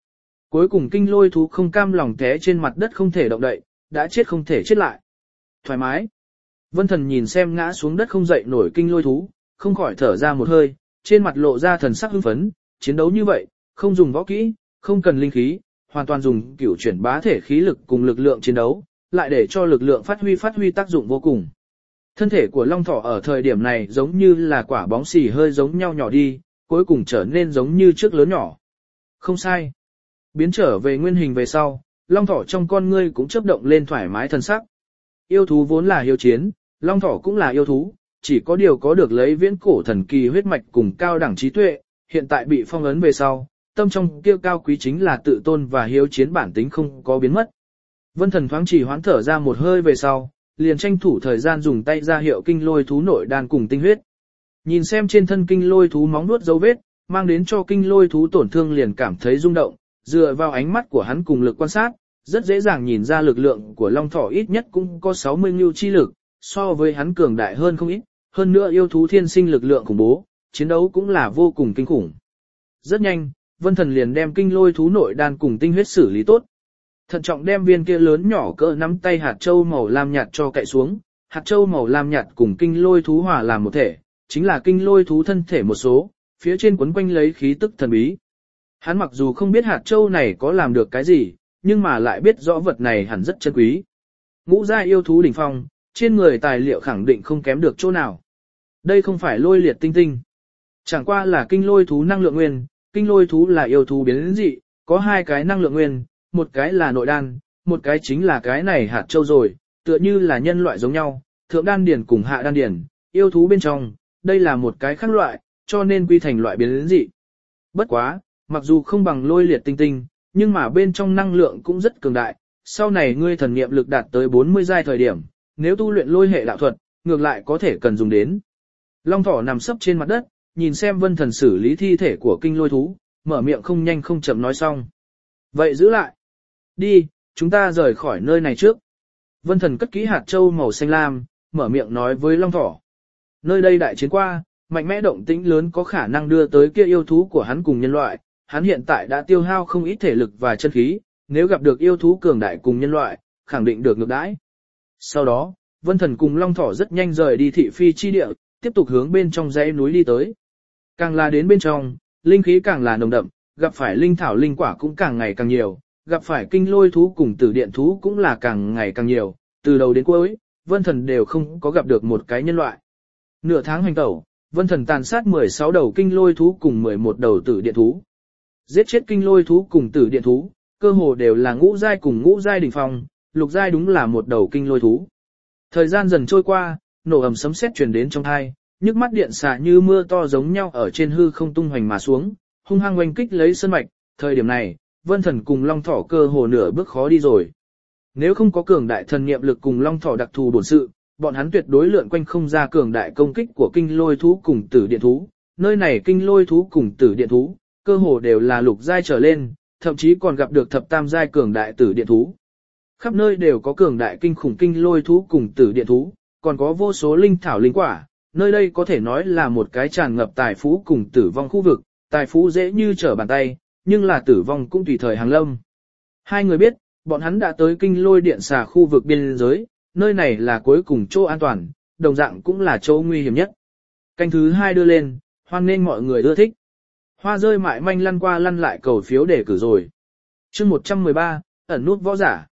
Cuối cùng kinh lôi thú không cam lòng té trên mặt đất không thể động đậy, đã chết không thể chết lại. Thoải mái. Vân Thần nhìn xem ngã xuống đất không dậy nổi kinh lôi thú, không khỏi thở ra một hơi, trên mặt lộ ra thần sắc hưng phấn, chiến đấu như vậy, không dùng võ kỹ, không cần linh khí, hoàn toàn dùng cửu chuyển bá thể khí lực cùng lực lượng chiến đấu, lại để cho lực lượng phát huy tác dụng vô cùng. Thân thể của Long Thỏ ở thời điểm này giống như là quả bóng xì hơi giống nhau nhỏ đi, cuối cùng trở nên giống như trước lớn nhỏ. Không sai. Biến trở về nguyên hình về sau, Long Thỏ trong con ngươi cũng chớp động lên thoải mái thần sắc. Yêu thú vốn là hiếu chiến, Long Thỏ cũng là yêu thú, chỉ có điều có được lấy viễn cổ thần kỳ huyết mạch cùng cao đẳng trí tuệ, hiện tại bị phong ấn về sau, tâm trong kiêu cao quý chính là tự tôn và hiếu chiến bản tính không có biến mất. Vân Thần thoáng chỉ hoán thở ra một hơi về sau, liền tranh thủ thời gian dùng tay ra hiệu kinh lôi thú nội đan cùng tinh huyết. Nhìn xem trên thân kinh lôi thú móng nuốt dấu vết, mang đến cho kinh lôi thú tổn thương liền cảm thấy rung động, dựa vào ánh mắt của hắn cùng lực quan sát, rất dễ dàng nhìn ra lực lượng của Long Thỏ ít nhất cũng có 60 ngưu chi lực, so với hắn cường đại hơn không ít, hơn nữa yêu thú thiên sinh lực lượng khủng bố, chiến đấu cũng là vô cùng kinh khủng. Rất nhanh, Vân Thần liền đem kinh lôi thú nội đan cùng tinh huyết xử lý tốt. Thận trọng đem viên kia lớn nhỏ cỡ nắm tay hạt châu màu lam nhạt cho cậy xuống, hạt châu màu lam nhạt cùng kinh lôi thú hòa làm một thể, chính là kinh lôi thú thân thể một số, phía trên quấn quanh lấy khí tức thần bí. Hắn mặc dù không biết hạt châu này có làm được cái gì, nhưng mà lại biết rõ vật này hẳn rất chân quý. Ngũ giai yêu thú đỉnh phong, trên người tài liệu khẳng định không kém được chỗ nào. Đây không phải lôi liệt tinh tinh. Chẳng qua là kinh lôi thú năng lượng nguyên, kinh lôi thú là yêu thú biến dị, có hai cái năng lượng nguyên, một cái là nội đan, một cái chính là cái này hạt châu rồi, tựa như là nhân loại giống nhau, thượng đan điển cùng hạ đan điển, yêu thú bên trong, đây là một cái khác loại, cho nên quy thành loại biến dị. Bất quá, mặc dù không bằng lôi liệt tinh tinh, nhưng mà bên trong năng lượng cũng rất cường đại, sau này ngươi thần niệm lực đạt tới 40 giai thời điểm, nếu tu luyện lôi hệ đạo thuật, ngược lại có thể cần dùng đến. Long Thỏ nằm sấp trên mặt đất, nhìn xem Vân Thần xử lý thi thể của kinh lôi thú, mở miệng không nhanh không chậm nói xong. Vậy giữ lại. Đi, chúng ta rời khỏi nơi này trước. Vân Thần cất kỹ hạt châu màu xanh lam, mở miệng nói với Long Thỏ. Nơi đây đại chiến qua, mạnh mẽ động tĩnh lớn có khả năng đưa tới kia yêu thú của hắn cùng nhân loại, hắn hiện tại đã tiêu hao không ít thể lực và chân khí, nếu gặp được yêu thú cường đại cùng nhân loại, khẳng định được ngược đãi. Sau đó, Vân Thần cùng Long Thỏ rất nhanh rời đi thị phi chi địa, tiếp tục hướng bên trong dãy núi đi tới. Càng là đến bên trong, linh khí càng là nồng đậm, gặp phải linh thảo linh quả cũng càng ngày càng nhiều, gặp phải kinh lôi thú cùng tử điện thú cũng là càng ngày càng nhiều, từ đầu đến cuối, Vân Thần đều không có gặp được một cái nhân loại. Nửa tháng hành tẩu, Vân Thần tàn sát 16 đầu kinh lôi thú cùng 11 đầu tử điện thú. Giết chết kinh lôi thú cùng tử điện thú, cơ hồ đều là ngũ giai cùng ngũ giai đỉnh phong, lục giai đúng là một đầu kinh lôi thú. Thời gian dần trôi qua, nổ ầm sấm sét truyền đến trong tai, nhức mắt điện xạ như mưa to giống nhau ở trên hư không tung hoành mà xuống, hung hăng oanh kích lấy sơn mạch. Thời điểm này, Vân Thần cùng Long Thỏ cơ hồ nửa bước khó đi rồi. Nếu không có cường đại thần niệm lực cùng Long Thỏ đặc thù bổn sự, bọn hắn tuyệt đối lượn quanh không ra cường đại công kích của kinh lôi thú cùng tử điện thú. Nơi này kinh lôi thú cùng tử điện thú, cơ hồ đều là lục giai trở lên, thậm chí còn gặp được thập tam giai cường đại tử điện thú. Khắp nơi đều có cường đại kinh khủng kinh lôi thú cùng tử điện thú, còn có vô số linh thảo linh quả. Nơi đây có thể nói là một cái tràn ngập tài phú cùng tử vong khu vực, tài phú dễ như trở bàn tay, nhưng là tử vong cũng tùy thời hàng lâm. Hai người biết, bọn hắn đã tới kinh lôi điện xà khu vực biên giới, nơi này là cuối cùng chỗ an toàn, đồng dạng cũng là chỗ nguy hiểm nhất. Canh thứ 2 đưa lên, hoan nghênh mọi người ưa thích. Hoa rơi mại manh lăn qua lăn lại cầu phiếu để cử rồi. Chương 113, ẩn nút võ giả.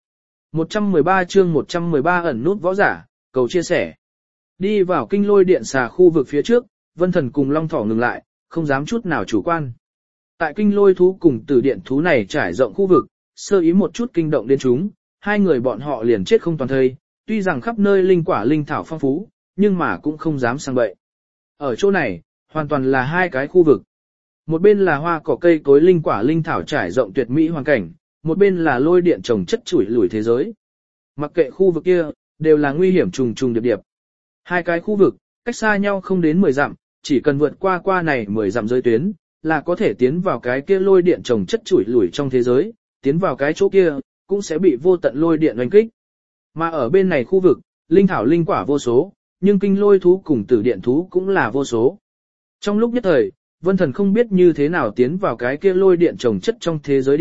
113 chương 113 ẩn nút võ giả, cầu chia sẻ. Đi vào kinh lôi điện xà khu vực phía trước, Vân Thần cùng Long Thỏ ngừng lại, không dám chút nào chủ quan. Tại kinh lôi thú cùng tử điện thú này trải rộng khu vực, sơ ý một chút kinh động đến chúng, hai người bọn họ liền chết không toàn thây, tuy rằng khắp nơi linh quả linh thảo phong phú, nhưng mà cũng không dám sang bậy. Ở chỗ này, hoàn toàn là hai cái khu vực. Một bên là hoa cỏ cây cối linh quả linh thảo trải rộng tuyệt mỹ hoàn cảnh, một bên là lôi điện trồng chất chủi lủi thế giới. Mặc kệ khu vực kia, đều là nguy hiểm trùng trùng điệp điệp. Hai cái khu vực, cách xa nhau không đến 10 dặm, chỉ cần vượt qua này 10 dặm giới tuyến, là có thể tiến vào cái kia lôi điện trồng chất chủi lủi trong thế giới, tiến vào cái chỗ kia, cũng sẽ bị vô tận lôi điện oanh kích. Mà ở bên này khu vực, linh thảo linh quả vô số, nhưng kinh lôi thú cùng tử điện thú cũng là vô số. Trong lúc nhất thời, Vân Thần không biết như thế nào tiến vào cái kia lôi điện trồng chất trong thế giới đi,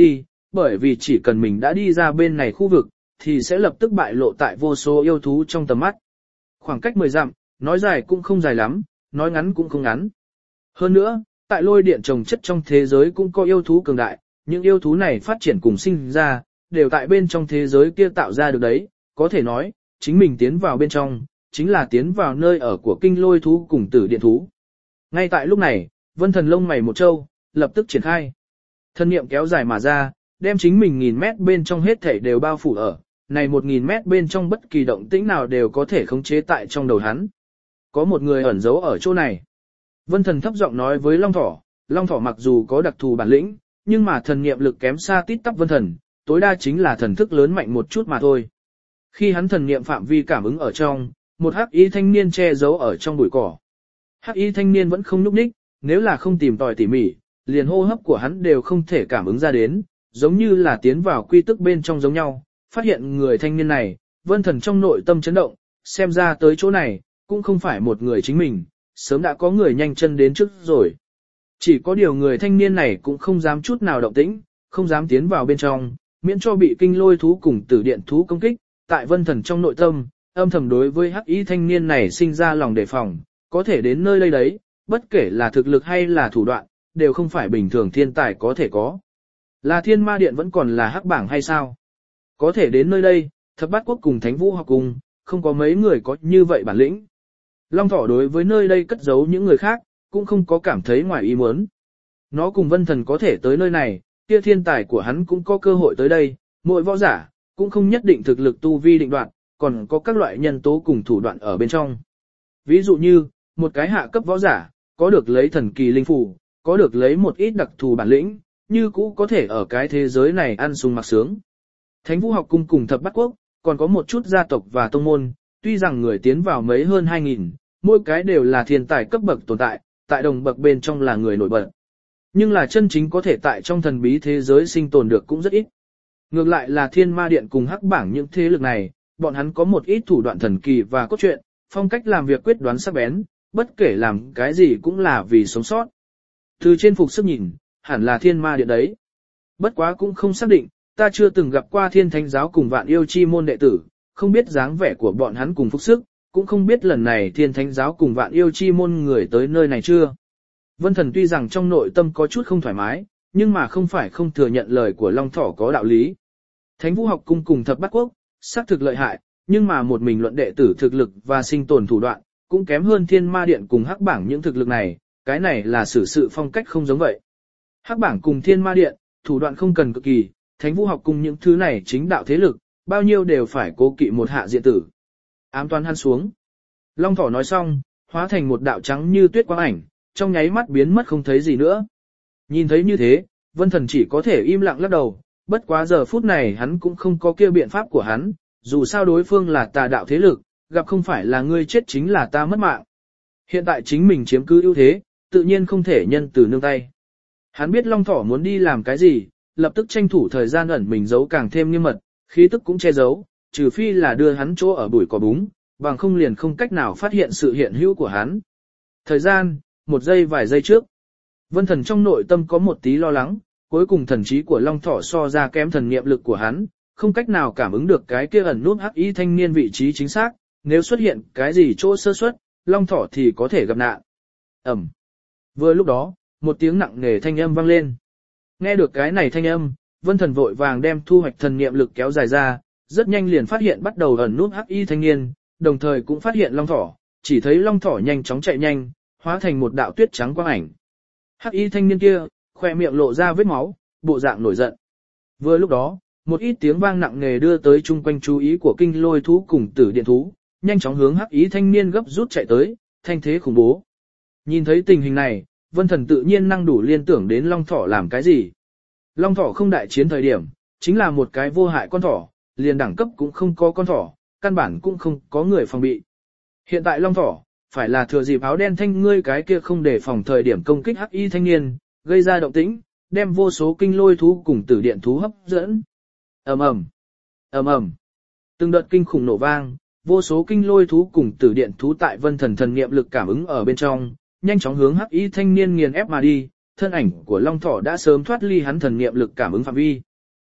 bởi vì chỉ cần mình đã đi ra bên này khu vực, thì sẽ lập tức bại lộ tại vô số yêu thú trong tầm mắt. Khoảng cách 10 dặm, nói dài cũng không dài lắm, nói ngắn cũng không ngắn. Hơn nữa, tại lôi điện trồng chất trong thế giới cũng có yêu thú cường đại, những yêu thú này phát triển cùng sinh ra, đều tại bên trong thế giới kia tạo ra được đấy, có thể nói, chính mình tiến vào bên trong, chính là tiến vào nơi ở của kinh lôi thú cùng tử điện thú. Ngay tại lúc này, Vân Thần lông mày một trâu, lập tức triển khai. Thân niệm kéo dài mà ra, đem chính mình 1000 mét bên trong hết thảy đều bao phủ ở, này 1000 mét bên trong bất kỳ động tĩnh nào đều có thể khống chế tại trong đầu hắn. Có một người ẩn giấu ở chỗ này. Vân Thần thấp giọng nói với Long Thỏ mặc dù có đặc thù bản lĩnh, nhưng mà thần niệm lực kém xa tít tắp Vân Thần, tối đa chính là thần thức lớn mạnh một chút mà thôi. Khi hắn thần niệm phạm vi cảm ứng ở trong, một hắc y thanh niên che giấu ở trong bụi cỏ. Hắc y thanh niên vẫn không nhúc nhích, nếu là không tìm tòi tỉ mỉ, liền hô hấp của hắn đều không thể cảm ứng ra đến, giống như là tiến vào quy tức bên trong giống nhau. Phát hiện người thanh niên này, Vân Thần trong nội tâm chấn động, xem ra tới chỗ này, cũng không phải một người chính mình, sớm đã có người nhanh chân đến trước rồi. Chỉ có điều người thanh niên này cũng không dám chút nào động tĩnh, không dám tiến vào bên trong, miễn cho bị kinh lôi thú cùng tử điện thú công kích. Tại Vân Thần trong nội tâm, âm thầm đối với hắc y thanh niên này sinh ra lòng đề phòng, có thể đến nơi đây đấy, bất kể là thực lực hay là thủ đoạn, đều không phải bình thường thiên tài có thể có. Là Thiên Ma Điện vẫn còn là hắc bảng hay sao? Có thể đến nơi đây, Thập Bát Quốc cùng Thánh Vũ học cùng, không có mấy người có như vậy bản lĩnh. Long Thỏ đối với nơi đây cất giấu những người khác, cũng không có cảm thấy ngoài ý muốn. Nó cùng Vân Thần có thể tới nơi này, kia thiên tài của hắn cũng có cơ hội tới đây, mỗi võ giả, cũng không nhất định thực lực tu vi định đoạn, còn có các loại nhân tố cùng thủ đoạn ở bên trong. Ví dụ như, một cái hạ cấp võ giả, có được lấy thần kỳ linh phù, có được lấy một ít đặc thù bản lĩnh, như cũ có thể ở cái thế giới này ăn sung mặc sướng. Thánh Vũ học cung cùng Thập Bát Quốc, còn có một chút gia tộc và tông môn, tuy rằng người tiến vào mấy hơn 2000, mỗi cái đều là thiên tài cấp bậc tồn tại, tại đồng bậc bên trong là người nổi bật. Nhưng là chân chính có thể tại trong thần bí thế giới sinh tồn được cũng rất ít. Ngược lại là Thiên Ma Điện cùng hắc bảng những thế lực này, bọn hắn có một ít thủ đoạn thần kỳ và cốt truyện, phong cách làm việc quyết đoán sắc bén, bất kể làm cái gì cũng là vì sống sót. Từ trên phục sức nhìn, hẳn là Thiên Ma Điện đấy. Bất quá cũng không xác định, ta chưa từng gặp qua Thiên Thánh giáo cùng Vạn Yêu Chi môn đệ tử, không biết dáng vẻ của bọn hắn cùng phục sức, cũng không biết lần này Thiên Thánh giáo cùng Vạn Yêu Chi môn người tới nơi này chưa. Vân Thần tuy rằng trong nội tâm có chút không thoải mái, nhưng mà không phải không thừa nhận lời của Long Thỏ có đạo lý. Thánh Vũ học cung cùng Thập Bát Quốc, xác thực lợi hại, nhưng mà một mình luận đệ tử thực lực và sinh tồn thủ đoạn, cũng kém hơn Thiên Ma Điện cùng hắc bảng những thực lực này, cái này là xử sự phong cách không giống vậy. Hắc bảng cùng Thiên Ma Điện, thủ đoạn không cần cực kỳ, Thánh Vũ học cùng những thứ này chính đạo thế lực, bao nhiêu đều phải cố kỵ một hạ diện tử. Ám toán hắn xuống. Long Thỏ nói xong, hóa thành một đạo trắng như tuyết quang ảnh, trong nháy mắt biến mất không thấy gì nữa. Nhìn thấy như thế, Vân Thần chỉ có thể im lặng lắc đầu, bất quá giờ phút này hắn cũng không có kia biện pháp của hắn, dù sao đối phương là tà đạo thế lực, gặp không phải là ngươi chết chính là ta mất mạng. Hiện tại chính mình chiếm cứ ưu thế, tự nhiên không thể nhân từ nương tay. Hắn biết Long Thỏ muốn đi làm cái gì, lập tức tranh thủ thời gian ẩn mình giấu càng thêm nghiêm mật, khí tức cũng che giấu, trừ phi là đưa hắn chỗ ở bụi cỏ búng, bằng không liền không cách nào phát hiện sự hiện hữu của hắn. Thời gian, một giây vài giây trước. Vân Thần trong nội tâm có một tí lo lắng, cuối cùng thần trí của Long Thỏ so ra kém thần niệm lực của hắn, không cách nào cảm ứng được cái kia ẩn nút hắc y thanh niên vị trí chính xác, nếu xuất hiện cái gì chỗ sơ suất, Long Thỏ thì có thể gặp nạn. Ầm. Vừa lúc đó, một tiếng nặng nề thanh âm vang lên. Nghe được cái này thanh âm, Vân Thần vội vàng đem thu hoạch thần niệm lực kéo dài ra, rất nhanh liền phát hiện bắt đầu ẩn nút hắc y thanh niên, đồng thời cũng phát hiện Long Thỏ, chỉ thấy Long Thỏ nhanh chóng chạy nhanh, hóa thành một đạo tuyết trắng quang ảnh. Hắc y thanh niên kia, khoe miệng lộ ra vết máu, bộ dạng nổi giận. Vừa lúc đó, một ít tiếng vang nặng nề đưa tới chung quanh chú ý của kinh lôi thú cùng tử điện thú, nhanh chóng hướng hắc y thanh niên gấp rút chạy tới, thanh thế khủng bố. Nhìn thấy tình hình này, Vân Thần tự nhiên năng đủ liên tưởng đến Long Thỏ làm cái gì. Long Thỏ không đại chiến thời điểm, chính là một cái vô hại con thỏ, liền đẳng cấp cũng không có con thỏ, căn bản cũng không có người phòng bị. Hiện tại Long Thỏ, phải là thừa dịp áo đen thanh ngươi cái kia không để phòng thời điểm công kích hắc y thanh niên, gây ra động tĩnh, đem vô số kinh lôi thú cùng tử điện thú hấp dẫn. Ầm ầm, ầm ầm. Từng đợt kinh khủng nổ vang, vô số kinh lôi thú cùng tử điện thú tại Vân Thần thần niệm lực cảm ứng ở bên trong, nhanh chóng hướng hắc y thanh niên nghiền ép mà đi, thân ảnh của Long Thỏ đã sớm thoát ly hắn thần niệm lực cảm ứng phạm vi.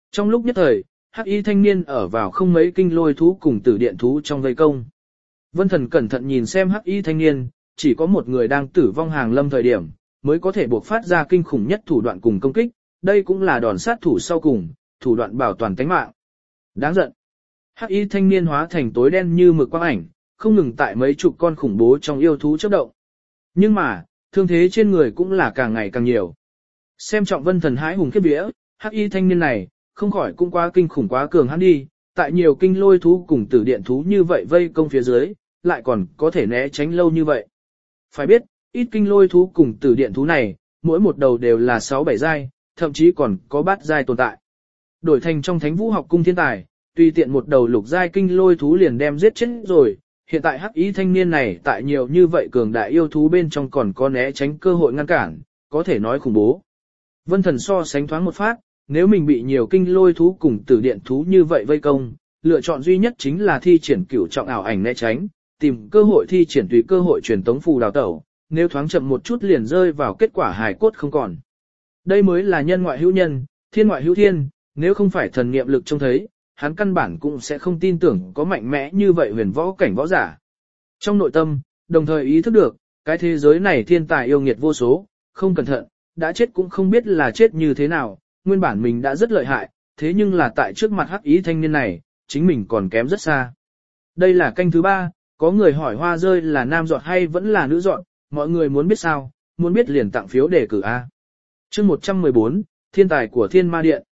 Trong lúc nhất thời, hắc y thanh niên ở vào không mấy kinh lôi thú cùng tử điện thú trong vây công. Vân Thần cẩn thận nhìn xem hắc y thanh niên, chỉ có một người đang tử vong hàng lâm thời điểm, mới có thể buộc phát ra kinh khủng nhất thủ đoạn cùng công kích, đây cũng là đòn sát thủ sau cùng, thủ đoạn bảo toàn tánh mạng. Đáng giận. Hắc y thanh niên hóa thành tối đen như mực quang ảnh, không ngừng tại mấy chục con khủng bố trong yêu thú chớp động. Nhưng mà, thương thế trên người cũng là càng ngày càng nhiều. Xem trọng Vân Thần hãi hùng khiếp vía, hắc y thanh niên này, không khỏi cũng quá kinh khủng quá cường hắn đi, tại nhiều kinh lôi thú cùng tử điện thú như vậy vây công phía dưới, lại còn có thể né tránh lâu như vậy. Phải biết, ít kinh lôi thú cùng tử điện thú này, mỗi một đầu đều là 6-7 giai, thậm chí còn có bát giai tồn tại. Đổi thành trong Thánh Vũ học cung thiên tài, tùy tiện một đầu lục giai kinh lôi thú liền đem giết chết rồi, hiện tại hắc ý thanh niên này tại nhiều như vậy cường đại yêu thú bên trong còn có né tránh cơ hội ngăn cản, có thể nói khủng bố. Vân Thần so sánh thoáng một phát, nếu mình bị nhiều kinh lôi thú cùng tử điện thú như vậy vây công, lựa chọn duy nhất chính là thi triển cửu trọng ảo ảnh né tránh, tìm cơ hội thi triển tùy cơ hội truyền tống phù đào tẩu, nếu thoáng chậm một chút liền rơi vào kết quả hài cốt không còn. Đây mới là nhân ngoại hữu nhân, thiên ngoại hữu thiên, nếu không phải thần niệm lực trông thấy, hắn căn bản cũng sẽ không tin tưởng có mạnh mẽ như vậy huyền võ cảnh võ giả. Trong nội tâm, đồng thời ý thức được, cái thế giới này thiên tài yêu nghiệt vô số, không cẩn thận, đã chết cũng không biết là chết như thế nào, nguyên bản mình đã rất lợi hại, thế nhưng là tại trước mặt hắc ý thanh niên này, chính mình còn kém rất xa. Đây là canh thứ 3, có người hỏi hoa rơi là nam dọn hay vẫn là nữ dọn, mọi người muốn biết sao, muốn biết liền tặng phiếu đề cử A. Chương 114, Thiên tài của Thiên Ma Điện.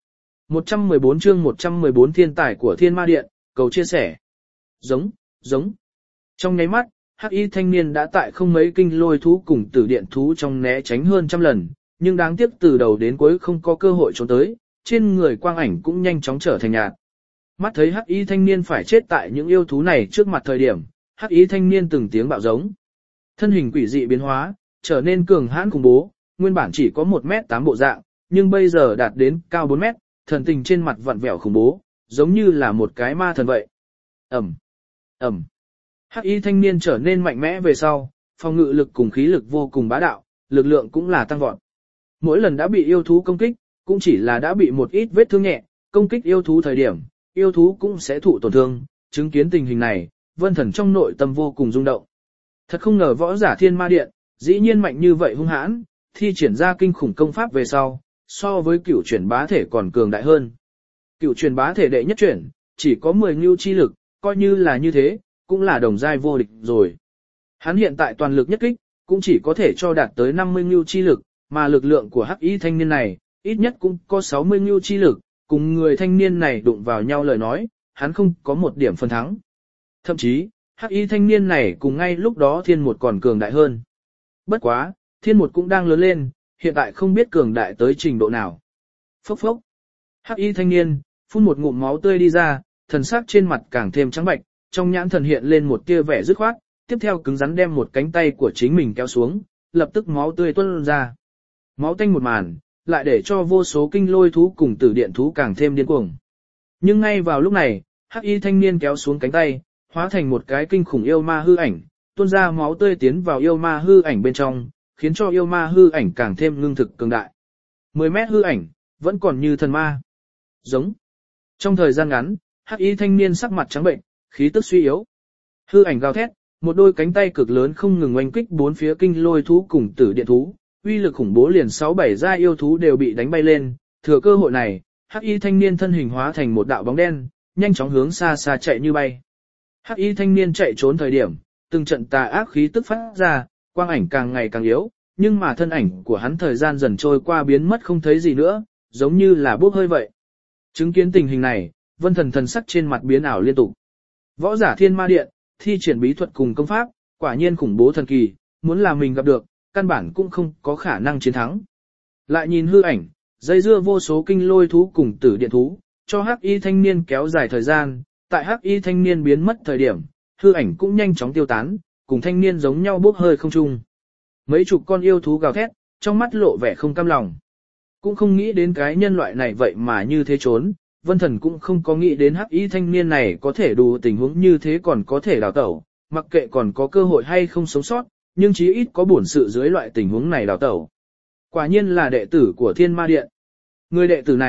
114 chương 114 Thiên tài của Thiên Ma Điện, cầu chia sẻ. Giống. Trong nháy mắt, hắc y thanh niên đã tại không mấy kinh lôi thú cùng tử điện thú trong né tránh hơn trăm lần, nhưng đáng tiếc từ đầu đến cuối không có cơ hội trốn tới, trên người quang ảnh cũng nhanh chóng trở thành nhạt. Mắt thấy hắc y thanh niên phải chết tại những yêu thú này trước mặt thời điểm, hắc y thanh niên từng tiếng bạo giống. Thân hình quỷ dị biến hóa, trở nên cường hãn khủng bố, nguyên bản chỉ có 1m8 bộ dạng, nhưng bây giờ đạt đến cao 4 mét, thần tình trên mặt vặn vẹo khủng bố, giống như là một cái ma thần vậy. Ầm. Hắc y thanh niên trở nên mạnh mẽ về sau, phòng ngự lực cùng khí lực vô cùng bá đạo, lực lượng cũng là tăng vọt. Mỗi lần đã bị yêu thú công kích, cũng chỉ là đã bị một ít vết thương nhẹ, công kích yêu thú thời điểm, yêu thú cũng sẽ thụ tổn thương, chứng kiến tình hình này, Vân Thần trong nội tâm vô cùng rung động. Thật không ngờ võ giả Thiên Ma Điện, dĩ nhiên mạnh như vậy hung hãn, thi triển ra kinh khủng công pháp về sau, so với cửu chuyển bá thể còn cường đại hơn. Cửu chuyển bá thể đệ nhất chuyển, chỉ có 10 ngưu chi lực, coi như là như thế, cũng là đồng giai vô địch rồi. Hắn hiện tại toàn lực nhất kích, cũng chỉ có thể cho đạt tới 50 ngưu chi lực, mà lực lượng của hắc y thanh niên này, ít nhất cũng có 60 ngưu chi lực, cùng người thanh niên này đụng vào nhau lời nói, hắn không có một điểm phần thắng. Thậm chí, hắc y thanh niên này cùng ngay lúc đó thiên một còn cường đại hơn. Bất quá, thiên một cũng đang lớn lên, hiện tại không biết cường đại tới trình độ nào. Phốc phốc. Hắc y thanh niên, phun một ngụm máu tươi đi ra, thần sắc trên mặt càng thêm trắng bệch, trong nhãn thần hiện lên một tia vẻ dứt khoát, tiếp theo cứng rắn đem một cánh tay của chính mình kéo xuống, lập tức máu tươi tuôn ra. Máu tanh một màn, lại để cho vô số kinh lôi thú cùng tử điện thú càng thêm điên cuồng. Nhưng ngay vào lúc này, hắc y thanh niên kéo xuống cánh tay, hóa thành một cái kinh khủng yêu ma hư ảnh, tuôn ra máu tươi tiến vào yêu ma hư ảnh bên trong, khiến cho yêu ma hư ảnh càng thêm ngưng thực cường đại. 10 mét hư ảnh, vẫn còn như thần ma. Giống. Trong thời gian ngắn, hắc y thanh niên sắc mặt trắng bệnh, khí tức suy yếu. Hư ảnh gào thét, một đôi cánh tay cực lớn không ngừng oanh kích bốn phía kinh lôi thú cùng tử điện thú, uy lực khủng bố liền 6-7 giai yêu thú đều bị đánh bay lên, thừa cơ hội này, hắc y thanh niên thân hình hóa thành một đạo bóng đen, nhanh chóng hướng xa xa chạy như bay. Hắc y thanh niên chạy trốn thời điểm, từng trận tà ác khí tức phát ra, quang ảnh càng ngày càng yếu, nhưng mà thân ảnh của hắn thời gian dần trôi qua biến mất không thấy gì nữa, giống như là bốc hơi vậy. Chứng kiến tình hình này, Vân Thần thần sắc trên mặt biến ảo liên tục. Võ giả Thiên Ma Điện, thi triển bí thuật cùng công pháp, quả nhiên khủng bố thần kỳ, muốn là mình gặp được, căn bản cũng không có khả năng chiến thắng. Lại nhìn hư ảnh, dây dưa vô số kinh lôi thú cùng tử điện thú, cho hắc y thanh niên kéo dài thời gian, tại hắc y thanh niên biến mất thời điểm, hư ảnh cũng nhanh chóng tiêu tán, cùng thanh niên giống nhau bốc hơi không trung. Mấy chục con yêu thú gào thét, trong mắt lộ vẻ không cam lòng. Cũng không nghĩ đến cái nhân loại này vậy mà như thế trốn, Vân Thần cũng không có nghĩ đến hắc y thanh niên này có thể đủ tình huống như thế còn có thể đào tẩu, mặc kệ còn có cơ hội hay không sống sót, nhưng chí ít có bổn sự dưới loại tình huống này đào tẩu. Quả nhiên là đệ tử của Thiên Ma Điện. Người đệ tử này,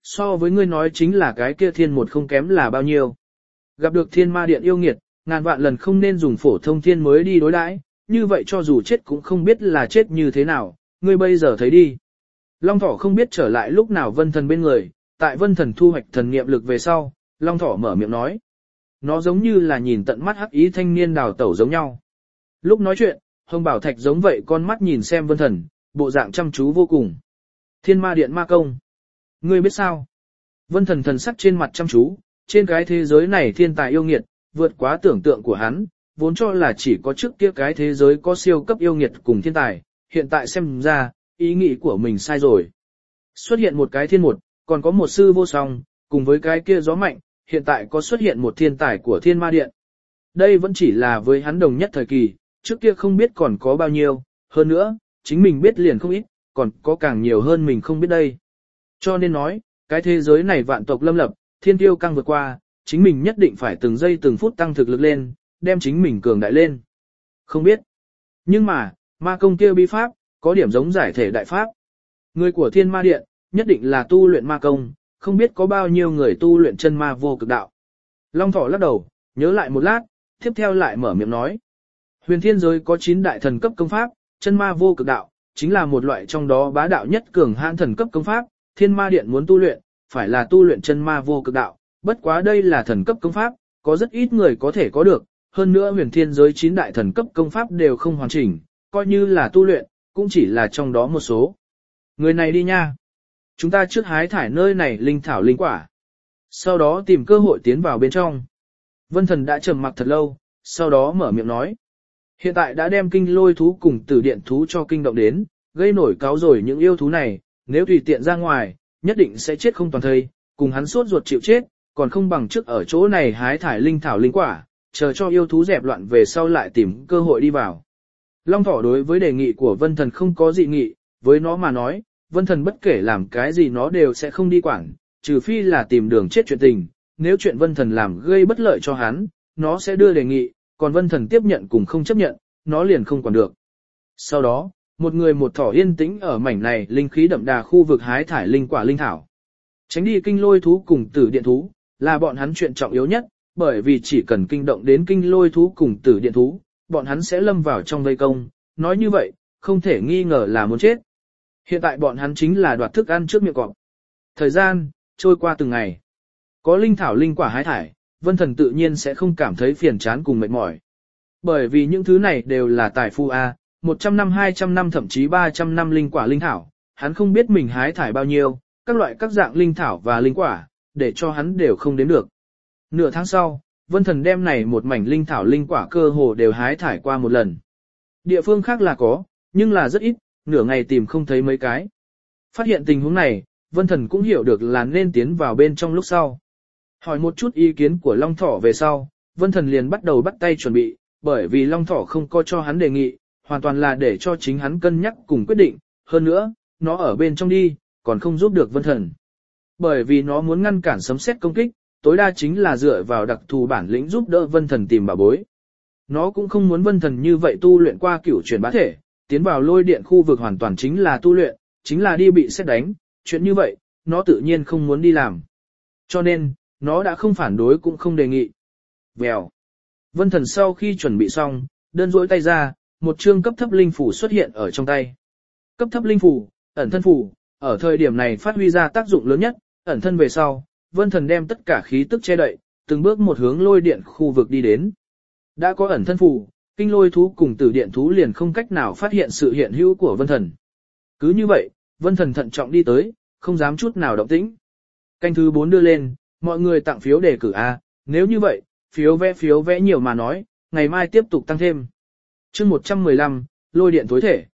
So với ngươi nói chính là cái kia thiên một không kém là bao nhiêu. Gặp được thiên ma điện yêu nghiệt, ngàn vạn lần không nên dùng phổ thông thiên mới đi đối đãi, như vậy cho dù chết cũng không biết là chết như thế nào, ngươi bây giờ thấy đi. Long Thỏ không biết trở lại lúc nào Vân Thần bên người, tại Vân Thần thu hoạch thần niệm lực về sau, Long Thỏ mở miệng nói. Nó giống như là nhìn tận mắt hắc ý thanh niên đào tẩu giống nhau. Lúc nói chuyện, Hồng Bảo Thạch giống vậy con mắt nhìn xem Vân Thần, bộ dạng chăm chú vô cùng. Thiên ma điện ma công. Ngươi biết sao? Vân Thần thần sắc trên mặt chăm chú, trên cái thế giới này thiên tài yêu nghiệt, vượt quá tưởng tượng của hắn, vốn cho là chỉ có trước kia cái thế giới có siêu cấp yêu nghiệt cùng thiên tài, hiện tại xem ra, ý nghĩ của mình sai rồi. Xuất hiện một cái thiên một, còn có một sư vô song, cùng với cái kia gió mạnh, hiện tại có xuất hiện một thiên tài của thiên ma điện. Đây vẫn chỉ là với hắn đồng nhất thời kỳ, trước kia không biết còn có bao nhiêu, hơn nữa, chính mình biết liền không ít, còn có càng nhiều hơn mình không biết đây. Cho nên nói, cái thế giới này vạn tộc lâm lập, thiên tiêu căng vượt qua, chính mình nhất định phải từng giây từng phút tăng thực lực lên, đem chính mình cường đại lên. Không biết. Nhưng mà, ma công kia bí pháp, có điểm giống giải thể đại pháp. Người của thiên ma điện, nhất định là tu luyện ma công, không biết có bao nhiêu người tu luyện chân ma vô cực đạo. Long Thỏ lắc đầu, nhớ lại một lát, tiếp theo lại mở miệng nói. Huyền thiên giới có 9 đại thần cấp công pháp, chân ma vô cực đạo, chính là một loại trong đó bá đạo nhất cường hãn thần cấp công pháp, thiên ma điện muốn tu luyện, phải là tu luyện chân ma vô cực đạo, bất quá đây là thần cấp công pháp, có rất ít người có thể có được, hơn nữa huyền thiên giới 9 đại thần cấp công pháp đều không hoàn chỉnh, coi như là tu luyện, cũng chỉ là trong đó một số. Người này đi nha. Chúng ta trước hái thải nơi này linh thảo linh quả. Sau đó tìm cơ hội tiến vào bên trong. Vân Thần đã trầm mặc thật lâu, sau đó mở miệng nói. Hiện tại đã đem kinh lôi thú cùng tử điện thú cho kinh động đến, gây nổi cáo rồi những yêu thú này, nếu tùy tiện ra ngoài, nhất định sẽ chết không toàn thây, cùng hắn sốt ruột chịu chết, còn không bằng trước ở chỗ này hái thải linh thảo linh quả, chờ cho yêu thú dẹp loạn về sau lại tìm cơ hội đi vào. Long Thỏ đối với đề nghị của Vân Thần không có dị nghị, với nó mà nói, Vân Thần bất kể làm cái gì nó đều sẽ không đi quản, trừ phi là tìm đường chết chuyện tình, nếu chuyện Vân Thần làm gây bất lợi cho hắn, nó sẽ đưa đề nghị, còn Vân Thần tiếp nhận cùng không chấp nhận, nó liền không quản được. Sau đó, một người một thỏ yên tĩnh ở mảnh này linh khí đậm đà khu vực hái thải linh quả linh thảo. Tránh đi kinh lôi thú cùng tử điện thú, là bọn hắn chuyện trọng yếu nhất, bởi vì chỉ cần kinh động đến kinh lôi thú cùng tử điện thú, bọn hắn sẽ lâm vào trong vây công, nói như vậy, không thể nghi ngờ là muốn chết. Hiện tại bọn hắn chính là đoạt thức ăn trước miệng cọp. Thời gian, trôi qua từng ngày. Có linh thảo linh quả hái thải, Vân Thần tự nhiên sẽ không cảm thấy phiền chán cùng mệt mỏi. Bởi vì những thứ này đều là tài phu A, 100 năm 200 năm thậm chí 300 năm linh quả linh thảo, hắn không biết mình hái thải bao nhiêu, các loại các dạng linh thảo và linh quả, để cho hắn đều không đếm được. Nửa tháng sau, Vân Thần đem này một mảnh linh thảo linh quả cơ hồ đều hái thải qua một lần. Địa phương khác là có, nhưng là rất ít, nửa ngày tìm không thấy mấy cái. Phát hiện tình huống này, Vân Thần cũng hiểu được là nên tiến vào bên trong lúc sau. Hỏi một chút ý kiến của Long Thỏ về sau, Vân Thần liền bắt đầu bắt tay chuẩn bị, bởi vì Long Thỏ không có cho hắn đề nghị, hoàn toàn là để cho chính hắn cân nhắc cùng quyết định, hơn nữa, nó ở bên trong đi, còn không giúp được Vân Thần. Bởi vì nó muốn ngăn cản sấm sét công kích, tối đa chính là dựa vào đặc thù bản lĩnh giúp đỡ Vân Thần tìm bảo bối. Nó cũng không muốn Vân Thần như vậy tu luyện qua cửu chuyển bá thể, tiến vào lôi điện khu vực hoàn toàn chính là tu luyện, chính là đi bị sét đánh, chuyện như vậy, nó tự nhiên không muốn đi làm. Cho nên, nó đã không phản đối cũng không đề nghị. Vèo. Vân Thần sau khi chuẩn bị xong, đơn duỗi tay ra, một chương cấp thấp linh phủ xuất hiện ở trong tay. Cấp thấp linh phủ, ẩn thân phủ, ở thời điểm này phát huy ra tác dụng lớn nhất, ẩn thân về sau, Vân Thần đem tất cả khí tức che đậy, từng bước một hướng lôi điện khu vực đi đến. Đã có ẩn thân phủ, kinh lôi thú cùng tử điện thú liền không cách nào phát hiện sự hiện hữu của Vân Thần. Cứ như vậy, Vân Thần thận trọng đi tới, không dám chút nào động tĩnh. Canh thứ 4 đưa lên, mọi người tặng phiếu đề cử A, nếu như vậy, phiếu vẽ nhiều mà nói, ngày mai tiếp tục tăng thêm. Chương 115, lôi điện tối thể.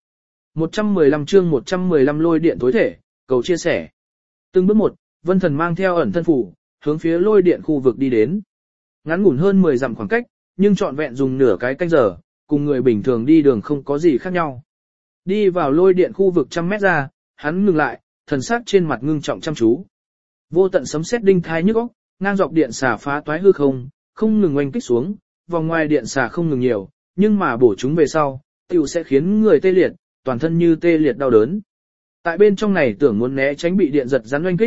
115 chương 115 lôi điện tối thể, cầu chia sẻ. Từng bước một, Vân Thần mang theo ẩn thân phủ, hướng phía lôi điện khu vực đi đến. Ngắn ngủn hơn 10 dặm khoảng cách, nhưng trọn vẹn dùng nửa cái canh giờ, cùng người bình thường đi đường không có gì khác nhau. Đi vào lôi điện khu vực trăm mét ra, hắn ngừng lại, thần sắc trên mặt ngưng trọng chăm chú. Vô tận sấm sét đinh thai nhức óc, ngang dọc điện xà phá toái hư không ngừng oanh kích xuống, vòng ngoài điện xà không ngừng nhiều, nhưng mà bổ chúng về sau, tiểu sẽ khiến người tê liệt, toàn thân như tê liệt đau đớn. Tại bên trong này tưởng muốn né tránh bị điện giật rắn oanh kích,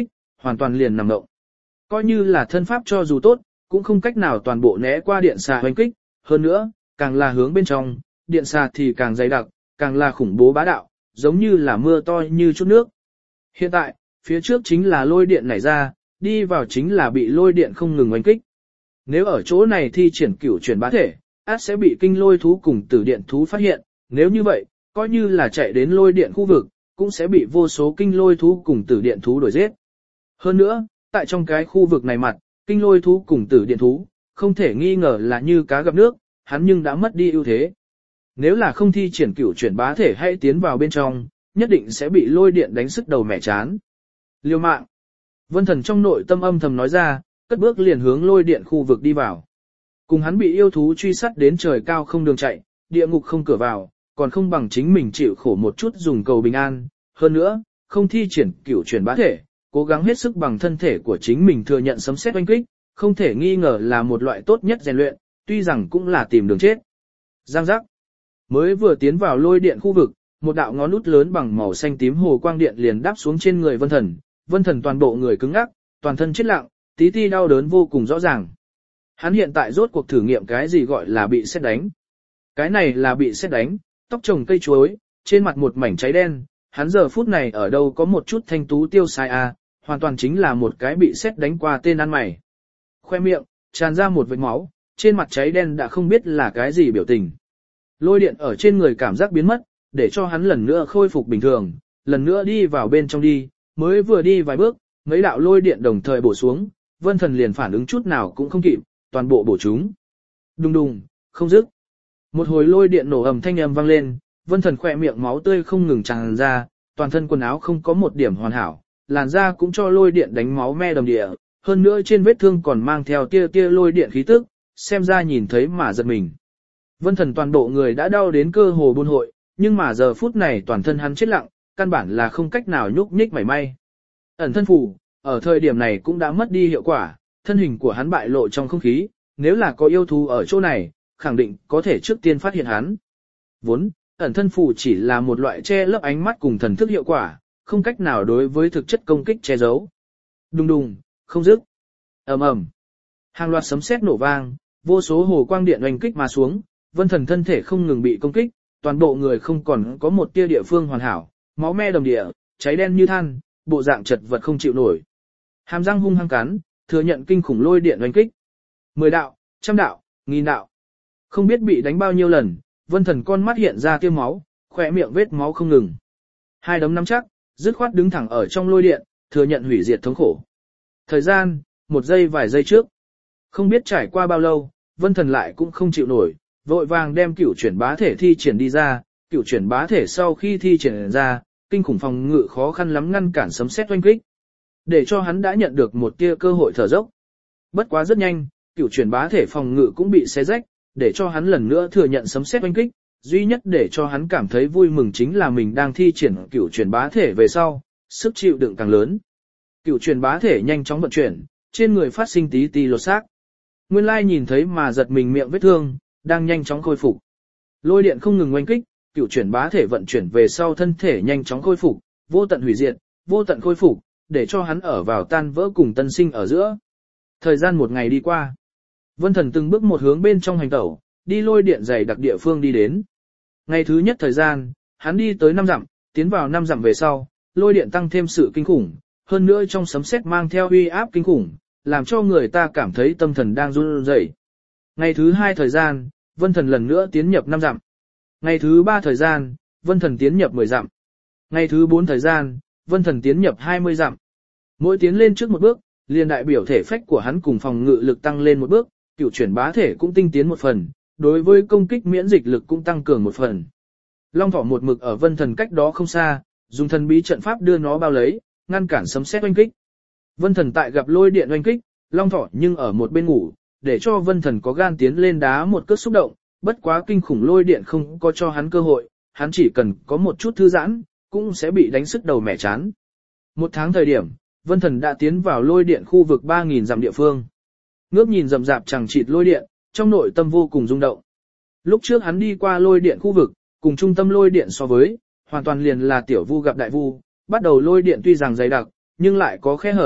hoàn toàn liền nằm động. Coi như là thân pháp cho dù tốt, cũng không cách nào toàn bộ né qua điện xà hoành kích, hơn nữa, càng là hướng bên trong, điện xà thì càng dày đặc, càng là khủng bố bá đạo, giống như là mưa to như chút nước. Hiện tại, phía trước chính là lôi điện nảy ra, đi vào chính là bị lôi điện không ngừng oanh kích. Nếu ở chỗ này thi triển cửu chuyển bá thể, át sẽ bị kinh lôi thú cùng tử điện thú phát hiện, nếu như vậy, coi như là chạy đến lôi điện khu vực, cũng sẽ bị vô số kinh lôi thú cùng tử điện thú đuổi giết. Hơn nữa, tại trong cái khu vực này mặt, kinh lôi thú cùng tử điện thú, không thể nghi ngờ là như cá gặp nước, hắn nhưng đã mất đi ưu thế. Nếu là không thi triển cửu chuyển bá thể hay tiến vào bên trong, nhất định sẽ bị lôi điện đánh sức đầu mẻ chán. Liêu mạng. Vân Thần trong nội tâm âm thầm nói ra, cất bước liền hướng lôi điện khu vực đi vào. Cùng hắn bị yêu thú truy sát đến trời cao không đường chạy, địa ngục không cửa vào, còn không bằng chính mình chịu khổ một chút dùng cầu bình an. Hơn nữa, không thi triển cửu chuyển bá thể, cố gắng hết sức bằng thân thể của chính mình thừa nhận sấm sét oanh kích, không thể nghi ngờ là một loại tốt nhất rèn luyện, tuy rằng cũng là tìm đường chết. Giang giác. Mới vừa tiến vào lôi điện khu vực, một đạo ngón út lớn bằng màu xanh tím hồ quang điện liền đáp xuống trên người Vân Thần. Vân Thần toàn bộ người cứng ngắc, toàn thân chết lặng, tí ti đau đớn vô cùng rõ ràng. Hắn hiện tại rốt cuộc thử nghiệm cái gì gọi là bị sét đánh. Cái này là bị sét đánh, tóc trồng cây chuối, trên mặt một mảnh cháy đen, hắn giờ phút này ở đâu có một chút thanh tú tiêu sai hoàn toàn chính là một cái bị sét đánh qua tên ăn mày. Khoe miệng, tràn ra một vệt máu, trên mặt cháy đen đã không biết là cái gì biểu tình. Lôi điện ở trên người cảm giác biến mất, để cho hắn lần nữa khôi phục bình thường, lần nữa đi vào bên trong đi, mới vừa đi vài bước, mấy đạo lôi điện đồng thời bổ xuống, Vân Thần liền phản ứng chút nào cũng không kịp, toàn bộ bổ chúng. Đùng đùng, không dứt. Một hồi lôi điện nổ ầm thanh âm vang lên, Vân Thần khỏe miệng máu tươi không ngừng tràn ra, toàn thân quần áo không có một điểm hoàn hảo, làn da cũng cho lôi điện đánh máu me đầm địa, hơn nữa trên vết thương còn mang theo tia tia lôi điện khí tức, xem ra nhìn thấy mà giật mình. Vân Thần toàn bộ người đã đau đến cơ hồ buôn hội, nhưng mà giờ phút này toàn thân hắn chết lặng, căn bản là không cách nào nhúc nhích mảy may. Ẩn thân phù, ở thời điểm này cũng đã mất đi hiệu quả, thân hình của hắn bại lộ trong không khí, nếu là có yêu thú ở chỗ này, khẳng định có thể trước tiên phát hiện hắn. Vốn, ẩn thân phù chỉ là một loại che lấp ánh mắt cùng thần thức hiệu quả, không cách nào đối với thực chất công kích che giấu. Đùng đùng, không dứt. Ầm ầm. Hàng loạt sấm sét nổ vang, vô số hồ quang điện oanh kích mà xuống, Vân Thần thân thể không ngừng bị công kích, toàn bộ người không còn có một tia địa phương hoàn hảo, máu me đầm địa, cháy đen như than, bộ dạng chật vật không chịu nổi. Hàm răng hung hăng cắn, thừa nhận kinh khủng lôi điện oanh kích. 10 đạo, 100 đạo, 1000 đạo. Không biết bị đánh bao nhiêu lần, Vân Thần con mắt hiện ra tia máu, khỏe miệng vết máu không ngừng. Hai đấm nắm chắc, dứt khoát đứng thẳng ở trong lôi điện, thừa nhận hủy diệt thống khổ. Thời gian, 1 giây vài giây trước. Không biết trải qua bao lâu, Vân Thần lại cũng không chịu nổi, vội vàng đem cửu chuyển bá thể thi triển đi ra, cửu chuyển bá thể sau khi thi triển ra, kinh khủng phòng ngự khó khăn lắm ngăn cản sấm sét oanh kích. Để cho hắn đã nhận được một tia cơ hội thở dốc. Bất quá rất nhanh, cửu chuyển bá thể phòng ngự cũng bị xé rách, để cho hắn lần nữa thừa nhận sấm sét oanh kích, duy nhất để cho hắn cảm thấy vui mừng chính là mình đang thi triển cửu chuyển bá thể về sau, sức chịu đựng càng lớn. Cửu chuyển bá thể nhanh chóng vận chuyển, trên người phát sinh tí tí lột xác. Nguyên lai nhìn thấy mà giật mình miệng vết thương, đang nhanh chóng khôi phục. Lôi điện không ngừng oanh kích, cửu chuyển bá thể vận chuyển về sau thân thể nhanh chóng khôi phục, vô tận hủy diệt, vô tận khôi phục, để cho hắn ở vào tan vỡ cùng tân sinh ở giữa. Thời gian 1 ngày đi qua. Vân Thần từng bước một hướng bên trong hành tẩu, đi lôi điện dày đặc địa phương đi đến. Ngày thứ nhất thời gian, hắn đi tới 5 dặm, tiến vào 5 dặm về sau, lôi điện tăng thêm sự kinh khủng, hơn nữa trong sấm sét mang theo uy áp kinh khủng, làm cho người ta cảm thấy tâm thần đang run rẩy. Ngày thứ 2 thời gian, Vân Thần lần nữa tiến nhập 5 dặm. Ngày thứ 3 thời gian, Vân Thần tiến nhập 10 dặm. Ngày thứ 4 thời gian, Vân Thần tiến nhập 20 dặm. Mỗi tiến lên trước một bước, liền đại biểu thể phách của hắn cùng phòng ngự lực tăng lên một bước, cửu chuyển bá thể cũng tinh tiến một phần, đối với công kích miễn dịch lực cũng tăng cường một phần. Long Thỏ một mực ở Vân Thần cách đó không xa, dùng thần bí trận pháp đưa nó bao lấy, ngăn cản sấm sét oanh kích. Vân Thần tại gặp lôi điện oanh kích, Long Thỏ nhưng ở một bên ngủ, để cho Vân Thần có gan tiến lên đá một cước xúc động, bất quá kinh khủng lôi điện không có cho hắn cơ hội, hắn chỉ cần có một chút thư giãn, cũng sẽ bị đánh sức đầu mẻ chán. 1 tháng thời điểm, Vân Thần đã tiến vào lôi điện khu vực 3000 dặm địa phương. Ngước nhìn rậm rạp chằng chịt lôi điện, trong nội tâm vô cùng rung động. Lúc trước hắn đi qua lôi điện khu vực, cùng trung tâm lôi điện so với, hoàn toàn liền là tiểu vu gặp đại vu, bắt đầu lôi điện tuy rằng dày đặc, nhưng lại có khe hở,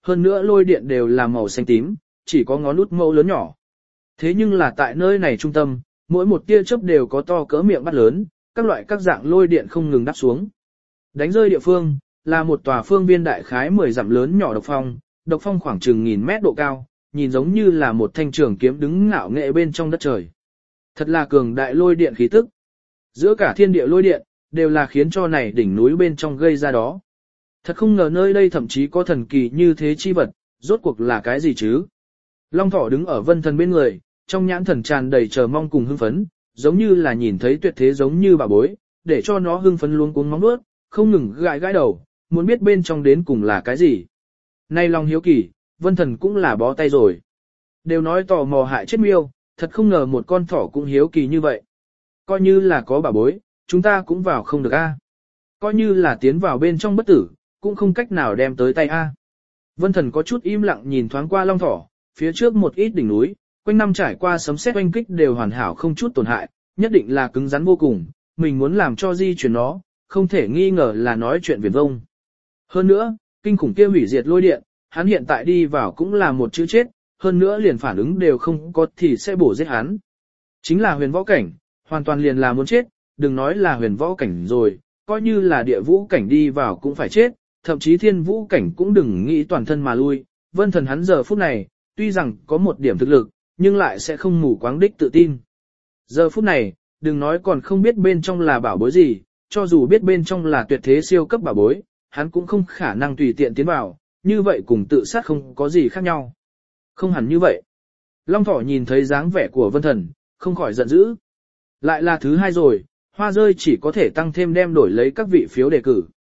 hơn nữa lôi điện đều là màu xanh tím, chỉ có ngón út mẫu lớn nhỏ. Thế nhưng là tại nơi này trung tâm, mỗi một tia chớp đều có to cỡ miệng bát lớn, các loại các dạng lôi điện không ngừng đáp xuống. Đánh rơi địa phương, là một tòa phương viên đại khái 10 dặm lớn nhỏ độc phong khoảng chừng 1000 mét độ cao, nhìn giống như là một thanh trường kiếm đứng ngạo nghệ bên trong đất trời. Thật là cường đại lôi điện khí tức. Giữa cả thiên địa lôi điện, đều là khiến cho này đỉnh núi bên trong gây ra đó. Thật không ngờ nơi đây thậm chí có thần kỳ như thế chi vật, rốt cuộc là cái gì chứ? Long Thỏ đứng ở Vân Thần bên người, trong nhãn thần tràn đầy chờ mong cùng hưng phấn, giống như là nhìn thấy tuyệt thế giống như bà bối, để cho nó hưng phấn luống cuống móng nuốt, không ngừng gãi gãi đầu, muốn biết bên trong đến cùng là cái gì. Nay lòng hiếu kỳ, Vân Thần cũng là bó tay rồi. Đều nói tò mò hại chết miêu, thật không ngờ một con thỏ cũng hiếu kỳ như vậy. Coi như là có bà bối, chúng ta cũng vào không được a. Coi như là tiến vào bên trong bất tử, cũng không cách nào đem tới tay a. Vân Thần có chút im lặng nhìn thoáng qua Long Thỏ, phía trước một ít đỉnh núi, quanh năm trải qua sấm sét oanh kích đều hoàn hảo không chút tổn hại, nhất định là cứng rắn vô cùng, mình muốn làm cho di chuyển nó, không thể nghi ngờ là nói chuyện viển vông. Hơn nữa, kinh khủng kia hủy diệt lôi điện, hắn hiện tại đi vào cũng là một chữ chết, hơn nữa liền phản ứng đều không có thì sẽ bổ giết hắn. Chính là huyền võ cảnh, hoàn toàn liền là muốn chết, đừng nói là huyền võ cảnh rồi, coi như là địa vũ cảnh đi vào cũng phải chết, thậm chí thiên vũ cảnh cũng đừng nghĩ toàn thân mà lui. Vân Thần hắn giờ phút này, tuy rằng có một điểm thực lực, nhưng lại sẽ không mù quáng đích tự tin. Giờ phút này, đừng nói còn không biết bên trong là bảo bối gì, cho dù biết bên trong là tuyệt thế siêu cấp bảo bối, hắn cũng không khả năng tùy tiện tiến vào, như vậy cùng tự sát không có gì khác nhau. Không hẳn như vậy. Long Thỏ nhìn thấy dáng vẻ của Vân Thần, không khỏi giận dữ. Lại là thứ hai rồi, hoa rơi chỉ có thể tăng thêm đem đổi lấy các vị phiếu đề cử.